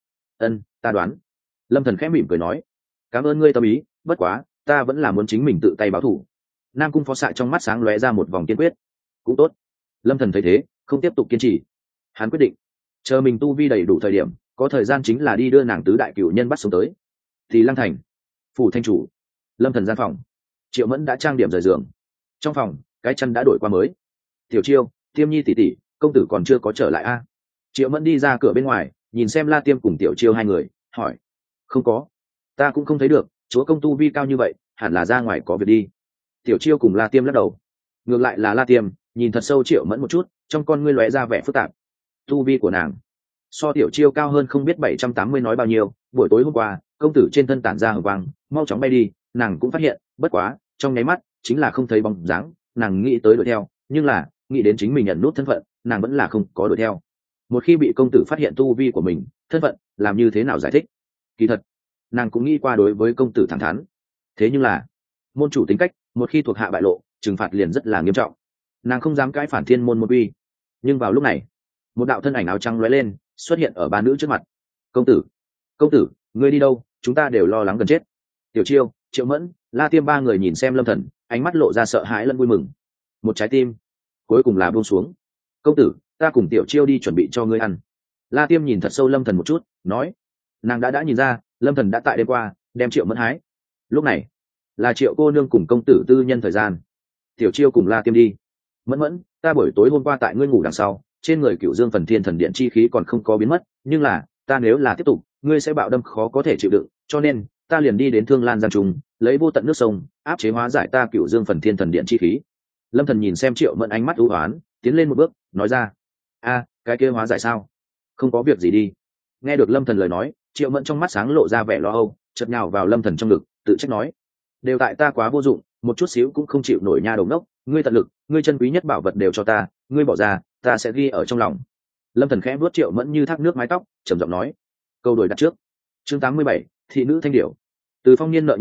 Ta đoán. Lâm Thần khẽ mỉm cười nói. Cảm ơn ngươi tâm ý, bất quá ta vẫn là muốn chính mình tự tay báo thủ. Nam Cung Phó Xạ trong mắt sáng lóe ra một vòng kiên quyết. Cũng tốt. Lâm Thần thấy thế không tiếp tục kiên trì, hắn quyết định chờ mình tu vi đầy đủ thời điểm, có thời gian chính là đi đưa nàng tứ đại cửu nhân bắt xuống tới. Thì Lăng thành phủ thanh chủ, Lâm Thần gian phòng, Triệu Mẫn đã trang điểm rời giường. Trong phòng cái chăn đã đổi qua mới. Tiểu Chiêu, Tiêm Nhi tỷ tỷ, công tử còn chưa có trở lại a? Triệu Mẫn đi ra cửa bên ngoài, nhìn xem La Tiêm cùng Tiểu Chiêu hai người, hỏi. Không có, ta cũng không thấy được, chúa công tu vi cao như vậy, hẳn là ra ngoài có việc đi. Tiểu Chiêu cùng La Tiêm lắc đầu. Ngược lại là La Tiêm nhìn thật sâu Triệu Mẫn một chút, trong con ngươi lóe ra vẻ phức tạp. Tu vi của nàng so Tiểu Chiêu cao hơn không biết 780 nói bao nhiêu. Buổi tối hôm qua công tử trên thân tản ra hừng vàng, mau chóng bay đi, nàng cũng phát hiện, bất quá trong nháy mắt chính là không thấy bóng dáng. Nàng nghĩ tới đuổi theo, nhưng là nghĩ đến chính mình nhận nút thân phận, nàng vẫn là không có đuổi theo. Một khi bị công tử phát hiện tu vi của mình, thân phận, làm như thế nào giải thích? Kỳ thật nàng cũng nghĩ qua đối với công tử thẳng thắn, thế nhưng là môn chủ tính cách, một khi thuộc hạ bại lộ, trừng phạt liền rất là nghiêm trọng. Nàng không dám cãi phản thiên môn môn uy. Nhưng vào lúc này, một đạo thân ảnh áo trắng lóe lên, xuất hiện ở ba nữ trước mặt. Công tử, ngươi đi đâu? Chúng ta đều lo lắng gần chết. Tiểu Chiêu, Triệu Mẫn, La Tiêm ba người nhìn xem Lâm Thần, ánh mắt lộ ra sợ hãi lẫn vui mừng. Một trái tim cuối cùng là buông xuống. Công tử, ta cùng Tiểu Chiêu đi chuẩn bị cho ngươi ăn. La Tiêm nhìn thật sâu Lâm Thần một chút, nói. Nàng đã nhìn ra Lâm Thần đã tại đêm qua đem Triệu Mẫn hái. Lúc này là Triệu cô nương cùng công tử tư nhân thời gian. Tiểu Chiêu cùng La Tiêm đi. Mẫn, ta buổi tối hôm qua tại ngươi ngủ đằng sau, trên người Cửu Dương Phần Thiên Thần Điện chi khí còn không có biến mất, nhưng là ta nếu là tiếp tục, ngươi sẽ bạo đâm khó có thể chịu đựng, cho nên ta liền đi đến Thương Lan Giang Trung, lấy vô tận nước sông áp chế hóa giải ta Cửu Dương Phần Thiên Thần Điện chi khí. Lâm Thần nhìn xem Triệu Mẫn ánh mắt u uất, tiến lên một bước, nói ra. Cái kia hóa giải sao? Không có việc gì đi. Nghe được Lâm Thần lời nói, Triệu Mẫn trong mắt sáng lộ ra vẻ lo âu, chợt nhào vào Lâm Thần trong ngực, tự trách nói. Đều tại ta quá vô dụng, một chút xíu cũng không chịu nổi nha đồng đốc, ngươi tận lực, ngươi chân quý nhất bảo vật đều cho ta, ngươi bỏ ra, ta sẽ ghi ở trong lòng. Lâm Thần khẽ vuốt Triệu Mẫn như thác nước mái tóc, trầm giọng nói. Câu đổi đặt trước. Chương 87, thị nữ thanh điểu. Từ Phong Niên nợ nhân tình,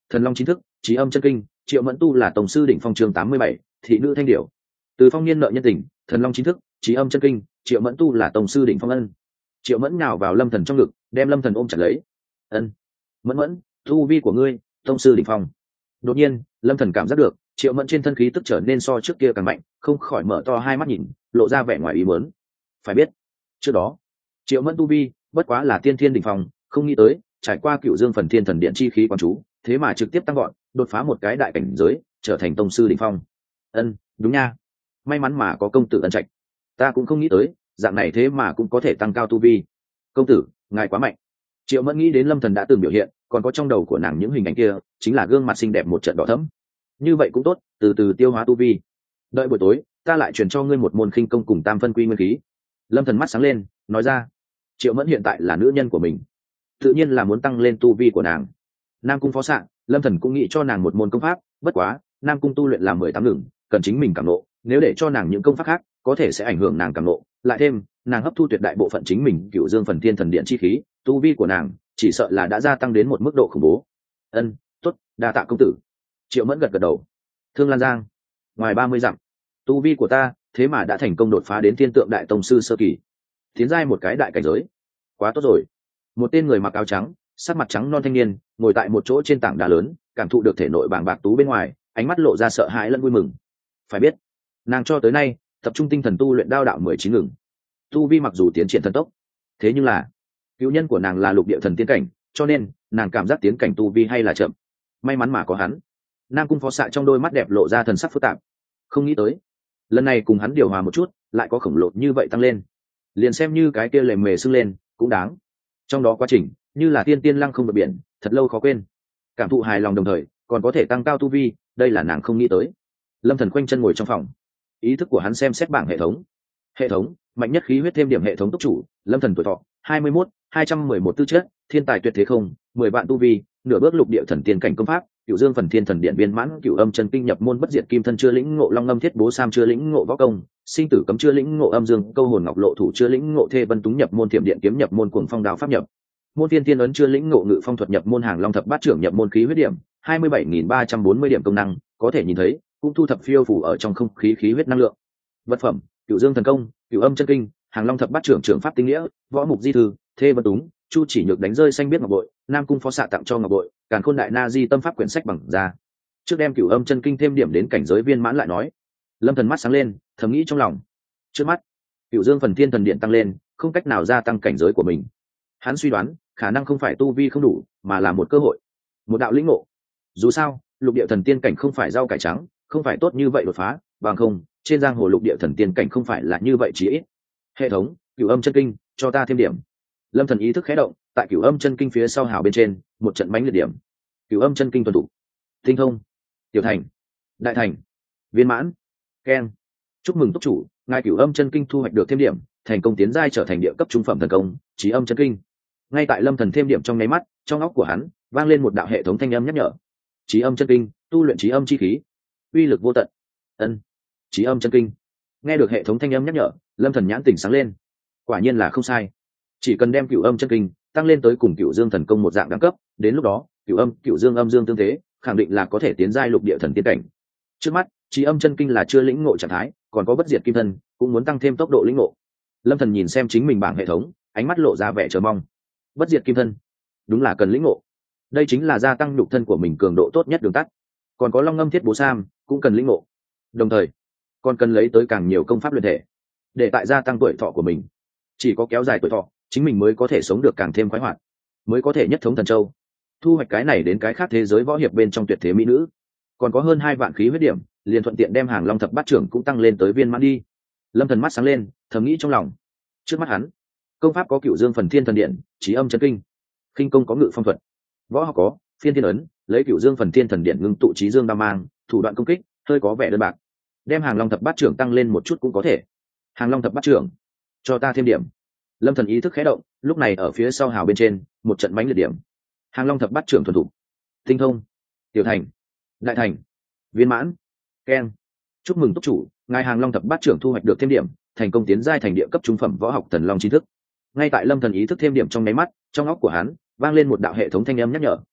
Thần Long chính thức, Chí Âm chân kinh, Triệu Mẫn tu là tổng sư đỉnh phong chương 87, thị nữ thanh điểu. Từ Phong Niên nợ nhân tình, Thần Long chính thức, Chí Âm chân kinh, Triệu Mẫn tu là tổng sư đỉnh phong ân. Triệu Mẫn nhào vào Lâm Thần trong ngực, đem Lâm Thần ôm chặt lấy. Ân, Mẫn Mẫn, tu vi của ngươi, tổng sư đỉnh phong. Đột nhiên, Lâm Thần cảm giác được Triệu Mẫn trên thân khí tức trở nên so trước kia càng mạnh, không khỏi mở to hai mắt nhìn, lộ ra vẻ ngoài ý muốn. Phải biết, trước đó Triệu Mẫn tu vi bất quá là tiên thiên đỉnh phong, không nghĩ tới trải qua Cửu Dương phần thiên thần điện chi khí quan chú, thế mà trực tiếp tăng gọn, đột phá một cái đại cảnh giới, trở thành tông sư đỉnh phong. Ân, đúng nha, may mắn mà có công tử ân trạch, ta cũng không nghĩ tới dạng này thế mà cũng có thể tăng cao tu vi. Công tử, ngài quá mạnh. Triệu Mẫn nghĩ đến Lâm Thần đã từng biểu hiện, còn có trong đầu của nàng những hình ảnh kia chính là gương mặt xinh đẹp một trận đỏ thẫm. Như vậy cũng tốt, từ từ tiêu hóa tu vi, đợi buổi tối ta lại truyền cho ngươi một môn khinh công cùng tam phân quy nguyên khí. Lâm Thần mắt sáng lên, nói ra. Triệu Mẫn hiện tại là nữ nhân của mình, tự nhiên là muốn tăng lên tu vi của nàng. Nam cung phó xạ, Lâm Thần cũng nghĩ cho nàng một môn công pháp, bất quá Nam cung tu luyện là 18 ngừng, cần chính mình cảm nộ, nếu để cho nàng những công pháp khác có thể sẽ ảnh hưởng nàng cảm nộ, lại thêm nàng hấp thu tuyệt đại bộ phận chính mình Cửu Dương phần thiên thần điện chi khí, tu vi của nàng chỉ sợ là đã gia tăng đến một mức độ khủng bố. Ân, tốt, đa tạ công tử. Triệu Mẫn gật gật đầu. Thương Lan Giang, ngoài 30 dặm, tu vi của ta thế mà đã thành công đột phá đến thiên tượng đại tông sư sơ kỳ, tiến giai một cái đại cảnh giới, quá tốt rồi. Một tên người mặc áo trắng, sắc mặt trắng non thanh niên ngồi tại một chỗ trên tảng đá lớn, cảm thụ được thể nội bàng bạc tú bên ngoài, ánh mắt lộ ra sợ hãi lẫn vui mừng. Phải biết, nàng cho tới nay tập trung tinh thần tu luyện đao đạo 19 ngừng, tu vi mặc dù tiến triển thần tốc, thế nhưng là cứu nhân của nàng là lục địa thần tiên cảnh, cho nên nàng cảm giác tiến cảnh tu vi hay là chậm. May mắn mà có hắn. Nam cung phó xạ trong đôi mắt đẹp lộ ra thần sắc phức tạp, không nghĩ tới lần này cùng hắn điều hòa một chút lại có khổng lồ như vậy tăng lên, liền xem như cái kia lề mề sưng lên cũng đáng. Trong đó quá trình như là tiên tiên lăng không vượt biển, thật lâu khó quên. Cảm thụ hài lòng đồng thời còn có thể tăng cao tu vi, đây là nàng không nghĩ tới. Lâm Thần khoanh chân ngồi trong phòng, ý thức của hắn xem xét bảng hệ thống. Hệ thống mạnh nhất khí huyết thêm điểm hệ thống túc chủ Lâm Thần tuổi thọ 21, 211 tư chất, thiên tài tuyệt thế không 10 vạn tu vi, nửa bước lục địa thần tiên cảnh công pháp, Cửu Dương phần thiên thần điện viên mãn, Cửu Âm chân kinh nhập môn bất diệt kim thân chưa lĩnh ngộ, Long Ngâm thiết bố sam chưa lĩnh ngộ, võ công sinh tử cấm chưa lĩnh ngộ, Âm Dương câu hồn ngọc lộ thủ chưa lĩnh ngộ, Thê Vân Túng nhập môn, Thiểm điện kiếm nhập môn, Cuồng Phong đao pháp nhập môn, Tiên Tiên ấn chưa lĩnh ngộ, Ngự Phong thuật nhập môn, Hàng Long thập bát trưởng nhập môn, khí huyết điểm 27.340 điểm công năng có thể nhìn thấy, cũng thu thập phiêu phủ ở trong không khí khí huyết năng lượng. Vật phẩm Cửu Dương thần công, Cửu Âm chân kinh, Hàng Long thập bát trưởng trưởng pháp tinh nghĩa, võ mục di thư, Thê Vân Túng, Chu Chỉ Nhược đánh rơi xanh biết ngọc bội, Nam cung phó xạ tặng cho ngọc bội, Càn Khôn đại na di tâm pháp quyển sách bằng ra. Trước đem Cửu Âm chân kinh thêm điểm đến cảnh giới viên mãn lại nói. Lâm Thần mắt sáng lên, thầm nghĩ trong lòng. Trước mắt Cửu Dương phần thiên thần điện tăng lên, không cách nào gia tăng cảnh giới của mình. Hắn suy đoán khả năng không phải tu vi không đủ, mà là một cơ hội, một đạo lĩnh ngộ. Dù sao lục địa thần tiên cảnh không phải rau cải trắng, không phải tốt như vậy đột phá, bằng không trên giang hồ lục địa thần tiên cảnh không phải là như vậy chỉ ít. Hệ thống Cửu Âm chân kinh cho ta thêm điểm. Lâm Thần ý thức khẽ động, tại Cửu Âm chân kinh phía sau hào bên trên một trận mãnh liệt điểm. Cửu Âm chân kinh tuần thủ, tinh thông, tiểu thành, đại thành, viên mãn, keng. Chúc mừng túc chủ, ngài Cửu Âm chân kinh thu hoạch được thêm điểm, thành công tiến giai trở thành địa cấp trung phẩm thần công, Chí Âm chân kinh. Ngay tại Lâm Thần thêm điểm trong nháy mắt, trong óc của hắn vang lên một đạo hệ thống thanh âm nhắc nhở. Chí Âm chân kinh, tu luyện chí âm chi khí, uy lực vô tận. Ân, Chí Âm chân kinh. Nghe được hệ thống thanh âm nhắc nhở, Lâm Thần nhãn tỉnh sáng lên. Quả nhiên là không sai, chỉ cần đem Cửu Âm chân kinh tăng lên tới cùng Cửu Dương thần công một dạng đẳng cấp, đến lúc đó Cửu Âm Cửu Dương âm dương tương thế, khẳng định là có thể tiến giai lục địa thần tiên cảnh. Trước mắt Chí Âm chân kinh là chưa lĩnh ngộ trạng thái, còn có bất diệt kim thân, cũng muốn tăng thêm tốc độ lĩnh ngộ. Lâm Thần nhìn xem chính mình bảng hệ thống, ánh mắt lộ ra vẻ chờ mong. Bất diệt kim thân đúng là cần lĩnh ngộ, đây chính là gia tăng nhục thân của mình cường độ tốt nhất đường tắt. Còn có Long Ngâm thiết bố sam cũng cần lĩnh ngộ, đồng thời còn cần lấy tới càng nhiều công pháp luyện thể, để tại gia tăng tuổi thọ của mình. Chỉ có kéo dài tuổi thọ, chính mình mới có thể sống được càng thêm khoái hoạt, mới có thể nhất thống thần châu, thu hoạch cái này đến cái khác thế giới võ hiệp bên trong tuyệt thế mỹ nữ. Còn có hơn 2 vạn khí huyết điểm, liền thuận tiện đem Hàng Long thập bát trưởng cũng tăng lên tới viên mãn đi. Lâm Thần mắt sáng lên, thầm nghĩ trong lòng. Trước mắt hắn, công pháp có Cửu Dương phần thiên thần điện, Chí Âm chân kinh, khinh công có Ngự Phong thuật, võ học có Phiên Thiên ấn, lấy Cửu Dương phần thiên thần điện ngưng tụ Chí Dương đao mang, thủ đoạn công kích hơi có vẻ đơn bạc, đem Hàng Long thập bát trưởng tăng lên một chút cũng có thể. Hàng Long thập bát trưởng, cho ta thêm điểm. Lâm Thần ý thức khẽ động, lúc này ở phía sau hào bên trên một trận mãnh liệt điểm. Hàng Long thập bát trưởng thuần thủ, tinh thông, tiểu thành, đại thành, viên mãn, keng. Chúc mừng túc chủ, ngài Hàng Long thập bát trưởng thu hoạch được thêm điểm, thành công tiến giai thành địa cấp trung phẩm võ học Thần Long chính thức. Ngay tại Lâm Thần ý thức thêm điểm trong nháy mắt, trong óc của hắn vang lên một đạo hệ thống thanh âm nhắc nhở.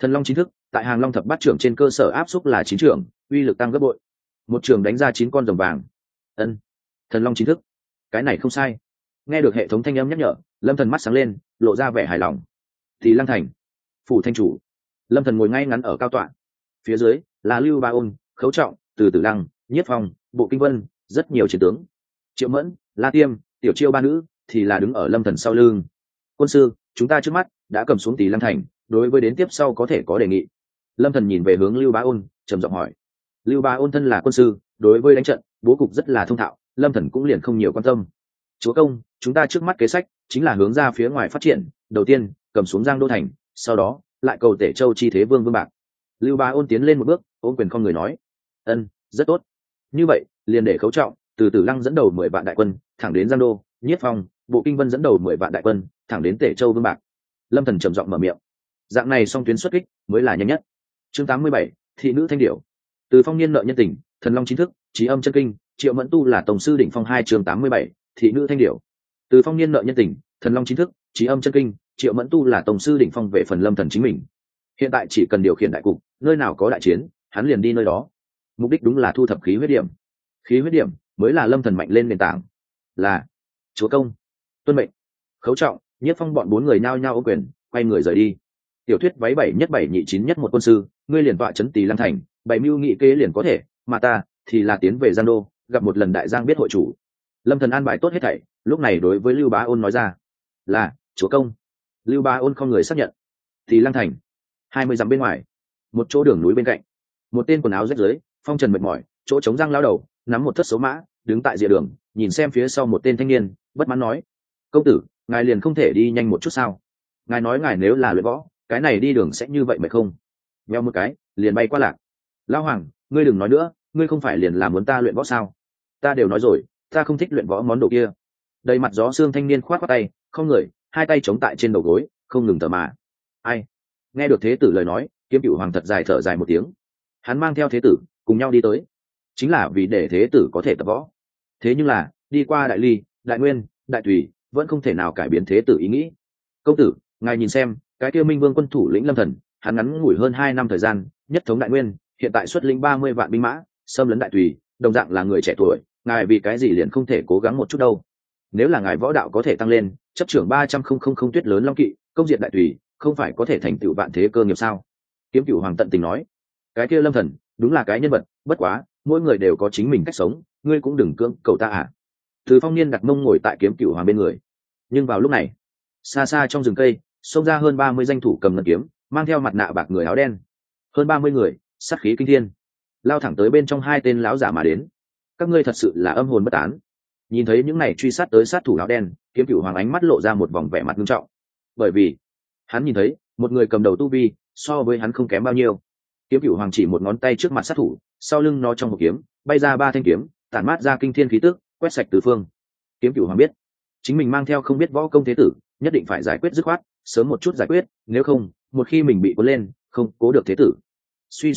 Thần long 9 thức, tại Hàng Long thập bát trưởng trên cơ sở áp xúc là 9 trưởng, uy lực tăng gấp bội. Một trường đánh ra 9 con rồng vàng. Ân, Thần long 9 thức, cái này không sai. Nghe được hệ thống thanh âm nhắc nhở, Lâm Thần mắt sáng lên, lộ ra vẻ hài lòng. Thì Lăng Thành, phủ thanh chủ. Lâm Thần ngồi ngay ngắn ở cao tọa, phía dưới là Lưu Ba Ôn, Khấu Trọng, Từ Tử Lăng, Nhiếp Phong, Bộ Kinh Vân, rất nhiều chiến tướng. Triệu Mẫn, La Tiêm, Tiểu Chiêu ba nữ thì là đứng ở Lâm Thần sau lưng. Quân sư, chúng ta trước mắt đã cầm xuống Tỷ Lăng Thành, đối với đến tiếp sau có thể có đề nghị. Lâm Thần nhìn về hướng Lưu Ba Ôn, trầm giọng hỏi. Lưu Ba Ôn thân là quân sư, đối với đánh trận bố cục rất là thông thạo, Lâm Thần cũng liền không nhiều quan tâm. Chúa công, chúng ta trước mắt kế sách chính là hướng ra phía ngoài phát triển, đầu tiên cầm xuống Giang Đô thành, sau đó lại cầu Tể Châu chi thế vương bạc. Lưu Ba Ôn tiến lên một bước, ôm quyền không người nói. Ân, rất tốt. Như vậy liền để Khấu Trọng, Từ Tử Lăng dẫn đầu 10 vạn đại quân thẳng đến Giang Đô, Nhiếp Phong, Bộ Kinh Vân dẫn đầu 10 vạn đại quân thẳng đến Tể Châu vương bạc. Lâm Thần trầm giọng mở miệng. Dạng này song tuyến xuất kích mới là nhanh nhất. Chương 87, thị nữ thanh điểu. Từ Phong niên nợ nhân tình, Thần long 9 thức, Chí âm chân kinh, Triệu Mẫn tu là tổng sư đỉnh phong 2 chương 87, thị nữ thanh điểu. Từ Phong niên nợ nhân tình, Thần long 9 thức, Chí âm chân kinh, Triệu Mẫn tu là tổng sư đỉnh phong về phần Lâm Thần chính mình. Hiện tại chỉ cần điều khiển đại cục, nơi nào có đại chiến, hắn liền đi nơi đó. Mục đích đúng là thu thập khí huyết điểm. Khí huyết điểm mới là Lâm Thần mạnh lên nền tảng. Là chúa công. Tuân mệnh. Khấu Trọng, Nhiếp Phong bọn 4 người nhao nhao ôm quyền, quay người rời đi. Tiểu thuyết váy 7 nhất 7 nhị 9 nhất một quân sư, ngươi liền tọa trấn Tỳ Lăng thành, bảy mưu nghị kế liền có thể, mà ta thì là tiến về Giang Đô, gặp một lần đại giang biết hội chủ. Lâm Thần an bài tốt hết thảy, lúc này đối với Lưu Bá Ôn nói ra. Là chúa công. Lưu Bá Ôn không người xác nhận. Tỳ Lăng thành 20 dặm bên ngoài, một chỗ đường núi bên cạnh, một tên quần áo rách rưới, phong trần mệt mỏi, chỗ trống răng lao đầu, nắm một thất số mã, đứng tại rìa đường, nhìn xem phía sau một tên thanh niên, bất mãn nói: công tử, ngài liền không thể đi nhanh một chút sao? Ngài nói ngài nếu là luyện võ, cái này đi đường sẽ như vậy mệt không? Veo một cái liền bay qua lạc. Lão hoàng, ngươi đừng nói nữa, ngươi không phải liền là muốn ta luyện võ sao? Ta đều nói rồi, ta không thích luyện võ món đồ kia. Đầy mặt gió xương thanh niên khoát qua tay, không người, hai tay chống tại trên đầu gối, không ngừng thở mà. Ai? Nghe được thế tử lời nói, Kiếm Cửu hoàng thật dài thở dài một tiếng. Hắn mang theo thế tử cùng nhau đi tới, chính là vì để thế tử có thể tập võ. Thế nhưng là đi qua Đại Ly, Đại Nguyên, Đại Tùy, vẫn không thể nào cải biến thế tử ý nghĩ. Công tử, ngài nhìn xem, cái kia Minh Vương quân thủ lĩnh Lâm Thần, hắn ngắn ngủi hơn 2 năm thời gian, nhất thống Đại Nguyên, hiện tại xuất lĩnh 30 vạn binh mã, xâm lấn Đại Tùy, đồng dạng là người trẻ tuổi, ngài vì cái gì liền không thể cố gắng một chút đâu? Nếu là ngài võ đạo có thể tăng lên, chấp trưởng 300,000 tuyết lớn long kỵ, công diện Đại Tùy, không phải có thể thành tựu vạn thế cơ nghiệp sao? Kiếm Cửu hoàng tận tình nói. Cái kia Lâm Thần, đúng là cái nhân vật, bất quá, mỗi người đều có chính mình cách sống, ngươi cũng đừng cưỡng cầu ta à? Từ Phong niên đặt mông ngồi tại Kiếm Cửu hoàng bên người. Nhưng vào lúc này, xa xa trong rừng cây, xông ra hơn 30 danh thủ cầm ngân kiếm, mang theo mặt nạ bạc người áo đen. Hơn 30 người, sát khí kinh thiên, lao thẳng tới bên trong hai tên lão giả mà đến. Các ngươi thật sự là âm hồn bất tán. Nhìn thấy những này truy sát tới sát thủ áo đen, Kiếm Cửu hoàng ánh mắt lộ ra một vòng vẻ mặt nghiêm trọng. Bởi vì, hắn nhìn thấy, một người cầm đầu tu vi, so với hắn không kém bao nhiêu. Kiếm Cửu hoàng chỉ một ngón tay trước mặt sát thủ, sau lưng nó trong một kiếm, bay ra 3 thanh kiếm, tản mát ra kinh thiên khí tức, quét sạch tứ phương. Kiếm Cửu hoàng biết, chính mình mang theo không biết võ công thế tử, nhất định phải giải quyết dứt khoát, sớm một chút giải quyết, nếu không, một khi mình bị cuốn lên, không cố được thế tử. Suy,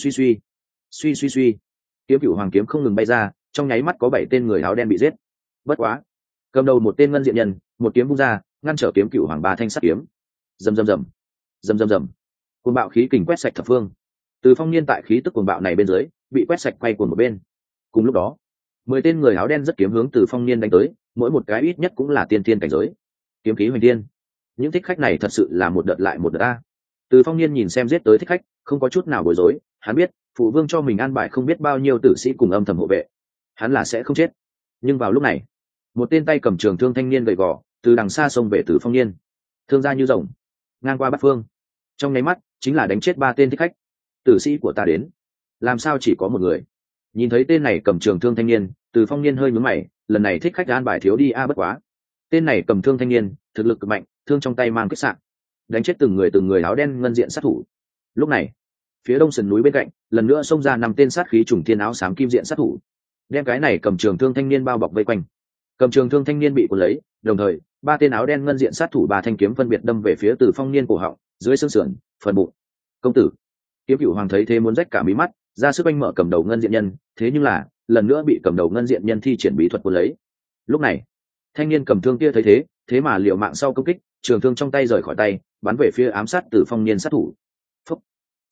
Kiếm Cửu hoàng kiếm không ngừng bay ra, trong nháy mắt có 7 tên người áo đen bị giết. Bất quá, cầm đầu một tên ngân diện nhân, một kiếm vung ra, ngăn trở Kiếm Cửu hoàng 3 thanh sắt kiếm. Rầm rầm rầm. Cuồng bạo khí kình quét sạch thập phương. Từ Phong niên tại khí tức cuồng bạo này bên dưới, bị quét sạch quay cuồng một bên. Cùng lúc đó, 10 tên người áo đen rất kiếm hướng Từ Phong niên đánh tới, mỗi một cái ít nhất cũng là tiên thiên cảnh giới. Kiếm khí hoành thiên. Những thích khách này thật sự là một đợt lại một đợt a. Từ Phong niên nhìn xem giết tới thích khách, không có chút nào bối rối, hắn biết, phụ vương cho mình an bài không biết bao nhiêu tử sĩ cùng âm thầm hộ vệ, hắn là sẽ không chết. Nhưng vào lúc này, một tên tay cầm trường thương thanh niên gầy gò, từ đằng xa xông về Từ Phong niên. Thương ra như rồng, ngang qua bát phương. Trong nháy mắt, chính là đánh chết 3 tên thích khách. Tử sĩ của ta đến, làm sao chỉ có một người? Nhìn thấy tên này cầm trường thương thanh niên, Từ Phong niên hơi nhướng mày, lần này thích khách an bài thiếu đi a bất quá. Tên này cầm thương thanh niên, thực lực cực mạnh, thương trong tay mang kích sạn, đánh chết từng người áo đen ngân diện sát thủ. Lúc này, phía đông sườn núi bên cạnh, lần nữa xông ra 5 tên sát khí trùng thiên áo xám kim diện sát thủ, đem cái này cầm trường thương thanh niên bao bọc vây quanh. Cầm trường thương thanh niên bị cuốn lấy, đồng thời 3 tên áo đen ngân diện sát thủ 3 thanh kiếm phân biệt đâm về phía Từ Phong niên cổ họng, dưới xương sườn, phần bụng. Công tử. Kiếm Cửu hoàng thấy thế muốn rách cả mí mắt, ra sức anh mở cầm đầu ngân diện nhân, thế nhưng là lần nữa bị cầm đầu ngân diện nhân thi triển bí thuật cuốn lấy. Lúc này, thanh niên cầm thương kia thấy thế mà liều mạng sau công kích, trường thương trong tay rời khỏi tay, bắn về phía ám sát Từ Phong niên sát thủ. Phúc.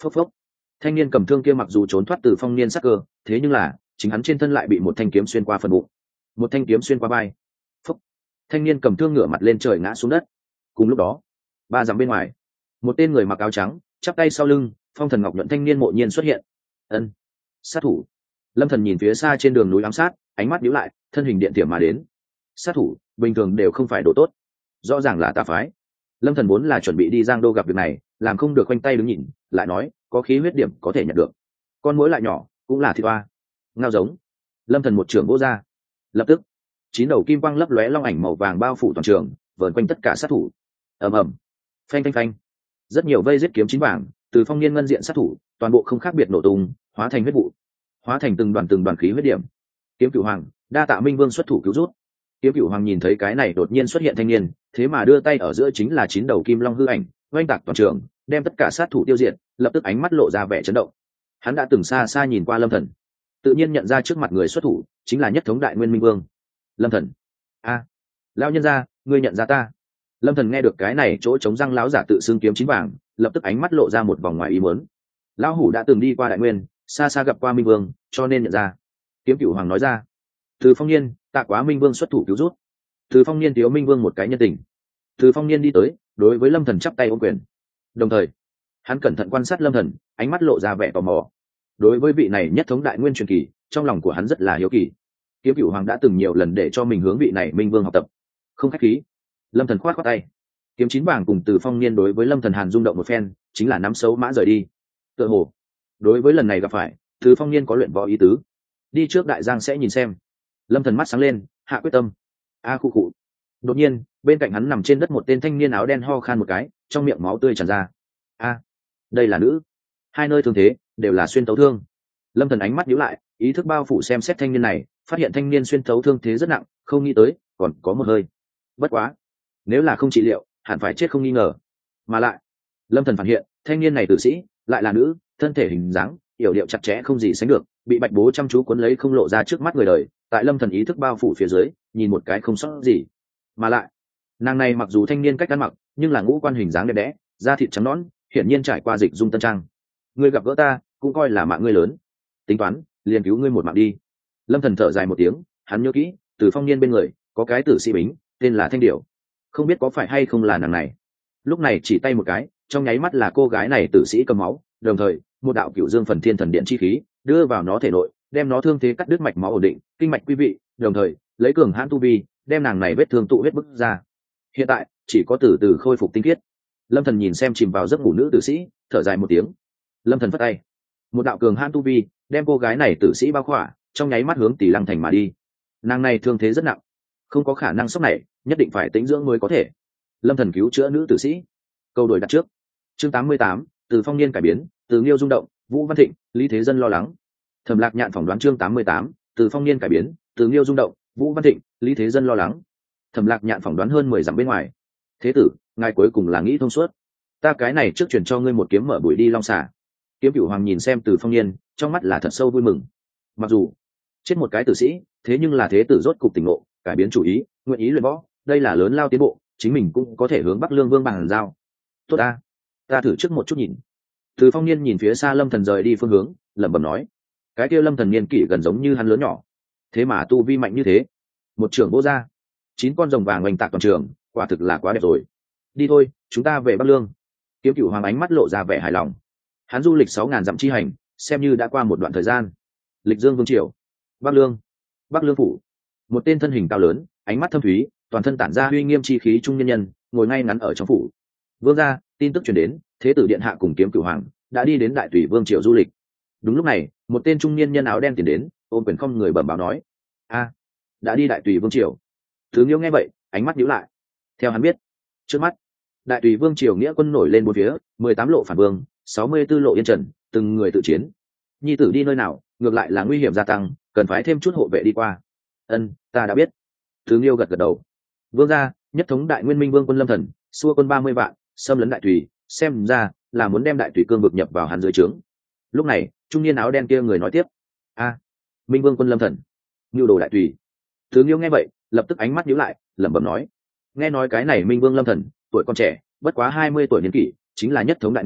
Phốc phốc. Thanh niên cầm thương kia mặc dù trốn thoát từ phong niên sắc cơ, thế nhưng là chính hắn trên thân lại bị một thanh kiếm xuyên qua phần bụng, một thanh kiếm xuyên qua vai. Phốc. Thanh niên cầm thương ngửa mặt lên trời ngã xuống đất. Cùng lúc đó, ba dặm bên ngoài, một tên người mặc áo trắng, chắp tay sau lưng, phong thần ngọc nhuận thanh niên mộ nhiên xuất hiện. Ân, sát thủ. Lâm Thần nhìn phía xa trên đường núi ám sát, ánh mắt nhíu lại, thân hình điện tiềm mà đến. Sát thủ bình thường đều không phải đồ tốt, rõ ràng là tà phái. Lâm Thần vốn là chuẩn bị đi Giang Đô gặp việc này, làm không được quanh tay đứng nhìn, lại nói có khí huyết điểm có thể nhận được. Con muỗi lại nhỏ, cũng là thịt oa. Ngao giống. Lâm Thần một trường vỗ ra, lập tức 9 đầu kim quang lấp lóe long ảnh màu vàng bao phủ toàn trường, vờn quanh tất cả sát thủ. Ầm ầm, phanh phanh phanh. Rất nhiều vây giết kiếm chín vàng, từ phong niên ngân diện sát thủ, toàn bộ không khác biệt nổ tung, hóa thành huyết vụ, hóa thành từng đoàn khí huyết điểm. Kiếm Cửu Hoàng, đa tạ Minh Vương xuất thủ cứu rút. Kiếm Cửu Hoàng nhìn thấy cái này đột nhiên xuất hiện thanh niên, thế mà đưa tay ở giữa chính là 9 đầu kim long hư ảnh, oanh tạc toàn trường, đem tất cả sát thủ tiêu diệt, lập tức ánh mắt lộ ra vẻ chấn động. Hắn đã từng xa xa nhìn qua Lâm Thần, tự nhiên nhận ra trước mặt người xuất thủ chính là nhất thống đại nguyên Minh Vương. Lâm Thần. A, lão nhân gia, ngươi nhận ra ta? Lâm Thần nghe được cái này chỗ chống răng lão giả tự xưng kiếm chín vàng, lập tức ánh mắt lộ ra một vòng ngoài ý muốn. Lão hủ đã từng đi qua đại nguyên, xa xa gặp qua Minh Vương, cho nên nhận ra. Kiếm Cửu Hoàng nói ra. Từ Phong Niên, tạ quá Minh Vương xuất thủ cứu rút. Từ Phong Niên thiếu Minh Vương một cái nhân tình. Từ Phong Niên đi tới, đối với Lâm Thần chắp tay ôm quyền. Đồng thời, hắn cẩn thận quan sát Lâm Thần, ánh mắt lộ ra vẻ tò mò. Đối với vị này nhất thống đại nguyên truyền kỳ, trong lòng của hắn rất là hiếu kỳ. Kiếm Cửu Hoàng đã từng nhiều lần để cho mình hướng vị này Minh Vương học tập. Không khách khí. Lâm Thần khoát khoát tay. Kiếm chín vàng cùng Từ Phong Niên đối với Lâm Thần Hàn rung động một phen, chính là nắm xấu mã rời đi. Tựa hồ, đối với lần này gặp phải, Từ Phong Niên có luyện võ ý tứ. Đi trước đại giang sẽ nhìn xem. Lâm Thần mắt sáng lên, hạ quyết tâm. A khu cụ. Đột nhiên, bên cạnh hắn nằm trên đất một tên thanh niên áo đen ho khan một cái, trong miệng máu tươi tràn ra. A, đây là nữ. Hai nơi thương thế đều là xuyên tấu thương. Lâm Thần ánh mắt nhíu lại, ý thức bao phủ xem xét thanh niên này, phát hiện thanh niên xuyên tấu thương thế rất nặng, không nghĩ tới còn có một hơi. Bất quá, nếu là không trị liệu, hẳn phải chết không nghi ngờ. Mà lại, Lâm Thần phát hiện, thanh niên này tử sĩ lại là nữ, thân thể hình dáng, yểu điệu chặt chẽ không gì sánh được, bị bạch bố chăm chú cuốn lấy không lộ ra trước mắt người đời. Tại Lâm Thần ý thức bao phủ phía dưới, nhìn một cái không sót gì. Mà lại, nàng này mặc dù thanh niên cách ăn mặc, nhưng là ngũ quan hình dáng đẹp đẽ, da thịt trắng nõn, hiển nhiên trải qua dịch dung tân trang. Ngươi gặp gỡ ta, cũng coi là mạng ngươi lớn. Tính toán, liền cứu ngươi một mạng đi. Lâm Thần thở dài một tiếng, hắn nhớ kỹ, Từ Phong Niên bên người có cái tử sĩ bính, tên là Thanh Điểu, không biết có phải hay không là nàng này. Lúc này chỉ tay một cái, trong nháy mắt là cô gái này tử sĩ cầm máu, đồng thời một đạo cửu dương phần thiên thần điện chi khí đưa vào nó thể nội, đem nó thương thế cắt đứt mạch máu ổn định kinh mạch quý vị, đồng thời lấy cường hãn tu vi đem nàng này vết thương tụ huyết bức ra. Hiện tại chỉ có từ từ khôi phục tinh khiết. Lâm Thần nhìn xem chìm vào giấc ngủ nữ tử sĩ, thở dài một tiếng. Lâm Thần phất tay, một đạo cường hãn tu vi đem cô gái này tử sĩ bao khỏa, trong nháy mắt hướng Tỷ Lăng thành mà đi. Nàng này thương thế rất nặng, không có khả năng sốc này, nhất định phải tĩnh dưỡng mới có thể. Lâm Thần cứu chữa nữ tử sĩ. Câu đổi đặt trước. Chương 88, Từ Phong Niên cải biến, Từ Nghiêu rung động, Vũ Văn Thịnh, Lý Thế Dân lo lắng. Thẩm Lạc Nhạn phỏng đoán chương 88, Từ Phong Niên cải biến, Từ Nghiêu rung động, Vũ Văn Thịnh, Lý Thế Dân lo lắng. Thẩm Lạc Nhạn phỏng đoán hơn 10 dặm bên ngoài. Thế tử, ngài cuối cùng là nghĩ thông suốt. Ta cái này trước truyền cho ngươi một kiếm mở bụi đi long xả. Kiếm Cửu Hoàng nhìn xem Từ Phong Niên, trong mắt là thật sâu vui mừng. Mặc dù chết một cái tử sĩ, thế nhưng là thế tử rốt cục tỉnh ngộ, cải biến chủ ý, nguyện ý luyện võ, đây là lớn lao tiến bộ, chính mình cũng có thể hướng Bắc Lương Vương bàn giao. Tốt ta thử trước một chút nhìn. Từ Phong Niên nhìn phía xa Lâm Thần rời đi phương hướng, lẩm bẩm nói, cái kia Lâm Thần niên kỷ gần giống như hắn lớn nhỏ, thế mà tu vi mạnh như thế. Một trường vô ra, 9 con rồng vàng oanh tạc toàn trường, quả thực là quá đẹp rồi. Đi thôi, chúng ta về Bắc Lương. Kiếm Cửu Hoàng ánh mắt lộ ra vẻ hài lòng. Hắn du lịch 6.000 dặm chi hành, xem như đã qua một đoạn thời gian. Lịch Dương Vương triều, Bắc Lương phủ. Một tên thân hình cao lớn, ánh mắt thâm thúy, toàn thân tản ra uy nghiêm chi khí trung nhân nhân, ngồi ngay ngắn ở trong phủ. Vương gia, tin tức truyền đến, thế tử điện hạ cùng Kiếm Cửu Hoàng đã đi đến Đại Tùy Vương triều du lịch. Đúng lúc này, một tên trung niên nhân áo đen tiến đến, ôm quyền không người bẩm báo nói, đã đi Đại Tùy Vương triều. Thứ Nghiêu nghe vậy, ánh mắt nhíu lại. Theo hắn biết, trước mắt Đại Tùy Vương triều nghĩa quân nổi lên bốn phía, 18 lộ phản vương, 64 lộ yên trần, từng người tự chiến. Nhi tử đi nơi nào, ngược lại là nguy hiểm gia tăng, cần phải thêm chút hộ vệ đi qua. Ta đã biết. Thứ Nghiêu gật gật đầu. Vương gia, nhất thống Đại Nguyên Minh Vương quân Lâm Thần, xua quân 30 vạn, xâm lấn Đại Tùy, xem ra là muốn đem Đại Tùy cương vực nhập vào hắn dưới trướng. Lúc này, trung niên áo đen kia người nói tiếp, Minh Vương quân Lâm Thần, nhu đồ Đại Tùy. Thứ Nghiêu nghe vậy, lập tức ánh mắt nhíu lại, lẩm bẩm nói, nghe nói cái này Minh Vương Lâm Thần tuổi còn trẻ, bất quá 20 tuổi niên kỷ, chính là nhất thống Đại Nguyên,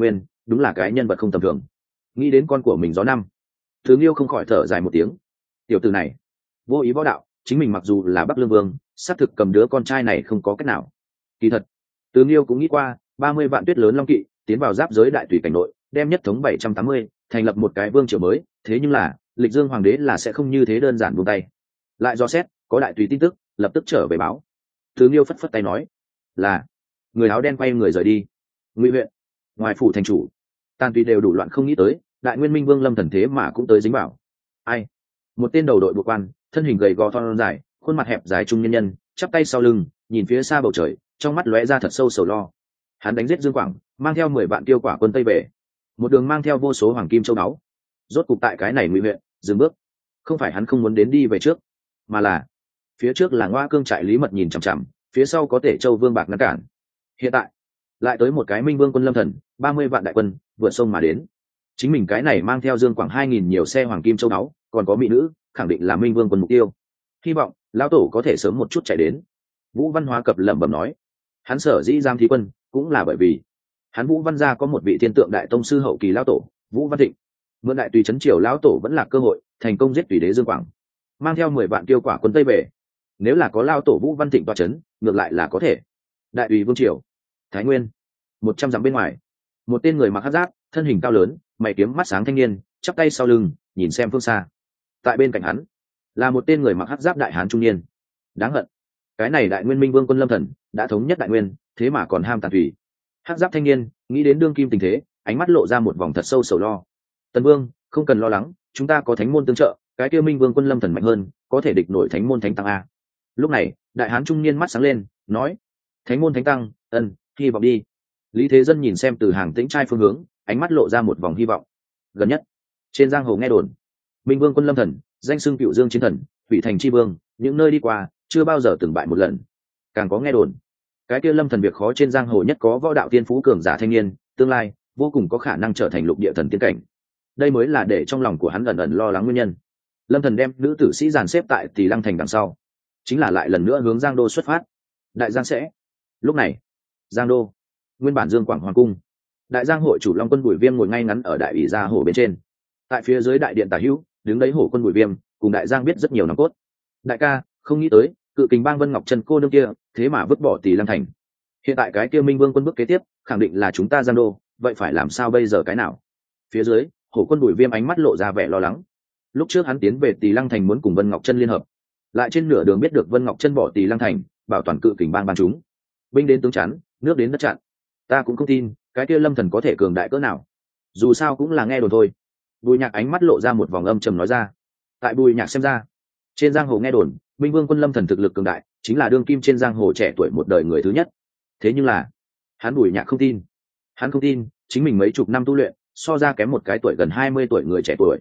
đúng là cái nhân vật không tầm thường. Nghĩ đến con của mình gió năm, Từ Nghiêu không khỏi thở dài một tiếng. Tiểu tử này vô ý võ đạo, chính mình mặc dù là Bắc Lương Vương, xác thực cầm đứa con trai này không có cách nào. Kỳ thật Từ Nghiêu cũng nghĩ qua 30 vạn tuyết lớn long kỵ tiến vào giáp giới đại tùy cảnh nội, đem nhất thống 780, thành lập một cái vương triều mới. Thế nhưng là Lịch Dương hoàng đế là sẽ không như thế đơn giản buông tay. Lại do xét có đại tùy tin tức, lập tức trở về báo. Từ Nghiêu phất phất tay nói là. Người áo đen quay người rời đi. Ngụy huyện, ngoài phủ thành chủ, Tàn Tùy đều đủ loạn không nghĩ tới đại nguyên minh vương Lâm Thần thế mà cũng tới dính vào. Ai? Một tên đầu đội bộ quan, thân hình gầy gò thon dài, khuôn mặt hẹp dài trung nhân nhân, chắp tay sau lưng, nhìn phía xa bầu trời, trong mắt lóe ra thật sâu sầu lo. Hắn đánh giết Dương Quảng, mang theo 10 vạn tiêu quả quân Tây về, một đường mang theo vô số hoàng kim châu báu, rốt cục tại cái này Ngụy huyện dừng bước. Không phải hắn không muốn đến đi về trước, mà là phía trước là Ngoa Cương trại Lý Mật nhìn chằm chằm, phía sau có Tể Châu Vương Bạc ngăn cản. Hiện tại lại tới một cái Minh Vương quân Lâm Thần, 30 vạn đại quân vượt sông mà đến. Chính mình cái này mang theo Dương Quảng 2000 nhiều xe hoàng kim châu báu, còn có mỹ nữ, khẳng định là Minh Vương quân mục tiêu. Hy vọng lão tổ có thể sớm một chút chạy đến. Vũ Văn Hóa cập lẩm bẩm nói, hắn sở dĩ giam thí quân cũng là bởi vì hắn Vũ Văn gia có một vị thiên tượng đại tông sư hậu kỳ lão tổ Vũ Văn Thịnh, mượn đại tùy trấn triều lão tổ vẫn là cơ hội thành công giết tùy đế Dương Quảng, mang theo 10 vạn tiêu quả quân Tây về. Nếu là có lão tổ Vũ Văn Thịnh toa trấn, ngược lại là có thể. Đại tùy vương triều Thái Nguyên 100 dặm bên ngoài, một tên người mặc hắc giáp, thân hình cao lớn, mày kiếm mắt sáng thanh niên, chắp tay sau lưng nhìn xem phương xa. Tại bên cạnh hắn là một tên người mặc hắc giáp đại hán trung niên. Đáng hận, cái này đại nguyên minh vương quân Lâm Thần đã thống nhất đại nguyên, thế mà còn ham Tàn Thủy. Hắc giáp thanh niên nghĩ đến đương kim tình thế, ánh mắt lộ ra một vòng thật sâu sầu lo. Tần Vương, không cần lo lắng, chúng ta có thánh môn tương trợ, cái kia minh vương quân Lâm Thần mạnh hơn, có thể địch nổi thánh môn thánh tăng a. Lúc này đại hán trung niên mắt sáng lên, nói, thánh môn thánh tăng, hy vọng đi. Lý Thế Dân nhìn xem từ Hàng Tĩnh trai phương hướng, ánh mắt lộ ra một vòng hy vọng. Gần nhất trên giang hồ nghe đồn, minh vương quân Lâm Thần danh xưng Cựu Dương chiến thần, Thủy Thành chi vương, những nơi đi qua chưa bao giờ từng bại một lần. Càng có nghe đồn, cái kia Lâm Thần việc khó trên giang hồ nhất có võ đạo tiên phú cường giả thanh niên, tương lai vô cùng có khả năng trở thành lục địa thần tiên cảnh. Đây mới là để trong lòng của hắn ẩn ẩn lo lắng nguyên nhân. Lâm Thần đem nữ tử sĩ dàn xếp tại Tỳ Lăng thành đằng sau, chính là lại lần nữa hướng Giang Đô xuất phát. Đại Giang sẽ. Lúc này Giang Đô, nguyên bản Dương Quảng hoàng cung, đại giang hội chủ Long quân Bùi Viêm ngồi ngay ngắn ở đại ủy gia hồ bên trên. Tại phía dưới đại điện tả hữu đứng đấy hổ quân Bùi Viêm, cùng đại giang biết rất nhiều nòng cốt. Đại ca, không nghĩ tới Cự Kình Bang Vân Ngọc Trân cô nương kia thế mà vứt bỏ Tỳ Lăng thành. Hiện tại cái kia Minh Vương quân bước kế tiếp khẳng định là chúng ta Giang Đô, vậy phải làm sao bây giờ cái nào? Phía dưới hổ quân Bùi Viêm ánh mắt lộ ra vẻ lo lắng. Lúc trước hắn tiến về Tỳ Lăng thành muốn cùng Vân Ngọc Trân liên hợp, lại trên nửa đường biết được Vân Ngọc Trân bỏ Tỳ Lăng thành, bảo toàn Cự Kình Bang ban chúng. Binh đến tướng chắn, nước đến đất chặn. Ta cũng không tin cái kia Lâm Thần có thể cường đại cỡ nào, dù sao cũng là nghe đồn thôi. Bùi Nhạc ánh mắt lộ ra một vòng âm trầm nói ra. Tại Bùi Nhạc xem ra, trên giang hồ nghe đồn Minh Vương quân Lâm Thần thực lực cường đại, chính là đương kim trên giang hồ trẻ tuổi một đời người thứ nhất. Thế nhưng là hắn Bùi Nhạc không tin. Hắn không tin chính mình mấy chục năm tu luyện so ra kém một cái tuổi gần 20 tuổi người trẻ tuổi.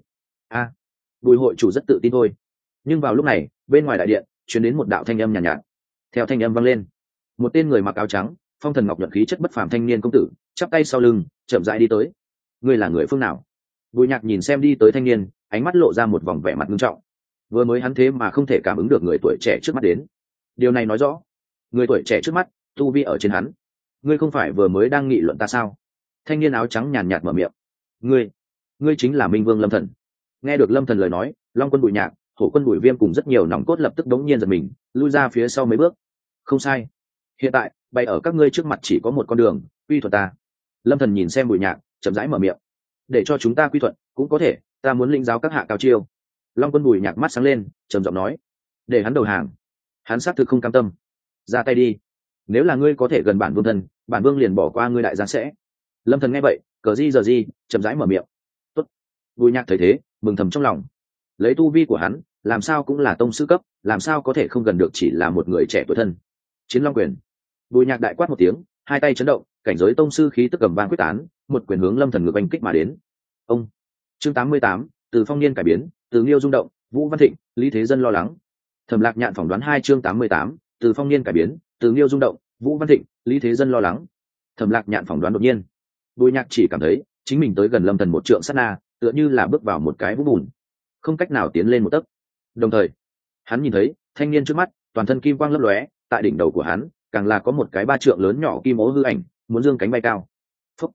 Bùi hội chủ rất tự tin thôi. Nhưng vào lúc này bên ngoài đại điện truyền đến một đạo thanh âm nhàn nhạt. Theo thanh âm vang lên, một tên người mặc áo trắng, phong thần ngọc nhuận khí chất bất phàm thanh niên công tử chắp tay sau lưng chậm rãi đi tới. Ngươi là người phương nào? Bùi Nhạc nhìn xem đi tới thanh niên, ánh mắt lộ ra một vòng vẻ mặt nghiêm trọng. Vừa mới hắn thế mà không thể cảm ứng được người tuổi trẻ trước mắt đến, điều này nói rõ người tuổi trẻ trước mắt tu vi ở trên hắn. Ngươi không phải vừa mới đang nghị luận ta sao? Thanh niên áo trắng nhàn nhạt mở miệng. Ngươi chính là Minh Vương Lâm Thần. Nghe được Lâm Thần lời nói, Long quân Bùi Nhạc, Hổ quân Bùi Viêm cùng rất nhiều nòng cốt lập tức đống nhiên giật mình, lui ra phía sau mấy bước. Không sai, hiện tại bày ở các ngươi trước mặt chỉ có một con đường, quy thuận ta. Lâm Thần nhìn xem Bùi Nhạc, chậm rãi mở miệng. Để cho chúng ta quy thuận cũng có thể, ta muốn lĩnh giáo các hạ cao chiêu. Long quân Bùi Nhạc mắt sáng lên, trầm giọng nói. Để hắn đầu hàng. Hắn xác thực không cam tâm. Ra tay đi. Nếu là ngươi có thể gần bản vương thân, bản vương liền bỏ qua ngươi đại giang sẽ. Lâm Thần nghe vậy, cờ di giờ di, chậm rãi mở miệng. Tốt. Bùi Nhạc thấy thế, mừng thầm trong lòng. Lấy tu vi của hắn, làm sao cũng là tông sư cấp, làm sao có thể không gần được chỉ là một người trẻ tuổi thân. Chiến Long quyền. Bùi Nhạc đại quát một tiếng, hai tay chấn động, cảnh giới tông sư khí tức cầm vang quyết tán, một quyền hướng Lâm Thần ngược oanh kích mà đến. Ông. Chương 88, từ phong niên cải biến, từ Nghiêu rung động, Vũ Văn Thịnh, Lý Thế Dân lo lắng. Thẩm Lạc Nhạn phỏng đoán 2 chương 88, từ phong niên cải biến, từ Nghiêu rung động, Vũ Văn Thịnh, Lý Thế Dân lo lắng. Thẩm Lạc Nhạn phỏng đoán đột nhiên. Bùi Nhạc chỉ cảm thấy chính mình tới gần Lâm Thần một trượng sát na, tựa như là bước vào một cái vũng bùn, không cách nào tiến lên một tấc. Đồng thời, hắn nhìn thấy thanh niên trước mắt, toàn thân kim quang lấp lóe, tại đỉnh đầu của hắn, càng là có một cái 3 trượng lớn nhỏ kim ố hư ảnh, muốn dương cánh bay cao. Phúc.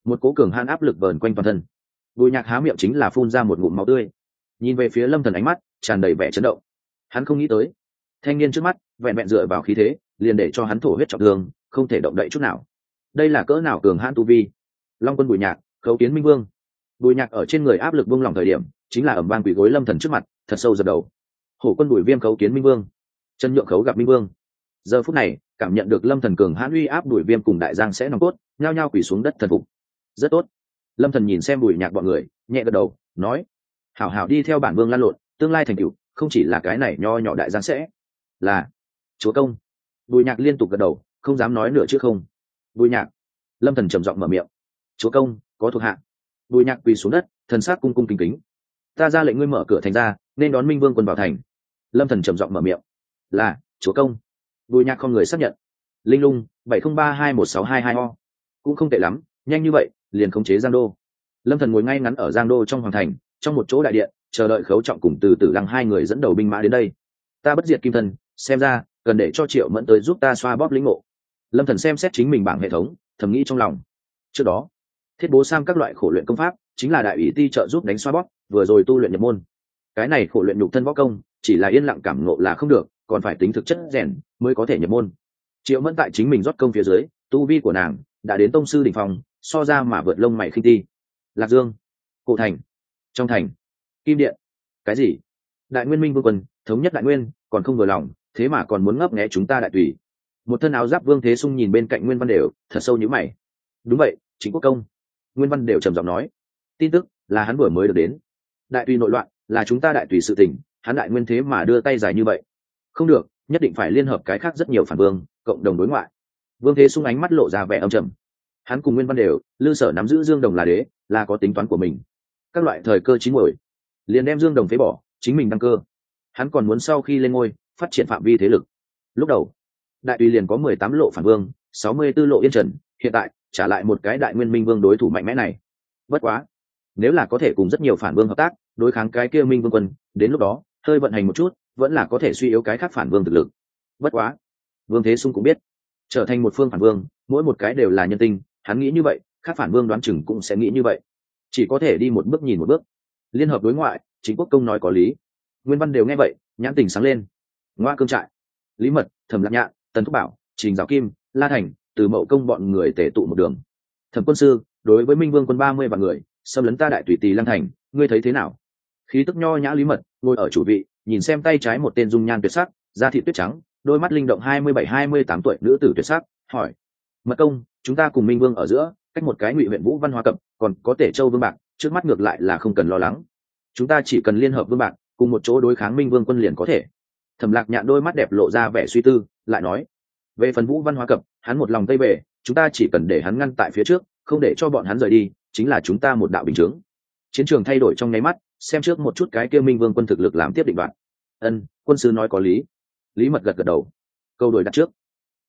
một cố cường hãn áp lực vờn quanh toàn thân. Bùi Nhạc há miệng chính là phun ra một ngụm máu tươi, nhìn về phía Lâm Thần ánh mắt tràn đầy vẻ chấn động. Hắn không nghĩ tới thanh niên trước mắt vẹn vẹn dựa vào khí thế liền để cho hắn thổ huyết trọng thương, không thể động đậy chút nào. Đây là cỡ nào cường hãn tu vi. Long Quân Bùi Nhạc, Khấu Kiến Minh Vương. Bùi Nhạc ở trên người áp lực buông lỏng thời điểm, chính là ầm vang quỳ gối Lâm Thần trước mặt, thật sâu dập đầu. Hổ Quân Bùi Viêm Khấu Kiến Minh Vương. Chân Nhượng Khấu gặp Minh Vương. Giờ phút này cảm nhận được Lâm Thần cường hãn uy áp, Bùi Viêm cùng Đại Giang sẽ nòng cốt nhao nhao quỳ xuống đất thần phục. Rất tốt. Lâm Thần nhìn xem Bùi Nhạc bọn người, nhẹ gật đầu nói: hảo hảo đi theo bản vương lan lộn, tương lai thành tựu không chỉ là cái này nho nhỏ Đại Giang sẽ. Là chúa công. Bùi Nhạc liên tục gật đầu, không dám nói nữa chứ không. Bùi Nhạc. Lâm Thần trầm giọng mở miệng: chúa công có thuộc hạ. Bùi Nhạc quỳ xuống đất, thần sắc cung cung kính kính: ta ra lệnh ngươi mở cửa thành ra, nên đón Minh Vương quân vào thành. Lâm Thần trầm giọng mở miệng: là chúa công. Bùi Nhạc không người xác nhận. Linh lung 70321622 o cũng không tệ lắm, nhanh như vậy liền khống chế Giang Đô. Lâm Thần ngồi ngay ngắn ở Giang Đô trong hoàng thành, trong một chỗ đại điện, chờ đợi Khấu Trọng cùng Từ Tử Lăng hai người dẫn đầu binh mã đến đây. Ta bất diệt kim thân, xem ra cần để cho Triệu Mẫn tới giúp ta xoa bóp lĩnh ngộ. Lâm Thần xem xét chính mình bảng hệ thống, thầm nghĩ trong lòng. Trước đó thiết bố sang các loại khổ luyện công pháp chính là đại ủy ti trợ giúp đánh xoa bóp, vừa rồi tu luyện nhập môn. Cái này khổ luyện nhục thân võ công chỉ là yên lặng cảm ngộ là không được, còn phải tính thực chất rèn mới có thể nhập môn. Triệu Mẫn tại chính mình rót công phía dưới, tu vi của nàng đã đến tông sư đỉnh phong, so ra mà vượt lông mày khinh ti. Lạc Dương, Cổ Thành, trong thành, Kim Điện. Cái gì? Đại Nguyên Minh Vương quân thống nhất Đại Nguyên, còn không vừa lòng, thế mà còn muốn ngấp nghé chúng ta Đại Tùy. Một thân áo giáp Vương Thế Sung nhìn bên cạnh Nguyên Văn Đều, thật sâu nhíu mày. Đúng vậy, chính quốc công. Nguyên Văn Đều trầm giọng nói. Tin tức là hắn vừa mới được đến. Đại Tùy nội loạn là chúng ta Đại Tùy sự tình, hắn Đại Nguyên thế mà đưa tay dài như vậy. Không được, nhất định phải liên hợp cái khác rất nhiều phản vương, cộng đồng đối ngoại. Vương Thế Sung ánh mắt lộ ra vẻ âm trầm. Hắn cùng Nguyên Văn Đều, Lư Sở nắm giữ Dương Đồng là đế, là có tính toán của mình. Các loại thời cơ chín muồi, liền đem Dương Đồng phế bỏ, chính mình đăng cơ. Hắn còn muốn sau khi lên ngôi, phát triển phạm vi thế lực. Lúc đầu, Đại Tùy liền có 18 lộ phản vương, 64 lộ yên trần, hiện tại trả lại một cái Đại Nguyên Minh Vương đối thủ mạnh mẽ này. Bất quá, nếu là có thể cùng rất nhiều phản vương hợp tác, đối kháng cái kia Minh Vương quân, đến lúc đó, hơi vận hành một chút, vẫn là có thể suy yếu cái khác phản vương thực lực. Bất quá, Vương Thế Sung cũng biết, trở thành một phương phản vương, mỗi một cái đều là nhân tinh, hắn nghĩ như vậy, khác phản vương đoán chừng cũng sẽ nghĩ như vậy. Chỉ có thể đi một bước nhìn một bước. Liên hợp đối ngoại, chính quốc công nói có lý. Nguyên Văn Đều nghe vậy, nhãn tình sáng lên. Ngoa Cương Trại, Lý Mật, Thẩm Lạc Nhạn, Tần Thúc Bảo, Trình Giáo Kim, La Thành, Từ Mậu Công bọn người tề tụ một đường. Thẩm quân sư, đối với Minh Vương quân 30 vạn người, xâm lấn ta Đại Tùy Tỳ Lăng thành, ngươi thấy thế nào? Khí tức nho nhã Lý Mật ngồi ở chủ vị, nhìn xem tay trái một tên dung nhan tuyệt sắc, da thịt tuyết trắng, đôi mắt linh động 27-28 tuổi nữ tử tuyệt sắc, hỏi: Mật công, chúng ta cùng Minh Vương ở giữa, cách một cái Ngụy huyện Vũ Văn Hóa Cập, còn có Tể Châu Vương Bạc, trước mắt ngược lại là không cần lo lắng. Chúng ta chỉ cần liên hợp Vương Bạc, cùng một chỗ đối kháng Minh Vương quân liền có thể. Thẩm Lạc Nhạn đôi mắt đẹp lộ ra vẻ suy tư, lại nói: về phần Vũ Văn Hóa Cập, hắn một lòng tây về, chúng ta chỉ cần để hắn ngăn tại phía trước, không để cho bọn hắn rời đi, chính là chúng ta một đạo bình chứng. Chiến trường thay đổi trong nháy mắt, xem trước một chút cái kia Minh Vương quân thực lực làm tiếp định đoạn. Ân, quân sư nói có lý. Lý Mật gật gật đầu. Câu đổi đặt trước.